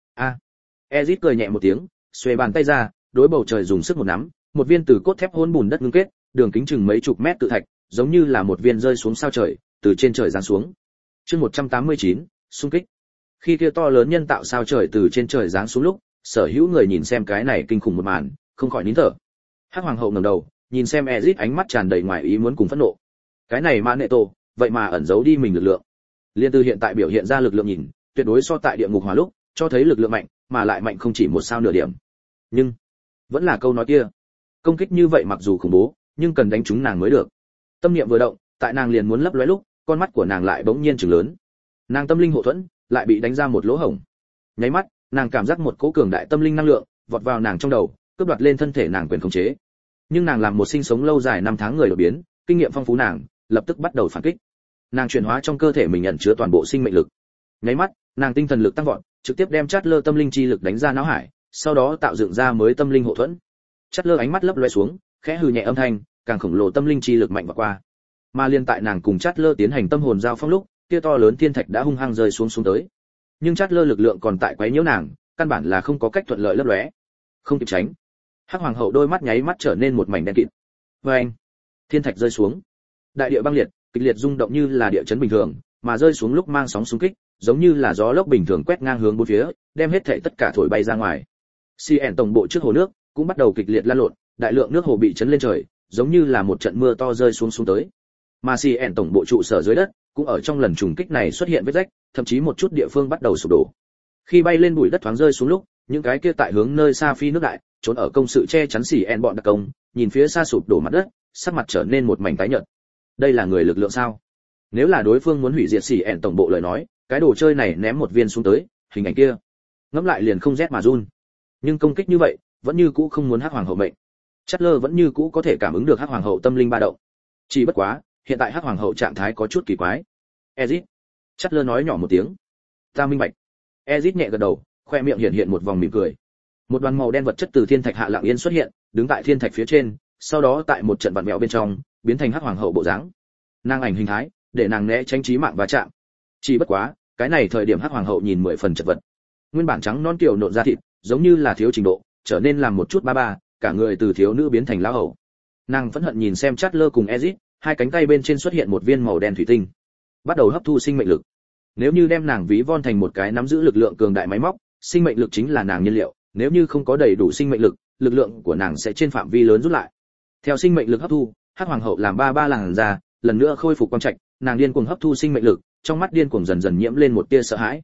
Ezic cười nhẹ một tiếng, xuề bàn tay ra, đối bầu trời dùng sức một nắm, một viên từ cốt thép hỗn bùn đất ngưng kết, đường kính chừng mấy chục mét cự thạch, giống như là một viên rơi xuống sao trời, từ trên trời giáng xuống. Chương 189, xung kích. Khi kia to lớn nhân tạo sao trời từ trên trời giáng xuống lúc, sở hữu người nhìn xem cái này kinh khủng một màn, không khỏi nín thở. Hắc Hoàng hậu ngẩng đầu, nhìn xem Ezic ánh mắt tràn đầy ngoài ý muốn cùng phẫn nộ. Cái này mà nệ tổ, vậy mà ẩn giấu đi mình lực lượng. Liên từ hiện tại biểu hiện ra lực lượng nhìn, tuyệt đối so tại địa ngục hỏa lúc, cho thấy lực lượng mạnh, mà lại mạnh không chỉ một sao nửa điểm. Nhưng, vẫn là câu nói kia, công kích như vậy mặc dù khủng bố, nhưng cần đánh trúng nàng mới được. Tâm niệm vừa động, tại nàng liền muốn lấp lóe lúc, con mắt của nàng lại bỗng nhiên trừng lớn. Nàng tâm linh hộ thuẫn lại bị đánh ra một lỗ hổng. Nháy mắt, nàng cảm giác một cỗ cường đại tâm linh năng lượng vọt vào nàng trong đầu, cướp đoạt lên thân thể nàng quyền khống chế. Nhưng nàng làm một sinh sống lâu dài năm tháng người đột biến, kinh nghiệm phong phú nàng, lập tức bắt đầu phản kích. Nàng chuyển hóa trong cơ thể mình ẩn chứa toàn bộ sinh mệnh lực. Nháy mắt, nàng tinh thần lực tăng vọt, trực tiếp đem Chatler tâm linh chi lực đánh ra não hải, sau đó tạo dựng ra mới tâm linh hộ thuẫn. Chatler ánh mắt lấp loé xuống, khẽ hừ nhẹ âm thanh, càng khổng lồ tâm linh chi lực mạnh vọt qua. Mà liên tại nàng cùng Chatler tiến hành tâm hồn giao phong lúc, kia to lớn thiên thạch đã hung hăng rơi xuống tới. Nhưng Chatler lực lượng còn tại quấy nhiễu nàng, căn bản là không có cách thuận lợi lấp lóe. Không kịp tránh. Hắc Hoàng hậu đôi mắt nháy mắt trở nên một mảnh đen kịt. Oeng! Thiên thạch rơi xuống. Đại địa băng liệt, kịch liệt rung động như là địa chấn bình thường, mà rơi xuống lúc mang sóng xung kích, giống như là gió lốc bình thường quét ngang hướng bốn phía, đem hết thảy tất cả thổi bay ra ngoài. CN tổng bộ trước hồ nước cũng bắt đầu kịch liệt lan lộn, đại lượng nước hồ bị chấn lên trời, giống như là một trận mưa to rơi xuống tới. Mà CN tổng bộ trụ sở dưới đất cũng ở trong lần trùng kích này xuất hiện vết rách, thậm chí một chút địa phương bắt đầu sụp đổ. Khi bay lên bụi đất thoáng rơi xuống lúc, những cái kia tại hướng nơi xa phi nước đại, trốn ở công sự che chắn CN bọn đặc công, nhìn phía xa sụp đổ mặt đất, sắc mặt trở nên một mảnh tái nhợt. Đây là người lực lượng sao? Nếu là đối phương muốn hủy diệt CN tổng bộ lời nói, cái đồ chơi này ném một viên xuống tới, hình ảnh kia ngẫm lại liền không rét mà run. Nhưng công kích như vậy vẫn như cũ không muốn Hắc Hoàng hậu mệnh. Chatler vẫn như cũ có thể cảm ứng được Hắc Hoàng hậu tâm linh ba động. Chỉ bất quá, hiện tại Hắc Hoàng hậu trạng thái có chút kỳ quái. Ezic, Chatler nói nhỏ một tiếng. Ta minh bạch. Ezic nhẹ gật đầu, khoe miệng hiện một vòng mỉm cười. Một đoàn màu đen vật chất từ thiên thạch hạ lặng yên xuất hiện, đứng tại thiên thạch phía trên, sau đó tại một trận vặn vẹo bên trong, biến thành Hắc Hoàng hậu bộ dáng. Nàng ảnh hình thái, để nàng né tránh chí mạng va chạm. Chỉ bất quá, cái này thời điểm Hắc Hoàng hậu nhìn 10 phần chật vật. Nguyên bản trắng non kiểu nộn da thịt, giống như là thiếu trình độ, trở nên làm một chút ba ba, cả người từ thiếu nữ biến thành lão hậu. Nàng phẫn hận nhìn xem Chatler cùng Ezic, hai cánh tay bên trên xuất hiện một viên màu đen thủy tinh, bắt đầu hấp thu sinh mệnh lực. Nếu như đem nàng ví von thành một cái nắm giữ lực lượng cường đại máy móc, sinh mệnh lực chính là nàng nhiên liệu, nếu như không có đầy đủ sinh mệnh lực, lực lượng của nàng sẽ trên phạm vi lớn rút lại. Theo sinh mệnh lực hấp thu, Hắc Hoàng hậu làm ba ba làn da, lần nữa khôi phục quang trạch, nàng điên cuồng hấp thu sinh mệnh lực, trong mắt điên cuồng dần dần nhiễm lên một tia sợ hãi.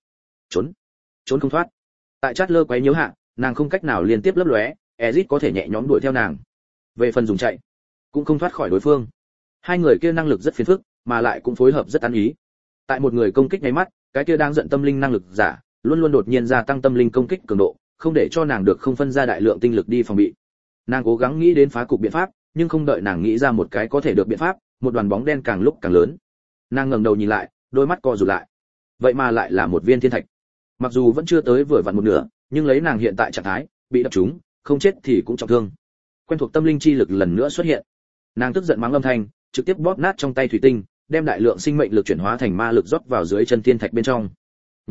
Trốn không thoát. Tại Chatler quấy nhiễu hạ, nàng không cách nào liên tiếp lấp lóe, Ezic có thể nhẹ nhõm đuổi theo nàng. Về phần dùng chạy, cũng không thoát khỏi đối phương. Hai người kia năng lực rất phiền phức, mà lại cũng phối hợp rất ăn ý. Tại một người công kích nháy mắt, cái kia đang giận tâm linh năng lực giả, luôn luôn đột nhiên gia tăng tâm linh công kích cường độ, không để cho nàng được không phân ra đại lượng tinh lực đi phòng bị. Nàng cố gắng nghĩ đến phá cục biện pháp, nhưng không đợi nàng nghĩ ra một cái có thể được biện pháp, một đoàn bóng đen càng lúc càng lớn. Nàng ngẩng đầu nhìn lại, đôi mắt co rụt lại. Vậy mà lại là một viên thiên thạch. Mặc dù vẫn chưa tới vừa vặn một nửa, nhưng lấy nàng hiện tại trạng thái, bị đập trúng, không chết thì cũng trọng thương. Quen thuộc tâm linh chi lực lần nữa xuất hiện. Nàng tức giận mắng âm thanh, trực tiếp bóp nát trong tay thủy tinh, đem đại lượng sinh mệnh lực chuyển hóa thành ma lực rót vào dưới chân thiên thạch bên trong. Nháy mắt,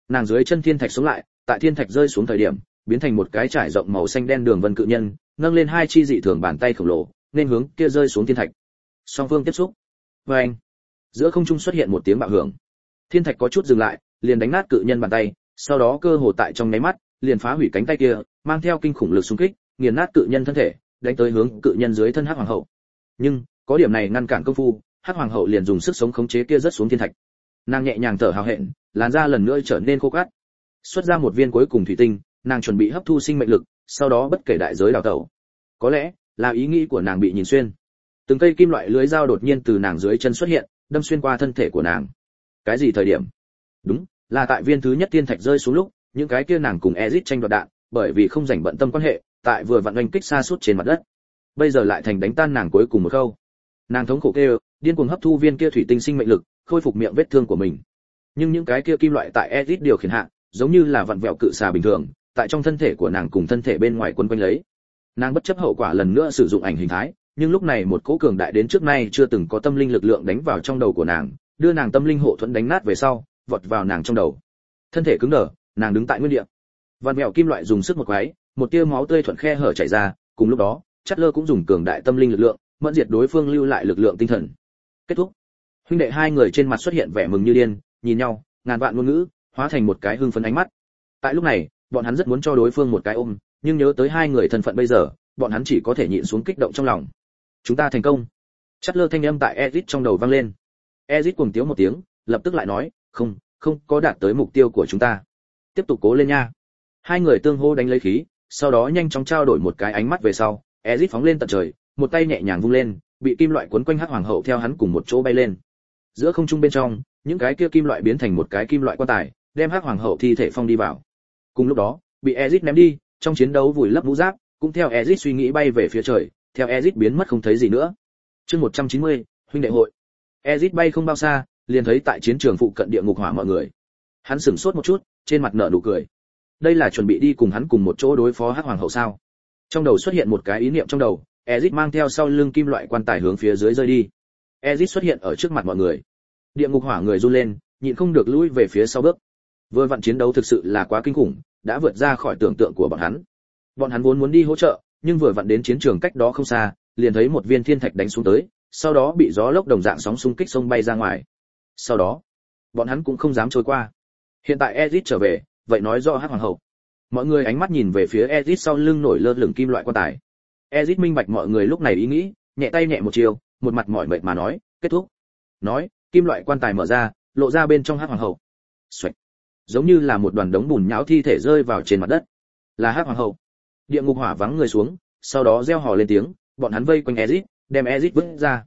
nàng dưới chân thiên thạch sống lại, tại thiên thạch rơi xuống thời điểm, biến thành một cái trải rộng màu xanh đen đường vân cự nhân, nâng lên hai chi dị thường bàn tay khổng lồ, nên hướng kia rơi xuống thiên thạch. Song phương tiếp xúc. Oeng! Giữa không trung xuất hiện một tiếng bạo hưởng. Thiên thạch có chút dừng lại, liền đánh nát cự nhân bàn tay, sau đó cơ hồ tại trong nháy mắt, liền phá hủy cánh tay kia, mang theo kinh khủng lực xung kích, nghiền nát cự nhân thân thể, đánh tới hướng cự nhân dưới thân Hắc Hoàng hậu. Nhưng, có điểm này ngăn cản công phu, Hắc Hoàng hậu liền dùng sức sống khống chế kia rất xuống thiên thạch. Nàng nhẹ nhàng thở hào hẹn, làn da lần nữa trở nên khô cát. Xuất ra một viên cuối cùng thủy tinh, nàng chuẩn bị hấp thu sinh mệnh lực, sau đó bất kể đại giới đào tẩu. Có lẽ là ý nghĩ của nàng bị nhìn xuyên. Từng cây kim loại lưới dao đột nhiên từ nàng dưới chân xuất hiện, đâm xuyên qua thân thể của nàng. Cái gì thời điểm? Đúng, là tại viên thứ nhất thiên thạch rơi xuống lúc, những cái kia nàng cùng Ezic tranh đoạt đạn, bởi vì không rảnh bận tâm quan hệ, tại vừa vặn oanh kích xa suốt trên mặt đất. Bây giờ lại thành đánh tan nàng cuối cùng một khâu. Nàng thống khổ kêu, điên cuồng hấp thu viên kia thủy tinh sinh mệnh lực, khôi phục miệng vết thương của mình. Nhưng những cái kia kim loại tại Ezic điều khiển hạ, giống như là vặn vẹo cự xà bình thường, tại trong thân thể của nàng cùng thân thể bên ngoài quấn quanh lấy. Nàng bất chấp hậu quả lần nữa sử dụng ảnh hình thái, nhưng lúc này một cỗ cường đại đến trước nay chưa từng có tâm linh lực lượng đánh vào trong đầu của nàng, đưa nàng tâm linh hộ thuẫn đánh nát về sau, vọt vào nàng trong đầu. Thân thể cứng đờ, nàng đứng tại nguyên địa. Vạn mèo kim loại dùng sức một quái, một tia máu tươi thuận khe hở chảy ra, cùng lúc đó, Chatler cũng dùng cường đại tâm linh lực lượng, mẫn diệt đối phương lưu lại lực lượng tinh thần. Kết thúc. Huynh đệ hai người trên mặt xuất hiện vẻ mừng như điên, nhìn nhau, ngàn vạn ngôn ngữ hóa thành một cái hưng phấn ánh mắt. Tại lúc này, bọn hắn rất muốn cho đối phương một cái ôm, nhưng nhớ tới hai người thân phận bây giờ, bọn hắn chỉ có thể nhịn xuống kích động trong lòng. Chúng ta thành công. Chatler thanh âm tại Ezic trong đầu vang lên. Ezic cuồng tiếu một tiếng, lập tức lại nói, không có đạt tới mục tiêu của chúng ta. Tiếp tục cố lên nha. Hai người tương hô đánh lấy khí, sau đó nhanh chóng trao đổi một cái ánh mắt về sau, Ezic phóng lên tận trời, một tay nhẹ nhàng vung lên, bị kim loại quấn quanh Hắc Hoàng hậu theo hắn cùng một chỗ bay lên. Giữa không trung bên trong, những cái kia kim loại biến thành một cái kim loại quan tài, đem Hắc Hoàng hậu thi thể phong đi vào. Cùng lúc đó, bị Ezic ném đi, trong chiến đấu vùi lấp mũ giáp, cũng theo Ezic suy nghĩ bay về phía trời, theo Ezic biến mất không thấy gì nữa. Chương 190, huynh đệ hội. Ezic bay không bao xa, liền thấy tại chiến trường phụ cận địa ngục hỏa mọi người. Hắn sửng sốt một chút, trên mặt nở nụ cười. Đây là chuẩn bị đi cùng hắn cùng một chỗ đối phó Hắc Hoàng hậu sao? Trong đầu xuất hiện một cái ý niệm trong đầu, Ezic mang theo sau lưng kim loại quan tài hướng phía dưới rơi đi. Ezic xuất hiện ở trước mặt mọi người. Địa ngục hỏa người run lên, nhịn không được lùi về phía sau bước. Vừa vặn chiến đấu thực sự là quá kinh khủng, đã vượt ra khỏi tưởng tượng của bọn hắn. Bọn hắn vốn muốn đi hỗ trợ, nhưng vừa vặn đến chiến trường cách đó không xa, liền thấy một viên thiên thạch đánh xuống tới, sau đó bị gió lốc đồng dạng sóng xung kích sông bay ra ngoài. Sau đó, bọn hắn cũng không dám trôi qua. Hiện tại Ezic trở về, vậy nói rõ Hắc Hoàng hậu. Mọi người ánh mắt nhìn về phía Ezic sau lưng nổi lơ lửng kim loại quan tài. Ezic minh bạch mọi người lúc này ý nghĩ, nhẹ tay nhẹ một chiều, một mặt mỏi mệt mà nói, kết thúc. Nói, kim loại quan tài mở ra, lộ ra bên trong Hắc Hoàng hậu. Xoạch. Giống như là một đoàn đống bùn nhão thi thể rơi vào trên mặt đất. Là Hắc Hoàng hậu. Địa ngục hỏa vắng người xuống, sau đó reo hò lên tiếng, bọn hắn vây quanh Ezic, đem Ezic vứt ra.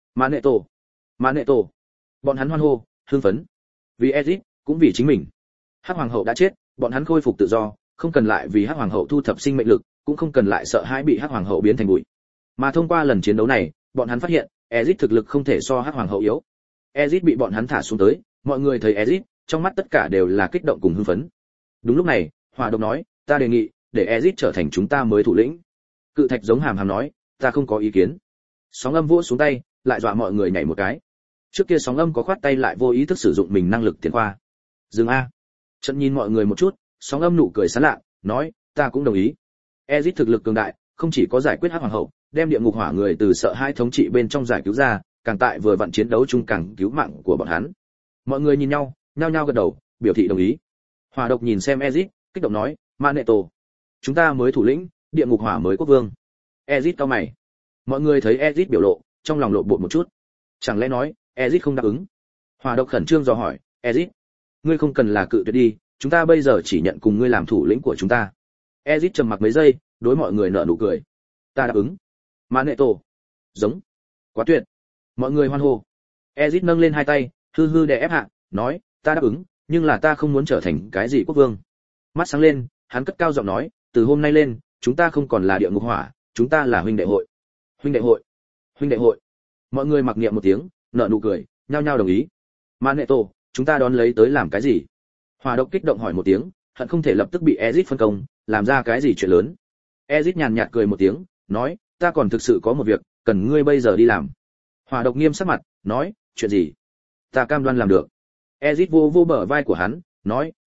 Magneto. Bọn hắn hoan hô, hưng phấn. Vì Ezic, cũng vì chính mình. Hắc Hoàng hậu đã chết, bọn hắn khôi phục tự do, không cần lại vì Hắc Hoàng hậu thu thập sinh mệnh lực, cũng không cần lại sợ hãi bị Hắc Hoàng hậu biến thành bụi. Mà thông qua lần chiến đấu này, bọn hắn phát hiện, Ezic thực lực không thể so Hắc Hoàng hậu yếu. Ezic bị bọn hắn thả xuống tới, mọi người thấy Ezic, trong mắt tất cả đều là kích động cùng hưng phấn. Đúng lúc này, Hỏa Độc nói, ta đề nghị, để Ezic trở thành chúng ta mới thủ lĩnh. Cự Thạch giống hàm hàm nói, ta không có ý kiến. Sóng Âm vỗ xuống tay, lại dọa mọi người nhảy một cái. Trước kia Sóng Âm có khoát tay lại vô ý thức sử dụng mình năng lực tiền khoa. Dừng a. Trận nhìn mọi người một chút, Sóng Âm nụ cười sán lạ, nói, ta cũng đồng ý. Ezic thực lực cường đại, không chỉ có giải quyết Hắc Hoàng hậu, đem địa ngục hỏa người từ sợ hai thống trị bên trong giải cứu ra, càng tại vừa vặn chiến đấu chung càng cứu mạng của bọn hắn. Mọi người nhìn nhau, nhao nhao gật đầu, biểu thị đồng ý. Hỏa Độc nhìn xem Ezic, kích động nói, Magneto, chúng ta mới thủ lĩnh, địa ngục hỏa mới quốc vương. Ezic cau mày. Mọi người thấy Ezic biểu lộ, trong lòng lộn bột một chút. Chẳng lẽ nói, Ezic không đáp ứng? Hỏa Độc khẩn trương dò hỏi, Ezic, ngươi không cần là cự tuyệt đi, chúng ta bây giờ chỉ nhận cùng ngươi làm thủ lĩnh của chúng ta. Ezic trầm mặc mấy giây, đối mọi người nở nụ cười. Ta đáp ứng. Magneto. Giống. Quá tuyệt. Mọi người hoan hô. Ezic nâng lên hai tay, hư hư đè ép hạ, nói, ta đáp ứng, nhưng là ta không muốn trở thành cái gì quốc vương. Mắt sáng lên, hắn cất cao giọng nói, từ hôm nay lên, chúng ta không còn là địa ngục hỏa, chúng ta là huynh đệ hội. Huynh đệ hội. Huynh đệ hội. Mọi người mặc niệm một tiếng, nở nụ cười, nhao nhao đồng ý. Magneto, chúng ta đón lấy tới làm cái gì? Hỏa Độc kích động hỏi một tiếng, hận không thể lập tức bị Ezic phân công, làm ra cái gì chuyện lớn. Ezic nhàn nhạt cười một tiếng, nói, ta còn thực sự có một việc, cần ngươi bây giờ đi làm. Hỏa Độc nghiêm sắc mặt, nói, chuyện gì? Ta cam đoan làm được. Ezic vô vô bờ vai của hắn, nói,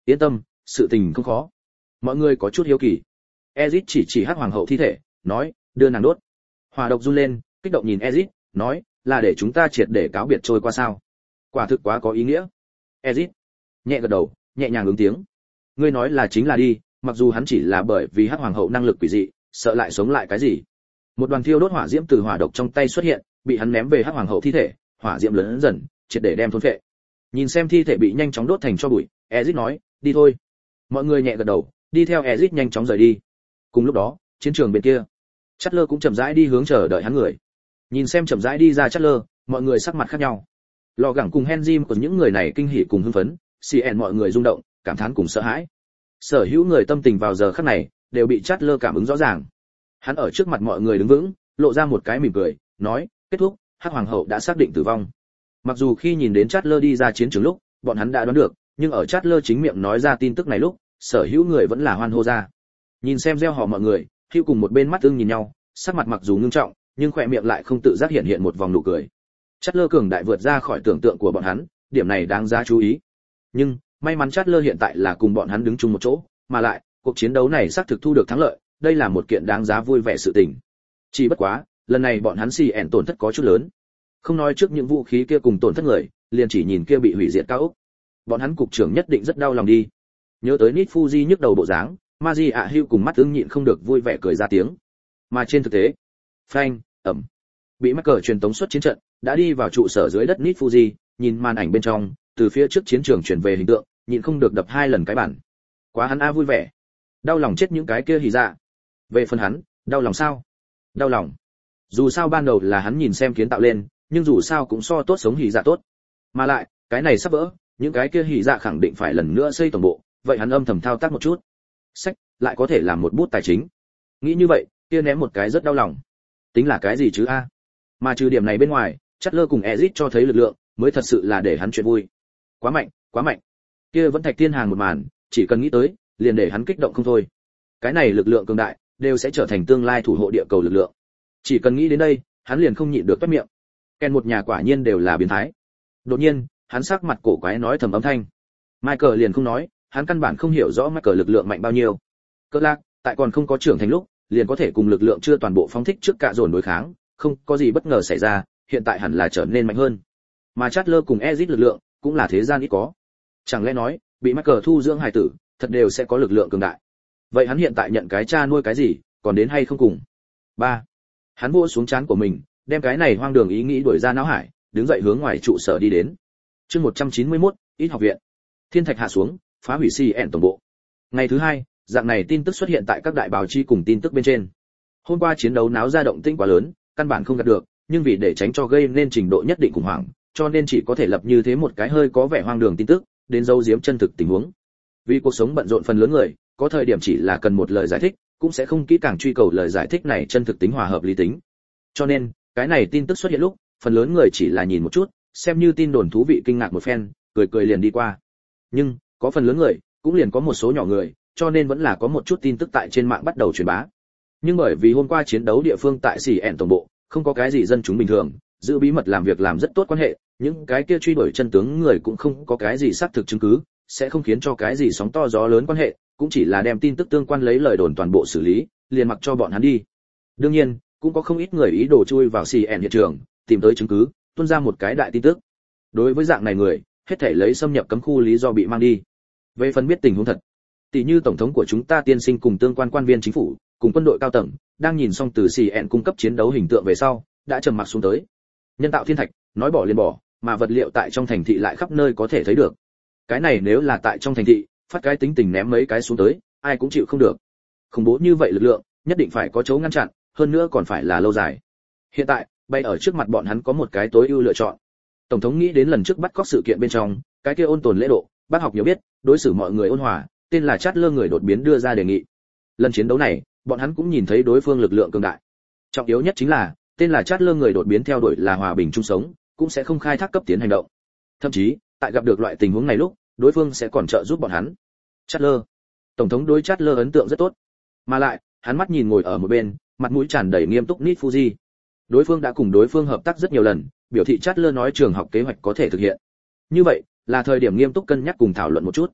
yên tâm, sự tình không khó. Mọi người có chút hiếu kỳ. Ezit chỉ Hắc hoàng hậu thi thể, nói, đưa nàng đốt. Hỏa độc run lên, kích động nhìn Ezit, nói, là để chúng ta triệt để cáo biệt trôi qua sao? Quả thực quá có ý nghĩa. Ezit nhẹ gật đầu, nhẹ nhàng ứng tiếng. Ngươi nói là chính là đi, mặc dù hắn chỉ là bởi vì Hắc hoàng hậu năng lực quỷ dị, sợ lại sống lại cái gì. Một đoàn thiêu đốt hỏa diễm từ hỏa độc trong tay xuất hiện, bị hắn ném về Hắc hoàng hậu thi thể, hỏa diễm lớn dần, triệt để đem thôn phệ. Nhìn xem thi thể bị nhanh chóng đốt thành tro bụi, Ezit nói, đi thôi. Mọi người nhẹ gật đầu, đi theo Ezit nhanh chóng rời đi. Cùng lúc đó, chiến trường bên kia, Chatler cũng chậm rãi đi hướng chờ đợi hắn người. Nhìn xem chậm rãi đi ra Chatler, mọi người sắc mặt khác nhau. Lò gẳng cùng Henry của những người này kinh hỉ cùng hưng phấn, CN mọi người rung động, cảm thán cùng sợ hãi. Sở hữu người tâm tình vào giờ khắc này đều bị Chatler cảm ứng rõ ràng. Hắn ở trước mặt mọi người đứng vững, lộ ra một cái mỉm cười, nói, kết thúc, Hắc hoàng hậu đã xác định tử vong. Mặc dù khi nhìn đến Chatler đi ra chiến trường lúc, bọn hắn đã đoán được, nhưng ở Chatler chính miệng nói ra tin tức này lúc, sở hữu người vẫn là hoan hô ra. Nhìn xem reo hò mọi người, Hugh cùng một bên mắt ưng nhìn nhau, sắc mặt mặc dù ngưng trọng, nhưng khóe miệng lại không tự giác hiện hiện một vòng nụ cười. Chatler cường đại vượt ra khỏi tưởng tượng của bọn hắn, điểm này đáng giá chú ý. Nhưng may mắn Chatler hiện tại là cùng bọn hắn đứng chung một chỗ, mà lại cuộc chiến đấu này xác thực thu được thắng lợi, đây là một kiện đáng giá vui vẻ sự tình. Chỉ bất quá, lần này bọn hắn CN tổn thất có chút lớn. Không nói trước những vũ khí kia cùng tổn thất người, liền chỉ nhìn kia bị hủy diệt cao ốc. Bọn hắn cục trưởng nhất định rất đau lòng đi. Nhớ tới Nit Fuji nhức đầu bộ dáng, Maji ạ Hugh cùng mắt ưng nhịn không được vui vẻ cười ra tiếng. Mà trên thực tế, phanh, ẩm, bị mắc cờ truyền tống xuất chiến trận, đã đi vào trụ sở dưới đất Nit Fuji, nhìn màn ảnh bên trong, từ phía trước chiến trường chuyển về hình tượng, nhịn không được đập 2 lần cái bản. Quá hắn a vui vẻ. Đau lòng chết những cái kia hỉ dạ. Về phần hắn, đau lòng sao? Đau lòng. Dù sao ban đầu là hắn nhìn xem kiến tạo lên, nhưng dù sao cũng so tốt sống hỉ dạ tốt. Mà lại, cái này sắp vỡ, những cái kia hỉ dạ khẳng định phải lần nữa xây tổng bộ, vậy hắn âm thầm thao tác một chút. Sách, lại có thể làm một bút tài chính. Nghĩ như vậy, kia ném một cái rất đau lòng. Tính là cái gì chứ a? Mà trừ điểm này bên ngoài, Chatler cùng Ezit cho thấy lực lượng, mới thật sự là để hắn chuyện vui. Quá mạnh, quá mạnh. Kia vẫn thạch thiên hàng một màn, chỉ cần nghĩ tới, liền để hắn kích động không thôi. Cái này lực lượng cường đại, đều sẽ trở thành tương lai thủ hộ địa cầu lực lượng. Chỉ cần nghĩ đến đây, hắn liền không nhịn được toét miệng. Ken một nhà quả nhiên đều là biến thái. Đột nhiên, hắn sắc mặt cổ quái nói thầm âm thanh. Michael liền không nói, hắn căn bản không hiểu rõ Michael lực lượng mạnh bao nhiêu. Cơ lạc, tại còn không có trưởng thành lúc, liền có thể cùng lực lượng chưa toàn bộ phóng thích trước cả dồn đối kháng, không có gì bất ngờ xảy ra, hiện tại hẳn là trở nên mạnh hơn. Mà Chatler cùng Ezit lực lượng, cũng là thế gian ít có. Chẳng lẽ nói, bị Michael thu dưỡng hài tử, thật đều sẽ có lực lượng cường đại. Vậy hắn hiện tại nhận cái cha nuôi cái gì, còn đến hay không cùng? 3. Hắn vỗ xuống trán của mình, đem cái này hoang đường ý nghĩ đuổi ra não hải, đứng dậy hướng ngoài trụ sở đi đến. Chương 191, ít học viện. Thiên thạch hạ xuống, phá hủy CN tổng bộ. Ngày thứ 2, dạng này tin tức xuất hiện tại các đại báo chí cùng tin tức bên trên. Hôm qua chiến đấu náo ra động tĩnh quá lớn, căn bản không gạt được, nhưng vì để tránh cho gây nên trình độ nhất định khủng hoảng, cho nên chỉ có thể lập như thế một cái hơi có vẻ hoang đường tin tức, đến giấu giếm chân thực tình huống. Vì cuộc sống bận rộn phần lớn người, có thời điểm chỉ là cần một lời giải thích, cũng sẽ không kỹ càng truy cầu lời giải thích này chân thực tính hòa hợp lý tính. Cho nên, cái này tin tức xuất hiện lúc, phần lớn người chỉ là nhìn một chút, xem như tin đồn thú vị kinh ngạc một phen, cười cười liền đi qua. Nhưng, có phần lớn người, cũng liền có một số nhỏ người, cho nên vẫn là có một chút tin tức tại trên mạng bắt đầu truyền bá. Nhưng bởi vì hôm qua chiến đấu địa phương tại CN tổng bộ, không có cái gì dân chúng bình thường, giữ bí mật làm việc làm rất tốt quan hệ, những cái kia truy đuổi chân tướng người cũng không có cái gì xác thực chứng cứ, sẽ không khiến cho cái gì sóng to gió lớn quan hệ, cũng chỉ là đem tin tức tương quan lấy lời đồn toàn bộ xử lý, liền mặc cho bọn hắn đi. Đương nhiên, cũng có không ít người ý đồ chui vào CN hiện trường, tìm tới chứng cứ, tuôn ra một cái đại tin tức. Đối với dạng này người, hết thảy lấy xâm nhập cấm khu lý do bị mang đi. Về phần biết tình huống thật, tỷ như tổng thống của chúng ta tiên sinh cùng tương quan quan viên chính phủ, cùng quân đội cao tầng, đang nhìn xong từ CN cung cấp chiến đấu hình tượng về sau, đã trầm mặc xuống tới. Nhân tạo thiên thạch, nói bỏ liền bỏ, mà vật liệu tại trong thành thị lại khắp nơi có thể thấy được. Cái này nếu là tại trong thành thị, phát cái tính tình ném mấy cái xuống tới, ai cũng chịu không được. Khủng bố như vậy lực lượng, nhất định phải có chỗ ngăn chặn, hơn nữa còn phải là lâu dài. Hiện tại, bay ở trước mặt bọn hắn có một cái tối ưu lựa chọn. Tổng thống nghĩ đến lần trước bắt cóc sự kiện bên trong, cái kia ôn tồn lễ độ, bác học nhiều biết, đối xử mọi người ôn hòa, tên là Chatler người đột biến đưa ra đề nghị. Lần chiến đấu này, bọn hắn cũng nhìn thấy đối phương lực lượng cường đại. Trọng yếu nhất chính là, tên là Chatler người đột biến theo đuổi là hòa bình chung sống, cũng sẽ không khai thác cấp tiến hành động. Thậm chí, tại gặp được loại tình huống này lúc, đối phương sẽ còn trợ giúp bọn hắn. Chatler. Tổng thống đối Chatler ấn tượng rất tốt. Mà lại, hắn mắt nhìn ngồi ở một bên, mặt mũi tràn đầy nghiêm túc Nit Fuji. Đối phương đã cùng đối phương hợp tác rất nhiều lần, biểu thị Chatler nói trường học kế hoạch có thể thực hiện. Như vậy, là thời điểm nghiêm túc cân nhắc cùng thảo luận một chút.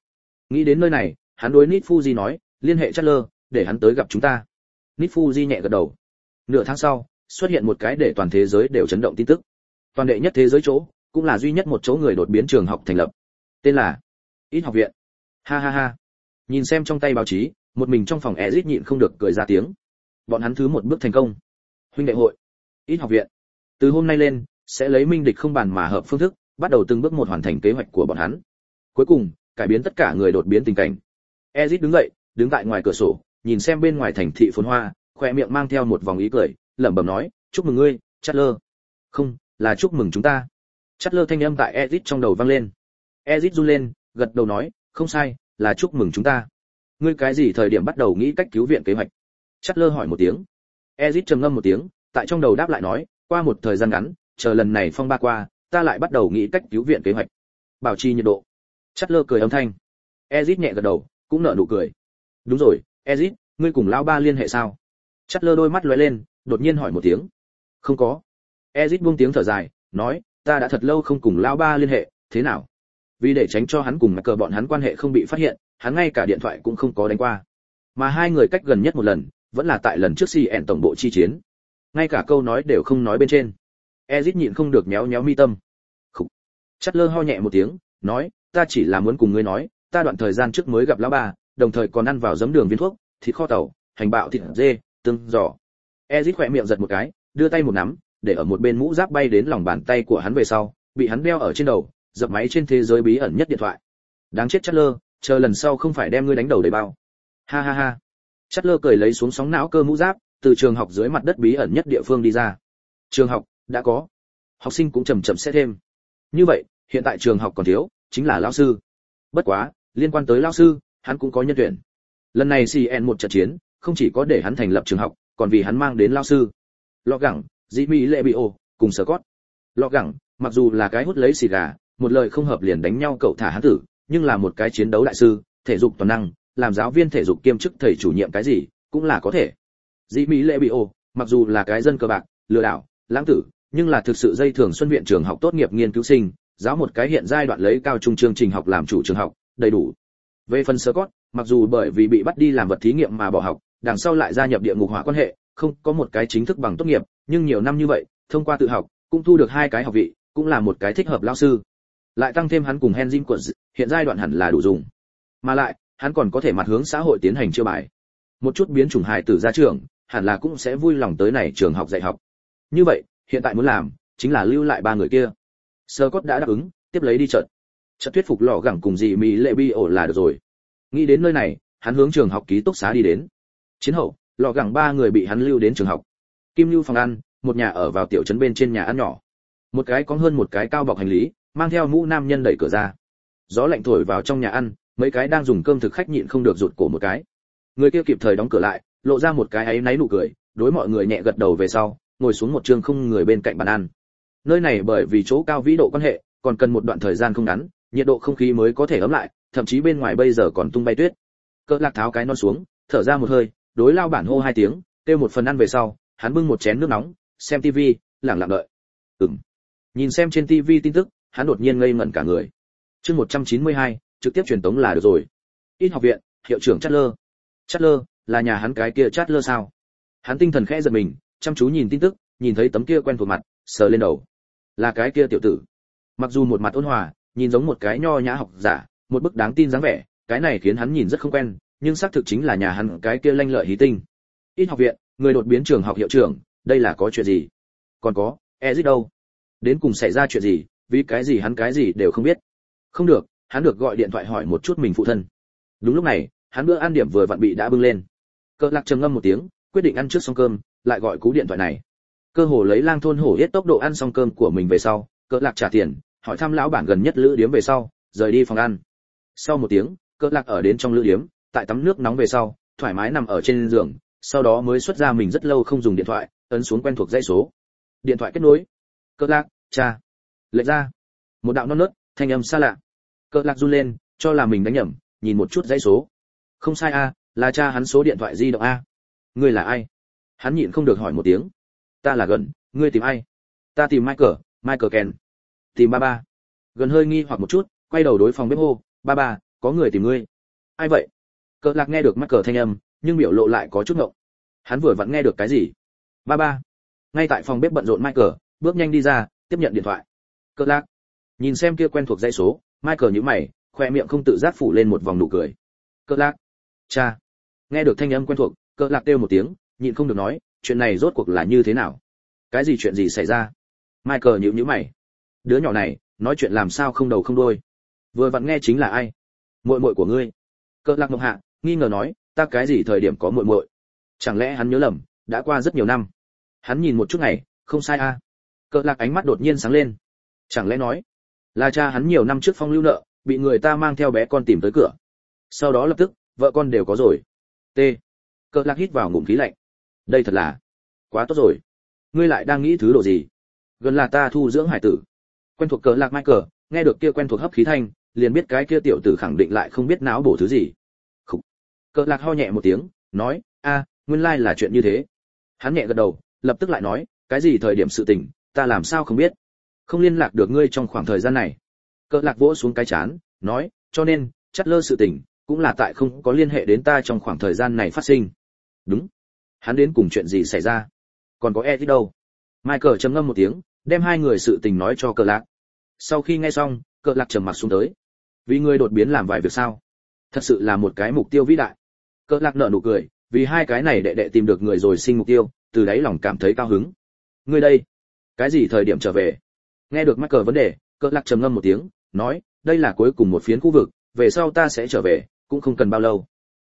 Nghĩ đến nơi này, hắn đối Nit Fuji nói, liên hệ Chatler, để hắn tới gặp chúng ta. Nit Fuji nhẹ gật đầu. Nửa tháng sau, xuất hiện một cái để toàn thế giới đều chấn động tin tức. Toàn đệ nhất thế giới chỗ, cũng là duy nhất một chỗ người đột biến trường học thành lập. Tên là Ít học viện. Ha ha ha. Nhìn xem trong tay báo chí, một mình trong phòng Ezic nhịn không được cười ra tiếng. Bọn hắn thứ một bước thành công. Huynh đệ hội, Ít học viện. Từ hôm nay lên, sẽ lấy minh địch không bàn mà hợp phương thức, bắt đầu từng bước một hoàn thành kế hoạch của bọn hắn. Cuối cùng, cải biến tất cả người đột biến tình cảnh. Ezic đứng dậy, đứng tại ngoài cửa sổ, nhìn xem bên ngoài thành thị phồn hoa, khóe miệng mang theo một vòng ý cười, lẩm bẩm nói, "Chúc mừng ngươi, Chatler." "Không, là chúc mừng chúng ta." Chatler thanh âm tại Ezic trong đầu vang lên. Ezic run lên, gật đầu nói, "Không sai, là chúc mừng chúng ta." "Ngươi cái gì thời điểm bắt đầu nghĩ cách cứu viện kế hoạch?" Chatler hỏi một tiếng. Ezic trầm ngâm một tiếng, tại trong đầu đáp lại nói, "Qua một thời gian ngắn, chờ lần này phong ba qua, ta lại bắt đầu nghĩ cách cứu viện kế hoạch." Bảo trì nhiệt độ. Chatler cười âm thanh. Ezic nhẹ gật đầu, cũng nở nụ cười. "Đúng rồi, Ezic, ngươi cùng lão ba liên hệ sao?" Chatler đôi mắt lóe lên, đột nhiên hỏi một tiếng. "Không có." Ezic buông tiếng thở dài, nói, "Ta đã thật lâu không cùng lão ba liên hệ, thế nào?" Vì để tránh cho hắn cùng cờ bọn hắn quan hệ không bị phát hiện, hắn ngay cả điện thoại cũng không có đánh qua. Mà hai người cách gần nhất một lần, vẫn là tại lần trước CN tổng bộ chi chiến. Ngay cả câu nói đều không nói bên trên. Ezic nhịn không được nhéo nhéo mi tâm. Khục. Chatler ho nhẹ một tiếng, nói, "Ta chỉ là muốn cùng ngươi nói, ta đoạn thời gian trước mới gặp lão ba, đồng thời còn ăn vào giấm đường viên thuốc, thịt kho tàu, hành bạo thịt dê, tương giò." Ezic khỏe miệng giật một cái, đưa tay một nắm, để ở một bên mũ giáp bay đến lòng bàn tay của hắn về sau, bị hắn đeo ở trên đầu, dập máy trên thế giới bí ẩn nhất điện thoại. Đáng chết Chatler, chờ lần sau không phải đem ngươi đánh đầu đầy bao. Ha ha ha. Chatler cười lấy xuống sóng não cơ mũ giáp, từ trường học dưới mặt đất bí ẩn nhất địa phương đi ra. Trường học đã có, học sinh cũng chậm chậm sẽ thêm. Như vậy, hiện tại trường học còn thiếu, chính là lão sư. Bất quá, liên quan tới lão sư, hắn cũng có nhân tuyển. Lần này CN một trận chiến, không chỉ có để hắn thành lập trường học, còn vì hắn mang đến lão sư. Lọ gẳng, Jimmy Lebio, cùng Scott. Lọ gẳng, mặc dù là cái hút lấy xì gà, một lời không hợp liền đánh nhau cậu thả hắn tử, nhưng là một cái chiến đấu đại sư, thể dục toàn năng, làm giáo viên thể dục kiêm chức thầy chủ nhiệm cái gì, cũng là có thể. Jimmy Lebio, mặc dù là cái dân cờ bạc, lừa đảo, lãng tử, nhưng là thực sự dây thường xuân viện trường học tốt nghiệp nghiên cứu sinh, giáo một cái hiện giai đoạn lấy cao trung chương trình học làm chủ trường học, đầy đủ. Về phần Scott, mặc dù bởi vì bị bắt đi làm vật thí nghiệm mà bỏ học, đằng sau lại gia nhập địa ngục hỏa quan hệ, không có một cái chính thức bằng tốt nghiệp, nhưng nhiều năm như vậy, thông qua tự học, cũng thu được 2 cái học vị, cũng là một cái thích hợp lão sư. Lại tăng thêm hắn cùng Henry Quận, hiện giai đoạn hẳn là đủ dùng. Mà lại, hắn còn có thể mặt hướng xã hội tiến hành chiêu bài. Một chút biến chủng hài tử ra trường, hẳn là cũng sẽ vui lòng tới này trường học dạy học. Như vậy, hiện tại muốn làm, chính là lưu lại 3 người kia. Scott đã đáp ứng, tiếp lấy đi trận. Trận thuyết phục lọ gẳng cùng gì Mỹ Lệ Bi ổ là được rồi. Nghĩ đến nơi này, hắn hướng trường học ký túc xá đi đến. Chiến hậu, lọ gẳng 3 người bị hắn lưu đến trường học. Kim lưu phòng ăn, một nhà ở vào tiểu trấn bên trên nhà ăn nhỏ. Một cái có hơn một cái cao bọc hành lý, mang theo mũ nam nhân đẩy cửa ra. Gió lạnh thổi vào trong nhà ăn, mấy cái đang dùng cơm thực khách nhịn không được rụt cổ một cái. Người kia kịp thời đóng cửa lại, lộ ra một cái áy náy nụ cười, đối mọi người nhẹ gật đầu về sau, ngồi xuống một trường không người bên cạnh bàn ăn. Nơi này bởi vì chỗ cao vĩ độ quan hệ, còn cần một đoạn thời gian không ngắn, nhiệt độ không khí mới có thể ấm lại, thậm chí bên ngoài bây giờ còn tung bay tuyết. Cỡ Lạc tháo cái non xuống, thở ra một hơi, đối lao bản hô 2 tiếng, kêu một phần ăn về sau, hắn bưng một chén nước nóng, xem tivi, lặng lặng đợi. Nhìn xem trên tivi tin tức, hắn đột nhiên ngây ngẩn cả người. Chương 192, trực tiếp truyền tống là được rồi. Ít học viện, hiệu trưởng Chatler. Chatler, là nhà hắn cái kia Chatler sao? Hắn tinh thần khẽ giật mình, chăm chú nhìn tin tức, nhìn thấy tấm kia quen thuộc mặt, sờ lên đầu. Là cái kia tiểu tử. Mặc dù một mặt ôn hòa, nhìn giống một cái nho nhã học giả, một bức đáng tin dáng vẻ, cái này khiến hắn nhìn rất không quen, nhưng xác thực chính là nhà hắn cái kia lanh lợi hí tinh. Ít học viện, người đột biến trường học hiệu trưởng, đây là có chuyện gì? Còn có, Ezic đâu? Đến cùng xảy ra chuyện gì, vì cái gì hắn cái gì đều không biết. Không được, hắn được gọi điện thoại hỏi một chút mình phụ thân. Đúng lúc này, hắn bữa ăn điểm vừa vặn bị đã bưng lên. Cỡ Lạc trầm ngâm một tiếng, quyết định ăn trước xong cơm, lại gọi cú điện thoại này. Cơ hồ lấy lang thôn hổ hết tốc độ ăn xong cơm của mình về sau, Cỡ Lạc trả tiền, hỏi thăm lão bản gần nhất lữ điếm về sau, rời đi phòng ăn. Sau một tiếng, Cỡ Lạc ở đến trong lữ điếm, tại tắm nước nóng về sau, thoải mái nằm ở trên giường, sau đó mới xuất ra mình rất lâu không dùng điện thoại, ấn xuống quen thuộc dãy số. Điện thoại kết nối. Cỡ Lạc, cha. Lệch ra. Một đạo non nớt, thanh âm xa lạ. Cỡ Lạc run lên, cho là mình đánh nhầm, nhìn một chút dãy số. Không sai a, là cha hắn số điện thoại di động a. Ngươi là ai? Hắn nhịn không được hỏi một tiếng. Ta là Gần, ngươi tìm ai? Ta tìm Michael Ken. Tìm ba ba. Gần hơi nghi hoặc một chút, quay đầu đối phòng bếp hô, ba ba, có người tìm ngươi. Ai vậy? Cờ lạc nghe được Michael thanh âm, nhưng biểu lộ lại có chút ngộng. Hắn vừa vặn nghe được cái gì? Ba ba. Ngay tại phòng bếp bận rộn Michael, bước nhanh đi ra, tiếp nhận điện thoại. Cờ lạc. Nhìn xem kia quen thuộc dãy số, Michael nhíu mày, khoe miệng không tự giác phủ lên một vòng nụ cười. Cờ lạc. Cha. Nghe được thanh âm quen thuộc, Cờ lạc kêu một tiếng, nhịn không được nói, chuyện này rốt cuộc là như thế nào? Cái gì chuyện gì xảy ra? Michael nhíu mày. Đứa nhỏ này, nói chuyện làm sao không đầu không đuôi. Vừa vặn nghe chính là ai? Muội muội của ngươi. Cờ lạc ngọc hạ, nghi ngờ nói, ta cái gì thời điểm có muội muội? Chẳng lẽ hắn nhớ lầm, đã qua rất nhiều năm. Hắn nhìn một chút ngày, không sai a. Cờ lạc ánh mắt đột nhiên sáng lên. Chẳng lẽ nói, là cha hắn nhiều năm trước phong lưu nợ, bị người ta mang theo bé con tìm tới cửa. Sau đó lập tức, vợ con đều có rồi. T. Cờ lạc hít vào ngụm khí lạnh. Đây thật là quá tốt rồi. Ngươi lại đang nghĩ thứ đồ gì? Gần là ta thu dưỡng hải tử. Quen thuộc Cờ lạc Michael, nghe được kia quen thuộc hấp khí thanh, liền biết cái kia tiểu tử khẳng định lại không biết náo bổ thứ gì. Khục. Cờ lạc ho nhẹ một tiếng, nói, nguyên lai là chuyện như thế. Hắn nhẹ gật đầu, lập tức lại nói, cái gì thời điểm sự tình, ta làm sao không biết. Không liên lạc được ngươi trong khoảng thời gian này. Cờ lạc vỗ xuống cái chán, nói, cho nên, chắt lơ sự tình, cũng là tại không có liên hệ đến ta trong khoảng thời gian này phát sinh. Đúng. Hắn đến cùng chuyện gì xảy ra? Còn có Edith đâu? Michael trầm ngâm một tiếng, đem hai người sự tình nói cho Cờ lạc. Sau khi nghe xong, Cờ lạc trầm mặc xuống tới. Vì ngươi đột biến làm vài việc sao? Thật sự là một cái mục tiêu vĩ đại. Cờ lạc nở nụ cười, vì hai cái này đệ tìm được người rồi sinh mục tiêu, từ đáy lòng cảm thấy cao hứng. Ngươi đây, cái gì thời điểm trở về? Nghe được Michael vấn đề, Cờ lạc trầm ngâm một tiếng, nói, đây là cuối cùng một phiến khu vực, về sau ta sẽ trở về, cũng không cần bao lâu.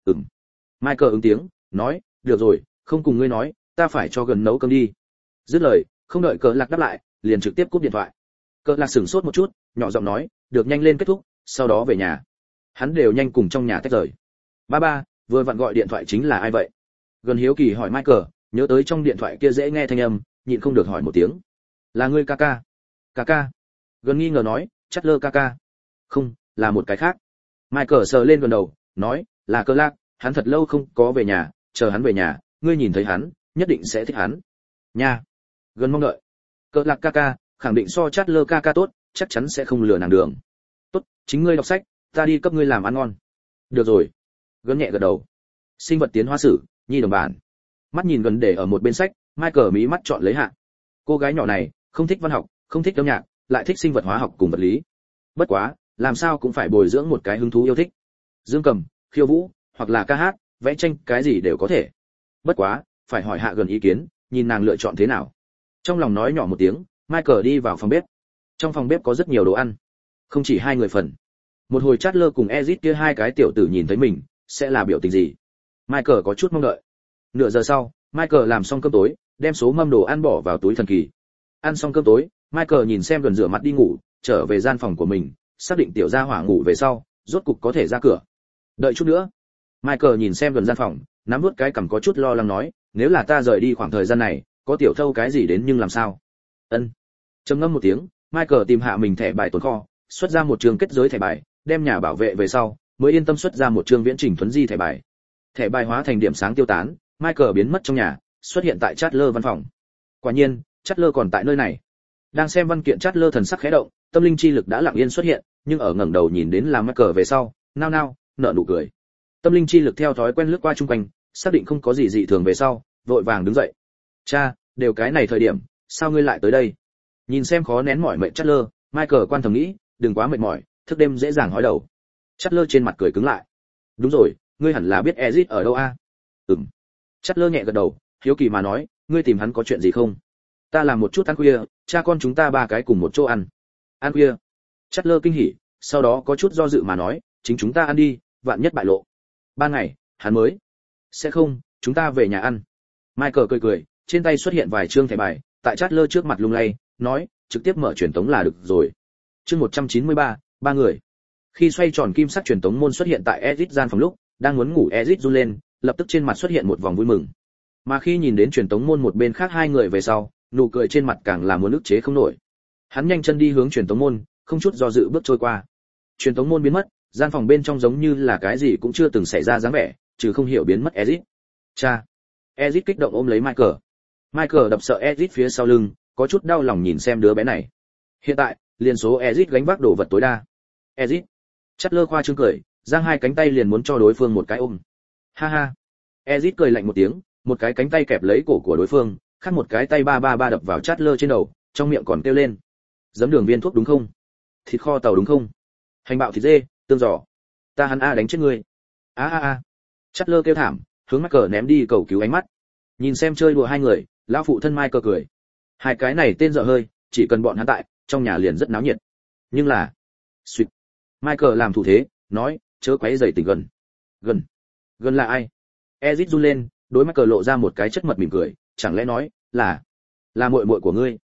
Michael ứng tiếng, nói, được rồi, không cùng ngươi nói, ta phải cho gần nấu cơm đi. Dứt lời, không đợi Cờ lạc đáp lại, liền trực tiếp cúp điện thoại. Cờ lạc sửng sốt một chút, nhỏ giọng nói, được nhanh lên kết thúc, sau đó về nhà. Hắn đều nhanh cùng trong nhà tách rời. Ba, vừa vặn gọi điện thoại chính là ai vậy? Gần hiếu kỳ hỏi Michael, nhớ tới trong điện thoại kia dễ nghe thanh âm, nhịn không được hỏi một tiếng. Là ngươi ca ca? Ca ca? Gần nghi ngờ nói, chắc lơ ca ca. Không, là một cái khác. Michael sờ lên gần đầu, nói, là Cờ lạc, hắn thật lâu không có về nhà, chờ hắn về nhà, ngươi nhìn thấy hắn, nhất định sẽ thích hắn. Nha. Gần mong đợi. Cờ lạc ca ca, khẳng định so chát lơ ca ca tốt, chắc chắn sẽ không lừa nàng đường. Tốt, chính ngươi đọc sách, ta đi cấp ngươi làm ăn ngon. Được rồi. Gần nhẹ gật đầu. Sinh vật tiến hóa sử, nhi đồng bản. Mắt nhìn Gần để ở một bên sách, Michael mí mắt chọn lấy hạ. Cô gái nhỏ này, không thích văn học, không thích âm nhạc, lại thích sinh vật hóa học cùng vật lý. Bất quá, làm sao cũng phải bồi dưỡng một cái hứng thú yêu thích. Dương cầm, khiêu vũ, hoặc là ca hát, vẽ tranh, cái gì đều có thể. Bất quá, phải hỏi hạ Gần ý kiến, nhìn nàng lựa chọn thế nào. Trong lòng nói nhỏ một tiếng, Michael đi vào phòng bếp. Trong phòng bếp có rất nhiều đồ ăn, không chỉ hai người phần. Một hồi Chandler cùng Ezit kia hai cái tiểu tử nhìn thấy mình, sẽ là biểu tình gì? Michael có chút mong đợi. Nửa giờ sau, Michael làm xong cơm tối, đem số mâm đồ ăn bỏ vào túi thần kỳ. Ăn xong cơm tối, Michael nhìn xem Gần rửa mặt đi ngủ, trở về gian phòng của mình, xác định tiểu gia hỏa ngủ về sau, rốt cục có thể ra cửa. Đợi chút nữa. Michael nhìn xem Gần gian phòng, nắm nuốt cái cằm có chút lo lắng nói, nếu là ta rời đi khoảng thời gian này, có tiểu thâu cái gì đến nhưng làm sao? Ân. Trầm ngâm một tiếng, Michael tìm hạ mình thẻ bài tồn kho, xuất ra một trường kết giới thẻ bài, đem nhà bảo vệ về sau, mới yên tâm xuất ra một trường viễn trình thuấn di thẻ bài. Thẻ bài hóa thành điểm sáng tiêu tán, Michael biến mất trong nhà, xuất hiện tại Chandler văn phòng. Quả nhiên, Chandler còn tại nơi này. Đang xem văn kiện, Chandler thần sắc khẽ động, tâm linh chi lực đã lặng yên xuất hiện, nhưng ở ngẩng đầu nhìn đến là Michael về sau, nao nở nụ cười. Tâm linh chi lực theo thói quen lướt qua chung quanh, xác định không có gì dị thường về sau, vội vàng đứng dậy. Cha, đều cái này thời điểm, sao ngươi lại tới đây? Nhìn xem khó nén mỏi mệt Chandler, Michael quan thầm nghĩ, đừng quá mệt mỏi, thức đêm dễ dàng hói đầu. Chandler trên mặt cười cứng lại. Đúng rồi, ngươi hẳn là biết Ezit ở đâu a? Chandler nhẹ gật đầu, hiếu kỳ mà nói, ngươi tìm hắn có chuyện gì không? Ta làm một chút ăn khuya, cha con chúng ta ba cái cùng một chỗ ăn. Ăn khuya? Chandler kinh hỉ, sau đó có chút do dự mà nói, chính chúng ta ăn đi, vạn nhất bại lộ. Ban ngày, hắn mới. Sẽ không, chúng ta về nhà ăn. Michael cười, trên tay xuất hiện vài chương thẻ bài, tại Chandler trước mặt lung lay, nói, trực tiếp mở truyền tống là được rồi. Chương 193, ba người. Khi xoay tròn kim sắc truyền tống môn xuất hiện tại Ezit gian phòng lúc, đang muốn ngủ Ezit run lên, lập tức trên mặt xuất hiện một vòng vui mừng. Mà khi nhìn đến truyền tống môn một bên khác hai người về sau, nụ cười trên mặt càng là muốn ức chế không nổi. Hắn nhanh chân đi hướng truyền tống môn, không chút do dự bước trôi qua. Truyền tống môn biến mất, gian phòng bên trong giống như là cái gì cũng chưa từng xảy ra dáng vẻ, trừ không hiểu biến mất Ezit. Cha. Ezit kích động ôm lấy Michael. Michael đập sợ Ezit phía sau lưng, có chút đau lòng nhìn xem đứa bé này. Hiện tại, liên số Ezit gánh vác đồ vật tối đa. Ezit. Chandler khoa trương cười, giang hai cánh tay liền muốn cho đối phương một cái ôm. Ha ha. Ezit cười lạnh một tiếng, một cái cánh tay kẹp lấy cổ của đối phương, khác một cái tay ba ba ba đập vào Chatler trên đầu, trong miệng còn kêu lên. Giấm đường viên thuốc đúng không? Thịt kho tàu đúng không? Hành bạo thịt dê, tương giò. Ta hắn a đánh chết ngươi. A a a. Chatler kêu thảm, hướng Michael ném đi cầu cứu ánh mắt. Nhìn xem chơi đùa hai người, lão phụ thân Michael cười. Hai cái này tên dở hơi, chỉ cần bọn hắn tại, trong nhà liền rất náo nhiệt. Nhưng là, suýt. Michael làm thủ thế, nói, chớ quấy rầy Tình Gần. Gần là ai? Ezit run lên, đối Michael lộ ra một cái chất mật mỉm cười, chẳng lẽ nói, là muội muội của ngươi?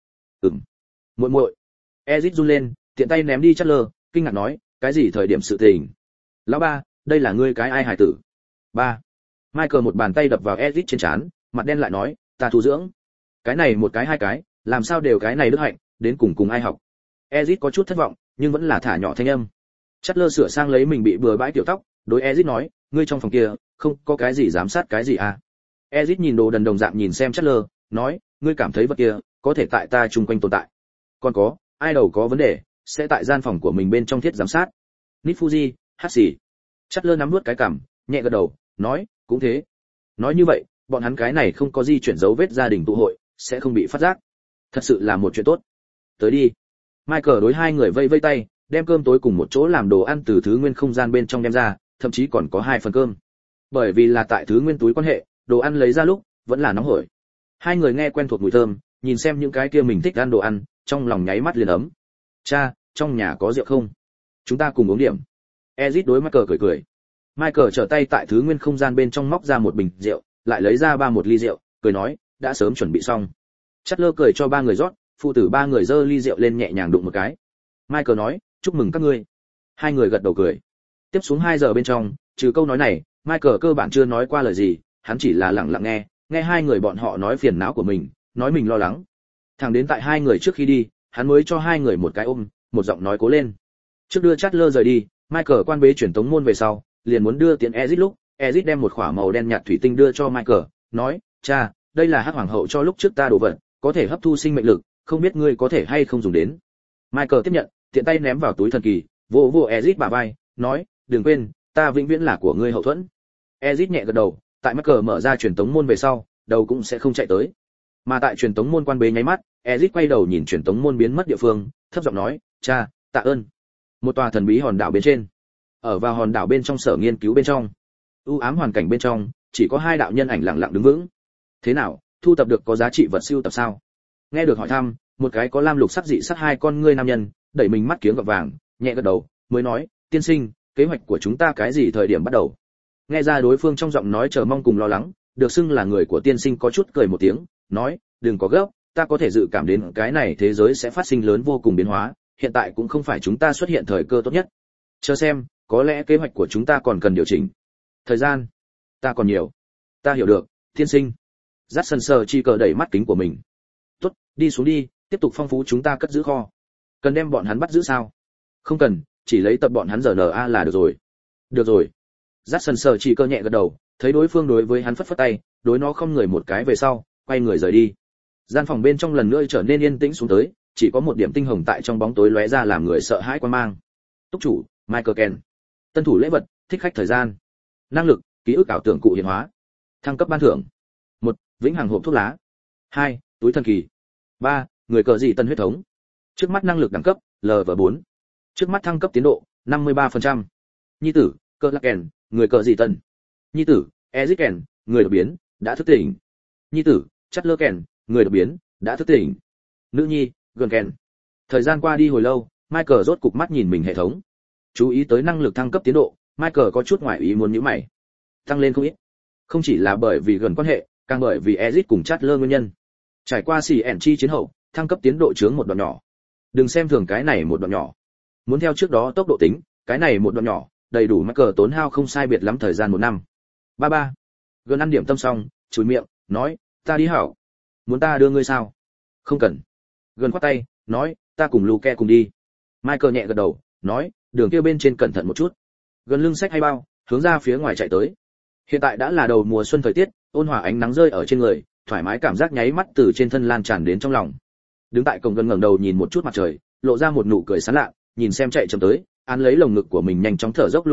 Muội muội. Ezit run lên, tiện tay ném đi Chatler, kinh ngạc nói, cái gì thời điểm sự tình? Lão ba, đây là ngươi cái ai hài tử? Ba. Michael một bàn tay đập vào Ezit trên trán, mặt đen lại nói, ta thu dưỡng. Cái này một cái hai cái, làm sao đều cái này đức hạnh, đến cùng ai học? Ezit có chút thất vọng, nhưng vẫn là thả nhỏ thanh âm. Chatler sửa sang lấy mình bị bừa bãi tiểu tóc, đối Ezit nói, ngươi trong phòng kia, không có cái gì giám sát cái gì à? Ezit nhìn đồ đần đồng dạng nhìn xem Chatler, nói, ngươi cảm thấy vật kia có thể tại ta chung quanh tồn tại. Còn có, ai đầu có vấn đề, sẽ tại gian phòng của mình bên trong thiết giám sát. Nít Fuji, hát xì. Chatler nắm nuốt cái cằm, nhẹ gật đầu, nói, cũng thế. Nói như vậy, bọn hắn cái này không có di chuyển dấu vết gia đình tụ hội, sẽ không bị phát giác. Thật sự là một chuyện tốt. Tới đi. Michael đối hai người vây vây tay, đem cơm tối cùng một chỗ làm đồ ăn từ thứ nguyên không gian bên trong đem ra, thậm chí còn có 2 phần cơm. Bởi vì là tại thứ nguyên túi quan hệ, đồ ăn lấy ra lúc vẫn là nóng hổi. Hai người nghe quen thuộc mùi thơm, nhìn xem những cái kia mình thích ăn đồ ăn, trong lòng nháy mắt liền ấm. Cha, trong nhà có rượu không? Chúng ta cùng uống điểm. Ezit đối Michael cười cười. Michael trở tay tại thứ nguyên không gian bên trong móc ra một bình rượu, lại lấy ra một ly rượu, cười nói, đã sớm chuẩn bị xong. Chatler cười cho 3 người rót, phụ tử 3 người giơ ly rượu lên nhẹ nhàng đụng một cái. Michael nói, chúc mừng các ngươi. Hai người gật đầu cười. Tiếp xuống 2 giờ bên trong, trừ câu nói này, Michael cơ bản chưa nói qua lời gì, hắn chỉ là lặng lặng nghe hai người bọn họ nói phiền não của mình, nói mình lo lắng. Thẳng đến tại 2 người trước khi đi, hắn mới cho 2 người một cái ôm, một giọng nói cố lên. Trước đưa Chatler rời đi, Michael quan bế truyền tống môn về sau, liền muốn đưa tiễn Ezit lúc, Ezit đem một khỏa màu đen nhạt thủy tinh đưa cho Michael, nói, cha, đây là hắc hoàng hậu cho lúc trước ta đồ vật, có thể hấp thu sinh mệnh lực, không biết ngươi có thể hay không dùng đến. Michael tiếp nhận, tiện tay ném vào túi thần kỳ, vỗ Ezit bả vai, nói, đừng quên, ta vĩnh viễn là của ngươi hậu thuẫn. Ezit nhẹ gật đầu, tại Michael mở ra truyền tống môn về sau, đầu cũng sẽ không chạy tới. Mà tại truyền tống môn quan bế nháy mắt, Ezit quay đầu nhìn truyền tống môn biến mất địa phương, thấp giọng nói, cha, tạ ơn. Một tòa thần bí hòn đảo bên trên. Ở vào hòn đảo bên trong sở nghiên cứu bên trong, u ám hoàn cảnh bên trong, chỉ có 2 đạo nhân ảnh lặng lặng đứng vững. Thế nào, thu tập được có giá trị vật siêu tập sao? Nghe được hỏi thăm, một cái có lam lục sắc dị sắc 2 con ngươi nam nhân, đẩy mình mắt kiếng gọt vàng, nhẹ gật đầu, mới nói, tiên sinh, kế hoạch của chúng ta cái gì thời điểm bắt đầu? Nghe ra đối phương trong giọng nói chờ mong cùng lo lắng, được xưng là người của tiên sinh có chút cười một tiếng, nói, đừng có gấp, ta có thể dự cảm đến cái này thế giới sẽ phát sinh lớn vô cùng biến hóa, hiện tại cũng không phải chúng ta xuất hiện thời cơ tốt nhất. Chờ xem, có lẽ kế hoạch của chúng ta còn cần điều chỉnh. Thời gian, ta còn nhiều. Ta hiểu được, tiên sinh. Dát sần sờ chi cờ đẩy mắt kính của mình. Tốt, đi xuống đi, tiếp tục phong phú chúng ta cất giữ kho. Cần đem bọn hắn bắt giữ sao? Không cần, chỉ lấy tập bọn hắn RNA là được rồi. Được rồi. Dát sần sờ chi cờ nhẹ gật đầu, thấy đối phương đối với hắn phất phất tay, đối nó không người một cái về sau, quay người rời đi. Gian phòng bên trong lần nữa trở nên yên tĩnh xuống tới, chỉ có một điểm tinh hồng tại trong bóng tối lóe ra làm người sợ hãi quan mang. Túc chủ, Michael Ken. Tân thủ lễ vật, thích khách thời gian. Năng lực, ký ức ảo tưởng cụ hiện hóa. Thăng cấp ban thưởng. 1. Vĩnh hằng hộp thuốc lá. 2. Túi thần kỳ. 3. Người cờ dị tân huyết thống. Trước mắt năng lực đẳng cấp, LV4. Trước mắt thăng cấp tiến độ, 53%. Nhi tử, Cơ Lạc Ken, người cờ dị tân. Nhi tử, Ezit Ken, người đột biến, đã thức tỉnh. Nhi tử, Chatler Ken, người đột biến, đã thức tỉnh. Nữ nhi, Gần Ken. Thời gian qua đi hồi lâu, Michael rốt cục mắt nhìn mình hệ thống. Chú ý tới năng lực thăng cấp tiến độ, Michael có chút ngoài ý muốn nhíu mày. Tăng lên không ít. Không chỉ là bởi vì gần quan hệ, càng bởi vì Ezit cùng Chatler nguyên nhân. Trải qua CNC chiến hậu, thăng cấp tiến độ chướng một đoạn nhỏ. Đừng xem thường cái này một đoạn nhỏ. Muốn theo trước đó tốc độ tính, cái này một đoạn nhỏ, đầy đủ Michael tốn hao không sai biệt lắm thời gian 1 năm. Ba. Gần ăn điểm tâm xong, chùi miệng, nói, ta đi hảo. Muốn ta đưa ngươi sao? Không cần. Gần khoát tay, nói, ta cùng Luke cùng đi. Michael nhẹ gật đầu, nói, đường kia bên trên cẩn thận một chút. Gần lưng xách hay bao, hướng ra phía ngoài chạy tới. Hiện tại đã là đầu mùa xuân thời tiết, ôn hòa ánh nắng rơi ở trên người, thoải mái cảm giác nháy mắt từ trên thân lan tràn đến trong lòng. Đứng tại cổng Gần ngẩng đầu nhìn một chút mặt trời, lộ ra một nụ cười sán lạ, nhìn xem chạy chậm tới, án lấy lồng ngực của mình nhanh chóng thở dốc Luke,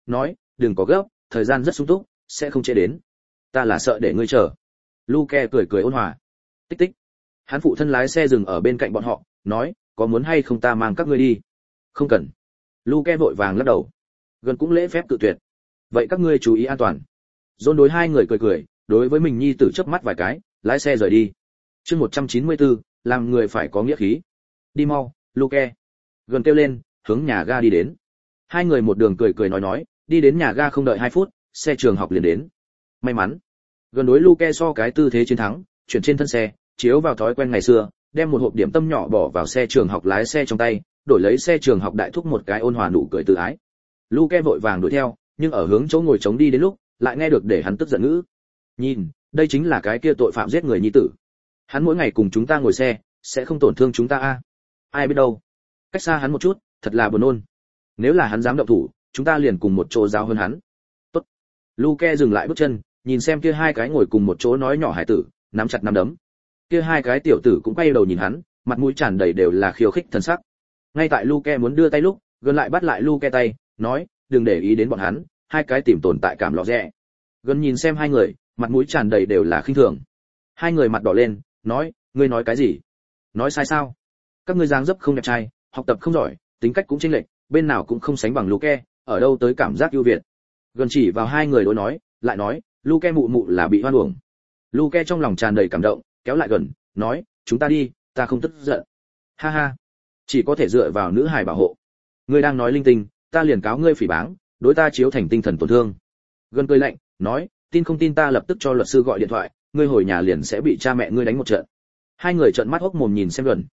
nói, đừng có gấp, thời gian rất sung túc, sẽ không trễ đến. Ta là sợ để ngươi chờ. Luke cười cười ôn hòa. Tích tích. Hắn phụ thân lái xe dừng ở bên cạnh bọn họ, nói, có muốn hay không ta mang các ngươi đi? Không cần. Luke vội vàng lắc đầu. Gần cũng lễ phép cự tuyệt. Vậy các ngươi chú ý an toàn. John đối hai người cười cười, đối với mình nhi tử chớp mắt vài cái, lái xe rời đi. Chương 194, làm người phải có nghĩa khí. Đi mau, Luke. Gần kêu lên, hướng nhà ga đi đến. Hai người một đường cười cười nói, đi đến nhà ga không đợi 2 phút, xe trường học liền đến. May mắn. Gần đối Luke so cái tư thế chiến thắng, chuyển trên thân xe, chiếu vào thói quen ngày xưa, đem một hộp điểm tâm nhỏ bỏ vào xe trường học lái xe trong tay, đổi lấy xe trường học đại thúc một cái ôn hòa nụ cười tự ái. Luke vội vàng đuổi theo, nhưng ở hướng chỗ ngồi trống đi đến lúc, lại nghe được để hắn tức giận ngữ. Nhìn, đây chính là cái kia tội phạm giết người nhi tử. Hắn mỗi ngày cùng chúng ta ngồi xe, sẽ không tổn thương chúng ta a. Ai biết đâu. Cách xa hắn một chút, thật là buồn nôn. Nếu là hắn dám động thủ, chúng ta liền cùng một chỗ giáo hơn hắn. Tốt. Luke dừng lại bước chân, nhìn xem kia hai cái ngồi cùng một chỗ nói nhỏ hải tử, nắm chặt nắm đấm. Kia hai cái tiểu tử cũng quay đầu nhìn hắn, mặt mũi tràn đầy đều là khiêu khích thần sắc. Ngay tại Luke muốn đưa tay lúc, Gần lại bắt lại Luke tay, nói, đừng để ý đến bọn hắn, hai cái tìm tồn tại cảm lọ rẻ. Gần nhìn xem hai người, mặt mũi tràn đầy đều là khinh thường. Hai người mặt đỏ lên, nói, ngươi nói cái gì? Nói sai sao? Các ngươi dáng dấp không đẹp trai, học tập không giỏi, tính cách cũng chênh lệch, bên nào cũng không sánh bằng Luke, ở đâu tới cảm giác ưu việt. Gần chỉ vào hai người đối nói, lại nói, Luke mụ mụ là bị hoan uổng. Luke trong lòng tràn đầy cảm động, kéo lại Gần, nói, chúng ta đi, ta không tức giận. Ha ha, chỉ có thể dựa vào nữ hài bảo hộ. Ngươi đang nói linh tinh, ta liền cáo ngươi phỉ báng, đối ta chiếu thành tinh thần tổn thương. Gần cười lạnh, nói, tin không tin ta lập tức cho luật sư gọi điện thoại, ngươi hồi nhà liền sẽ bị cha mẹ ngươi đánh một trận. Hai người trợn mắt hốc mồm nhìn xem Gần.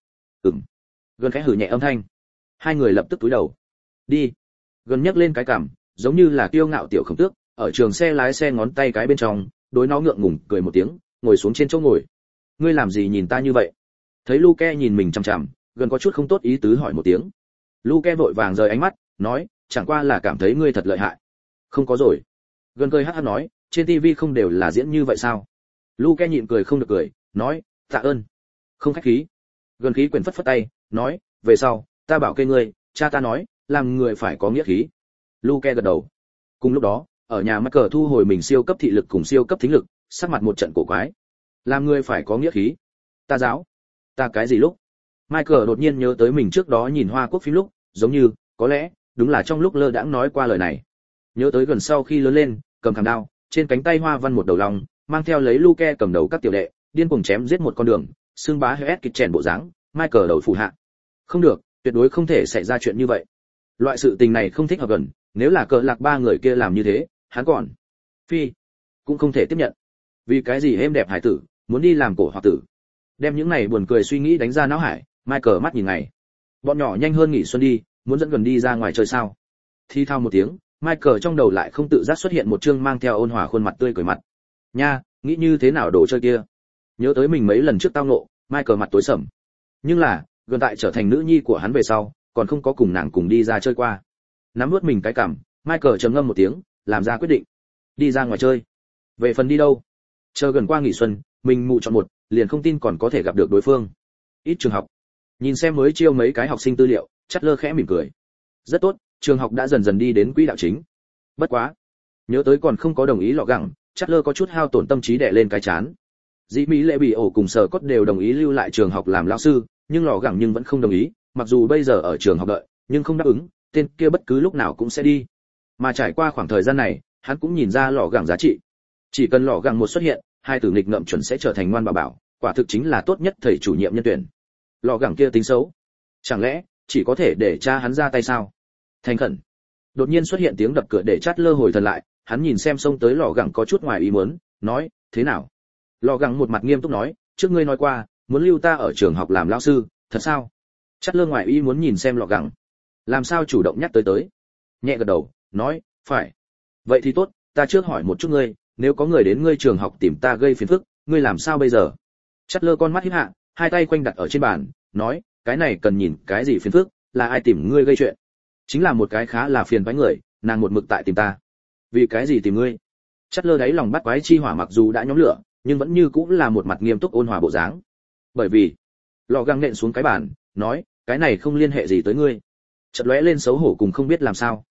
Gần khẽ hừ nhẹ âm thanh. Hai người lập tức cúi đầu. Đi. Gần nhấc lên cái cằm, giống như là kiêu ngạo tiểu khổng tước, ở trường xe lái xe ngón tay cái bên trong, đối nó ngượng ngùng cười một tiếng, ngồi xuống trên chỗ ngồi. Ngươi làm gì nhìn ta như vậy? Thấy Luke nhìn mình chằm chằm, Gần có chút không tốt ý tứ hỏi một tiếng. Luke vội vàng rời ánh mắt, nói, chẳng qua là cảm thấy ngươi thật lợi hại. Không có rồi. Gần cười hắc hắc nói, trên TV không đều là diễn như vậy sao? Luke nhịn cười không được cười, nói, tạ ơn. Không khách khí. Gần khí quyền phất phất tay, nói, về sau, ta bảo kê ngươi, cha ta nói, làm người phải có nghĩa khí. Luke gật đầu. Cùng lúc đó, ở nhà Michael thu hồi mình siêu cấp thị lực cùng siêu cấp thính lực, sắc mặt một trận cổ quái. Làm người phải có nghĩa khí. Ta giáo. Ta cái gì lúc? Michael đột nhiên nhớ tới mình trước đó nhìn Hoa Quốc phim lúc, giống như, có lẽ, đúng là trong lúc lơ đãng nói qua lời này. Nhớ tới gần sau khi lớn lên, cầm khảm đao, trên cánh tay hoa văn một đầu lòng, mang theo lấy Luke cầm đầu các tiểu đệ, điên cuồng chém giết một con đường, xương bá hết kịch chèn bộ dáng, Michael đầu phủ hạ. Không được, tuyệt đối không thể xảy ra chuyện như vậy. Loại sự tình này không thích hợp gần, nếu là cờ lạc ba người kia làm như thế, hắn còn phi cũng không thể tiếp nhận. Vì cái gì êm đẹp hải tử, muốn đi làm cổ hoặc tử. Đem những này buồn cười suy nghĩ đánh ra não hải, Michael mắt nhìn ngày. Bọn nhỏ nhanh hơn nghỉ xuân đi, muốn dẫn Gần đi ra ngoài chơi sao? Thi thao một tiếng, Michael trong đầu lại không tự giác xuất hiện một chương mang theo ôn hòa khuôn mặt tươi cười mặt. Nha, nghĩ như thế nào đồ chơi kia? Nhớ tới mình mấy lần trước tao ngộ, Michael mặt tối sầm. Nhưng là, Gần tại trở thành nữ nhi của hắn về sau, còn không có cùng nàng cùng đi ra chơi qua. Nắm nuốt mình cái cằm, Michael trầm ngâm một tiếng, làm ra quyết định. Đi ra ngoài chơi. Về phần đi đâu? Chờ gần qua nghỉ xuân, mình mụ chọn một, liền không tin còn có thể gặp được đối phương. Ít trường học. Nhìn xem mới chiêu mấy cái học sinh tư liệu, Chatler khẽ mỉm cười. Rất tốt, trường học đã dần dần đi đến quỹ đạo chính. Bất quá, nhớ tới còn không có đồng ý lọ gẳng, Chatler có chút hao tổn tâm trí đè lên cái chán. Dĩ Mỹ Lệ Bị ổ cùng Sở Cốt đều đồng ý lưu lại trường học làm lão sư, nhưng lọ gẳng nhưng vẫn không đồng ý, mặc dù bây giờ ở trường học đợi, nhưng không đáp ứng, tên kia bất cứ lúc nào cũng sẽ đi. Mà trải qua khoảng thời gian này, hắn cũng nhìn ra lọ gẳng giá trị. Chỉ cần lọ gẳng một xuất hiện, hai tử nghịch ngợm chuẩn sẽ trở thành ngoan bảo bảo, quả thực chính là tốt nhất thầy chủ nhiệm nhân tuyển. Lọ gẳng kia tính xấu, chẳng lẽ chỉ có thể để cha hắn ra tay sao? Thành khẩn. Đột nhiên xuất hiện tiếng đập cửa để Chatler hồi thần lại, hắn nhìn xem xông tới lọ gẳng có chút ngoài ý muốn, nói, thế nào? Lọ gẳng một mặt nghiêm túc nói, trước ngươi nói qua, muốn lưu ta ở trường học làm lão sư, thật sao? Chatler ngoài ý muốn nhìn xem lọ gẳng, làm sao chủ động nhắc tới. Nhẹ gật đầu, nói, phải. Vậy thì tốt, ta trước hỏi một chút ngươi, nếu có người đến ngươi trường học tìm ta gây phiền phức, ngươi làm sao bây giờ? Chatler con mắt híp hạ, hai tay quanh đặt ở trên bàn, nói, cái này cần nhìn cái gì phiền phức, là ai tìm ngươi gây chuyện? Chính là một cái khá là phiền toái người, nàng một mực tại tìm ta. Vì cái gì tìm ngươi? Chatler đáy lòng bắt quái chi hỏa mặc dù đã nhóm lửa, nhưng vẫn như cũng là một mặt nghiêm túc ôn hòa bộ dáng. Bởi vì, lọ găng nện xuống cái bàn, nói, cái này không liên hệ gì tới ngươi. Chợt lóe lên xấu hổ cùng không biết làm sao.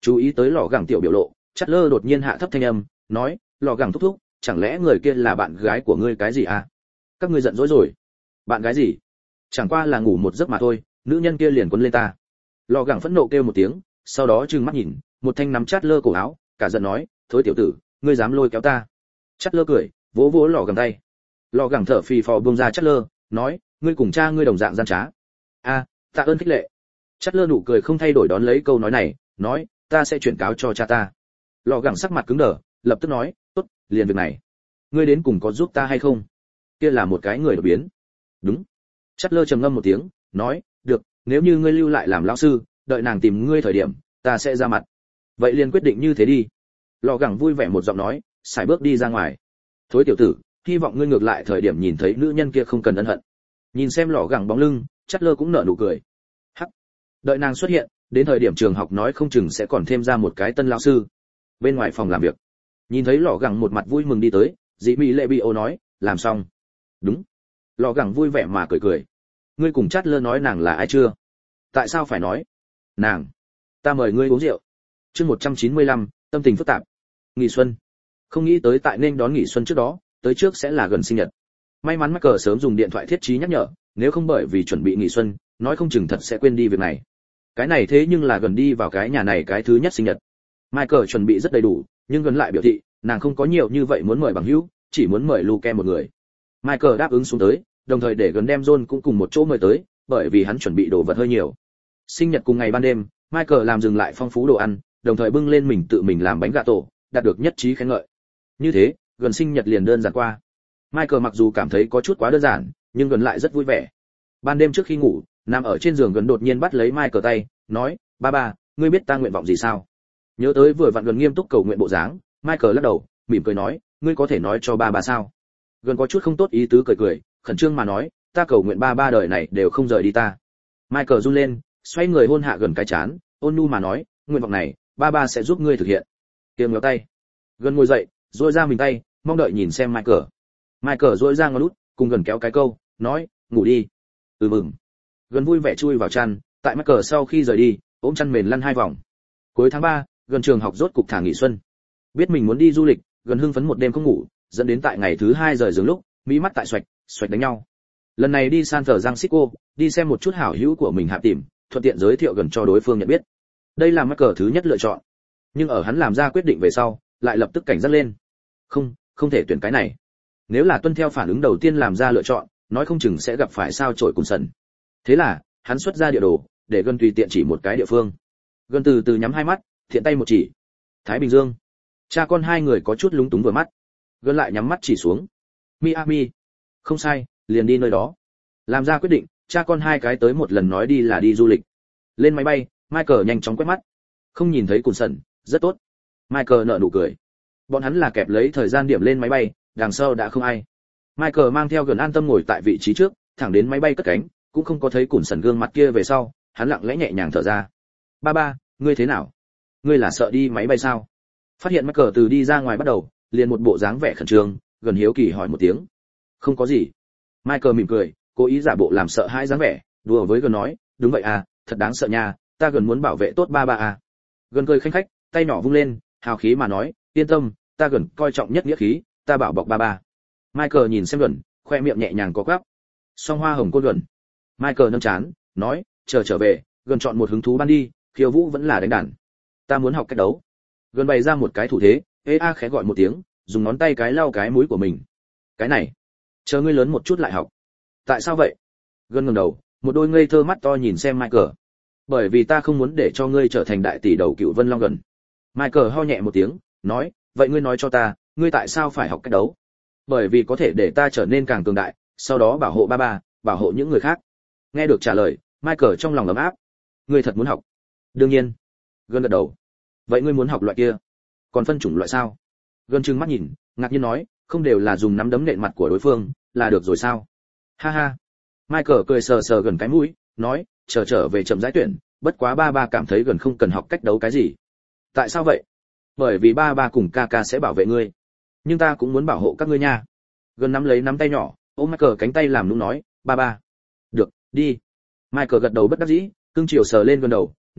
Chú ý tới lò gẳng tiểu biểu lộ, Chát lơ đột nhiên hạ thấp thanh âm, nói, lò gẳng thúc thúc, chẳng lẽ người kia là bạn gái của ngươi cái gì à? Các ngươi giận dỗi rồi? Bạn gái gì? Chẳng qua là ngủ một giấc mà thôi, nữ nhân kia liền quấn lên ta. Lò gẳng phẫn nộ kêu một tiếng, sau đó trừng mắt nhìn, một thanh nắm Chát lơ cổ áo, cả giận nói, thối tiểu tử, ngươi dám lôi kéo ta? Chát lơ cười, vỗ vỗ lò gẳng tay. Lò gẳng thở phì phò buông ra Chát lơ, nói, ngươi cùng cha ngươi đồng dạng gian trá. A, tạ ơn khích lệ. Chát lơ nụ cười không thay đổi đón lấy câu nói này, nói, ta sẽ chuyển cáo cho cha ta. Lò gẳng sắc mặt cứng đờ, lập tức nói, tốt, liền việc này, ngươi đến cùng có giúp ta hay không? Kia là một cái người đột biến. Đúng. Chát lơ trầm ngâm một tiếng, nói, được, nếu như ngươi lưu lại làm lão sư, đợi nàng tìm ngươi thời điểm, ta sẽ ra mặt. Vậy liền quyết định như thế đi. Lò gẳng vui vẻ một giọng nói, xài bước đi ra ngoài. Thối tiểu tử, hy vọng ngươi ngược lại thời điểm nhìn thấy nữ nhân kia không cần ân hận. Nhìn xem lò gẳng bóng lưng, Chát lơ cũng nở nụ cười. Hắc. Đợi nàng xuất hiện, đến thời điểm trường học nói không chừng sẽ còn thêm ra một cái tân lão sư. Bên ngoài phòng làm việc, nhìn thấy lò gẳng một mặt vui mừng đi tới, dĩ mỹ lệ bị ô nói, làm xong. Đúng. Lò gẳng vui vẻ mà cười cười. Ngươi cùng Chát lơ nói nàng là ai chưa? Tại sao phải nói? Nàng. Ta mời ngươi uống rượu. Chương 195, tâm tình phức tạp. Nghỉ xuân. Không nghĩ tới tại nên đón nghỉ xuân trước đó, tới trước sẽ là gần sinh nhật. May mắn Michael sớm dùng điện thoại thiết trí nhắc nhở, nếu không bởi vì chuẩn bị nghỉ xuân, nói không chừng thật sẽ quên đi việc này. Cái này thế nhưng là gần đi vào cái nhà này cái thứ nhất sinh nhật. Michael chuẩn bị rất đầy đủ, nhưng gần lại biểu thị, nàng không có nhiều như vậy muốn mời bằng hữu, chỉ muốn mời Luke một người. Michael đáp ứng xuống tới, đồng thời để gần đem John cũng cùng một chỗ mời tới, bởi vì hắn chuẩn bị đồ vật hơi nhiều. Sinh nhật cùng ngày ban đêm, Michael làm dừng lại phong phú đồ ăn, đồng thời bưng lên mình tự mình làm bánh gà tổ, đạt được nhất trí khen ngợi. Như thế, gần sinh nhật liền đơn giản qua. Michael mặc dù cảm thấy có chút quá đơn giản, nhưng gần lại rất vui vẻ. Ban đêm trước khi ngủ, nằm ở trên giường gần đột nhiên bắt lấy Michael tay, nói, ba ba, ngươi biết ta nguyện vọng gì sao? Nhớ tới vừa vặn gần nghiêm túc cầu nguyện bộ dáng, Michael lắc đầu, mỉm cười nói, ngươi có thể nói cho ba ba sao? Gần có chút không tốt ý tứ cười cười, khẩn trương mà nói, ta cầu nguyện ba ba đời này đều không rời đi ta. Michael run lên, xoay người hôn hạ gần cái chán, ôn nhu mà nói, nguyện vọng này, ba ba sẽ giúp ngươi thực hiện. Kiềm ngéo tay. Gần ngồi dậy, duỗi ra mình tay, mong đợi nhìn xem Michael. Michael duỗi ra ngón út, cùng gần kéo cái câu, nói, ngủ đi. Mừng. Gần vui vẻ chui vào chăn, tại Michael sau khi rời đi, ôm chăn mền lăn 2 vòng. Cuối tháng 3, gần trường học rốt cục thả nghỉ xuân. Biết mình muốn đi du lịch, gần hưng phấn một đêm không ngủ, dẫn đến tại ngày thứ 2 rời giường lúc, mỹ mắt tại xoạch đánh nhau. Lần này đi San Francisco, đi xem một chút hảo hữu của mình hạ tìm, thuận tiện giới thiệu gần cho đối phương nhận biết. Đây là Michael thứ nhất lựa chọn. Nhưng ở hắn làm ra quyết định về sau, lại lập tức cảnh giác lên. Không thể tuyển cái này. Nếu là tuân theo phản ứng đầu tiên làm ra lựa chọn, nói không chừng sẽ gặp phải sao chổi cùng sần. Thế là, hắn xuất ra địa đồ, để gần tùy tiện chỉ một cái địa phương. Gần từ từ nhắm hai mắt, thiện tay một chỉ. Thái Bình Dương. Cha con hai người có chút lúng túng vừa mắt. Gần lại nhắm mắt chỉ xuống. Miami. Không sai, liền đi nơi đó. Làm ra quyết định, cha con hai cái tới một lần nói đi là đi du lịch. Lên máy bay, Michael nhanh chóng quét mắt. Không nhìn thấy Cùn Sần, rất tốt. Michael nở nụ cười. Bọn hắn là kẹp lấy thời gian điểm lên máy bay, đằng sau đã không ai. Michael mang theo gần an tâm ngồi tại vị trí trước, thẳng đến máy bay cất cánh, cũng không có thấy Cùn Sần gương mặt kia về sau, hắn lặng lẽ nhẹ nhàng thở ra. Ba ba, ngươi thế nào? Ngươi là sợ đi máy bay sao? Phát hiện Michael từ đi ra ngoài bắt đầu, liền một bộ dáng vẻ khẩn trương, gần hiếu kỳ hỏi một tiếng. Không có gì. Michael mỉm cười, cố ý giả bộ làm sợ hãi dáng vẻ, đùa với gần nói, đúng vậy à, thật đáng sợ nha, ta gần muốn bảo vệ tốt ba ba à. Gần cười khanh khách, tay nhỏ vung lên, hào khí mà nói, yên tâm, ta gần coi trọng nhất nghĩa khí, ta bảo bọc ba ba. Michael nhìn xem gần, khoe miệng nhẹ nhàng có quắp. Song hoa hồng côn gần. Michael nâng chán, nói, chờ trở về, gần chọn một hứng thú ban đi, khiêu vũ vẫn là đánh đàn. Ta muốn học cách đấu. Gần bày ra một cái thủ thế, ê a khẽ gọi một tiếng, dùng ngón tay cái lau cái mũi của mình. Cái này, chờ ngươi lớn một chút lại học. Tại sao vậy? Gần ngẩng đầu, một đôi ngây thơ mắt to nhìn xem Michael. Bởi vì ta không muốn để cho ngươi trở thành đại tỷ đầu cựu Vân Long gần. Michael ho nhẹ một tiếng, nói, vậy ngươi nói cho ta, ngươi tại sao phải học cách đấu? Bởi vì có thể để ta trở nên càng cường đại, sau đó bảo hộ ba ba, bảo hộ những người khác. Nghe được trả lời, Michael trong lòng ấm áp. Ngươi thật muốn học? Đương nhiên. Gần gật đầu. Vậy ngươi muốn học loại kia? Còn phân chủng loại sao? Gần trừng mắt nhìn, ngạc nhiên nói, không đều là dùng nắm đấm nện mặt của đối phương, là được rồi sao? Ha ha. Michael cười sờ sờ gần cái mũi, nói, trở về chậm rãi tuyển, bất quá ba ba cảm thấy gần không cần học cách đấu cái gì. Tại sao vậy? Bởi vì ba ba cùng ca ca sẽ bảo vệ ngươi, nhưng ta cũng muốn bảo hộ các ngươi nha. Gần nắm lấy nắm tay nhỏ, ôm Michael cánh tay làm nũng nói, ba ba. Được, đi. Michael gật đầu bất đắc dĩ, cưng chiều sờ lên gần đầu, nói,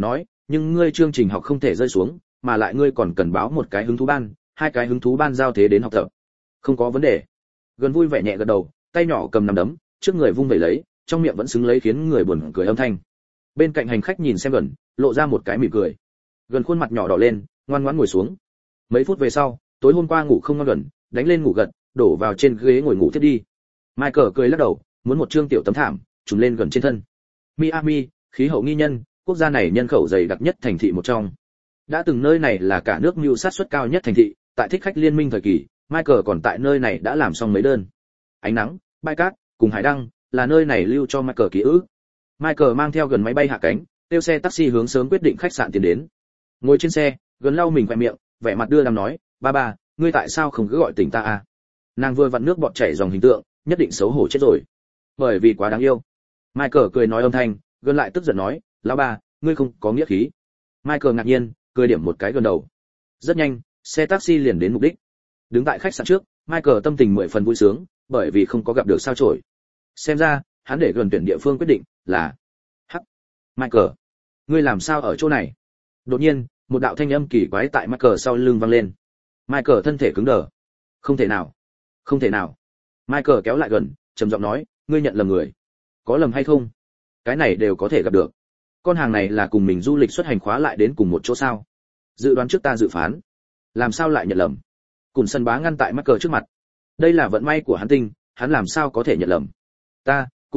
nhưng ngươi chương trình học không thể rơi xuống, mà lại ngươi còn cần báo một cái hứng thú ban, hai cái hứng thú ban giao thế đến học tập. Không có vấn đề. Gần vui vẻ nhẹ gật đầu, tay nhỏ cầm nắm đấm, trước người vung vẩy lấy, trong miệng vẫn xứng lấy khiến người buồn cười âm thanh. Bên cạnh hành khách nhìn xem Gần, lộ ra một cái mỉm cười. Gần khuôn mặt nhỏ đỏ lên, ngoan ngoãn ngồi xuống. Mấy phút về sau, tối hôm qua ngủ không ngon Gần, đánh lên ngủ gật, đổ vào trên ghế ngồi ngủ tiếp đi. Michael cười lắc đầu, muốn một trương tiểu tấm thảm, trùm lên Gần trên thân. Miami, khí hậu nghi nhân, quốc gia này nhân khẩu dày đặc nhất thành thị một trong. Đã từng nơi này là cả nước mưu sát suất cao nhất thành thị, tại thích khách liên minh thời kỳ, Michael còn tại nơi này đã làm xong mấy đơn. Ánh nắng, bãi cát, cùng hải đăng, là nơi này lưu cho Michael ký ức. Michael mang theo Gần máy bay hạ cánh, tiêu xe taxi hướng sớm quyết định khách sạn tiến đến. Ngồi trên xe, Gần lau mình khóe miệng, vẻ mặt đưa đàm nói, ba, ngươi tại sao không cứ gọi tỉnh ta à? Nàng vừa vặn nước bọt chảy dòng hình tượng, nhất định xấu hổ chết rồi. Bởi vì quá đáng yêu. Michael cười nói âm thanh, Gần lại tức giận nói, lão ba, ngươi không có nghĩa khí. Michael ngạc nhiên, cười điểm một cái Gần đầu. Rất nhanh, xe taxi liền đến mục đích. Đứng tại khách sạn trước, Michael tâm tình 10 phần vui sướng, bởi vì không có gặp được sao chổi. Xem ra, hắn để Gần tuyển địa phương quyết định là hắc. Michael, ngươi làm sao ở chỗ này? Đột nhiên, một đạo thanh âm kỳ quái tại Michael sau lưng vang lên. Michael thân thể cứng đờ. Không thể nào, không thể nào. Michael kéo lại Gần, trầm giọng nói, ngươi nhận lầm người. Có lầm hay không? Cái này đều có thể gặp được. Con hàng này là cùng mình du lịch xuất hành khóa lại đến cùng một chỗ sao? Dự đoán trước ta dự phán, làm sao lại nhận lầm? Cùn sân bá ngăn tại Michael trước mặt. Đây là vận may của hắn tinh, hắn làm sao có thể nhận lầm? Ta, Cùn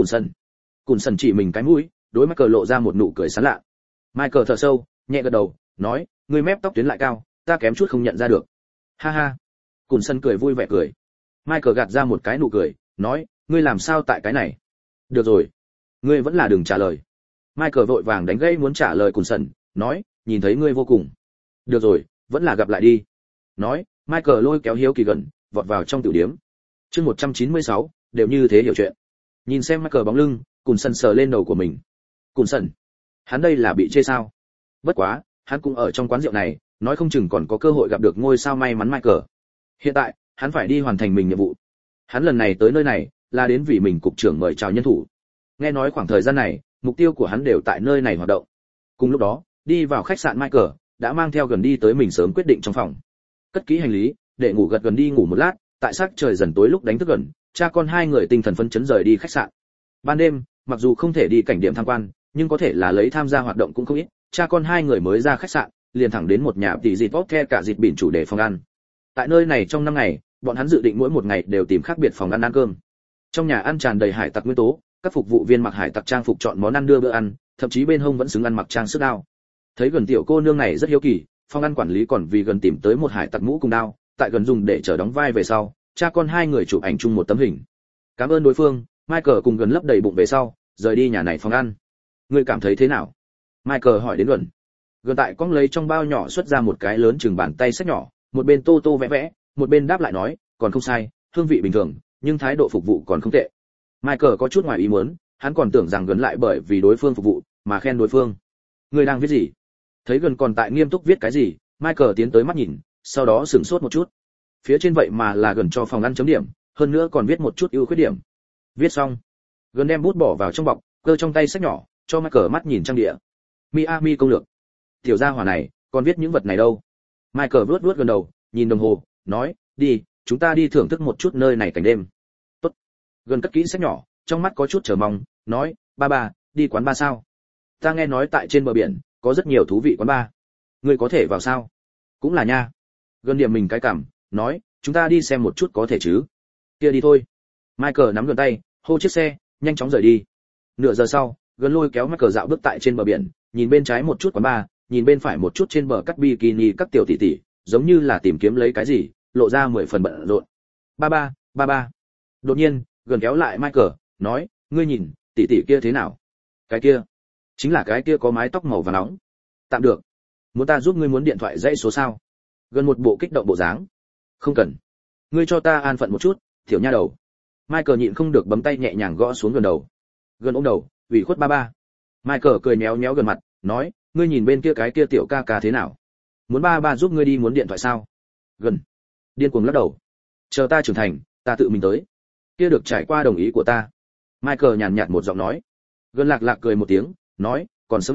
sân chỉ mình cái mũi, đối Michael lộ ra một nụ cười sán lạ. Michael thở sâu, nhẹ gật đầu, nói, ngươi mép tóc tuyến lại cao, ta kém chút không nhận ra được. Ha ha. Cùn sân cười vui vẻ cười. Michael gạt ra một cái nụ cười, nói, ngươi làm sao tại cái này? Được rồi, ngươi vẫn là đừng trả lời. Michael vội vàng đánh gãy muốn trả lời Cùn sân, nói, nhìn thấy ngươi vô cùng. Được rồi, vẫn là gặp lại đi. Nói, Michael lôi kéo Hiếu Kỳ Gần, vọt vào trong tiểu điếm. Chương 196, đều như thế hiểu chuyện. Nhìn xem Michael bóng lưng, Cùn sân sờ lên đầu của mình. Cùn sân, hắn đây là bị chê sao? Bất quá, hắn cũng ở trong quán rượu này, nói không chừng còn có cơ hội gặp được ngôi sao may mắn Michael. Hiện tại, hắn phải đi hoàn thành mình nhiệm vụ. Hắn lần này tới nơi này, là đến vì mình cục trưởng mời chào nhân thủ. Nghe nói khoảng thời gian này, mục tiêu của hắn đều tại nơi này hoạt động. Cùng lúc đó, đi vào khách sạn Michael, đã mang theo Gần đi tới mình sớm quyết định trong phòng. Cất kỹ hành lý, để ngủ gật Gần đi ngủ một lát, tại sắc trời dần tối lúc đánh thức Gần, cha con hai người tinh thần phấn chấn rời đi khách sạn. Ban đêm, mặc dù không thể đi cảnh điểm tham quan, nhưng có thể là lấy tham gia hoạt động cũng không ít, cha con hai người mới ra khách sạn, liền thẳng đến một nhà tỷ dịt tốt the cả dịt bỉn chủ đề phòng ăn. Tại nơi này trong 5 ngày, bọn hắn dự định mỗi một ngày đều tìm khác biệt phòng ăn cơm. Trong nhà ăn tràn đầy hải tặc nguyên tố, các phục vụ viên mặc hải tặc trang phục chọn món ăn đưa bữa ăn, thậm chí bên hông vẫn xứng ăn mặc trang sức đao. Thấy Gần tiểu cô nương này rất hiếu kỳ, phòng ăn quản lý còn vì Gần tìm tới một hải tặc mũ cùng đao, tại Gần dùng để chở đóng vai về sau, cha con hai người chụp ảnh chung một tấm hình. Cảm ơn đối phương, Michael cùng Gần lấp đầy bụng về sau, rời đi nhà này phòng ăn. Ngươi cảm thấy thế nào? Michael hỏi đến Gần. Gần tại cong lấy trong bao nhỏ xuất ra một cái lớn chừng bàn tay sách nhỏ, một bên tô tô vẽ vẽ, một bên đáp lại nói, còn không sai, hương vị bình thường, nhưng thái độ phục vụ còn không tệ. Michael có chút ngoài ý muốn, hắn còn tưởng rằng Gần lại bởi vì đối phương phục vụ mà khen đối phương. Ngươi đang viết gì? Thấy Gần còn tại nghiêm túc viết cái gì, Michael tiến tới mắt nhìn, sau đó sửng sốt một chút. Phía trên vậy mà là Gần cho phòng ăn chấm điểm, hơn nữa còn viết một chút ưu khuyết điểm. Viết xong, Gần đem bút bỏ vào trong bọc, cơ trong tay sách nhỏ, cho Michael mắt nhìn trang địa. Miami công lược. Tiểu gia hỏa này, còn viết những vật này đâu? Michael vuốt gần đầu, nhìn đồng hồ, nói, đi, chúng ta đi thưởng thức một chút nơi này cảnh đêm. Tốt. Gần cất kỹ sách nhỏ, trong mắt có chút chờ mong, nói, ba, đi quán bar sao? Ta nghe nói tại trên bờ biển, có rất nhiều thú vị quán bar. Ngươi có thể vào sao? Cũng là nha. Gần điểm mình cái cảm, nói, chúng ta đi xem một chút có thể chứ? Kia đi thôi. Michael nắm gần tay, hô chiếc xe, nhanh chóng rời đi. Nửa giờ sau, Gần lôi kéo Michael dạo bước tại trên bờ biển, nhìn bên trái một chút quán bar, nhìn bên phải một chút trên bờ cắt bikini các tiểu tỷ tỷ, giống như là tìm kiếm lấy cái gì, lộ ra 10 phần bận rộn. Ba. Đột nhiên, Gần kéo lại Michael, nói, ngươi nhìn, tỷ tỷ kia thế nào? Cái kia, chính là cái kia có mái tóc màu vàng nóng. Tạm được. Muốn ta giúp ngươi muốn điện thoại dãy số sao? Gần một bộ kích động bộ dáng. Không cần. Ngươi cho ta an phận một chút, tiểu nha đầu. Michael nhịn không được bấm tay nhẹ nhàng gõ xuống Gần đầu. Gần ôm đầu, ủy khuất ba. Michael cười méo Gần mặt, nói, ngươi nhìn bên kia cái kia tiểu ca ca thế nào? Muốn ba giúp ngươi đi muốn điện thoại sao? Gần điên cuồng lắc đầu. Chờ ta trưởng thành, ta tự mình tới. Kia được trải qua đồng ý của ta. Michael nhàn nhạt một giọng nói. Gần lạc cười một tiếng, nói, còn sớm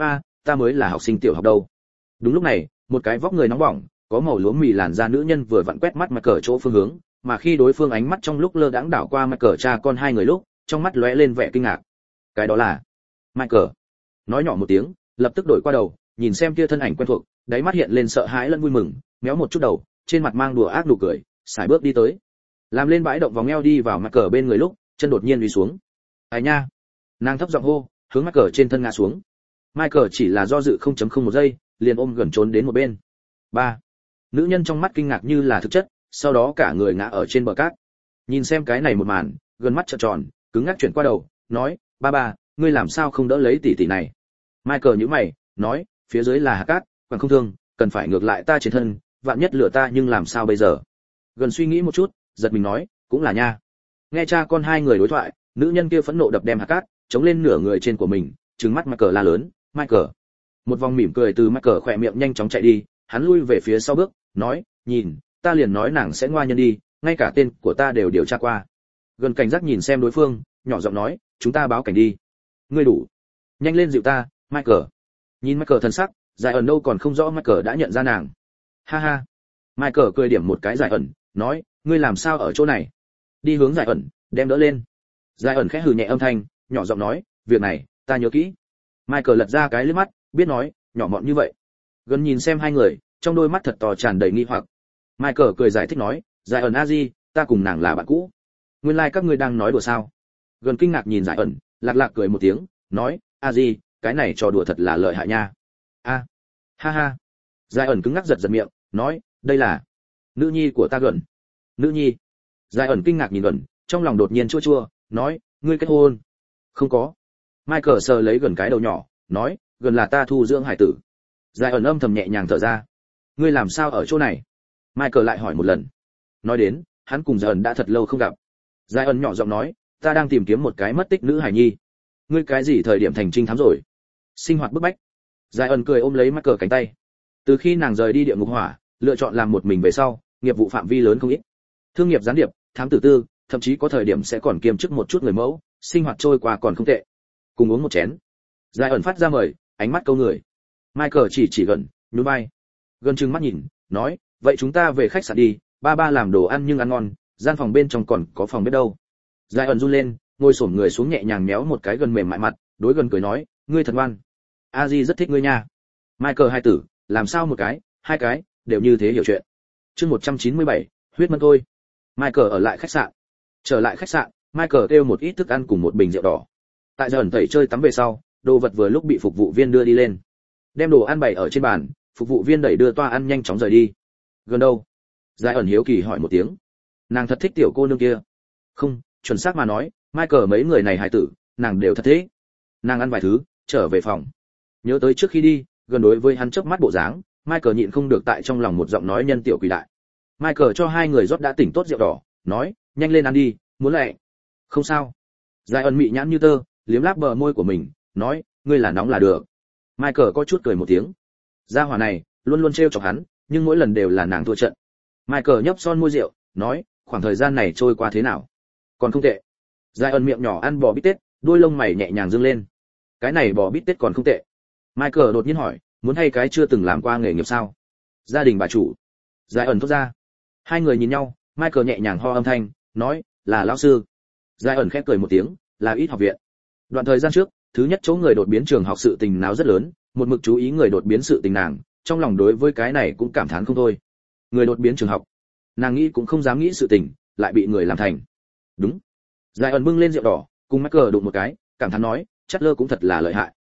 ta mới là học sinh tiểu học đâu. Đúng lúc này, một cái vóc người nóng bỏng, có màu lúa mì làn da nữ nhân vừa vặn quét mắt Michael chỗ phương hướng, mà khi đối phương ánh mắt trong lúc lơ đãng đảo qua Michael cha con hai người lúc, trong mắt lóe lên vẻ kinh ngạc. Cái đó là Michael. Nói nhỏ một tiếng, lập tức đổi qua đầu, nhìn xem kia thân ảnh quen thuộc, đáy mắt hiện lên sợ hãi lẫn vui mừng, méo một chút đầu, trên mặt mang đùa ác nụ cười, sải bước đi tới. Làm lên bãi động vòng eo đi vào Michael bên người lúc, chân đột nhiên lùi xuống. "Ai nha!" Nàng thấp giọng hô, hướng Michael trên thân ngã xuống. Michael chỉ là do dự 0.01 giây, liền ôm gần trốn đến một bên. 3. Nữ nhân trong mắt kinh ngạc như là thực chất, sau đó cả người ngã ở trên bờ cát. Nhìn xem cái này một màn, gần mắt trợn tròn, cứng ngắc chuyển qua đầu, nói, ba, ngươi làm sao không đỡ lấy tỷ tỷ này? Michael nhíu mày, nói, phía dưới là hạt cát, còn không thương, cần phải ngược lại ta trên thân, vạn nhất lửa ta nhưng làm sao bây giờ? Gần suy nghĩ một chút, giật mình nói, cũng là nha. Nghe cha con hai người đối thoại, nữ nhân kia phẫn nộ đập đem hạt cát, chống lên nửa người trên của mình, trừng mắt Michael la lớn, Michael. Một vòng mỉm cười từ Michael khỏe miệng nhanh chóng chạy đi, hắn lui về phía sau bước, nói, nhìn, ta liền nói nàng sẽ ngoan nhân đi, ngay cả tên của ta đều điều tra qua. Gần cảnh giác nhìn xem đối phương, nhỏ giọng nói, chúng ta báo cảnh đi. Ngươi đủ. Nhanh lên dịu ta, Michael. Nhìn Michael thần sắc, Giải ẩn đâu còn không rõ Michael đã nhận ra nàng. Ha ha. Michael cười điểm một cái Giải ẩn, nói, ngươi làm sao ở chỗ này? Đi hướng Giải ẩn, đem đỡ lên. Giải ẩn khẽ hừ nhẹ âm thanh, nhỏ giọng nói, việc này, ta nhớ kỹ. Michael lật ra cái liếc mắt, biết nói, nhỏ mọn như vậy. Gần nhìn xem hai người, trong đôi mắt thật to tràn đầy nghi hoặc. Michael cười giải thích nói, Giải ẩn Aji, ta cùng nàng là bạn cũ. Nguyên lai các ngươi đang nói đùa sao? Gần kinh ngạc nhìn Giải ẩn, lạc lạc cười một tiếng, nói, Aji, cái này trò đùa thật là lợi hại nha. A, ha ha. Giải ẩn cứng ngắc giật giật miệng, nói, đây là nữ nhi của ta Gần. Nữ nhi? Giải ẩn kinh ngạc nhìn Gần, trong lòng đột nhiên chua chua, nói, ngươi kết hôn? Không có. Michael sờ lấy Gần cái đầu nhỏ, nói, Gần là ta thu dưỡng hải tử. Giải ẩn âm thầm nhẹ nhàng thở ra. Ngươi làm sao ở chỗ này? Michael lại hỏi một lần. Nói đến, hắn cùng Giải ẩn đã thật lâu không gặp. Giải ẩn nhỏ giọng nói, ta đang tìm kiếm một cái mất tích nữ hải nhi. Ngươi cái gì thời điểm thành trinh thám rồi? Sinh hoạt bức bách. Giải ẩn cười ôm lấy Michael cánh tay. Từ khi nàng rời đi địa ngục hỏa, lựa chọn làm một mình về sau, nghiệp vụ phạm vi lớn không ít. Thương nghiệp gián điệp, thám tử tư, thậm chí có thời điểm sẽ còn kiêm chức một chút người mẫu, sinh hoạt trôi qua còn không tệ. Cùng uống một chén. Giải ẩn phát ra mời, ánh mắt câu người. Michael chỉ Gần, nhún vai. Gần trừng mắt nhìn, nói, vậy chúng ta về khách sạn đi, ba làm đồ ăn nhưng ăn ngon, gian phòng bên trong còn có phòng bếp đâu. Giải ẩn run lên, ngồi xổm người xuống nhẹ nhàng méo một cái Gần mềm mại mặt, đối Gần cười nói, ngươi thật ngoan. Aji rất thích ngươi nha. Michael hai tử, làm sao một cái, hai cái, đều như thế hiểu chuyện. Chương 197, huyết mân thôi. Michael ở lại khách sạn. Trở lại khách sạn, Michael kêu một ít thức ăn cùng một bình rượu đỏ. Tại giờ ẩn tẩy chơi tắm về sau, đồ vật vừa lúc bị phục vụ viên đưa đi lên. Đem đồ ăn bày ở trên bàn, phục vụ viên đẩy đưa toa ăn nhanh chóng rời đi. Gần đâu? Giải ẩn hiếu kỳ hỏi một tiếng. Nàng thật thích tiểu cô nương kia. Không, chuẩn xác mà nói, Michael mấy người này hài tử, nàng đều thật thế. Nàng ăn vài thứ, trở về phòng. Nhớ tới trước khi đi, Gần đối với hắn chớp mắt bộ dáng, Michael nhịn không được tại trong lòng một giọng nói nhân tiểu quỷ đại. Michael cho hai người rót đã tỉnh tốt rượu đỏ, nói, nhanh lên ăn đi, muốn lẹ. Không sao. Giải ẩn mị nhãn như tơ, liếm láp bờ môi của mình, nói, ngươi là nóng là được. Michael có chút cười một tiếng. Gia hỏa này, luôn luôn trêu chọc hắn, nhưng mỗi lần đều là nàng thua trận. Michael nhấp son môi rượu, nói, khoảng thời gian này trôi qua thế nào? Còn không tệ. Giải ẩn miệng nhỏ ăn bò bít tết, đuôi lông mày nhẹ nhàng dương lên. Cái này bò bít tết còn không tệ. Michael đột nhiên hỏi, muốn hay cái chưa từng làm qua nghề nghiệp sao? Gia đình bà chủ. Giải ẩn thốt ra. Hai người nhìn nhau, Michael nhẹ nhàng ho âm thanh, nói, là lão sư. Giải ẩn khẽ cười một tiếng, là ít học viện. Đoạn thời gian trước, thứ nhất chỗ người đột biến trường học sự tình náo rất lớn, một mực chú ý người đột biến sự tình nàng, trong lòng đối với cái này cũng cảm thán không thôi. Người đột biến trường học, nàng nghĩ cũng không dám nghĩ sự tình, lại bị người làm thành. Đúng. Giải ẩn bưng lên rượu đỏ, cùng Michael đụng một cái, cảm thán nói, Chatler cũng thật là lợi hại.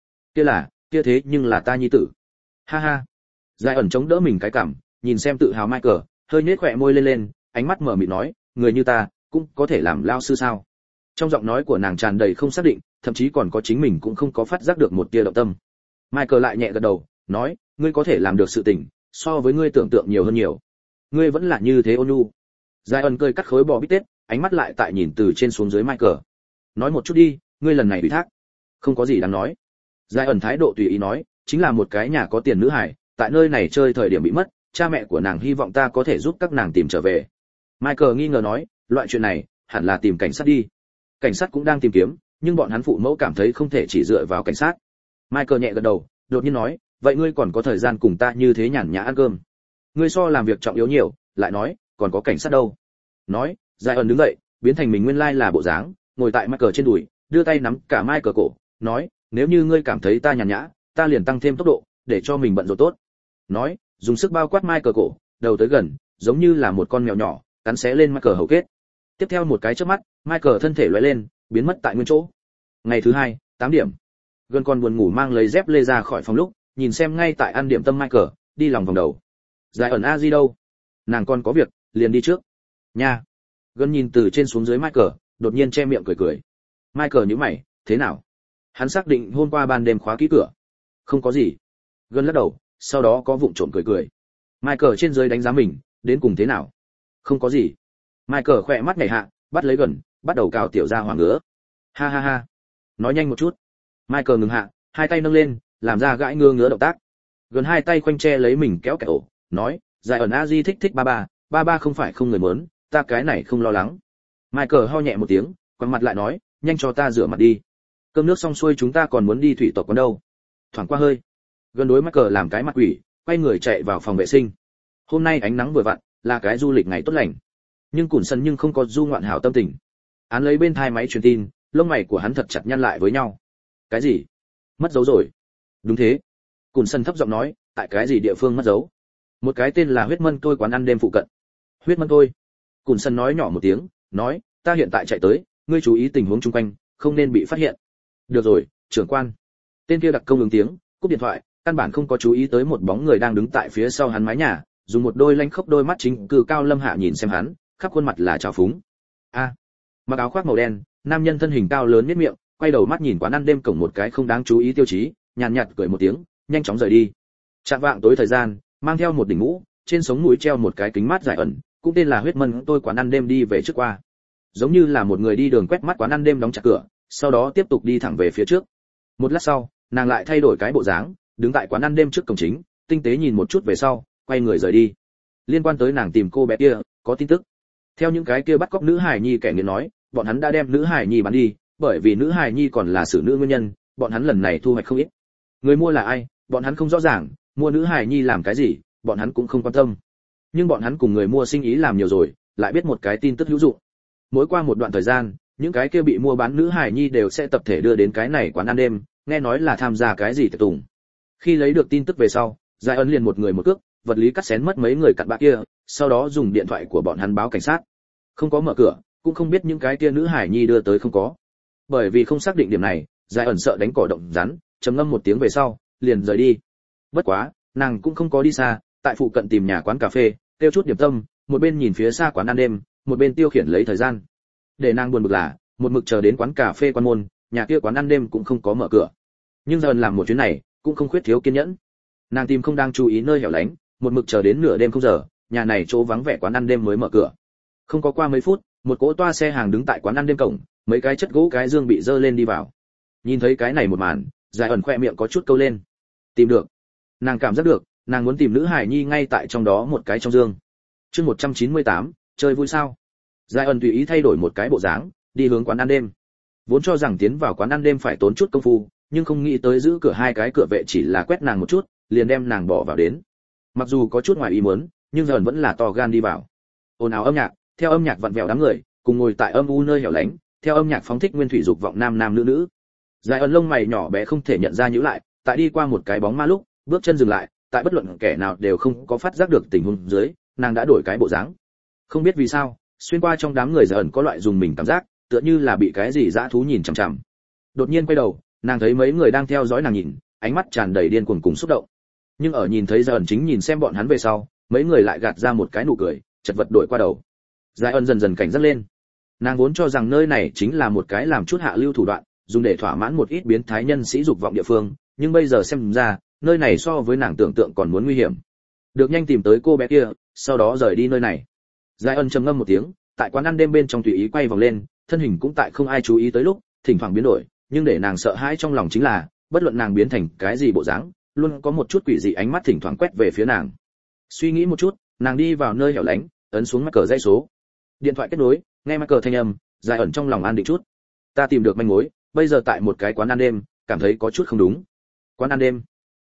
Kia thế nhưng là ta nhi tử. Ha ha. Giải ẩn chống đỡ mình cái cảm, nhìn xem tự hào Michael, hơi nhếch khóe môi lên, ánh mắt mở mịt nói, người như ta cũng có thể làm lao sư sao? Trong giọng nói của nàng tràn đầy không xác định, thậm chí còn có chính mình cũng không có phát giác được một tia động tâm. Michael lại nhẹ gật đầu, nói, ngươi có thể làm được sự tình, so với ngươi tưởng tượng nhiều hơn nhiều. Ngươi vẫn là như thế ôn nhu. Giải ẩn cười cắt khối bò bít tết, ánh mắt lại tại nhìn từ trên xuống dưới Michael. Nói một chút đi, ngươi lần này ủy thác. Không có gì đáng nói. Giải ẩn thái độ tùy ý nói, chính là một cái nhà có tiền nữ hài, tại nơi này chơi thời điểm bị mất, cha mẹ của nàng hy vọng ta có thể giúp các nàng tìm trở về. Michael nghi ngờ nói, loại chuyện này, hẳn là tìm cảnh sát đi. Cảnh sát cũng đang tìm kiếm, nhưng bọn hắn phụ mẫu cảm thấy không thể chỉ dựa vào cảnh sát. Michael nhẹ gật đầu, đột nhiên nói, vậy ngươi còn có thời gian cùng ta như thế nhàn nhã ăn cơm? Ngươi so làm việc trọng yếu nhiều, lại nói, còn có cảnh sát đâu. Nói, Giải ẩn đứng dậy, biến thành mình nguyên lai là bộ dáng, ngồi tại Michael trên đùi, đưa tay nắm cả Michael cổ, nói, nếu như ngươi cảm thấy ta nhàn nhã, ta liền tăng thêm tốc độ, để cho mình bận rộn tốt. Nói, dùng sức bao quát Michael cổ, đầu tới gần, giống như là một con mèo nhỏ, cắn xé lên Michael hầu kết. Tiếp theo một cái chớp mắt, Michael thân thể lóe lên, biến mất tại nguyên chỗ. Ngày thứ hai, 8 điểm. Gần còn buồn ngủ mang lấy dép lê ra khỏi phòng lúc, nhìn xem ngay tại ăn điểm tâm Michael, đi lòng vòng đầu. Giải ẩn a di đâu? Nàng còn có việc, liền đi trước. Nha. Gần nhìn từ trên xuống dưới Michael, đột nhiên che miệng cười cười. Michael nhíu mày, thế nào? Hắn xác định hôm qua ban đêm khóa kỹ cửa. Không có gì. Gần lắc đầu, sau đó có vụng trộm cười cười. Michael trên dưới đánh giá mình, đến cùng thế nào? Không có gì. Michael khỏe mắt nhảy hạ, bắt lấy Gần, bắt đầu cào tiểu ra hoàng ngứa. Ha ha ha. Nói nhanh một chút. Michael ngừng hạ, hai tay nâng lên, làm ra gãi ngứa ngứa động tác. Gần hai tay khoanh che lấy mình kéo kẹo, nói, Giải ẩn a di thích thích ba ba không phải không người mớn, ta cái này không lo lắng. Michael ho nhẹ một tiếng, quăng mặt lại nói, nhanh cho ta rửa mặt đi. Cơm nước xong xuôi chúng ta còn muốn đi thủy tộc quán đâu. Thoảng qua hơi. Gần đối Michael làm cái mặt quỷ, quay người chạy vào phòng vệ sinh. Hôm nay ánh nắng vừa vặn, là cái du lịch ngày tốt lành. Nhưng Cùn Sân nhưng không có du ngoạn hảo tâm tình. Án lấy bên thai máy truyền tin, lông mày của hắn thật chặt nhăn lại với nhau. Cái gì? Mất dấu rồi? Đúng thế. Cùn Sân thấp giọng nói, tại cái gì địa phương mất dấu? Một cái tên là Huyết Mân Tôi quán ăn đêm phụ cận. Huyết Mân Tôi. Cùn Sân nói nhỏ một tiếng, nói, ta hiện tại chạy tới, ngươi chú ý tình huống xung quanh, không nên bị phát hiện. Được rồi, trưởng quan. Tên kia đặc công ứng tiếng, cúp điện thoại, căn bản không có chú ý tới một bóng người đang đứng tại phía sau hắn mái nhà, dùng một đôi lanh khốc đôi mắt chính cử cao lâm hạ nhìn xem hắn, khắp khuôn mặt là trào phúng. A. Mặc áo khoác màu đen, nam nhân thân hình cao lớn nhếch miệng, quay đầu mắt nhìn quán ăn đêm cổng một cái không đáng chú ý tiêu chí, nhàn nhạt cười một tiếng, nhanh chóng rời đi. Chạm vạng tối thời gian, mang theo một đỉnh mũ, trên sống mũi treo một cái kính mát Giải ẩn, cũng tên là Huyết Mân Tôi quán ăn đêm đi về trước qua. Giống như là một người đi đường quét mắt quán ăn đêm đóng chặt cửa, sau đó tiếp tục đi thẳng về phía trước. Một lát sau, nàng lại thay đổi cái bộ dáng, đứng tại quán ăn đêm trước cổng chính, tinh tế nhìn một chút về sau, quay người rời đi. Liên quan tới nàng tìm cô bé kia, có tin tức. Theo những cái kia bắt cóc nữ hài nhi kẻ nghiện nói, bọn hắn đã đem nữ hài nhi bán đi, bởi vì nữ hài nhi còn là xử nữ nguyên nhân, bọn hắn lần này thu hoạch không ít. Người mua là ai, bọn hắn không rõ ràng, mua nữ hài nhi làm cái gì, bọn hắn cũng không quan tâm. Nhưng bọn hắn cùng người mua sinh ý làm nhiều rồi, lại biết một cái tin tức hữu dụng. Mỗi qua một đoạn thời gian, những cái kia bị mua bán nữ hài nhi đều sẽ tập thể đưa đến cái này quán ăn đêm, nghe nói là tham gia cái gì tiệc tùng. Khi lấy được tin tức về sau, Giải ấn liền một người một cước, vật lý cắt xén mất mấy người cặn bã kia, sau đó dùng điện thoại của bọn hắn báo cảnh sát. Không có mở cửa, cũng không biết những cái kia nữ hải nhi đưa tới không có. Bởi vì không xác định điểm này, Giải ẩn sợ đánh cỏ động rắn, trầm ngâm một tiếng về sau, liền rời đi. Bất quá, nàng cũng không có đi xa, tại phụ cận tìm nhà quán cà phê, tiêu chút điểm tâm, một bên nhìn phía xa quán ăn đêm, một bên tiêu khiển lấy thời gian. Để nàng buồn bực là, một mực chờ đến quán cà phê quan môn, nhà kia quán ăn đêm cũng không có mở cửa. Nhưng giờ làm một chuyến này, cũng không khuyết thiếu kiên nhẫn. Nàng tìm không đang chú ý nơi hẻo lánh, một mực chờ đến nửa đêm không giờ, nhà này chỗ vắng vẻ quán ăn đêm mới mở cửa. Không có qua mấy phút, một cỗ toa xe hàng đứng tại quán ăn đêm cổng, mấy cái chất gỗ cái dương bị dơ lên đi vào. Nhìn thấy cái này một màn, Giải ẩn khoe miệng có chút câu lên. Tìm được. Nàng cảm giác được, nàng muốn tìm nữ hải nhi ngay tại trong đó một cái trong dương. Chương 198, chơi vui sao? Giải ẩn tùy ý thay đổi một cái bộ dáng, đi hướng quán ăn đêm. Vốn cho rằng tiến vào quán ăn đêm phải tốn chút công phu, nhưng không nghĩ tới giữ cửa hai cái cửa vệ chỉ là quét nàng một chút, liền đem nàng bỏ vào đến. Mặc dù có chút ngoài ý muốn, nhưng Giải ẩn vẫn là to gan đi vào. Ồn ào âm nhạc, theo âm nhạc vặn vẹo đám người, cùng ngồi tại âm u nơi hẻo lánh, theo âm nhạc phóng thích nguyên thủy dục vọng nam nam nữ nữ. Giải ẩn lông mày nhỏ bé không thể nhận ra nhíu lại, tại đi qua một cái bóng ma lúc, bước chân dừng lại, tại bất luận kẻ nào đều không có phát giác được tình huống dưới, nàng đã đổi cái bộ dáng. Không biết vì sao, xuyên qua trong đám người Giải ẩn có loại dùng mình cảm giác, tựa như là bị cái gì dã thú nhìn chằm chằm. Đột nhiên quay đầu, nàng thấy mấy người đang theo dõi nàng nhìn, ánh mắt tràn đầy điên cuồng cùng xúc động. Nhưng ở nhìn thấy Giải ẩn chính nhìn xem bọn hắn về sau, mấy người lại gạt ra một cái nụ cười, chật vật đổi qua đầu. Giải ẩn dần dần cảnh giác lên. Nàng vốn cho rằng nơi này chính là một cái làm chút hạ lưu thủ đoạn, dùng để thỏa mãn một ít biến thái nhân sĩ dục vọng địa phương, nhưng bây giờ xem ra, nơi này so với nàng tưởng tượng còn muốn nguy hiểm. Được nhanh tìm tới cô bé kia, sau đó rời đi nơi này. Giải ẩn trầm ngâm một tiếng, tại quán ăn đêm bên trong tùy ý quay vòng lên, thân hình cũng tại không ai chú ý tới lúc, thỉnh thoảng biến đổi, nhưng để nàng sợ hãi trong lòng chính là, bất luận nàng biến thành cái gì bộ dáng, luôn có một chút quỷ dị ánh mắt thỉnh thoảng quét về phía nàng. Suy nghĩ một chút, nàng đi vào nơi hẻo lánh, ấn xuống mắc cờ dây số. Điện thoại kết nối, nghe mắc cờ thanh âm, Giải ẩn trong lòng an định chút. Ta tìm được manh mối, bây giờ tại một cái quán ăn đêm, cảm thấy có chút không đúng. Quán ăn đêm?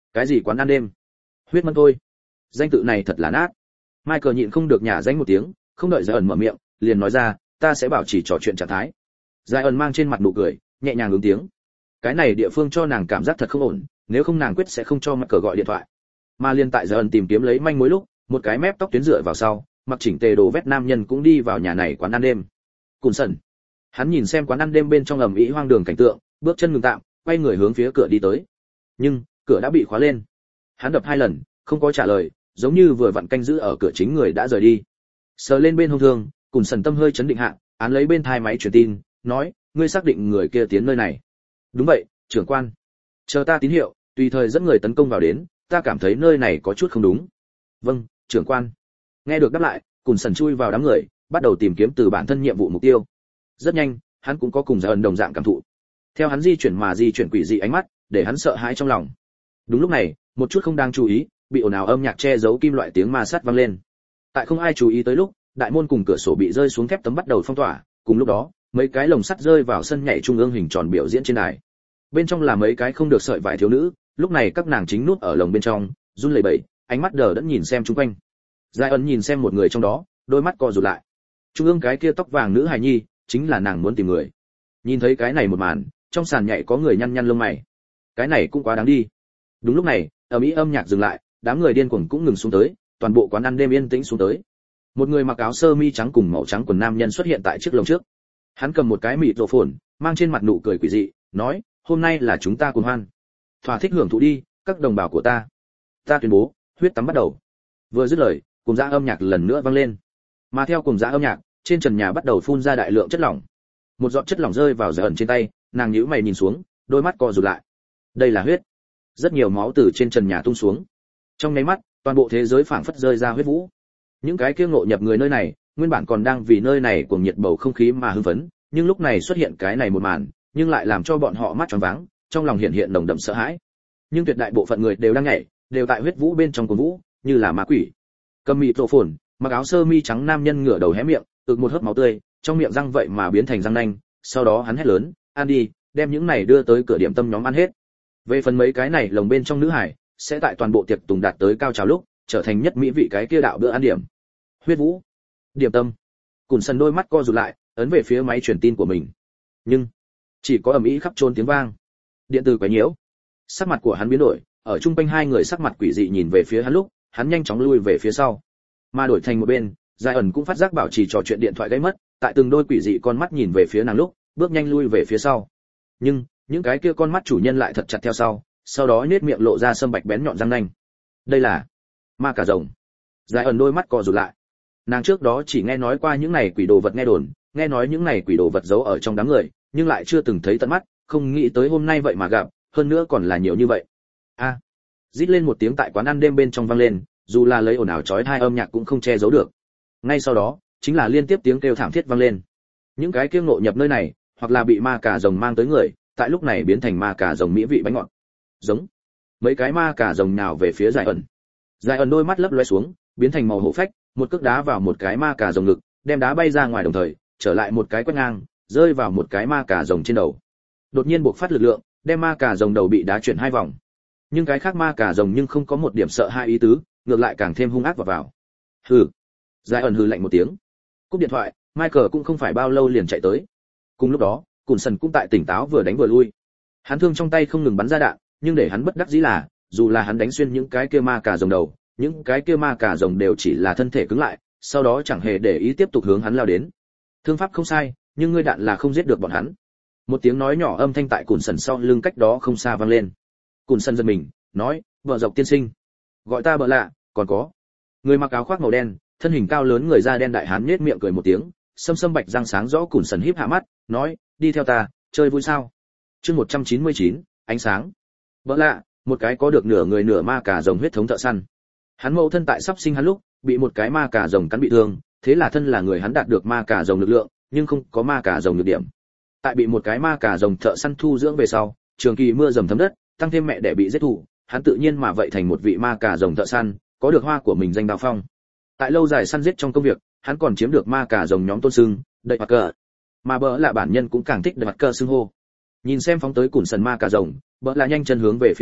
Cái gì quán ăn đêm? Huyết mân thôi. Danh tự này thật là nát. Michael nhịn không được nhả danh một tiếng, không đợi Giải ẩn mở miệng, liền nói ra, ta sẽ bảo trì trò chuyện trạng thái. Giải ẩn mang trên mặt nụ cười, nhẹ nhàng ứng tiếng. Cái này địa phương cho nàng cảm giác thật không ổn, nếu không nàng quyết sẽ không cho Michael gọi điện thoại. Mà liên tại Giải ẩn tìm kiếm lấy manh mối lúc, một cái mép tóc tuyến dựa vào sau, mặc chỉnh tề đồ vét nam nhân cũng đi vào nhà này quán ăn đêm. Cùn sần. Hắn nhìn xem quán ăn đêm bên trong ầm ĩ hoang đường cảnh tượng, bước chân ngừng tạm, quay người hướng phía cửa đi tới. Nhưng cửa đã bị khóa lên. Hắn đập 2 lần, không có trả lời, giống như vừa vặn canh giữ ở cửa chính người đã rời đi. Sờ lên bên hông thương, Cùn sần tâm hơi chấn định hạ, án lấy bên thai máy truyền tin, nói, ngươi xác định người kia tiến nơi này? Đúng vậy, trưởng quan. Chờ ta tín hiệu, tùy thời dẫn người tấn công vào đến, ta cảm thấy nơi này có chút không đúng. Vâng, trưởng quan. Nghe được đáp lại, Cùn sần chui vào đám người, bắt đầu tìm kiếm từ bản thân nhiệm vụ mục tiêu. Rất nhanh, hắn cũng có cùng Giải ẩn đồng dạng cảm thụ. Theo hắn di chuyển quỷ dị ánh mắt, để hắn sợ hãi trong lòng. Đúng lúc này, một chút không đang chú ý, bị ồn ào âm nhạc che giấu kim loại tiếng ma sát vang lên. Tại không ai chú ý tới lúc, đại môn cùng cửa sổ bị rơi xuống thép tấm bắt đầu phong tỏa, cùng lúc đó, mấy cái lồng sắt rơi vào sân nhảy trung ương hình tròn biểu diễn trên đài. Bên trong là mấy cái không được sợi vải thiếu nữ, lúc này các nàng chính nút ở lồng bên trong, run lẩy bẩy, ánh mắt đờ đẫn nhìn xem xung quanh. Giải ẩn nhìn xem một người trong đó, đôi mắt co rụt lại. Trung ương cái kia tóc vàng nữ hài nhi, chính là nàng muốn tìm người. Nhìn thấy cái này một màn, trong sàn nhảy có người nhăn nhăn lông mày. Cái này cũng quá đáng đi. Đúng lúc này, ở mỹ âm nhạc dừng lại, đám người điên cuồng cũng ngừng xuống tới, toàn bộ quán ăn đêm yên tĩnh xuống tới. Một người mặc áo sơ mi trắng cùng màu trắng quần nam nhân xuất hiện tại chiếc lồng trước. Hắn cầm một cái mịt rộ phồn, mang trên mặt nụ cười quỷ dị, nói, hôm nay là chúng ta cùng hoan. Thỏa thích hưởng thụ đi, các đồng bào của ta. Ta tuyên bố, huyết tắm bắt đầu. Vừa dứt lời, cùng dã âm nhạc lần nữa vang lên. Mà theo cùng dã âm nhạc, trên trần nhà bắt đầu phun ra đại lượng chất lỏng. Một giọt chất lỏng rơi vào Giải ẩn trên tay, nàng nhíu mày nhìn xuống, đôi mắt co rụt lại. Đây là huyết. Rất nhiều máu từ trên trần nhà tung xuống. Trong nháy mắt, toàn bộ thế giới phảng phất rơi ra huyết vũ. Những cái kia ngộ nhập người nơi này, nguyên bản còn đang vì nơi này cuồng nhiệt bầu không khí mà hưng phấn, nhưng lúc này xuất hiện cái này một màn, nhưng lại làm cho bọn họ mắt tròn váng, trong lòng hiện nồng đậm sợ hãi. Nhưng tuyệt đại bộ phận người đều đang nhảy, đều tại huyết vũ bên trong cuồng vũ, như là ma quỷ. Cầm mịt rộ phồn, mặc áo sơ mi trắng nam nhân ngửa đầu hé miệng, ực một hớp máu tươi, trong miệng răng vậy mà biến thành răng nanh, sau đó hắn hét lớn, "Ăn đi, đem những này đưa tới cửa điểm tâm nhóm ăn hết." Về phần mấy cái này lồng bên trong nữ hải, sẽ tại toàn bộ tiệc tùng đạt tới cao trào lúc, trở thành nhất mỹ vị cái kia đạo bữa ăn điểm. Huyết vũ, điểm tâm. Cùn sần đôi mắt co rụt lại, ấn về phía máy truyền tin của mình. Nhưng chỉ có ầm ĩ khắp trốn tiếng vang. Điện từ quấy nhiễu. Sắc mặt của hắn biến đổi, ở trung quanh hai người sắc mặt quỷ dị nhìn về phía hắn lúc, hắn nhanh chóng lui về phía sau. Mà đổi thành một bên, Giải ẩn cũng phát giác bảo trì trò chuyện điện thoại gãy mất, tại từng đôi quỷ dị con mắt nhìn về phía nàng lúc, bước nhanh lui về phía sau. Nhưng những cái kia con mắt chủ nhân lại thật chặt theo sau đó nhếch miệng lộ ra sâm bạch bén nhọn răng nanh. Đây là ma cà rồng. Giải ẩn đôi mắt co rụt lại. Nàng trước đó chỉ nghe nói qua những này quỷ đồ vật nghe đồn, nghe nói những này quỷ đồ vật giấu ở trong đám người, nhưng lại chưa từng thấy tận mắt, không nghĩ tới hôm nay vậy mà gặp, hơn nữa còn là nhiều như vậy. A! Rít lên một tiếng tại quán ăn đêm bên trong vang lên, dù là lấy ồn ào chói tai âm nhạc cũng không che giấu được. Ngay sau đó, chính là liên tiếp tiếng kêu thảm thiết vang lên. Những cái kiêng ngộ nhập nơi này, hoặc là bị ma cà rồng mang tới người, tại lúc này biến thành ma cà rồng mỹ vị bánh ngọt. Giống. Mấy cái ma cà rồng nào về phía Giải ẩn. Giải ẩn đôi mắt lấp loé xuống, biến thành màu hổ phách, một cước đá vào một cái ma cà rồng ngực, đem đá bay ra ngoài đồng thời, trở lại một cái quét ngang, rơi vào một cái ma cà rồng trên đầu. Đột nhiên buộc phát lực lượng, đem ma cà rồng đầu bị đá chuyển 2 vòng. Nhưng cái khác ma cà rồng nhưng không có một điểm sợ hai ý tứ, ngược lại càng thêm hung ác vào. Hừ. Giải ẩn hừ lạnh một tiếng. Cúp điện thoại, Michael cũng không phải bao lâu liền chạy tới. Cùng lúc đó, Cùn sần cũng tại tỉnh táo vừa đánh vừa lui. Hắn thương trong tay không ngừng bắn ra đạn, nhưng để hắn bất đắc dĩ là, dù là hắn đánh xuyên những cái kia ma cà rồng đầu, những cái kia ma cà rồng đều chỉ là thân thể cứng lại, sau đó chẳng hề để ý tiếp tục hướng hắn lao đến. Thương pháp không sai, nhưng ngươi đạn là không giết được bọn hắn. Một tiếng nói nhỏ âm thanh tại Cùn sần sau lưng cách đó không xa vang lên. Cùn sần giật mình, nói, "Vợ dọc tiên sinh." "Gọi ta Bợ Lạ, còn có." Người mặc áo khoác màu đen, thân hình cao lớn người da đen đại hán nhếch miệng cười một tiếng, sâm bạch răng sáng rõ. Cùn sần híp hạ mắt, nói, "Đi theo ta, chơi vui sao?" Chương 199, ánh sáng. Bợ Lạ, một cái có được nửa người nửa ma cà rồng huyết thống thợ săn. Hắn mẫu thân tại sắp sinh hắn lúc, bị một cái ma cà rồng cắn bị thương, thế là thân là người hắn đạt được ma cà rồng lực lượng, nhưng không có ma cà rồng nhược điểm. Tại bị một cái ma cà rồng thợ săn thu dưỡng về sau, trường kỳ mưa dầm thấm đất, tăng thêm mẹ đẻ bị giết thủ, hắn tự nhiên mà vậy thành một vị ma cà rồng thợ săn, có được hoa của mình danh đao phong. Tại lâu dài săn giết trong công việc, hắn còn chiếm được ma cà rồng nhóm tôn sưng, đậy mặt cờ. Mà Bợ Lạ bản nhân cũng càng thích đậy mặt cờ xưng hô. Nhìn xem phóng tới Cùn sần ma cà rồng, Bợ Lạ nhanh chân hướng về phía trước,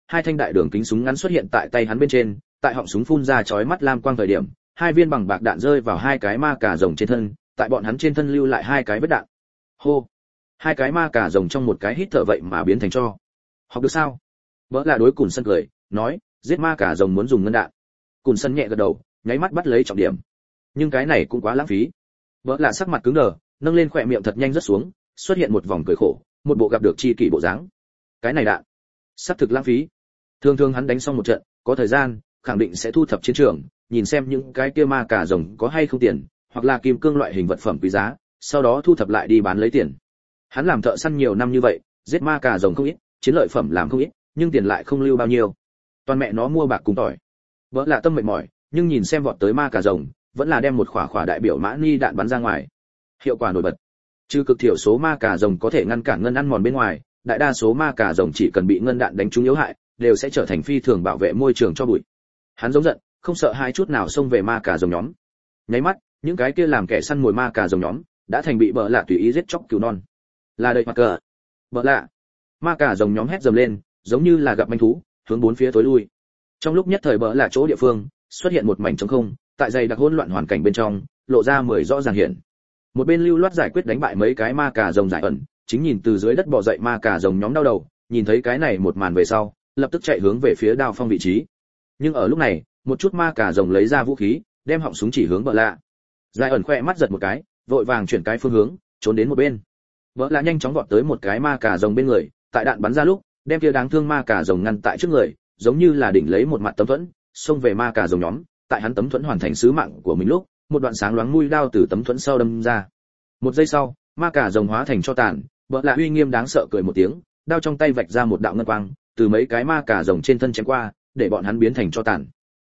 hai thanh đại đường kính súng ngắn xuất hiện tại tay hắn bên trên, tại họng súng phun ra chói mắt lam quang thời điểm, hai viên bằng bạc đạn rơi vào hai cái ma cà rồng trên thân, tại bọn hắn trên thân lưu lại hai cái vết đạn. Hô! Hai cái ma cà rồng trong một cái hít thở vậy mà biến thành tro. Học được sao? Bỡ là đối Cùn Sân cười, nói, giết ma cà rồng muốn dùng ngân đạn. Cùn Sân nhẹ gật đầu, nháy mắt bắt lấy trọng điểm. Nhưng cái này cũng quá lãng phí. Bỡ là sắc mặt cứng đờ, nâng lên khóe miệng thật nhanh rất xuống, xuất hiện một vòng cười khổ, một bộ gặp được chi kỷ bộ dáng. Cái này đạn, sắp thực lãng phí. Thường thường hắn đánh xong một trận, có thời gian, khẳng định sẽ thu thập chiến trường, nhìn xem những cái kia ma cà rồng có hay không tiền, hoặc là kim cương loại hình vật phẩm quý giá, sau đó thu thập lại đi bán lấy tiền. Hắn làm thợ săn nhiều năm như vậy, giết ma cà rồng không ít, chiến lợi phẩm làm không ít, nhưng tiền lại không lưu bao nhiêu. Toàn mẹ nó mua bạc cùng tỏi. Vỡ là tâm mệt mỏi, nhưng nhìn xem vọt tới ma cà rồng, vẫn là đem một khỏa đại biểu mã ni đạn bắn ra ngoài. Hiệu quả nổi bật. Trừ cực thiểu số ma cà rồng có thể ngăn cản ngân ăn mòn bên ngoài, đại đa số ma cà rồng chỉ cần bị ngân đạn đánh trúng yếu hại, đều sẽ trở thành phi thường bảo vệ môi trường cho bụi. Hắn giống giận, không sợ hai chút nào xông về ma cà rồng nhóm. Nháy mắt, những cái kia làm kẻ săn mồi ma cà rồng nhóm đã thành bị bỡ lạ tùy ý giết chóc cứu non. Là đợi mặt cờ. Bỡ lạ. Ma cà rồng nhóm hét dầm lên, giống như là gặp manh thú, hướng bốn phía tối lui. Trong lúc nhất thời bỡ lạ chỗ địa phương xuất hiện một mảnh trống không, tại dày đặc hỗn loạn hoàn cảnh bên trong, lộ ra mười rõ ràng hiện. Một bên lưu loát giải quyết đánh bại mấy cái ma cà rồng giải ẩn, chính nhìn từ dưới đất bò dậy ma cà rồng nhóm đau đầu, nhìn thấy cái này một màn về sau, lập tức chạy hướng về phía đao phong vị trí. Nhưng ở lúc này, một chút ma cà rồng lấy ra vũ khí, đem họng súng chỉ hướng bỡ lạ. Giải ẩn khoe mắt giật một cái, vội vàng chuyển cái phương hướng, trốn đến một bên. Bỡ lạ nhanh chóng vọt tới một cái ma cà rồng bên người, tại đạn bắn ra lúc, đem kia đáng thương ma cà rồng ngăn tại trước người, giống như là đỉnh lấy một mặt tấm thuẫn, xông về ma cà rồng nhóm. Tại hắn tấm thuẫn hoàn thành sứ mạng của mình lúc, một đoạn sáng loáng mũi đao từ tấm thuẫn sau đâm ra. Một giây sau, ma cà rồng hóa thành tro tàn, bỡ lạ uy nghiêm đáng sợ cười một tiếng, đao trong tay vạch ra một đạo ngân quang, từ mấy cái ma cà rồng trên thân chém qua, để bọn hắn biến thành tro tàn.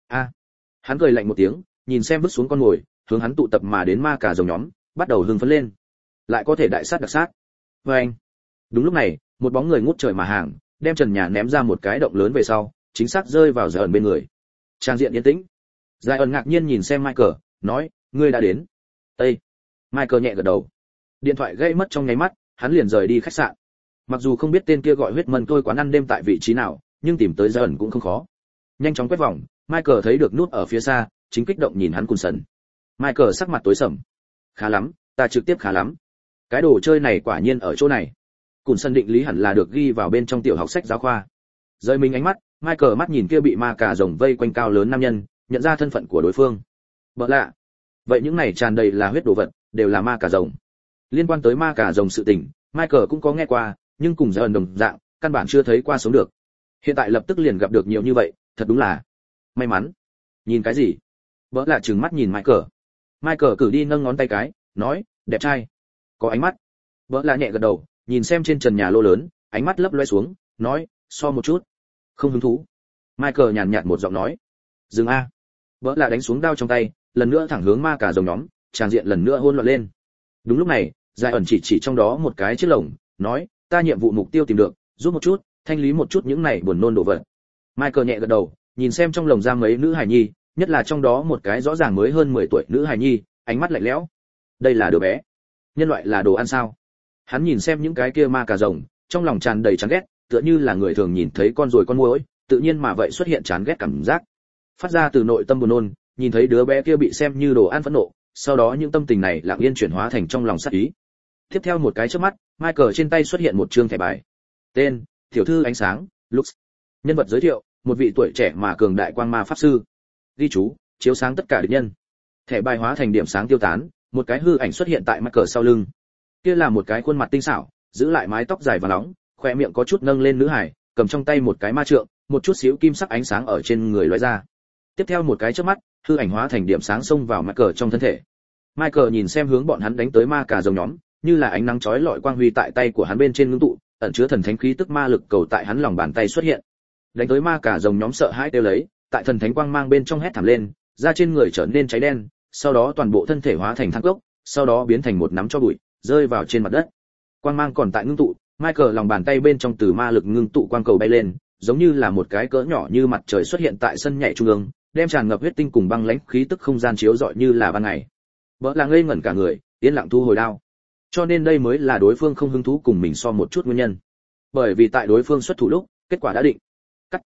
Hắn cười lạnh một tiếng, nhìn xem vứt xuống con mồi, hướng hắn tụ tập mà đến ma cà rồng nhóm, bắt đầu hưng phấn lên. Lại có thể đại sát đặc sát. Anh. Đúng lúc này, một bóng người ngút trời mà hàng, đem trần nhà ném ra một cái động lớn về sau, chính xác rơi vào Giải ẩn bên người. Trang diện yên tĩnh. Giải ẩn ngạc nhiên nhìn xem Michael, nói, ngươi đã đến. Ê. Michael nhẹ gật đầu. Điện thoại gây mất trong nháy mắt, hắn liền rời đi khách sạn. Mặc dù không biết tên kia gọi huyết mân tôi quán ăn đêm tại vị trí nào, nhưng tìm tới Giải ẩn cũng không khó. Nhanh chóng quét vòng, Michael thấy được nút ở phía xa, chính kích động nhìn hắn Cùn Sần. Michael sắc mặt tối sầm. Khá lắm, ta trực tiếp khá lắm. Cái đồ chơi này quả nhiên ở chỗ này. Cùn Sần định lý hẳn là được ghi vào bên trong tiểu học sách giáo khoa. Rơi mình ánh mắt, Michael mắt nhìn kia bị ma cà rồng vây quanh cao lớn nam nhân, nhận ra thân phận của đối phương. Bỡ lạ. Vậy những này tràn đầy là huyết đồ vật, đều là ma cà rồng. Liên quan tới ma cà rồng sự tình, Michael cũng có nghe qua, nhưng cùng Giải ẩn đồng dạng, căn bản chưa thấy qua sống được. Hiện tại lập tức liền gặp được nhiều như vậy, thật đúng là may mắn. Nhìn cái gì? Bỡ lạ trừng mắt nhìn Michael. Michael cử đi nâng ngón tay cái, nói, đẹp trai, có ánh mắt. Bỡ lạ nhẹ gật đầu, nhìn xem trên trần nhà lô lớn, ánh mắt lấp loe xuống, nói, so một chút. Không hứng thú. Michael nhàn nhạt một giọng nói, dừng a. Bỡ lạ đánh xuống đao trong tay, lần nữa thẳng hướng ma cà rồng nhóm, tràn diện lần nữa hỗn loạn lên. Đúng lúc này, Giải ẩn chỉ trong đó một cái chiếc lồng, nói, ta nhiệm vụ mục tiêu tìm được, giúp một chút, thanh lý một chút những này buồn nôn đồ vật. Michael nhẹ gật đầu, nhìn xem trong lồng giam mấy nữ hài nhi, nhất là trong đó một cái rõ ràng mới hơn 10 tuổi nữ hài nhi, ánh mắt lạnh lẽo. Đây là đứa bé. Nhân loại là đồ ăn sao? Hắn nhìn xem những cái kia ma cà rồng, trong lòng tràn đầy chán ghét, tựa như là người thường nhìn thấy con ruồi con muỗi, tự nhiên mà vậy xuất hiện chán ghét cảm giác. Phát ra từ nội tâm buồn nôn, nhìn thấy đứa bé kia bị xem như đồ ăn phẫn nộ, sau đó những tâm tình này lặng yên chuyển hóa thành trong lòng sát ý. Tiếp theo một cái chớp mắt, Michael trên tay xuất hiện một trương thẻ bài. Tên: Tiểu thư ánh sáng, Lux. Nhân vật giới thiệu: một vị tuổi trẻ mà cường đại quang ma pháp sư. Ghi chú: chiếu sáng tất cả địch nhân. Thẻ bài hóa thành điểm sáng tiêu tán, một cái hư ảnh xuất hiện tại Michael sau lưng. Kia là một cái khuôn mặt tinh xảo, giữ lại mái tóc dài và nóng, khóe miệng có chút nâng lên nữ hải, cầm trong tay một cái ma trượng, một chút xíu kim sắc ánh sáng ở trên người lóe ra. Tiếp theo một cái chớp mắt, hư ảnh hóa thành điểm sáng xông vào Michael trong thân thể. Michael nhìn xem hướng bọn hắn đánh tới ma cà rồng nhóm, như là ánh nắng chói lọi quang huy tại tay của hắn bên trên ngưng tụ, ẩn chứa thần thánh khí tức ma lực cầu tại hắn lòng bàn tay xuất hiện. Đánh tới ma cà rồng nhóm sợ hãi kêu lấy, tại thần thánh quang mang bên trong hét thảm lên, da trên người trở nên cháy đen, sau đó toàn bộ thân thể hóa thành than cốc, sau đó biến thành một nắm tro bụi, rơi vào trên mặt đất. Quang mang còn tại ngưng tụ, Michael lòng bàn tay bên trong từ ma lực ngưng tụ quang cầu bay lên, giống như là một cái cỡ nhỏ như mặt trời xuất hiện tại sân nhảy trung ương, đem tràn ngập huyết tinh cùng băng lãnh khí tức không gian chiếu rọi như là ban ngày. Bỡ là ngây ngẩn cả người, yên lặng thu hồi đao. Cho nên đây mới là đối phương không hứng thú cùng mình so một chút nguyên nhân. Bởi vì tại đối phương xuất thủ lúc, kết quả đã định. Cắt.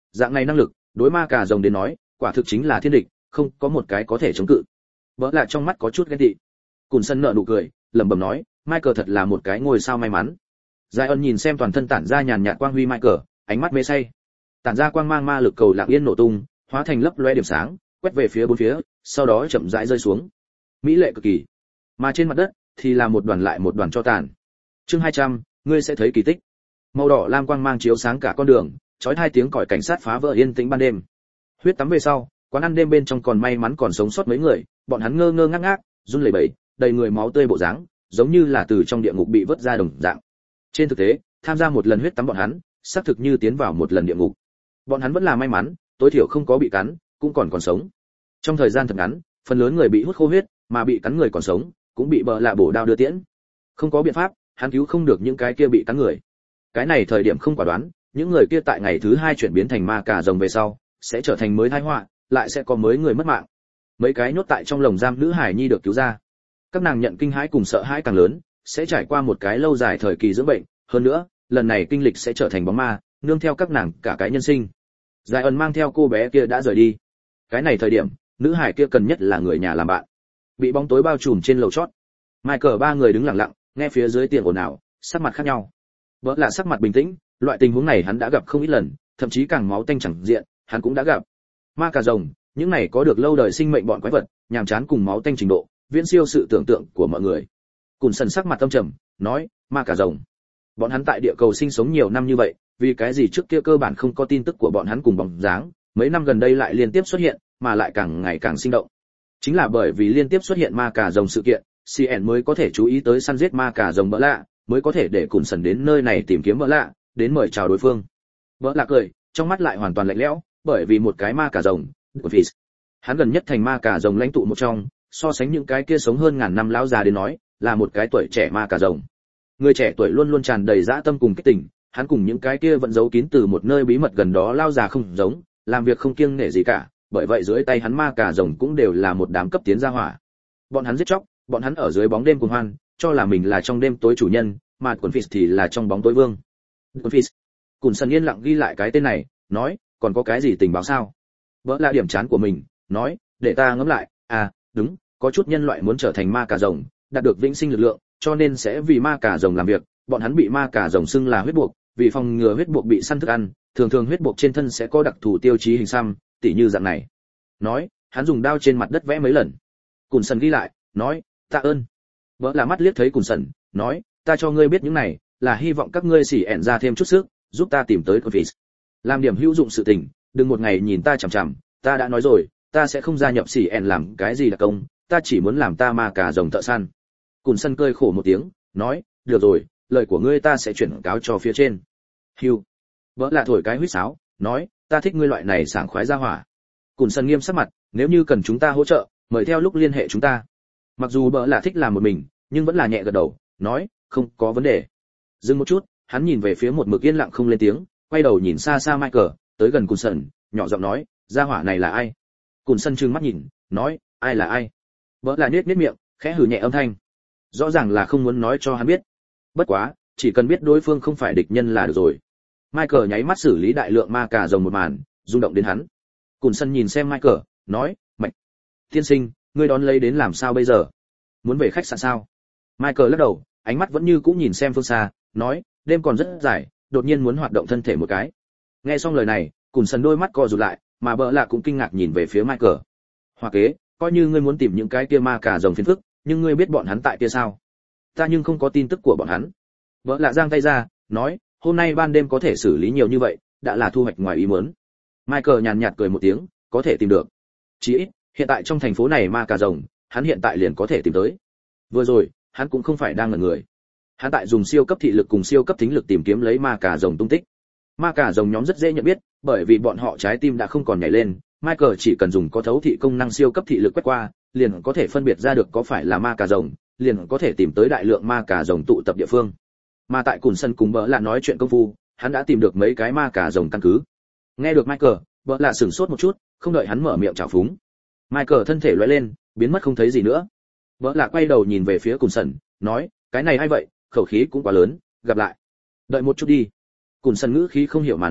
dạng này năng lực đối ma cà rồng đến nói quả thực chính là thiên địch, không có một cái có thể chống cự. Vỡ lại trong mắt có chút ghen tị. Cùn sân nở nụ cười lẩm bẩm nói, Michael thật là một cái ngôi sao may mắn. Giai ân nhìn xem toàn thân tản ra nhàn nhạt quang huy Michael, ánh mắt mê say. Tản ra quang mang ma lực cầu lặng yên nổ tung, hóa thành lấp loe điểm sáng, quét về phía bốn phía, sau đó chậm rãi rơi xuống. Mỹ lệ cực kỳ. Mà trên mặt đất thì là một đoàn lại một đoàn tro tàn. Chương 200, ngươi sẽ thấy kỳ tích. Màu đỏ lam quang mang chiếu sáng cả con đường, chói tai tiếng còi cảnh sát phá vỡ yên tĩnh ban đêm. Huyết tắm về sau, quán ăn đêm bên trong còn may mắn còn sống sót mấy người, bọn hắn ngơ ngơ ngác ngác, run lẩy bẩy, đầy người máu tươi bộ dáng, giống như là từ trong địa ngục bị vớt ra đồng dạng. Trên thực tế, tham gia một lần huyết tắm bọn hắn, xác thực như tiến vào một lần địa ngục. Bọn hắn vẫn là may mắn, tối thiểu không có bị cắn, cũng còn sống. Trong thời gian thật ngắn, phần lớn người bị hút khô huyết, mà bị cắn người còn sống, cũng bị bờ lạ bổ đao đưa tiễn. Không có biện pháp, hắn cứu không được những cái kia bị cắn người. Cái này thời điểm không quả đoán, những người kia tại ngày thứ 2 chuyển biến thành ma cà rồng về sau, sẽ trở thành mới tai họa, lại sẽ có mới người mất mạng. Mấy cái nhốt tại trong lồng giam nữ hải nhi được cứu ra. Các nàng nhận kinh hãi cùng sợ hãi càng lớn, sẽ trải qua một cái lâu dài thời kỳ dưỡng bệnh, hơn nữa, lần này kinh lịch sẽ trở thành bóng ma, nương theo các nàng cả cái nhân sinh. Giải ẩn mang theo cô bé kia đã rời đi. Cái này thời điểm, nữ hải kia cần nhất là người nhà làm bạn. Bị bóng tối bao trùm trên lầu chót. Michael ba người đứng lặng lặng, nghe phía dưới tiếng ồn ào, sắc mặt khác nhau. Vỡ là sắc mặt bình tĩnh, loại tình huống này hắn đã gặp không ít lần, thậm chí càng máu tanh chẳng diện, hắn cũng đã gặp. Ma cà rồng, những này có được lâu đời sinh mệnh bọn quái vật, nhàm chán cùng máu tanh trình độ, viễn siêu sự tưởng tượng của mọi người. Cùn sần sắc mặt âm trầm, nói, ma cà rồng. Bọn hắn tại địa cầu sinh sống nhiều năm như vậy, vì cái gì trước kia cơ bản không có tin tức của bọn hắn cùng bóng dáng, mấy năm gần đây lại liên tiếp xuất hiện, mà lại càng ngày càng sinh động. Chính là bởi vì liên tiếp xuất hiện ma cà rồng sự kiện, CN mới có thể chú ý tới săn giết ma cà rồng bỡ lạ, mới có thể để Cùn sần đến nơi này tìm kiếm bỡ lạ, đến mời chào đối phương. Bỡ lạ cười, trong mắt lại hoàn toàn lạnh lẽo, bởi vì một cái ma cà rồng, Fish. Hắn gần nhất thành ma cà rồng lãnh tụ một trong, so sánh những cái kia sống hơn ngàn năm lão già đến nói, là một cái tuổi trẻ ma cà rồng. Người trẻ tuổi luôn luôn tràn đầy dã tâm cùng kích tình, hắn cùng những cái kia vẫn giấu kín từ một nơi bí mật gần đó lao già không giống, làm việc không kiêng nể gì cả, bởi vậy dưới tay hắn ma cà rồng cũng đều là một đám cấp tiến gia hỏa. Bọn hắn giết chóc, bọn hắn ở dưới bóng đêm cuồng hoan, cho là mình là trong đêm tối chủ nhân, mà quần Fish thì là trong bóng tối vương. Quần Fish. Cùn sần yên lặng ghi lại cái tên này, nói, còn có cái gì tình báo sao? Vỡ là điểm chán của mình, nói, để ta ngẫm lại, à, đúng, có chút nhân loại muốn trở thành ma cà rồng, đạt được vĩnh sinh lực lượng, cho nên sẽ vì ma cà rồng làm việc, bọn hắn bị ma cà rồng xưng là huyết buộc, vì phòng ngừa huyết buộc bị săn thức ăn, thường thường huyết buộc trên thân sẽ có đặc thù tiêu chí hình xăm, tỉ như dạng này. Nói, hắn dùng đao trên mặt đất vẽ mấy lần. Cùn sần ghi lại, nói, tạ ơn. Vỡ là mắt liếc thấy Cùn sần, nói, ta cho ngươi biết những này, là hy vọng các ngươi xỉ ẻn ra thêm chút sức, giúp ta tìm tới Confis. Làm điểm hữu dụng sự tình, đừng một ngày nhìn ta chằm chằm, ta đã nói rồi, ta sẽ không gia nhập xỉ ẻn làm cái gì đặc công, ta chỉ muốn làm ta ma cà rồng thợ săn. Cùn sân cười khổ một tiếng, nói, được rồi, lời của ngươi ta sẽ chuyển cáo cho phía trên. Hưu. Vỡ là thổi cái huýt sáo, nói, ta thích ngươi loại này sảng khoái ra hỏa. Cùn sân nghiêm sắc mặt, nếu như cần chúng ta hỗ trợ, mời theo lúc liên hệ chúng ta. Mặc dù bỡ là thích làm một mình, nhưng vẫn là nhẹ gật đầu, nói, không có vấn đề. Dừng một chút, hắn nhìn về phía một mực yên lặng không lên tiếng, quay đầu nhìn xa xa Michael, tới gần Cùn sân, nhỏ giọng nói, gia hỏa này là ai? Cùn sân trừng mắt nhìn, nói, ai là ai? Bỡ là nhếch miệng, khẽ hừ nhẹ âm thanh. Rõ ràng là không muốn nói cho hắn biết. Bất quá, chỉ cần biết đối phương không phải địch nhân là được rồi. Michael nháy mắt xử lý đại lượng ma cà rồng một màn, rung động đến hắn. Cùn sân nhìn xem Michael, nói, Mạnh, tiên sinh, ngươi đón lấy đến làm sao bây giờ? Muốn về khách sạn sao? Michael lắc đầu, ánh mắt vẫn như cũ nhìn xem phương xa, nói, đêm còn rất dài, đột nhiên muốn hoạt động thân thể một cái. Nghe xong lời này, Cùn sân đôi mắt co rụt lại, mà bỡ lạ cũng kinh ngạc nhìn về phía Michael. Hoa kế, coi như ngươi muốn tìm những cái kia ma cà rồng phiền phức, nhưng ngươi biết bọn hắn tại kia sao? Ta nhưng không có tin tức của bọn hắn. Bỡ lạ giang tay ra, nói, hôm nay ban đêm có thể xử lý nhiều như vậy, đã là thu hoạch ngoài ý muốn. Michael nhàn nhạt cười một tiếng, có thể tìm được. Chỉ ít, hiện tại trong thành phố này ma cà rồng, hắn hiện tại liền có thể tìm tới. Vừa rồi, hắn cũng không phải đang ngẩn người. Hắn tại dùng siêu cấp thị lực cùng siêu cấp thính lực tìm kiếm lấy ma cà rồng tung tích. Ma cà rồng nhóm rất dễ nhận biết, bởi vì bọn họ trái tim đã không còn nhảy lên, Michael chỉ cần dùng có thấu thị công năng siêu cấp thị lực quét qua, liền có thể phân biệt ra được có phải là ma cà rồng, liền có thể tìm tới đại lượng ma cà rồng tụ tập địa phương. Mà tại Cùn sân cùng bỡ lạ nói chuyện công phu, hắn đã tìm được mấy cái ma cà rồng căn cứ. Nghe được Michael, bỡ lạ sửng sốt một chút, không đợi hắn mở miệng chào phúng. Michael thân thể lóe lên, biến mất không thấy gì nữa. Bỡ lạ quay đầu nhìn về phía Cùn sân, nói, cái này hay vậy, khẩu khí cũng quá lớn, gặp lại. Đợi một chút đi. Cùn sân ngữ khí không hiểu mà nói,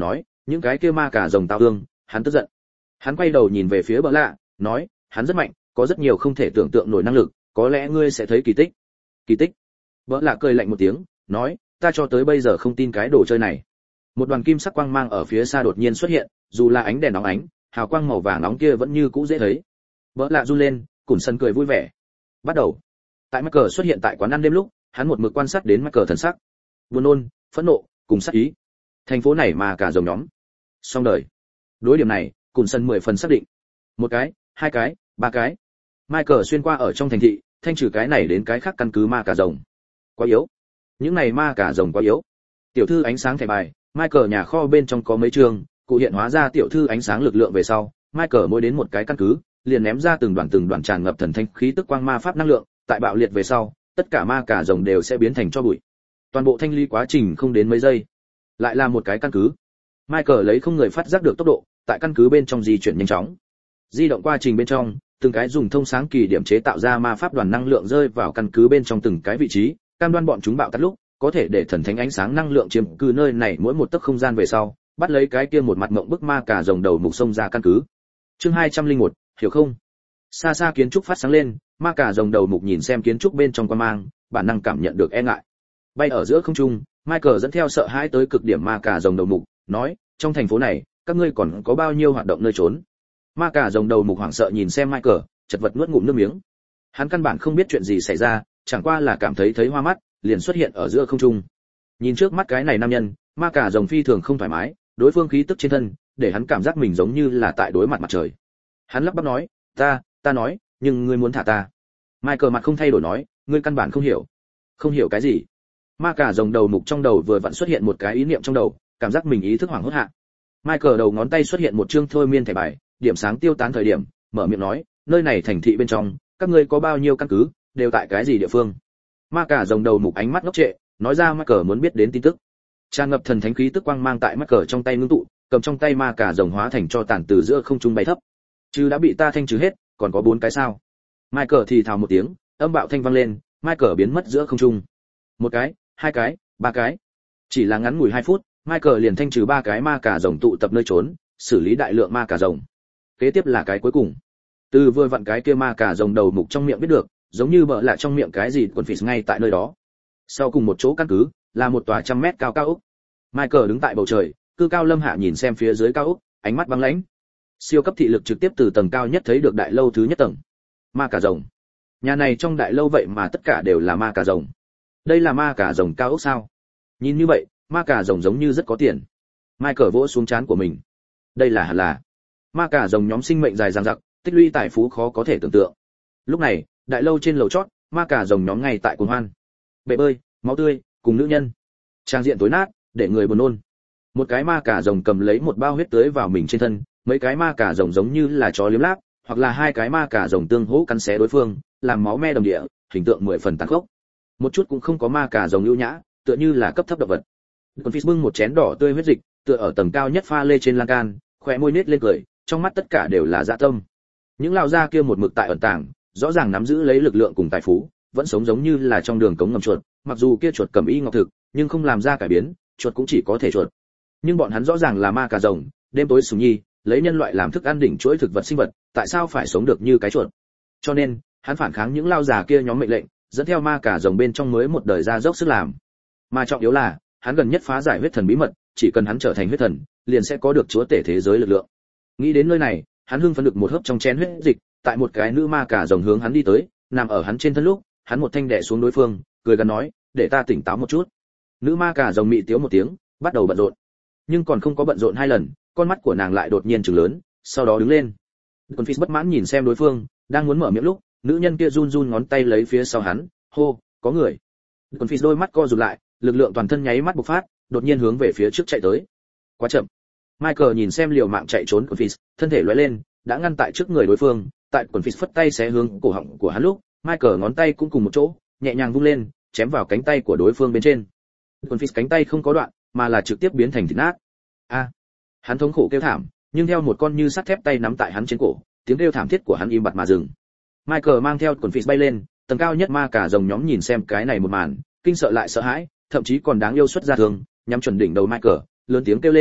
Những cái kia ma cả rồng tao thương, hắn tức giận. Hắn quay đầu nhìn về phía Bỡ Lạ, nói, hắn rất mạnh, có rất nhiều không thể tưởng tượng nổi năng lực, có lẽ ngươi sẽ thấy kỳ tích. Kỳ tích? Bỡ Lạ cười lạnh một tiếng, nói, ta cho tới bây giờ không tin cái đồ chơi này. Một đoàn kim sắc quang mang ở phía xa đột nhiên xuất hiện, dù là ánh đèn nóng ánh, hào quang màu vàng nóng kia vẫn như cũ dễ thấy. Bỡ Lạ run lên, Cùn Sân cười vui vẻ. Bắt đầu. Tại Michael xuất hiện tại quán ăn đêm lúc, hắn một mực quan sát đến Michael thần sắc, buồn nôn, phẫn nộ, cùng sát ý. Thành phố này mà cả dòng nhóm. Xong đời. Đối điểm này, Cùn Sân 10 phần xác định. Một cái, hai cái, ba cái. Michael xuyên qua ở trong thành thị, thanh trừ cái này đến cái khác căn cứ ma cả rồng. Quá yếu. Những này ma cả rồng quá yếu. Tiểu thư ánh sáng thẻ bài, Michael nhà kho bên trong có mấy trường, cụ hiện hóa ra tiểu thư ánh sáng lực lượng về sau, Michael mỗi đến một cái căn cứ, liền ném ra từng đoàn tràn ngập thần thanh khí tức quang ma pháp năng lượng, tại bạo liệt về sau, tất cả ma cả rồng đều sẽ biến thành tro bụi. Toàn bộ thanh lý quá trình không đến mấy giây. Lại là một cái căn cứ. Michael lấy không người phát giác được tốc độ, tại căn cứ bên trong di chuyển nhanh chóng. Di động quá trình bên trong, từng cái dùng thông sáng kỳ điểm chế tạo ra ma pháp đoàn năng lượng rơi vào căn cứ bên trong từng cái vị trí, cam đoan bọn chúng bạo tắt lúc, có thể để thần thánh ánh sáng năng lượng chiếm cứ nơi này mỗi một tấc không gian về sau, bắt lấy cái kia một mặt mộng bức ma cả rồng đầu mục sông ra căn cứ. Chương 201, hiểu không? Xa xa kiến trúc phát sáng lên, ma cả rồng đầu mục nhìn xem kiến trúc bên trong quan mang, bản năng cảm nhận được e ngại. Bay ở giữa không trung, Michael dẫn theo sợ hãi tới cực điểm ma cả rồng đầu mục, nói, trong thành phố này, các ngươi còn có bao nhiêu hoạt động nơi trốn? Ma cả rồng đầu mục hoảng sợ nhìn xem Michael, chật vật nuốt ngụm nước miếng. Hắn căn bản không biết chuyện gì xảy ra, chẳng qua là cảm thấy hoa mắt, liền xuất hiện ở giữa không trung. Nhìn trước mắt cái này nam nhân, ma cả rồng phi thường không thoải mái, đối phương khí tức trên thân, để hắn cảm giác mình giống như là tại đối mặt mặt trời. Hắn lắp bắp nói, ta nói, nhưng ngươi muốn thả ta. Michael mặt không thay đổi nói, ngươi căn bản không hiểu. Không hiểu cái gì? Ma cả rồng đầu mục trong đầu vừa vặn xuất hiện một cái ý niệm trong đầu, cảm giác mình ý thức hoảng hốt hạ. Michael đầu ngón tay xuất hiện một chương thôi miên thẻ bài, điểm sáng tiêu tán thời điểm, mở miệng nói, nơi này thành thị bên trong, các ngươi có bao nhiêu căn cứ, đều tại cái gì địa phương? Ma cả rồng đầu mục ánh mắt ngốc trệ, nói ra Michael muốn biết đến tin tức. Tràn ngập thần thánh khí tức quang mang tại Michael trong tay ngưng tụ, cầm trong tay ma cả rồng hóa thành cho tàn từ giữa không trung bay thấp. Chứ đã bị ta thanh trừ hết, còn có 4 cái sao? Michael thì thào một tiếng, âm bạo thanh vang lên, Michael biến mất giữa không trung. Một cái, hai cái, ba cái. Chỉ là ngắn ngủi 2 phút, Michael liền thanh trừ 3 cái ma cả rồng tụ tập nơi trốn, xử lý đại lượng ma cả rồng. Kế tiếp là cái cuối cùng. Từ vừa vặn cái kia ma cả rồng đầu mục trong miệng biết được, giống như bợ lại trong miệng cái gì quần phỉ ngay tại nơi đó. Sau cùng một chỗ căn cứ, là một tòa 100 mét cao cao ốc. Michael đứng tại bầu trời, cư cao lâm hạ nhìn xem phía dưới cao ốc, ánh mắt băng lãnh. Siêu cấp thị lực trực tiếp từ tầng cao nhất thấy được đại lâu thứ nhất tầng. Ma cả rồng. Nhà này trong đại lâu vậy mà tất cả đều là ma cả rồng. Đây là ma cả rồng cao ốc sao? Nhìn như vậy, ma cả rồng giống như rất có tiền. Michael vỗ xuống trán của mình. Đây là hẳn là ma cả rồng nhóm sinh mệnh dài dằng dặc, tích lũy tài phú khó có thể tưởng tượng. Lúc này, đại lâu trên lầu chót, ma cả rồng nhóm ngay tại cuồng hoan. Bể bơi, máu tươi, cùng nữ nhân. Trang diện tối nát, để người buồn nôn. Một cái ma cả rồng cầm lấy một bao huyết tưới vào mình trên thân, mấy cái ma cả rồng giống như là chó liếm láp, hoặc là 2 cái ma cả rồng tương hỗ cắn xé đối phương, làm máu me đồng địa, hình tượng 10 phần tàn khốc. Một chút cũng không có ma cả rồng ưu nhã, tựa như là cấp thấp động vật. Còn Phi bưng một chén đỏ tươi huyết dịch, tựa ở tầng cao nhất pha lê trên lan can, khóe môi nết lên cười, trong mắt tất cả đều là dạ tâm. Những lão gia kia một mực tại ẩn tàng, rõ ràng nắm giữ lấy lực lượng cùng tài phú, vẫn sống giống như là trong đường cống ngầm chuột, mặc dù kia chuột cầm y ngọc thực, nhưng không làm ra cải biến, chuột cũng chỉ có thể chuột. Nhưng bọn hắn rõ ràng là ma cả rồng, đêm tối sùng nhi, lấy nhân loại làm thức ăn đỉnh chuỗi thực vật sinh vật, tại sao phải sống được như cái chuột? Cho nên, hắn phản kháng những lao già kia nhóm mệnh lệnh, dẫn theo ma cả rồng bên trong mới một đời ra dốc sức làm. Mà trọng yếu là, hắn gần nhất phá giải huyết thần bí mật, chỉ cần hắn trở thành huyết thần, liền sẽ có được chúa tể thế giới lực lượng. Nghĩ đến nơi này, hắn hưng phấn được một hớp trong chén huyết dịch, tại một cái nữ ma cả rồng hướng hắn đi tới, nằm ở hắn trên thân lúc, hắn một thanh đè xuống đối phương, cười gần nói, để ta tỉnh táo một chút. Nữ ma cả rồng mị tiếu một tiếng, bắt đầu bận rộn. Nhưng còn không có bận rộn 2 lần, con mắt của nàng lại đột nhiên trừng lớn, sau đó đứng lên. Còn Phi bất mãn nhìn xem đối phương, đang muốn mở miệng lúc, nữ nhân kia run run ngón tay lấy phía sau hắn, hô, có người. Còn Phi đôi mắt co rụt lại, lực lượng toàn thân nháy mắt bộc phát, đột nhiên hướng về phía trước chạy tới. Quá chậm. Michael nhìn xem liều mạng chạy trốn của Phi, thân thể lóe lên, đã ngăn tại trước người đối phương, tại Quần Phi phất tay xé hướng cổ họng của hắn lúc, Michael ngón tay cũng cùng một chỗ, nhẹ nhàng vung lên, chém vào cánh tay của đối phương bên trên. Quần Phi cánh tay không có đoạn, mà là trực tiếp biến thành thịt nát. A! Hắn thống khổ kêu thảm, nhưng theo một con như sắt thép tay nắm tại hắn trên cổ, tiếng kêu thảm thiết của hắn im bặt mà dừng. Michael mang theo Quần Phi bay lên, tầng cao nhất ma cả rồng nhóm nhìn xem cái này một màn, kinh sợ lại sợ hãi, thậm chí còn đáng yêu xuất ra thường, nhắm chuẩn đỉnh đầu Michael, lớn tiếng kêu lên,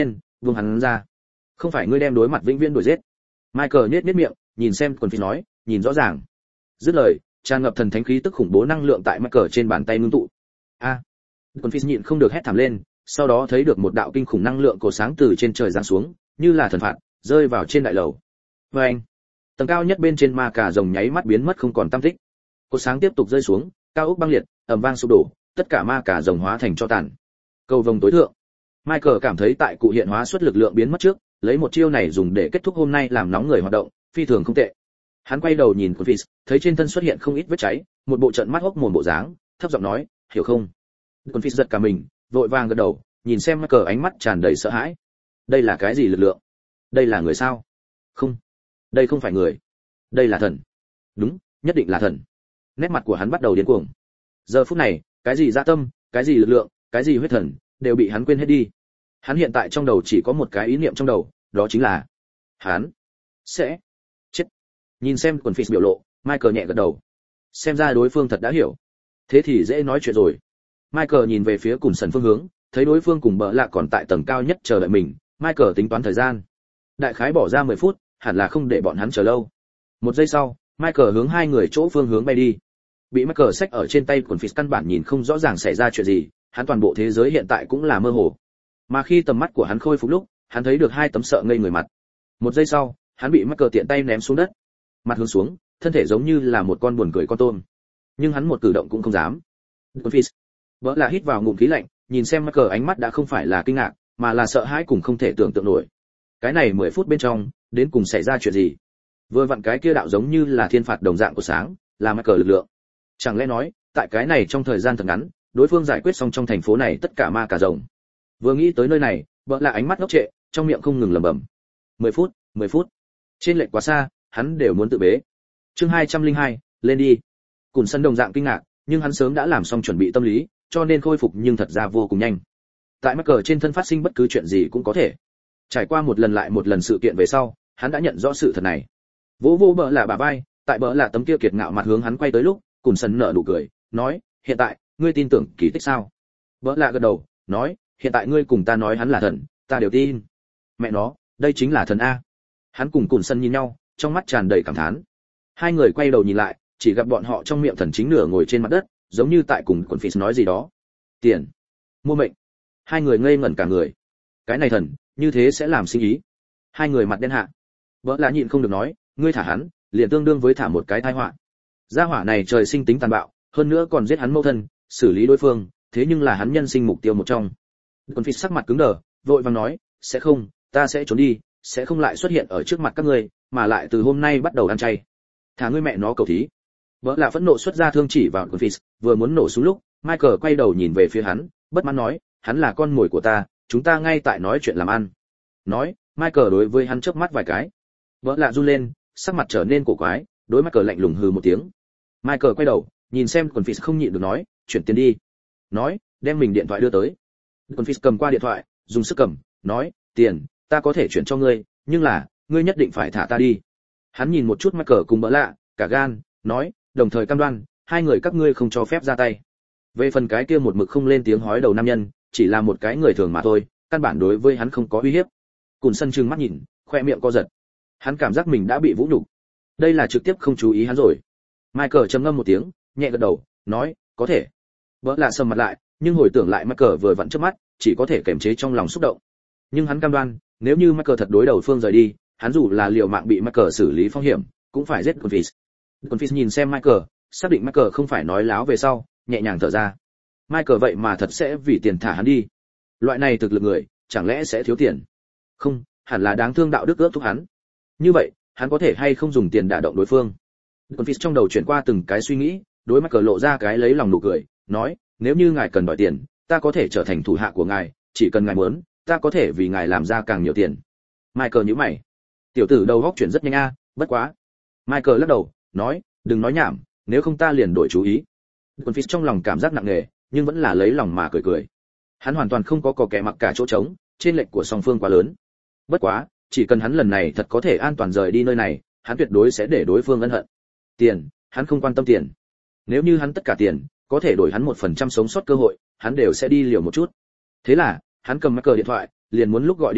vương hắn ra. Không phải ngươi đem đối mặt vĩnh viễn đuổi giết. Michael nhếch miệng, nhìn xem quần phi nói, nhìn rõ ràng. Dứt lời, tràn ngập thần thánh khí tức khủng bố năng lượng tại Michael trên bàn tay ngưng tụ. A! Quần phi nhịn không được hét thảm lên, sau đó thấy được một đạo kinh khủng năng lượng cổ sáng từ trên trời giáng xuống, như là thần phạt, rơi vào trên đại lầu. Oeng! Tầng cao nhất bên trên ma cà rồng nháy mắt biến mất không còn tăm tích. Cổ sáng tiếp tục rơi xuống, cao ốc băng liệt, ầm vang sụp đổ, tất cả ma cà rồng hóa thành tro tàn. Cầu vồng tối thượng. Michael cảm thấy tại cụ hiện hóa suất lực lượng biến mất trước, lấy một chiêu này dùng để kết thúc hôm nay làm nóng người hoạt động, phi thường không tệ. Hắn quay đầu nhìn Quần Phis, thấy trên thân xuất hiện không ít vết cháy, một bộ trận mắt hốc mồm bộ dáng, thấp giọng nói, hiểu không? Quần Phis giật cả mình, vội vàng gật đầu, nhìn xem Michael ánh mắt tràn đầy sợ hãi. Đây là cái gì lực lượng? Đây là người sao? Không, đây không phải người, đây là thần. Đúng, nhất định là thần. Nét mặt của hắn bắt đầu điên cuồng. Giờ phút này, cái gì dạ tâm, cái gì lực lượng, cái gì huyết thần, đều bị hắn quên hết đi. Hắn hiện tại trong đầu chỉ có một cái ý niệm trong đầu, đó chính là hắn sẽ chết. Nhìn xem Quần Phis biểu lộ, Michael nhẹ gật đầu. Xem ra đối phương thật đã hiểu. Thế thì dễ nói chuyện rồi. Michael nhìn về phía Cùn Sần phương hướng, thấy đối phương cùng Bợ Lạ còn tại tầng cao nhất chờ đợi mình. Michael tính toán thời gian. Đại khái bỏ ra 10 phút, hẳn là không để bọn hắn chờ lâu. Một giây sau, Michael hướng hai người chỗ phương hướng bay đi. Bị Michael xách ở trên tay Quần Phis căn bản nhìn không rõ ràng xảy ra chuyện gì, hắn toàn bộ thế giới hiện tại cũng là mơ hồ. Mà khi tầm mắt của hắn khôi phục lúc, hắn thấy được hai tấm sợ ngây người mặt. Một giây sau, hắn bị Michael tiện tay ném xuống đất, mặt hướng xuống, thân thể giống như là một con buồn cười con tôm. Nhưng hắn một cử động cũng không dám. Quần Phis vỡ là hít vào ngụm khí lạnh, nhìn xem Michael ánh mắt đã không phải là kinh ngạc, mà là sợ hãi cùng không thể tưởng tượng nổi. Cái này 10 phút bên trong, đến cùng xảy ra chuyện gì? Vừa vặn cái kia đạo giống như là thiên phạt đồng dạng của sáng, là Michael lực lượng. Chẳng lẽ nói, tại cái này trong thời gian thật ngắn, đối phương giải quyết xong trong thành phố này tất cả ma cà rồng. Vừa nghĩ tới nơi này, vợ là ánh mắt ngốc trệ, trong miệng không ngừng lẩm bẩm. 10 phút, 10 phút. Trên lệch quá xa, hắn đều muốn tự bế. Chương 202, lên đi. Cùn Sân đồng dạng kinh ngạc, nhưng hắn sớm đã làm xong chuẩn bị tâm lý, cho nên khôi phục nhưng thật ra vô cùng nhanh. Tại Michael trên thân phát sinh bất cứ chuyện gì cũng có thể. Trải qua một lần lại một lần sự kiện về sau, hắn đã nhận rõ sự thật này. Vỗ vỗ bợ là bà vai, tại bợ là tấm kia kiệt ngạo mặt hướng hắn quay tới lúc, Cùn Sân nở nụ cười, nói, hiện tại, ngươi tin tưởng kỳ tích sao? Bợ là gật đầu, nói, hiện tại ngươi cùng ta nói hắn là thần, ta đều tin. Mẹ nó, đây chính là thần a. Hắn cùng Cùn Sân nhìn nhau, trong mắt tràn đầy cảm thán. Hai người quay đầu nhìn lại, chỉ gặp bọn họ trong miệng thần chính nửa ngồi trên mặt đất, giống như tại cùng Quần Phis nói gì đó. Tiền, mua mệnh. Hai người ngây ngẩn cả người. Cái này thần, như thế sẽ làm sinh ý. Hai người mặt đen hạ. Vợ là nhịn không được nói, ngươi thả hắn, liền tương đương với thả một cái tai họa. Gia hỏa này trời sinh tính tàn bạo, hơn nữa còn giết hắn mâu thân, xử lý đối phương, thế nhưng là hắn nhân sinh mục tiêu một trong. Quần Phis sắc mặt cứng đờ, vội vàng nói, sẽ không, ta sẽ trốn đi, sẽ không lại xuất hiện ở trước mặt các ngươi, mà lại từ hôm nay bắt đầu ăn chay. Thả ngươi mẹ nó cầu thí. Vợ là phẫn nộ xuất ra thương chỉ vào Quần Phis, vừa muốn nổ súng lúc, Michael quay đầu nhìn về phía hắn, bất mãn nói, hắn là con mồi của ta, chúng ta ngay tại nói chuyện làm ăn. Nói, Michael đối với hắn chớp mắt vài cái. Vợ lạ run lên, sắc mặt trở nên cổ quái, đối Michael lạnh lùng hừ một tiếng. Michael quay đầu, nhìn xem Quần Phis không nhịn được nói, chuyển tiền đi. Nói, đem mình điện thoại đưa tới. Quần Phis cầm qua điện thoại, dùng sức cầm, nói, tiền, ta có thể chuyển cho ngươi, nhưng là, ngươi nhất định phải thả ta đi. Hắn nhìn một chút Michael cùng bỡ lạ, cả gan, nói, đồng thời cam đoan, hai người các ngươi không cho phép ra tay. Về phần cái kia một mực không lên tiếng hói đầu nam nhân, chỉ là một cái người thường mà thôi, căn bản đối với hắn không có uy hiếp. Cùn Sân trừng mắt nhìn, khoe miệng co giật. Hắn cảm giác mình đã bị vũ nhục. Đây là trực tiếp không chú ý hắn rồi. Michael trầm ngâm một tiếng, nhẹ gật đầu, nói, có thể. Bỡ lạ sầm mặt lại, nhưng hồi tưởng lại Michael vừa vặn trước mắt, chỉ có thể kiềm chế trong lòng xúc động. Nhưng hắn cam đoan, nếu như Michael thật đối đầu phương rời đi, hắn dù là liều mạng bị Michael xử lý phong hiểm, cũng phải giết Quần Phis. Quần Phis nhìn xem Michael, xác định Michael không phải nói láo về sau, nhẹ nhàng thở ra. Michael vậy mà thật sẽ vì tiền thả hắn đi. Loại này thực lực người, chẳng lẽ sẽ thiếu tiền? Không, hẳn là đáng thương đạo đức ước thúc hắn. Như vậy, hắn có thể hay không dùng tiền đả động đối phương? Quần Phis trong đầu chuyển qua từng cái suy nghĩ, đối Michael lộ ra cái lấy lòng nụ cười, nói, nếu như ngài cần đòi tiền, ta có thể trở thành thủ hạ của ngài, chỉ cần ngài muốn, ta có thể vì ngài làm ra càng nhiều tiền. Michael nhíu mày. Tiểu tử đầu óc chuyển rất nhanh a, bất quá. Michael lắc đầu, nói, đừng nói nhảm, nếu không ta liền đổi chú ý. Quần Phis trong lòng cảm giác nặng nề, nhưng vẫn là lấy lòng mà cười cười. Hắn hoàn toàn không có kẻ mặc cả chỗ trống, trên lệch của song phương quá lớn. Bất quá, chỉ cần hắn lần này thật có thể an toàn rời đi nơi này, hắn tuyệt đối sẽ để đối phương ân hận. Tiền, hắn không quan tâm tiền. Nếu như hắn tất cả tiền có thể đổi hắn 1% sống sót cơ hội, hắn đều sẽ đi liều một chút. Thế là, hắn cầm Michael điện thoại, liền muốn lúc gọi điện thoại,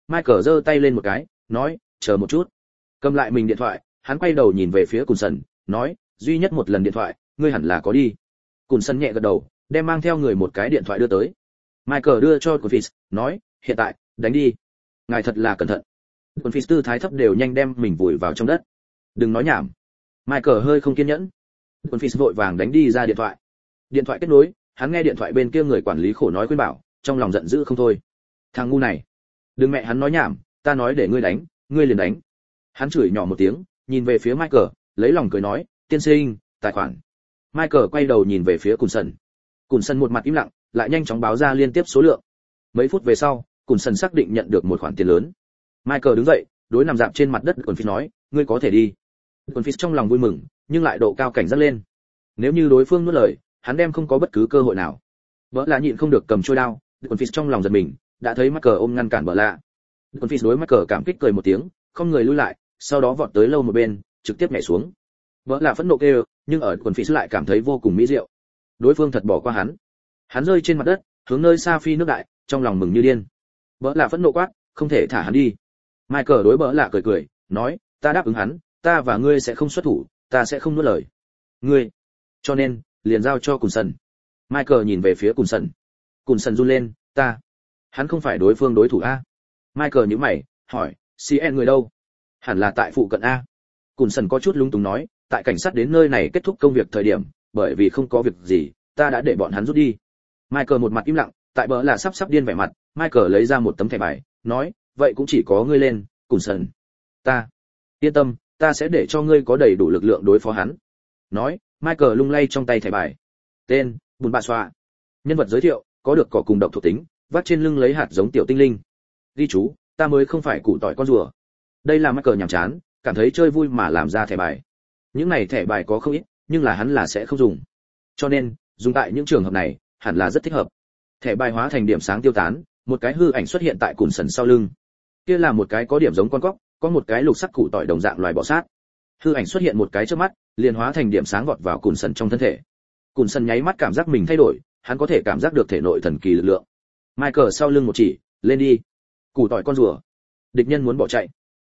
Michael giơ tay lên một cái, nói, chờ một chút. Cầm lại mình điện thoại, hắn quay đầu nhìn về phía Cùn Sần, nói, duy nhất một lần điện thoại, ngươi hẳn là có đi. Cùn Sần nhẹ gật đầu, đem mang theo người một cái điện thoại đưa tới. Michael đưa cho Cùn Phis, nói, hiện tại, đánh đi. Ngài thật là cẩn thận. Cùn Phis tư thái thấp đều nhanh đem mình vùi vào trong đất. Đừng nói nhảm. Michael hơi không kiên nhẫn. Cùn Phis vội vàng đánh đi ra điện thoại. Điện thoại kết nối, hắn nghe điện thoại bên kia người quản lý khổ nói khuyên bảo, trong lòng giận dữ không thôi. Thằng ngu này, đừng mẹ hắn nói nhảm, ta nói để ngươi đánh, ngươi liền đánh. Hắn chửi nhỏ một tiếng, nhìn về phía Michael, lấy lòng cười nói, tiên sinh, tài khoản. Michael quay đầu nhìn về phía Cùn Sần. Cùn Sần một mặt im lặng, lại nhanh chóng báo ra liên tiếp số lượng. Mấy phút về sau, Cùn Sần xác định nhận được một khoản tiền lớn. Michael đứng dậy, đối nằm dạp trên mặt đất Cùn Phis nói, ngươi có thể đi. Cùn Phis trong lòng vui mừng, nhưng lại độ cao cảnh giác lên. Nếu như đối phương nuốt lời, hắn đem không có bất cứ cơ hội nào. Bỡ lạ nhịn không được cầm trôi đao, Cùn Phis trong lòng giật mình, đã thấy Michael ôm ngăn cản bỡ lạ. Cùn Phis đối Michael cảm kích cười một tiếng, không người lui lại, sau đó vọt tới lâu một bên, trực tiếp nhảy xuống. Bỡ lạ phẫn nộ kêu, nhưng ở Cùn Phis lại cảm thấy vô cùng mỹ diệu. Đối phương thật bỏ qua hắn. Hắn rơi trên mặt đất, hướng nơi xa phi nước đại, trong lòng mừng như điên. Bỡ lạ phẫn nộ quát, không thể thả hắn đi. Michael đối bỡ lạ cười cười, nói, ta đáp ứng hắn, ta và ngươi sẽ không xuất thủ, ta sẽ không nuốt lời. Ngươi, cho nên, liền giao cho Cùn Sần. Michael nhìn về phía Cùn Sần. Cùn Sần run lên, ta. Hắn không phải đối phương đối thủ a. Michael nhíu mày, hỏi, CN người đâu? Hẳn là tại phụ cận a. Cùn Sần có chút lúng túng nói, tại cảnh sát đến nơi này kết thúc công việc thời điểm, bởi vì không có việc gì, ta đã để bọn hắn rút đi. Michael một mặt im lặng, tại bỡ là sắp điên vẻ mặt, Michael lấy ra một tấm thẻ bài, nói, vậy cũng chỉ có ngươi lên, Cùn Sần. Ta, yên tâm, ta sẽ để cho ngươi có đầy đủ lực lượng đối phó hắn. Nói, Michael lung lay trong tay thẻ bài. Tên, Bùn Bạ Xoa. Nhân vật giới thiệu, có được cỏ cùng độc thuộc tính, vắt trên lưng lấy hạt giống tiểu tinh linh. Ghi chú, ta mới không phải củ tỏi con rùa. Đây là Michael nhàm chán, cảm thấy chơi vui mà làm ra thẻ bài. Những này thẻ bài có không ít, nhưng là hắn là sẽ không dùng. Cho nên, dùng tại những trường hợp này, hẳn là rất thích hợp. Thẻ bài hóa thành điểm sáng tiêu tán, một cái hư ảnh xuất hiện tại Cùn Sần sau lưng. Kia là một cái có điểm giống con cóc, có một cái lục sắc củ tỏi đồng dạng loài bọ sát. Hư ảnh xuất hiện một cái chớp mắt, liền hóa thành điểm sáng vọt vào Cùn Sần trong thân thể. Cùn Sần nháy mắt cảm giác mình thay đổi, hắn có thể cảm giác được thể nội thần kỳ lực lượng. Michael sau lưng một chỉ, lên đi. Củ tỏi con rùa. Địch nhân muốn bỏ chạy.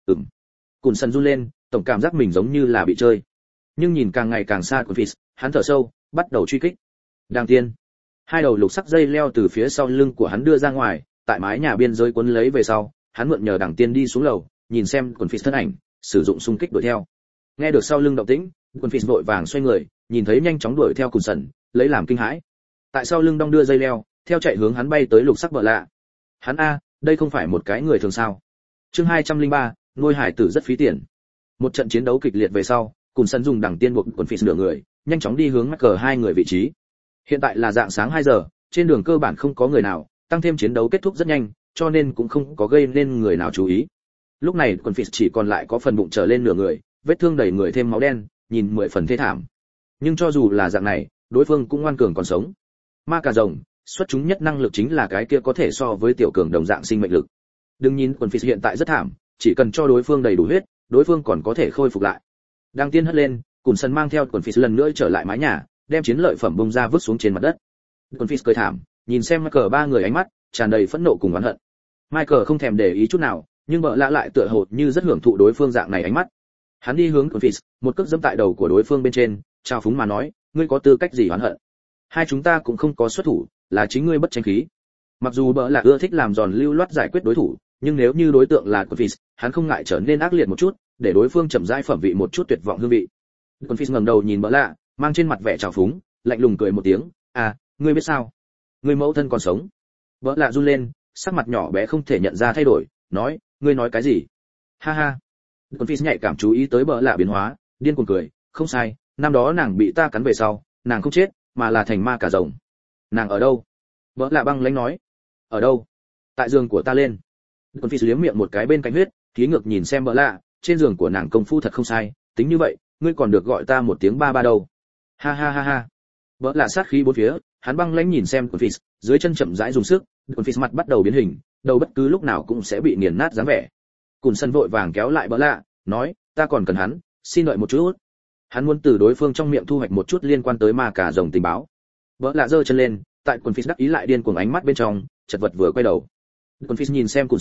Cùn Sần run lên, tổng cảm giác mình giống như là bị chơi. Nhưng nhìn càng ngày càng xa Cùn Phis, hắn thở sâu, bắt đầu truy kích. Đàng tiên, hai đầu lục sắc dây leo từ phía sau lưng của hắn đưa ra ngoài, tại mái nhà biên giới quấn lấy về sau, hắn mượn nhờ Đàng tiên đi xuống lầu, nhìn xem Cùn Phis thân ảnh, sử dụng xung kích đuổi theo. Nghe được sau lưng động tĩnh, Cùn Phis vội vàng xoay người, nhìn thấy nhanh chóng đuổi theo Cùn Sần, lấy làm kinh hãi. Tại sau lưng đong đưa dây leo, theo chạy hướng hắn bay tới lục sắc vợ lạ. Hắn a, đây không phải một cái người thường sao? Chương 203, nuôi hải tử rất phí tiền. Một trận chiến đấu kịch liệt về sau, Cùn Sần dùng Đàng tiên buộc Cùn Phis nửa người, nhanh chóng đi hướng Michael hai người vị trí. Hiện tại là dạng sáng 2 giờ, trên đường cơ bản không có người nào, tăng thêm chiến đấu kết thúc rất nhanh, cho nên cũng không có gây nên người nào chú ý. Lúc này Cùn Phis chỉ còn lại có phần bụng trở lên nửa người, vết thương đầy người thêm máu đen, nhìn 10 phần thê thảm. Nhưng cho dù là dạng này, đối phương cũng ngoan cường còn sống. Ma cà rồng, xuất chúng nhất năng lực chính là cái kia có thể so với tiểu cường đồng dạng sinh mệnh lực. Đừng nhìn Cùn Phis hiện tại rất thảm, chỉ cần cho đối phương đầy đủ huyết, đối phương còn có thể khôi phục lại. Đang tiên hất lên, Cùn Sần mang theo Cùn Phis lần nữa trở lại mái nhà, đem chiến lợi phẩm bông ra vứt xuống trên mặt đất. Cùn Phis cười thảm, nhìn xem Michael ba người ánh mắt tràn đầy phẫn nộ cùng oán hận. Michael không thèm để ý chút nào, nhưng bợ lạ lại tựa hồ như rất hưởng thụ đối phương dạng này ánh mắt. Hắn đi hướng Cùn Phis, một cước giẫm tại đầu của đối phương bên trên, trao phúng mà nói, ngươi có tư cách gì oán hận? Hai chúng ta cũng không có xuất thủ, là chính ngươi bất tranh khí. Mặc dù bợ lạ ưa thích làm giòn lưu loát giải quyết đối thủ, nhưng nếu như đối tượng là Cùn Phis, hắn không ngại trở nên ác liệt một chút, để đối phương chậm rãi phẩm vị một chút tuyệt vọng hương vị. Cùn Phis ngẩng đầu nhìn bợ lạ, mang trên mặt vẻ trào phúng, lạnh lùng cười một tiếng, à, ngươi biết sao? Ngươi mẫu thân còn sống. Bợ lạ run lên, sắc mặt nhỏ bé không thể nhận ra thay đổi, nói, ngươi nói cái gì? Ha ha. Cùn Phis nhạy cảm chú ý tới bợ lạ biến hóa, điên cuồng cười, không sai, năm đó nàng bị ta cắn về sau, nàng không chết, mà là thành ma cà rồng. Nàng ở đâu? Bợ lạ băng lãnh nói. Ở đâu? Tại giường của ta lên. Cùn Phis liếm miệng một cái bên cạnh huyết, khí ngược nhìn xem bợ lạ, trên giường của nàng công phu thật không sai, tính như vậy, ngươi còn được gọi ta một tiếng ba ba đâu. Ha ha ha ha. Bợ lạ sát khí bốn phía, hắn băng lãnh nhìn xem Cùn Phis, dưới chân chậm rãi dùng sức, Cùn Phis mặt bắt đầu biến hình, đầu bất cứ lúc nào cũng sẽ bị nghiền nát dáng vẻ. Cùn Sần vội vàng kéo lại bợ lạ, nói, ta còn cần hắn, xin đợi một chút. Hắn muốn từ đối phương trong miệng thu hoạch một chút liên quan tới ma cà rồng tình báo. Bợ lạ giơ chân lên, tại Cùn Phis đắc ý lại điên cuồng ánh mắt bên trong, chật vật vừa quay đầu. Cùn Phis nhìn xem Cùn Sần,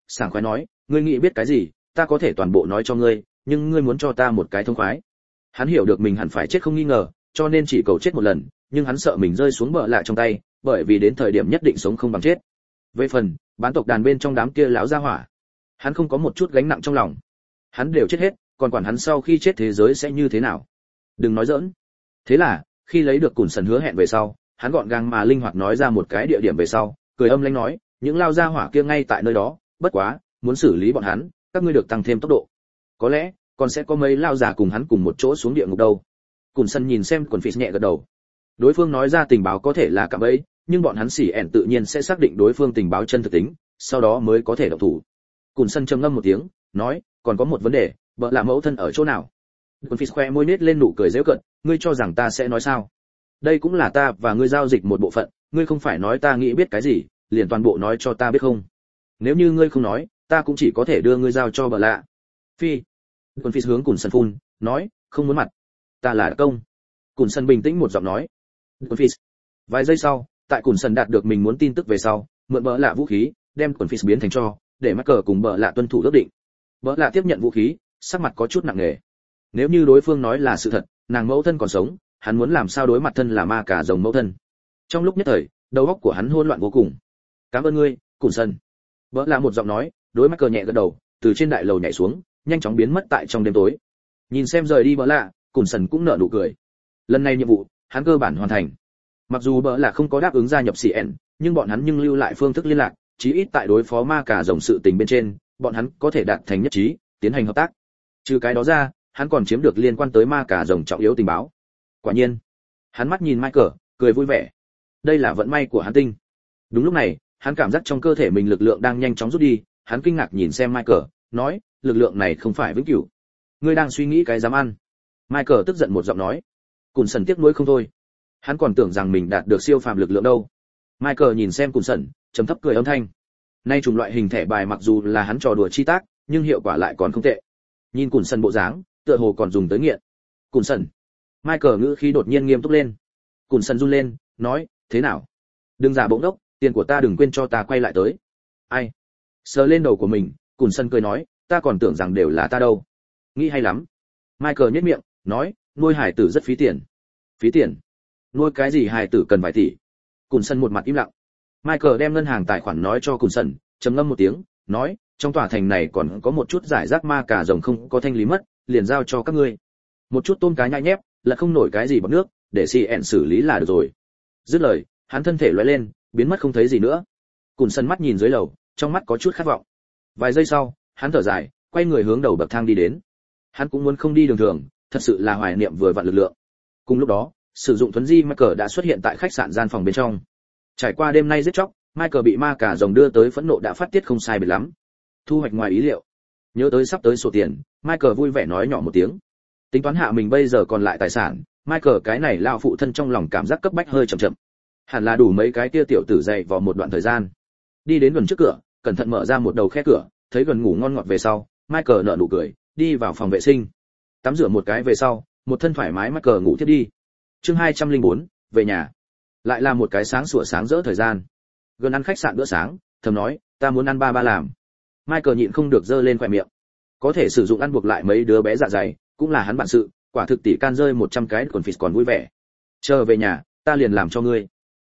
sảng khoái nói, ngươi nghĩ biết cái gì, ta có thể toàn bộ nói cho ngươi, nhưng ngươi muốn cho ta một cái thông khoái. Hắn hiểu được mình hẳn phải chết không nghi ngờ, cho nên chỉ cầu chết một lần, nhưng hắn sợ mình rơi xuống bờ lạ trong tay, bởi vì đến thời điểm nhất định sống không bằng chết. Về phần bán tộc đàn bên trong đám kia lão gia hỏa, hắn không có một chút gánh nặng trong lòng. Hắn đều chết hết, còn quản hắn sau khi chết thế giới sẽ như thế nào? Đừng nói giỡn. Thế là, khi lấy được Cùn Sần hứa hẹn về sau, hắn gọn gàng mà linh hoạt nói ra một cái địa điểm về sau, cười âm lãnh nói, những lao gia hỏa kia ngay tại nơi đó, bất quá, muốn xử lý bọn hắn, các ngươi được tăng thêm tốc độ. Có lẽ, còn sẽ có mấy lao già cùng hắn cùng một chỗ xuống địa ngục đâu. Cùn Sần nhìn xem Quần Phỉ nhẹ gật đầu. Đối phương nói ra tình báo có thể là cạm bẫy, nhưng bọn hắn xỉ ẻn tự nhiên sẽ xác định đối phương tình báo chân thực tính, sau đó mới có thể động thủ. Cùn Sần trầm ngâm một tiếng, nói, còn có một vấn đề, vợ là mẫu thân ở chỗ nào? Quần Phỉ khoe môi nết lên nụ cười giễu cợt, ngươi cho rằng ta sẽ nói sao? Đây cũng là ta và ngươi giao dịch một bộ phận, ngươi không phải nói ta nghĩ biết cái gì, liền toàn bộ nói cho ta biết không? Nếu như ngươi không nói, ta cũng chỉ có thể đưa ngươi giao cho bờ lạ. Phi. Quần Phỉ hướng Cùn Sần phun, nói, không muốn mặt. Ta là công. Cùn Sần bình tĩnh một giọng nói. Quần Phỉ. Vài giây sau, tại Cùn Sần đạt được mình muốn tin tức về sau, mượn bờ lạ vũ khí, đem Quần Phỉ biến thành tro, để mắc cờ cùng bờ lạ tuân thủ ước định. Bờ lạ tiếp nhận vũ khí, sắc mặt có chút nặng nề. Nếu như đối phương nói là sự thật, nàng mẫu thân còn sống, hắn muốn làm sao đối mặt thân là ma cả rồng mẫu thân. Trong lúc nhất thời, đầu óc của hắn hỗn loạn vô cùng. Cảm ơn ngươi, Cùn Sần. Bỡ là một giọng nói, đối mắt cờ nhẹ gật đầu, từ trên đại lầu nhảy xuống, nhanh chóng biến mất tại trong đêm tối. Nhìn xem rời đi bỡ lạ, Cùn Sần cũng nở nụ cười. Lần này nhiệm vụ, hắn cơ bản hoàn thành. Mặc dù bỡ là không có đáp ứng gia nhập CN, nhưng bọn hắn nhưng lưu lại phương thức liên lạc, chí ít tại đối phó ma cả rồng sự tình bên trên, bọn hắn có thể đạt thành nhất trí, tiến hành hợp tác. Trừ cái đó ra, hắn còn chiếm được liên quan tới ma cả rồng trọng yếu tình báo. Quả nhiên, hắn mắt nhìn Michael, cười vui vẻ. Đây là vận may của hắn tinh. Đúng lúc này, hắn cảm giác trong cơ thể mình lực lượng đang nhanh chóng rút đi, hắn kinh ngạc nhìn xem Michael, nói, lực lượng này không phải vĩnh cửu. Ngươi đang suy nghĩ cái dám ăn? Michael tức giận một giọng nói. Cùn Sần tiếc nuối không thôi. Hắn còn tưởng rằng mình đạt được siêu phàm lực lượng đâu. Michael nhìn xem Cùn Sần, trầm thấp cười âm thanh. Nay chủng loại hình thẻ bài mặc dù là hắn trò đùa chi tác, nhưng hiệu quả lại còn không tệ. Nhìn Cùn Sần bộ dáng, tựa hồ còn dùng tới nghiện. Cùn Sần. Michael ngữ khí đột nhiên nghiêm túc lên. Cùn Sần run lên, nói, thế nào? Đừng giả bỗng đốc, tiền của ta đừng quên cho ta quay lại tới. Ai? Sờ lên đầu của mình, Cùn Sần cười nói, ta còn tưởng rằng đều là ta đâu. Nghĩ hay lắm. Michael nhếch miệng, nói, nuôi hải tử rất phí tiền. Phí tiền? Nuôi cái gì hải tử cần vài tỷ? Cùn Sần một mặt im lặng. Michael đem ngân hàng tài khoản nói cho Cùn Sần, trầm ngâm một tiếng, nói, trong tòa thành này còn có một chút giải rác ma cả rồng không có thanh lý mất, liền giao cho các ngươi. Một chút tôm cá nhai nhép, là không nổi cái gì bằng nước, để CN xử lý là được rồi. Dứt lời, hắn thân thể lóe lên, biến mất không thấy gì nữa. Cùn Sần mắt nhìn dưới lầu, trong mắt có chút khát vọng. Vài giây sau, hắn thở dài, quay người hướng đầu bậc thang đi đến. Hắn cũng muốn không đi đường thường, thật sự là hoài niệm vừa vặn lực lượng. Cùng lúc đó, sử dụng thuấn di Michael đã xuất hiện tại khách sạn gian phòng bên trong. Trải qua đêm nay giết chóc, Michael bị ma cả rồng đưa tới phẫn nộ đã phát tiết không sai biệt lắm. Thu hoạch ngoài ý liệu. Nhớ tới sắp tới sổ tiền, Michael vui vẻ nói nhỏ một tiếng. Tính toán hạ mình bây giờ còn lại tài sản, Michael cái này lao phụ thân trong lòng cảm giác cấp bách hơi chậm chậm. Hẳn là đủ mấy cái kia tiểu tử dậy vào một đoạn thời gian. Đi đến gần trước cửa, cẩn thận mở ra một đầu khe cửa, thấy gần ngủ ngon ngọt về sau, Michael nở nụ cười, đi vào phòng vệ sinh. Tắm rửa một cái về sau, một thân thoải mái Michael ngủ tiếp đi. Chương 204, về nhà. Lại là một cái sáng sủa sáng rỡ thời gian. Gần ăn khách sạn bữa sáng, thầm nói, ta muốn ăn ba ba làm. Michael nhịn không được giơ lên khóe miệng. Có thể sử dụng ăn buộc lại mấy đứa bé dạ dày, cũng là hắn bản sự, quả thực tỷ can rơi 100 cái còn phì còn vui vẻ. Chờ về nhà, ta liền làm cho ngươi.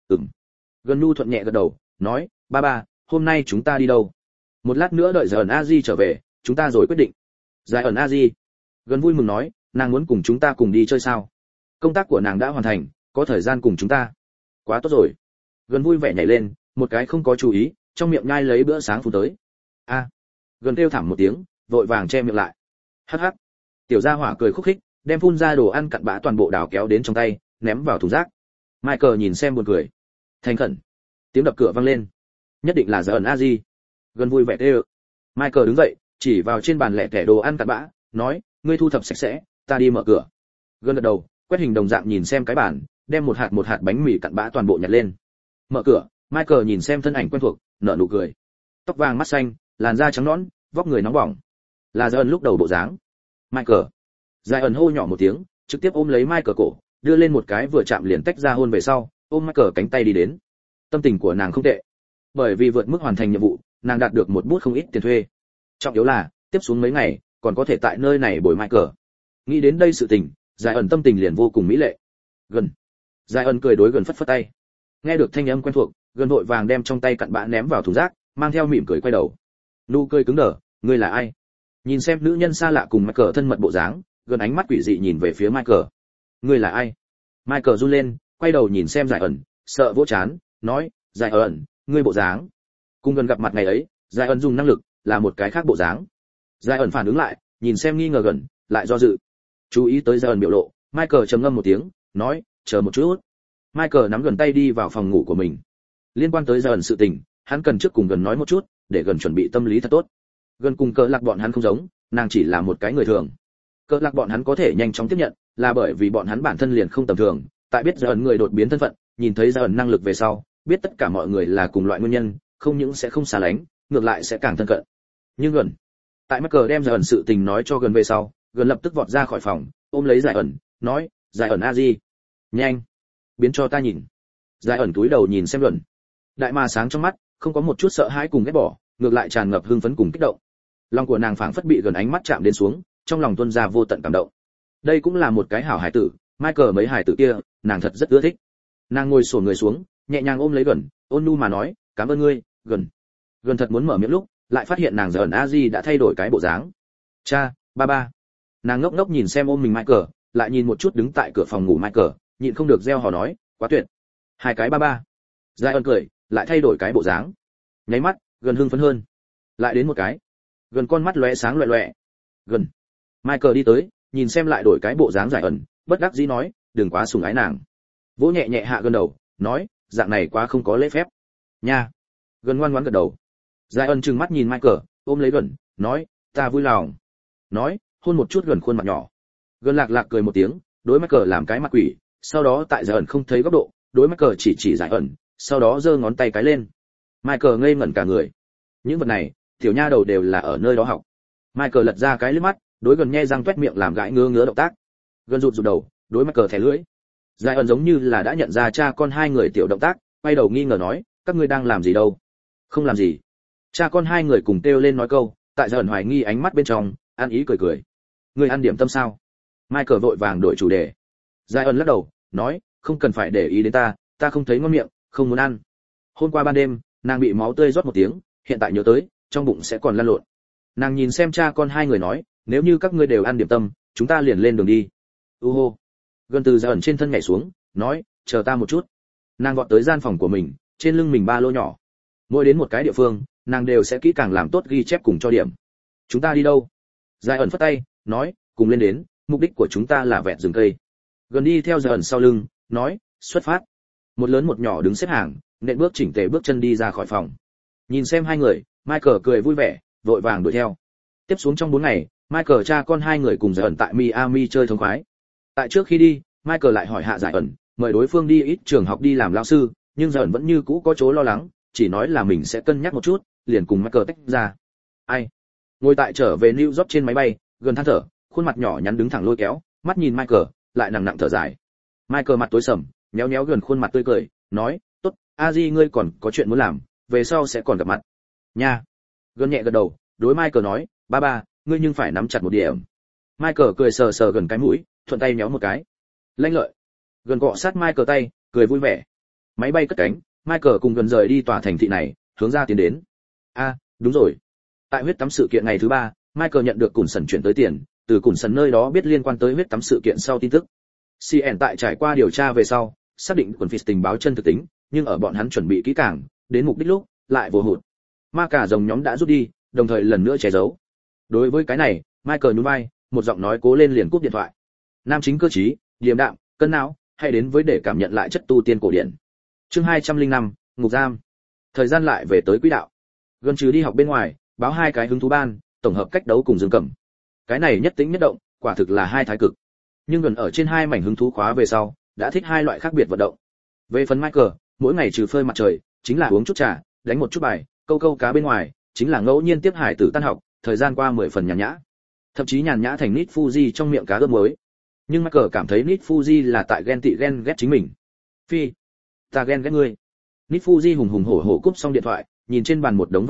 Gần nu thuận nhẹ gật đầu, nói, ba ba, hôm nay chúng ta đi đâu? Một lát nữa đợi Giải ẩn Aji trở về, chúng ta rồi quyết định. Giải ẩn Aji. Gần vui mừng nói, nàng muốn cùng chúng ta cùng đi chơi sao? Công tác của nàng đã hoàn thành, có thời gian cùng chúng ta. Quá tốt rồi. Gần vui vẻ nhảy lên, một cái không có chú ý, trong miệng nhai lấy bữa sáng phun tới. A. Gần kêu thảm một tiếng, vội vàng che miệng lại. Hắc hắc. Tiểu gia hỏa cười khúc khích, đem phun ra đồ ăn cặn bã toàn bộ đào kéo đến trong tay, ném vào thùng rác. Michael nhìn xem buồn cười. Thành khẩn. Tiếng đập cửa vang lên. Nhất định là Giải ẩn Aji. Gần vui vẻ tê ơ. Michael đứng dậy, chỉ vào trên bàn lẻ tẻ đồ ăn cặn bã, nói, ngươi thu thập sạch sẽ, ta đi mở cửa. Gần gật đầu, quét hình đồng dạng nhìn xem cái bàn, đem một hạt bánh mì cặn bã toàn bộ nhặt lên. Mở cửa, Michael nhìn xem thân ảnh quen thuộc, nở nụ cười. Tóc vàng mắt xanh, làn da trắng nõn, vóc người nóng bỏng. Là Giải ẩn lúc đầu bộ dáng. Michael. Giải ẩn hô nhỏ một tiếng, trực tiếp ôm lấy Michael cổ, đưa lên một cái vừa chạm liền tách ra hôn về sau, ôm Michael cánh tay đi đến. Tâm tình của nàng không tệ, bởi vì vượt mức hoàn thành nhiệm vụ, nàng đạt được một bút không ít tiền thuê. Trọng yếu là, tiếp xuống mấy ngày, còn có thể tại nơi này bồi Michael. Nghĩ đến đây sự tình, Giải ẩn tâm tình liền vô cùng mỹ lệ. Gần. Giải ẩn cười đối gần phất phất tay. Nghe được thanh âm quen thuộc, gần vội vàng đem trong tay cặn bã ném vào thùng rác, mang theo mỉm cười quay đầu. Nụ cười cứng đờ, ngươi là ai? Nhìn xem nữ nhân xa lạ cùng Michael thân mật bộ dáng, gần ánh mắt quỷ dị nhìn về phía Michael. Ngươi là ai? Michael run lên, quay đầu nhìn xem Giải ẩn, sợ vỗ chán, nói, Giải ẩn, ngươi bộ dáng. Cùng gần gặp mặt ngày ấy, Giải ẩn dùng năng lực, là một cái khác bộ dáng. Giải ẩn phản ứng lại, nhìn xem nghi ngờ gần, lại do dự. Chú ý tới Giải ẩn biểu lộ, Michael trầm ngâm một tiếng, nói, chờ một chút. Michael nắm gần tay đi vào phòng ngủ của mình. Liên quan tới Giải ẩn sự tình, hắn cần trước cùng gần nói một chút, để gần chuẩn bị tâm lý thật tốt. Gần cùng Cờ Lạc bọn hắn không giống, nàng chỉ là một cái người thường. Cờ Lạc bọn hắn có thể nhanh chóng tiếp nhận, là bởi vì bọn hắn bản thân liền không tầm thường, tại biết Giải ẩn người đột biến thân phận, nhìn thấy Giải ẩn năng lực về sau, biết tất cả mọi người là cùng loại nguyên nhân, không những sẽ không xa lánh, ngược lại sẽ càng thân cận. Nhưng gần, tại Michael đem Giải ẩn sự tình nói cho gần về sau, gần lập tức vọt ra khỏi phòng, ôm lấy Giải ẩn, nói, Giải ẩn a di, nhanh, biến cho ta nhìn. Giải ẩn cúi đầu nhìn xem gần, đại ma sáng trong mắt, không có một chút sợ hãi cùng ghét bỏ, ngược lại tràn ngập hưng phấn cùng kích động. Lòng của nàng phảng phất bị gần ánh mắt chạm đến xuống, trong lòng tuôn ra vô tận cảm động. Đây cũng là một cái hảo hải tử, Michael mấy hải tử kia, nàng thật rất ưa thích. Nàng ngồi xổm người xuống, nhẹ nhàng ôm lấy gần, ôn nhu mà nói, cảm ơn ngươi, gần. Gần thật muốn mở miệng lúc, lại phát hiện nàng Giải ẩn a di đã thay đổi cái bộ dáng. Cha, ba ba. Nàng ngốc ngốc nhìn xem ôm mình Michael, lại nhìn một chút đứng tại cửa phòng ngủ Michael, nhịn không được reo hò nói, quá tuyệt. Hai cái ba ba. Giải ẩn cười, lại thay đổi cái bộ dáng. Nháy mắt, gần hưng phấn hơn. Lại đến một cái. Gần con mắt lóe sáng loẹt loẹt. Gần. Michael đi tới, nhìn xem lại đổi cái bộ dáng Giải ẩn, bất đắc dĩ nói, đừng quá sủng ái nàng. Vỗ nhẹ nhẹ hạ gần đầu, nói, dạng này quá không có lễ phép. Nha. Gần ngoan ngoãn gật đầu. Giải ẩn trừng mắt nhìn Michael, ôm lấy gần, nói, ta vui lòng. Nói, hôn một chút gần khuôn mặt nhỏ. Gần lạc lạc cười một tiếng, đối Michael làm cái mặt quỷ, sau đó tại Giải ẩn không thấy góc độ, đối Michael chỉ Giải ẩn, sau đó giơ ngón tay cái lên. Michael ngây ngẩn cả người. Những vật này, tiểu nha đầu đều là ở nơi đó học. Michael lật ra cái liếc mắt, đối gần nhe răng toét miệng làm gãi ngứa động tác. Gần rụt đầu, đối Michael thẻ lưỡi. Giải ẩn giống như là đã nhận ra cha con hai người tiểu động tác, quay đầu nghi ngờ nói, các ngươi đang làm gì đâu? Không làm gì. Cha con hai người cùng kêu lên nói câu, tại Giải ẩn hoài nghi ánh mắt bên trong, ăn ý cười cười. Ngươi ăn điểm tâm sao? Michael vội vàng đổi chủ đề. Giải ẩn lắc đầu, nói, không cần phải để ý đến ta không thấy ngon miệng, không muốn ăn. Hôm qua ban đêm, nàng bị máu tươi rót một tiếng, hiện tại nhớ tới, trong bụng sẽ còn lăn lộn. Nàng nhìn xem cha con hai người nói, nếu như các ngươi đều ăn điểm tâm, chúng ta liền lên đường đi. Hô. Gần từ Giải ẩn trên thân nhảy xuống, nói, chờ ta một chút. Nàng vọt tới gian phòng của mình, trên lưng mình ba lô nhỏ. Mỗi đến một cái địa phương, nàng đều sẽ kỹ càng làm tốt ghi chép cùng cho điểm. Chúng ta đi đâu? Giải ẩn phất tay, nói, cùng lên đến, mục đích của chúng ta là vẹt rừng cây. Gần đi theo Giải ẩn sau lưng, nói, xuất phát. Một lớn một nhỏ đứng xếp hàng, nện bước chỉnh tề bước chân đi ra khỏi phòng. Nhìn xem hai người, Michael cười vui vẻ, vội vàng đuổi theo. Tiếp xuống trong 4 ngày, Michael cha con hai người cùng Giải ẩn tại Miami chơi thống khoái. Tại trước khi đi, Michael lại hỏi hạ Giải ẩn, mời đối phương đi ít trường học đi làm lao sư, nhưng Giải ẩn vẫn như cũ có chỗ lo lắng, chỉ nói là mình sẽ cân nhắc một chút, liền cùng Michael tách ra. Ai? Ngồi tại trở về New York trên máy bay, gần than thở, khuôn mặt nhỏ nhắn đứng thẳng lôi kéo, mắt nhìn Michael, lại nặng nặng thở dài. Michael mặt tối sầm, nhéo nhéo gần khuôn mặt tươi cười, nói, tốt, A-di ngươi còn có chuyện muốn làm, về sau sẽ còn gặp mặt. Nha. Gần nhẹ gật đầu, đối Michael nói, ba ba, ngươi nhưng phải nắm chặt một điểm. Michael cười sờ sờ gần cái mũi, thuận tay nhéo một cái. Lanh lợi. Gần cọ sát Michael tay, cười vui vẻ. Máy bay cất cánh, Michael cùng gần rời đi tòa thành thị này, hướng ra tiến đến. Đúng rồi. Tại huyết tắm sự kiện ngày thứ 3, Michael nhận được Cùn Sần chuyển tới tiền, từ Cùn Sần nơi đó biết liên quan tới huyết tắm sự kiện sau tin tức. CN tại trải qua điều tra về sau, xác định quần phít tình báo chân thực tính, nhưng ở bọn hắn chuẩn bị kỹ càng, đến mục đích lúc, lại vô hụt. Ma cả rồng nhóm đã rút đi, đồng thời lần nữa che giấu. Đối với cái này, Michael nhún vai, một giọng nói cố lên liền cúp điện thoại. Nam chính cơ trí, điềm đạm, cân não, hay đến với để cảm nhận lại chất tu tiên cổ điển. Chương 205, ngục giam. Thời gian lại về tới quỹ đạo. Gần trừ đi học bên ngoài, báo 2 cái hứng thú ban, tổng hợp cách đấu cùng Dương Cẩm. Cái này nhất tính nhất động, quả thực là hai thái cực. Nhưng gần ở trên 2 mảnh hứng thú khóa về sau, đã thích 2 loại khác biệt vận động. Về phần Michael, mỗi ngày trừ phơi mặt trời, chính là uống chút trà, đánh một chút bài, câu cá bên ngoài, chính là ngẫu nhiên tiếp hải tử tan học, thời gian qua 10 phần nhàn nhã. Thậm chí nhàn nhã thành Nít Fuji trong miệng cá ướp muối. Nhưng Michael cảm thấy Nít Fuji là tại ghen tị ghen ghét chính mình. Phi, ta ghen ghét ngươi. Nít Fuji hùng hùng hổ hổ cúp xong điện thoại, nhìn trên bàn một đống văn kiện,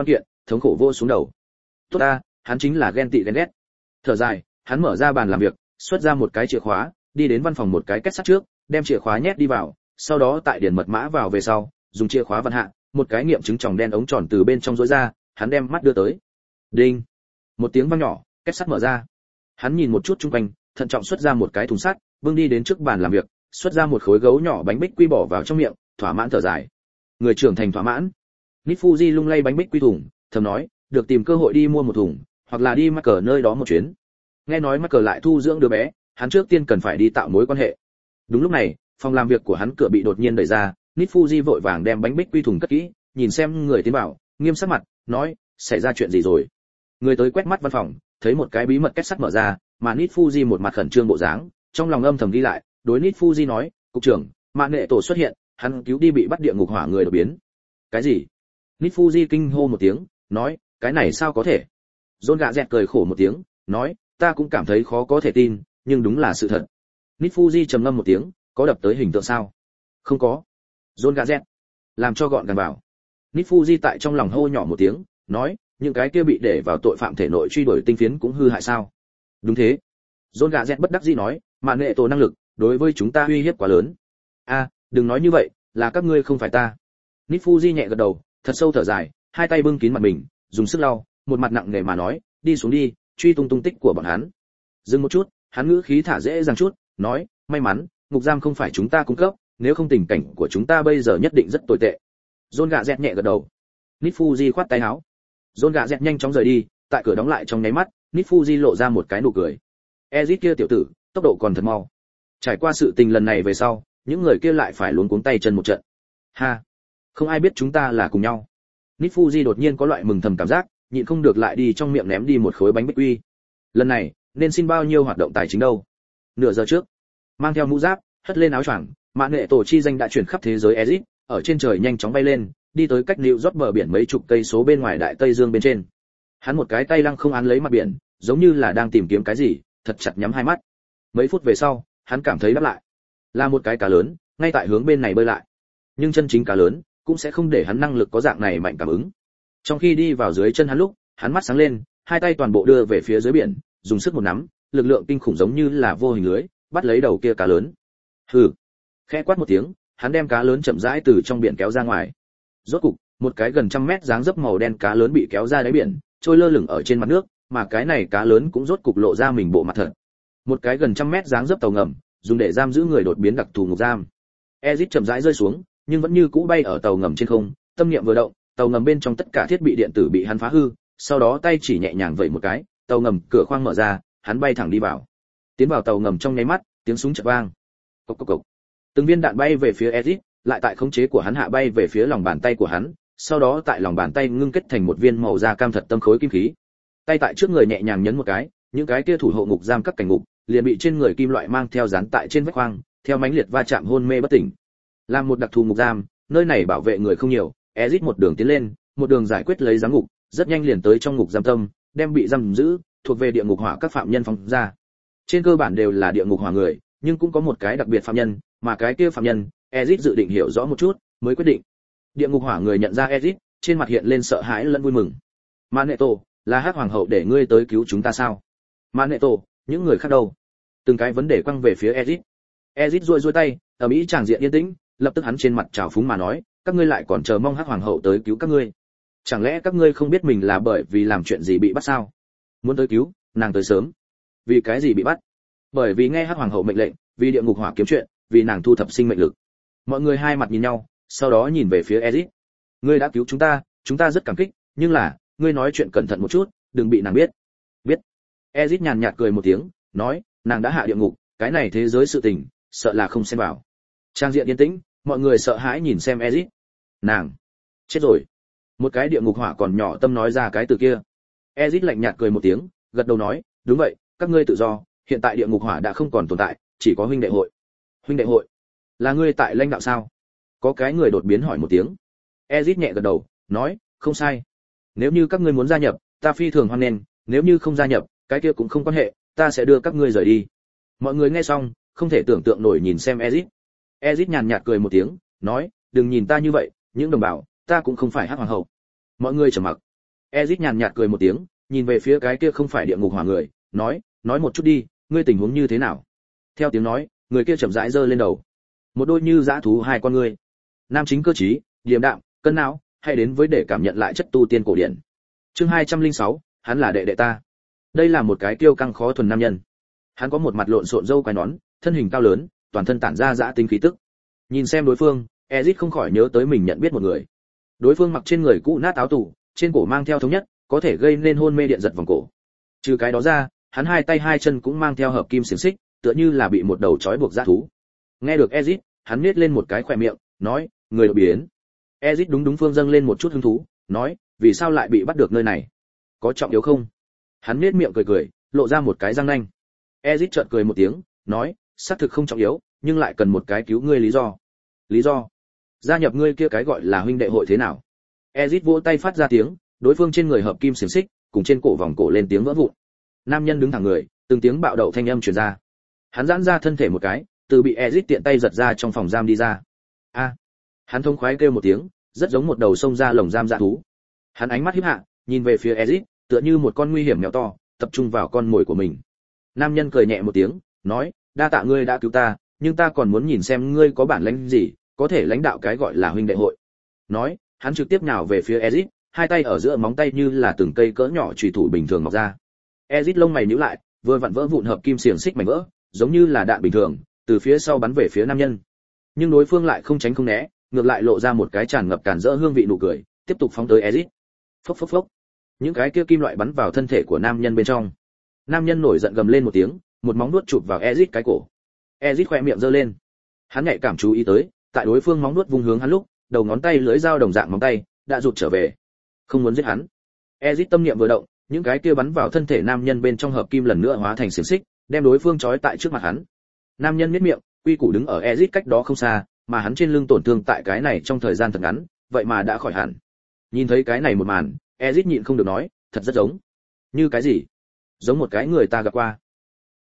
thống khổ vô xuống đầu. Tốt ta, hắn chính là ghen tị ghen ghét. Thở dài, hắn mở ra bàn làm việc, xuất ra một cái chìa khóa, đi đến văn phòng một cái két sắt trước, đem chìa khóa nhét đi vào, sau đó tại điền mật mã vào về sau, dùng chìa khóa vặn hạ, một cái nghiệm chứng tròng đen ống tròn từ bên trong rối ra, hắn đem mắt đưa tới. Đinh. Một tiếng vang nhỏ, két sắt mở ra. Hắn nhìn một chút xung quanh, thận trọng xuất ra một cái thùng sắt, bưng đi đến trước bàn làm việc, xuất ra một khối gấu nhỏ bánh bích quy bỏ vào trong miệng, thỏa mãn thở dài. Người trưởng thành thỏa mãn. Nít Fuji lung lay bánh bích quy thùng, thầm nói, được tìm cơ hội đi mua một thùng, hoặc là đi Michael nơi đó một chuyến. Nghe nói Michael lại thu dưỡng đứa bé, hắn trước tiên cần phải đi tạo mối quan hệ. Đúng lúc này, phòng làm việc của hắn cửa bị đột nhiên đẩy ra, Nít Fuji vội vàng đem bánh bích quy thùng cất kỹ, nhìn xem người tiến vào, nghiêm sắc mặt, nói, xảy ra chuyện gì rồi? Người tới quét mắt văn phòng, thấy một cái bí mật két sắt mở ra, mà Nít Fuji một mặt khẩn trương bộ dáng, trong lòng âm thầm ghi lại, đối Nít Fuji nói, cục trưởng, mạng nghệ tổ xuất hiện, hắn cứu đi bị bắt địa ngục hỏa người đột biến. Cái gì? Nít Fuji kinh hô một tiếng, nói, cái này sao có thể? John gạ dẹt cười khổ một tiếng, nói, ta cũng cảm thấy khó có thể tin, nhưng đúng là sự thật. Nít Fuji trầm ngâm một tiếng, có đập tới hình tượng sao? Không có. John gạ dẹt, làm cho gọn gàng vào. Nít Fuji tại trong lòng hô nhỏ một tiếng, nói, những cái kia bị để vào tội phạm thể nội truy đuổi tinh phiến cũng hư hại sao? Đúng thế. John gạ dẹt bất đắc dĩ nói, mà nghệ tổ năng lực đối với chúng ta uy hiếp quá lớn. A, đừng nói như vậy, là các ngươi không phải ta. Nít Fuji nhẹ gật đầu, thật sâu thở dài, hai tay bưng kín mặt mình, dùng sức lau, một mặt nặng nề mà nói, đi xuống đi, truy tung tung tích của bọn hắn. Dừng một chút, hắn ngữ khí thả dễ dàng chút, nói, may mắn, ngục giam không phải chúng ta cung cấp, nếu không tình cảnh của chúng ta bây giờ nhất định rất tồi tệ. John gạ dẹt nhẹ gật đầu. Nít Fuji khoát tay áo. John gạ dẹt nhanh chóng rời đi, tại cửa đóng lại trong nháy mắt, Nít Fuji lộ ra một cái nụ cười. Ezit kia tiểu tử, tốc độ còn thật mau. Trải qua sự tình lần này về sau, những người kia lại phải luống cuống tay chân một trận. Ha, không ai biết chúng ta là cùng nhau. Nít Fuji đột nhiên có loại mừng thầm cảm giác, nhịn không được lại đi trong miệng ném đi một khối bánh bích quy. Lần này, nên xin bao nhiêu hoạt động tài chính đâu? Nửa giờ trước, mang theo mũ giáp, hất lên áo choàng, mạng nghệ tổ chi danh đã chuyển khắp thế giới Ezit, ở trên trời nhanh chóng bay lên, đi tới cách New York bờ biển mấy chục cây số bên ngoài đại Tây Dương bên trên. Hắn một cái tay lăng không án lấy mặt biển, giống như là đang tìm kiếm cái gì, thật chặt nhắm hai mắt. Mấy phút về sau, hắn cảm thấy đáp lại, là một cái cá lớn, ngay tại hướng bên này bơi lại. Nhưng chân chính cá lớn cũng sẽ không để hắn năng lực có dạng này mạnh cảm ứng. Trong khi đi vào dưới chân hắn lúc, hắn mắt sáng lên, hai tay toàn bộ đưa về phía dưới biển, dùng sức một nắm, lực lượng kinh khủng giống như là vô hình lưới, bắt lấy đầu kia cá lớn. Hừ, khẽ quát một tiếng, hắn đem cá lớn chậm rãi từ trong biển kéo ra ngoài. Rốt cục, một cái gần trăm mét dáng dấp màu đen cá lớn bị kéo ra đáy biển, trôi lơ lửng ở trên mặt nước, mà cái này cá lớn cũng rốt cục lộ ra mình bộ mặt thật. Một cái gần trăm mét dáng dấp tàu ngầm, dùng để giam giữ người đột biến đặc thù ngục giam. Ezit chậm rãi rơi xuống, nhưng vẫn như cũ bay ở tàu ngầm trên không, tâm niệm vừa động, tàu ngầm bên trong tất cả thiết bị điện tử bị hắn phá hư, sau đó tay chỉ nhẹ nhàng vẩy một cái, tàu ngầm cửa khoang mở ra, hắn bay thẳng đi vào. Tiến vào tàu ngầm trong nháy mắt, tiếng súng chợt vang. Cộc cộc cộc. Từng viên đạn bay về phía Ezit, lại tại khống chế của hắn hạ bay về phía lòng bàn tay của hắn, sau đó tại lòng bàn tay ngưng kết thành một viên màu da cam thật tâm khối kim khí. Tay tại trước người nhẹ nhàng nhấn một cái, những cái kia thủ hộ ngục giam các cảnh ngục liền bị trên người kim loại mang theo dán tại trên vách khoang, theo mãnh liệt va chạm hôn mê bất tỉnh. Làm một đặc thù ngục giam, nơi này bảo vệ người không nhiều, Ezit một đường tiến lên, một đường giải quyết lấy giám ngục, rất nhanh liền tới trong ngục giam tâm, đem bị giam giữ thuộc về địa ngục hỏa các phạm nhân phóng ra. Trên cơ bản đều là địa ngục hỏa người, nhưng cũng có một cái đặc biệt phạm nhân, mà cái kia phạm nhân, Ezit dự định hiểu rõ một chút, mới quyết định. Địa ngục hỏa người nhận ra Ezit, trên mặt hiện lên sợ hãi lẫn vui mừng. Magneto, là Hắc hoàng hậu để ngươi tới cứu chúng ta sao? Magneto, những người khác đâu? Từng cái vấn đề quăng về phía Ezit. Ezit duỗi tay, ở mỹ tràng diện yên tĩnh, lập tức hắn trên mặt trào phúng mà nói, các ngươi lại còn chờ mong Hắc hoàng hậu tới cứu các ngươi? Chẳng lẽ các ngươi không biết mình là bởi vì làm chuyện gì bị bắt sao? Muốn tới cứu, nàng tới sớm. Vì cái gì bị bắt? Bởi vì nghe Hắc hoàng hậu mệnh lệnh, vì địa ngục hỏa kiếm chuyện, vì nàng thu thập sinh mệnh lực. Mọi người hai mặt nhìn nhau, sau đó nhìn về phía Ezit. Ngươi đã cứu chúng ta rất cảm kích, nhưng là, ngươi nói chuyện cẩn thận một chút, đừng bị nàng biết. Biết. Ezit nhàn nhạt cười một tiếng, nói, nàng đã hạ địa ngục, cái này thế giới sự tình, sợ là không xem vào. Trang diện yên tĩnh, mọi người sợ hãi nhìn xem Ezit. Nàng chết rồi. Một cái địa ngục hỏa còn nhỏ tâm nói ra cái từ kia. Ezit lạnh nhạt cười một tiếng, gật đầu nói, đúng vậy, các ngươi tự do, hiện tại địa ngục hỏa đã không còn tồn tại, chỉ có huynh đệ hội. Huynh đệ hội? Là ngươi tại lãnh đạo sao? Có cái người đột biến hỏi một tiếng. Ezit nhẹ gật đầu, nói, không sai. Nếu như các ngươi muốn gia nhập, ta phi thường hoan nghênh, nếu như không gia nhập, cái kia cũng không quan hệ, ta sẽ đưa các ngươi rời đi. Mọi người nghe xong, không thể tưởng tượng nổi nhìn xem Ezit. Ezit nhàn nhạt cười một tiếng, nói, đừng nhìn ta như vậy, những đồng bào, ta cũng không phải Hắc hoàng hậu. Mọi người trầm mặc. Ezic nhàn nhạt cười một tiếng, nhìn về phía cái kia không phải địa ngục hỏa người, nói một chút đi, ngươi tình huống như thế nào? Theo tiếng nói, người kia chậm rãi giơ lên đầu. Một đôi như dã thú hai con ngươi. Nam chính cơ trí, điềm đạm, cân não, hay đến với để cảm nhận lại chất tu tiên cổ điển. Chương 206, hắn là đệ đệ ta. Đây là một cái kiêu căng khó thuần nam nhân. Hắn có một mặt lộn xộn râu quai nón, thân hình cao lớn, toàn thân tản ra dã tính khí tức. Nhìn xem đối phương, Ezic không khỏi nhớ tới mình nhận biết một người. Đối phương mặc trên người cũ nát áo tù, trên cổ mang theo thống nhất, có thể gây nên hôn mê điện giật vòng cổ. Trừ cái đó ra, hắn hai tay hai chân cũng mang theo hợp kim xiềng xích, tựa như là bị một đầu trói buộc dã thú. Nghe được Ezic, hắn nhếch lên một cái khóe miệng, nói, người đột biến. Ezic đúng phương dâng lên một chút hứng thú, nói, vì sao lại bị bắt được nơi này? Có trọng yếu không? Hắn nhếch miệng cười, lộ ra một cái răng nanh. Ezic chợt cười một tiếng, nói, xác thực không trọng yếu, nhưng lại cần một cái cứu ngươi lý do. Lý do? Gia nhập ngươi kia cái gọi là huynh đệ hội thế nào? Ezic vỗ tay phát ra tiếng, đối phương trên người hợp kim xiềng xích, cùng trên cổ vòng cổ lên tiếng vỡ vụn. Nam nhân đứng thẳng người, từng tiếng bạo đậu thanh âm truyền ra. Hắn giãn ra thân thể một cái, từ bị Ezic tiện tay giật ra trong phòng giam đi ra. A! Hắn thông khoái kêu một tiếng, rất giống một đầu sông ra lồng giam dã thú. Hắn ánh mắt híp hạ, nhìn về phía Ezic, tựa như một con nguy hiểm mèo to, tập trung vào con mồi của mình. Nam nhân cười nhẹ một tiếng, nói, đa tạ ngươi đã cứu ta, nhưng ta còn muốn nhìn xem ngươi có bản lĩnh gì, có thể lãnh đạo cái gọi là huynh đệ hội. Nói, hắn trực tiếp nhào về phía Ezic, hai tay ở giữa móng tay như là từng cây cỡ nhỏ chùy thủ bình thường mọc ra. Ezic lông mày nhíu lại, vừa vặn vỡ vụn hợp kim xiềng xích mảnh vỡ, giống như là đạn bình thường, từ phía sau bắn về phía nam nhân. Nhưng đối phương lại không tránh không né, ngược lại lộ ra một cái tràn ngập cản rỡ hương vị nụ cười, tiếp tục phóng tới Ezic. Phốc phốc phốc. Những cái kia kim loại bắn vào thân thể của nam nhân bên trong. Nam nhân nổi giận gầm lên một tiếng, một móng nuốt chụp vào Ezic cái cổ. Ezic khóe miệng giơ lên. Hắn nhạy cảm chú ý tới, tại đối phương móng nuốt vung hướng hắn lúc, đầu ngón tay lưỡi dao đồng dạng móng tay đã rụt trở về, không muốn giết hắn. Ezic tâm niệm vừa động, những cái kia bắn vào thân thể nam nhân bên trong hợp kim lần nữa hóa thành xiềng xích, đem đối phương trói tại trước mặt hắn. Nam nhân nhếch miệng, quy củ đứng ở Ezic cách đó không xa, mà hắn trên lưng tổn thương tại cái này trong thời gian thật ngắn, vậy mà đã khỏi hẳn. Nhìn thấy cái này một màn, Ezic nhịn không được nói, thật rất giống. Như cái gì? Giống một cái người ta gặp qua.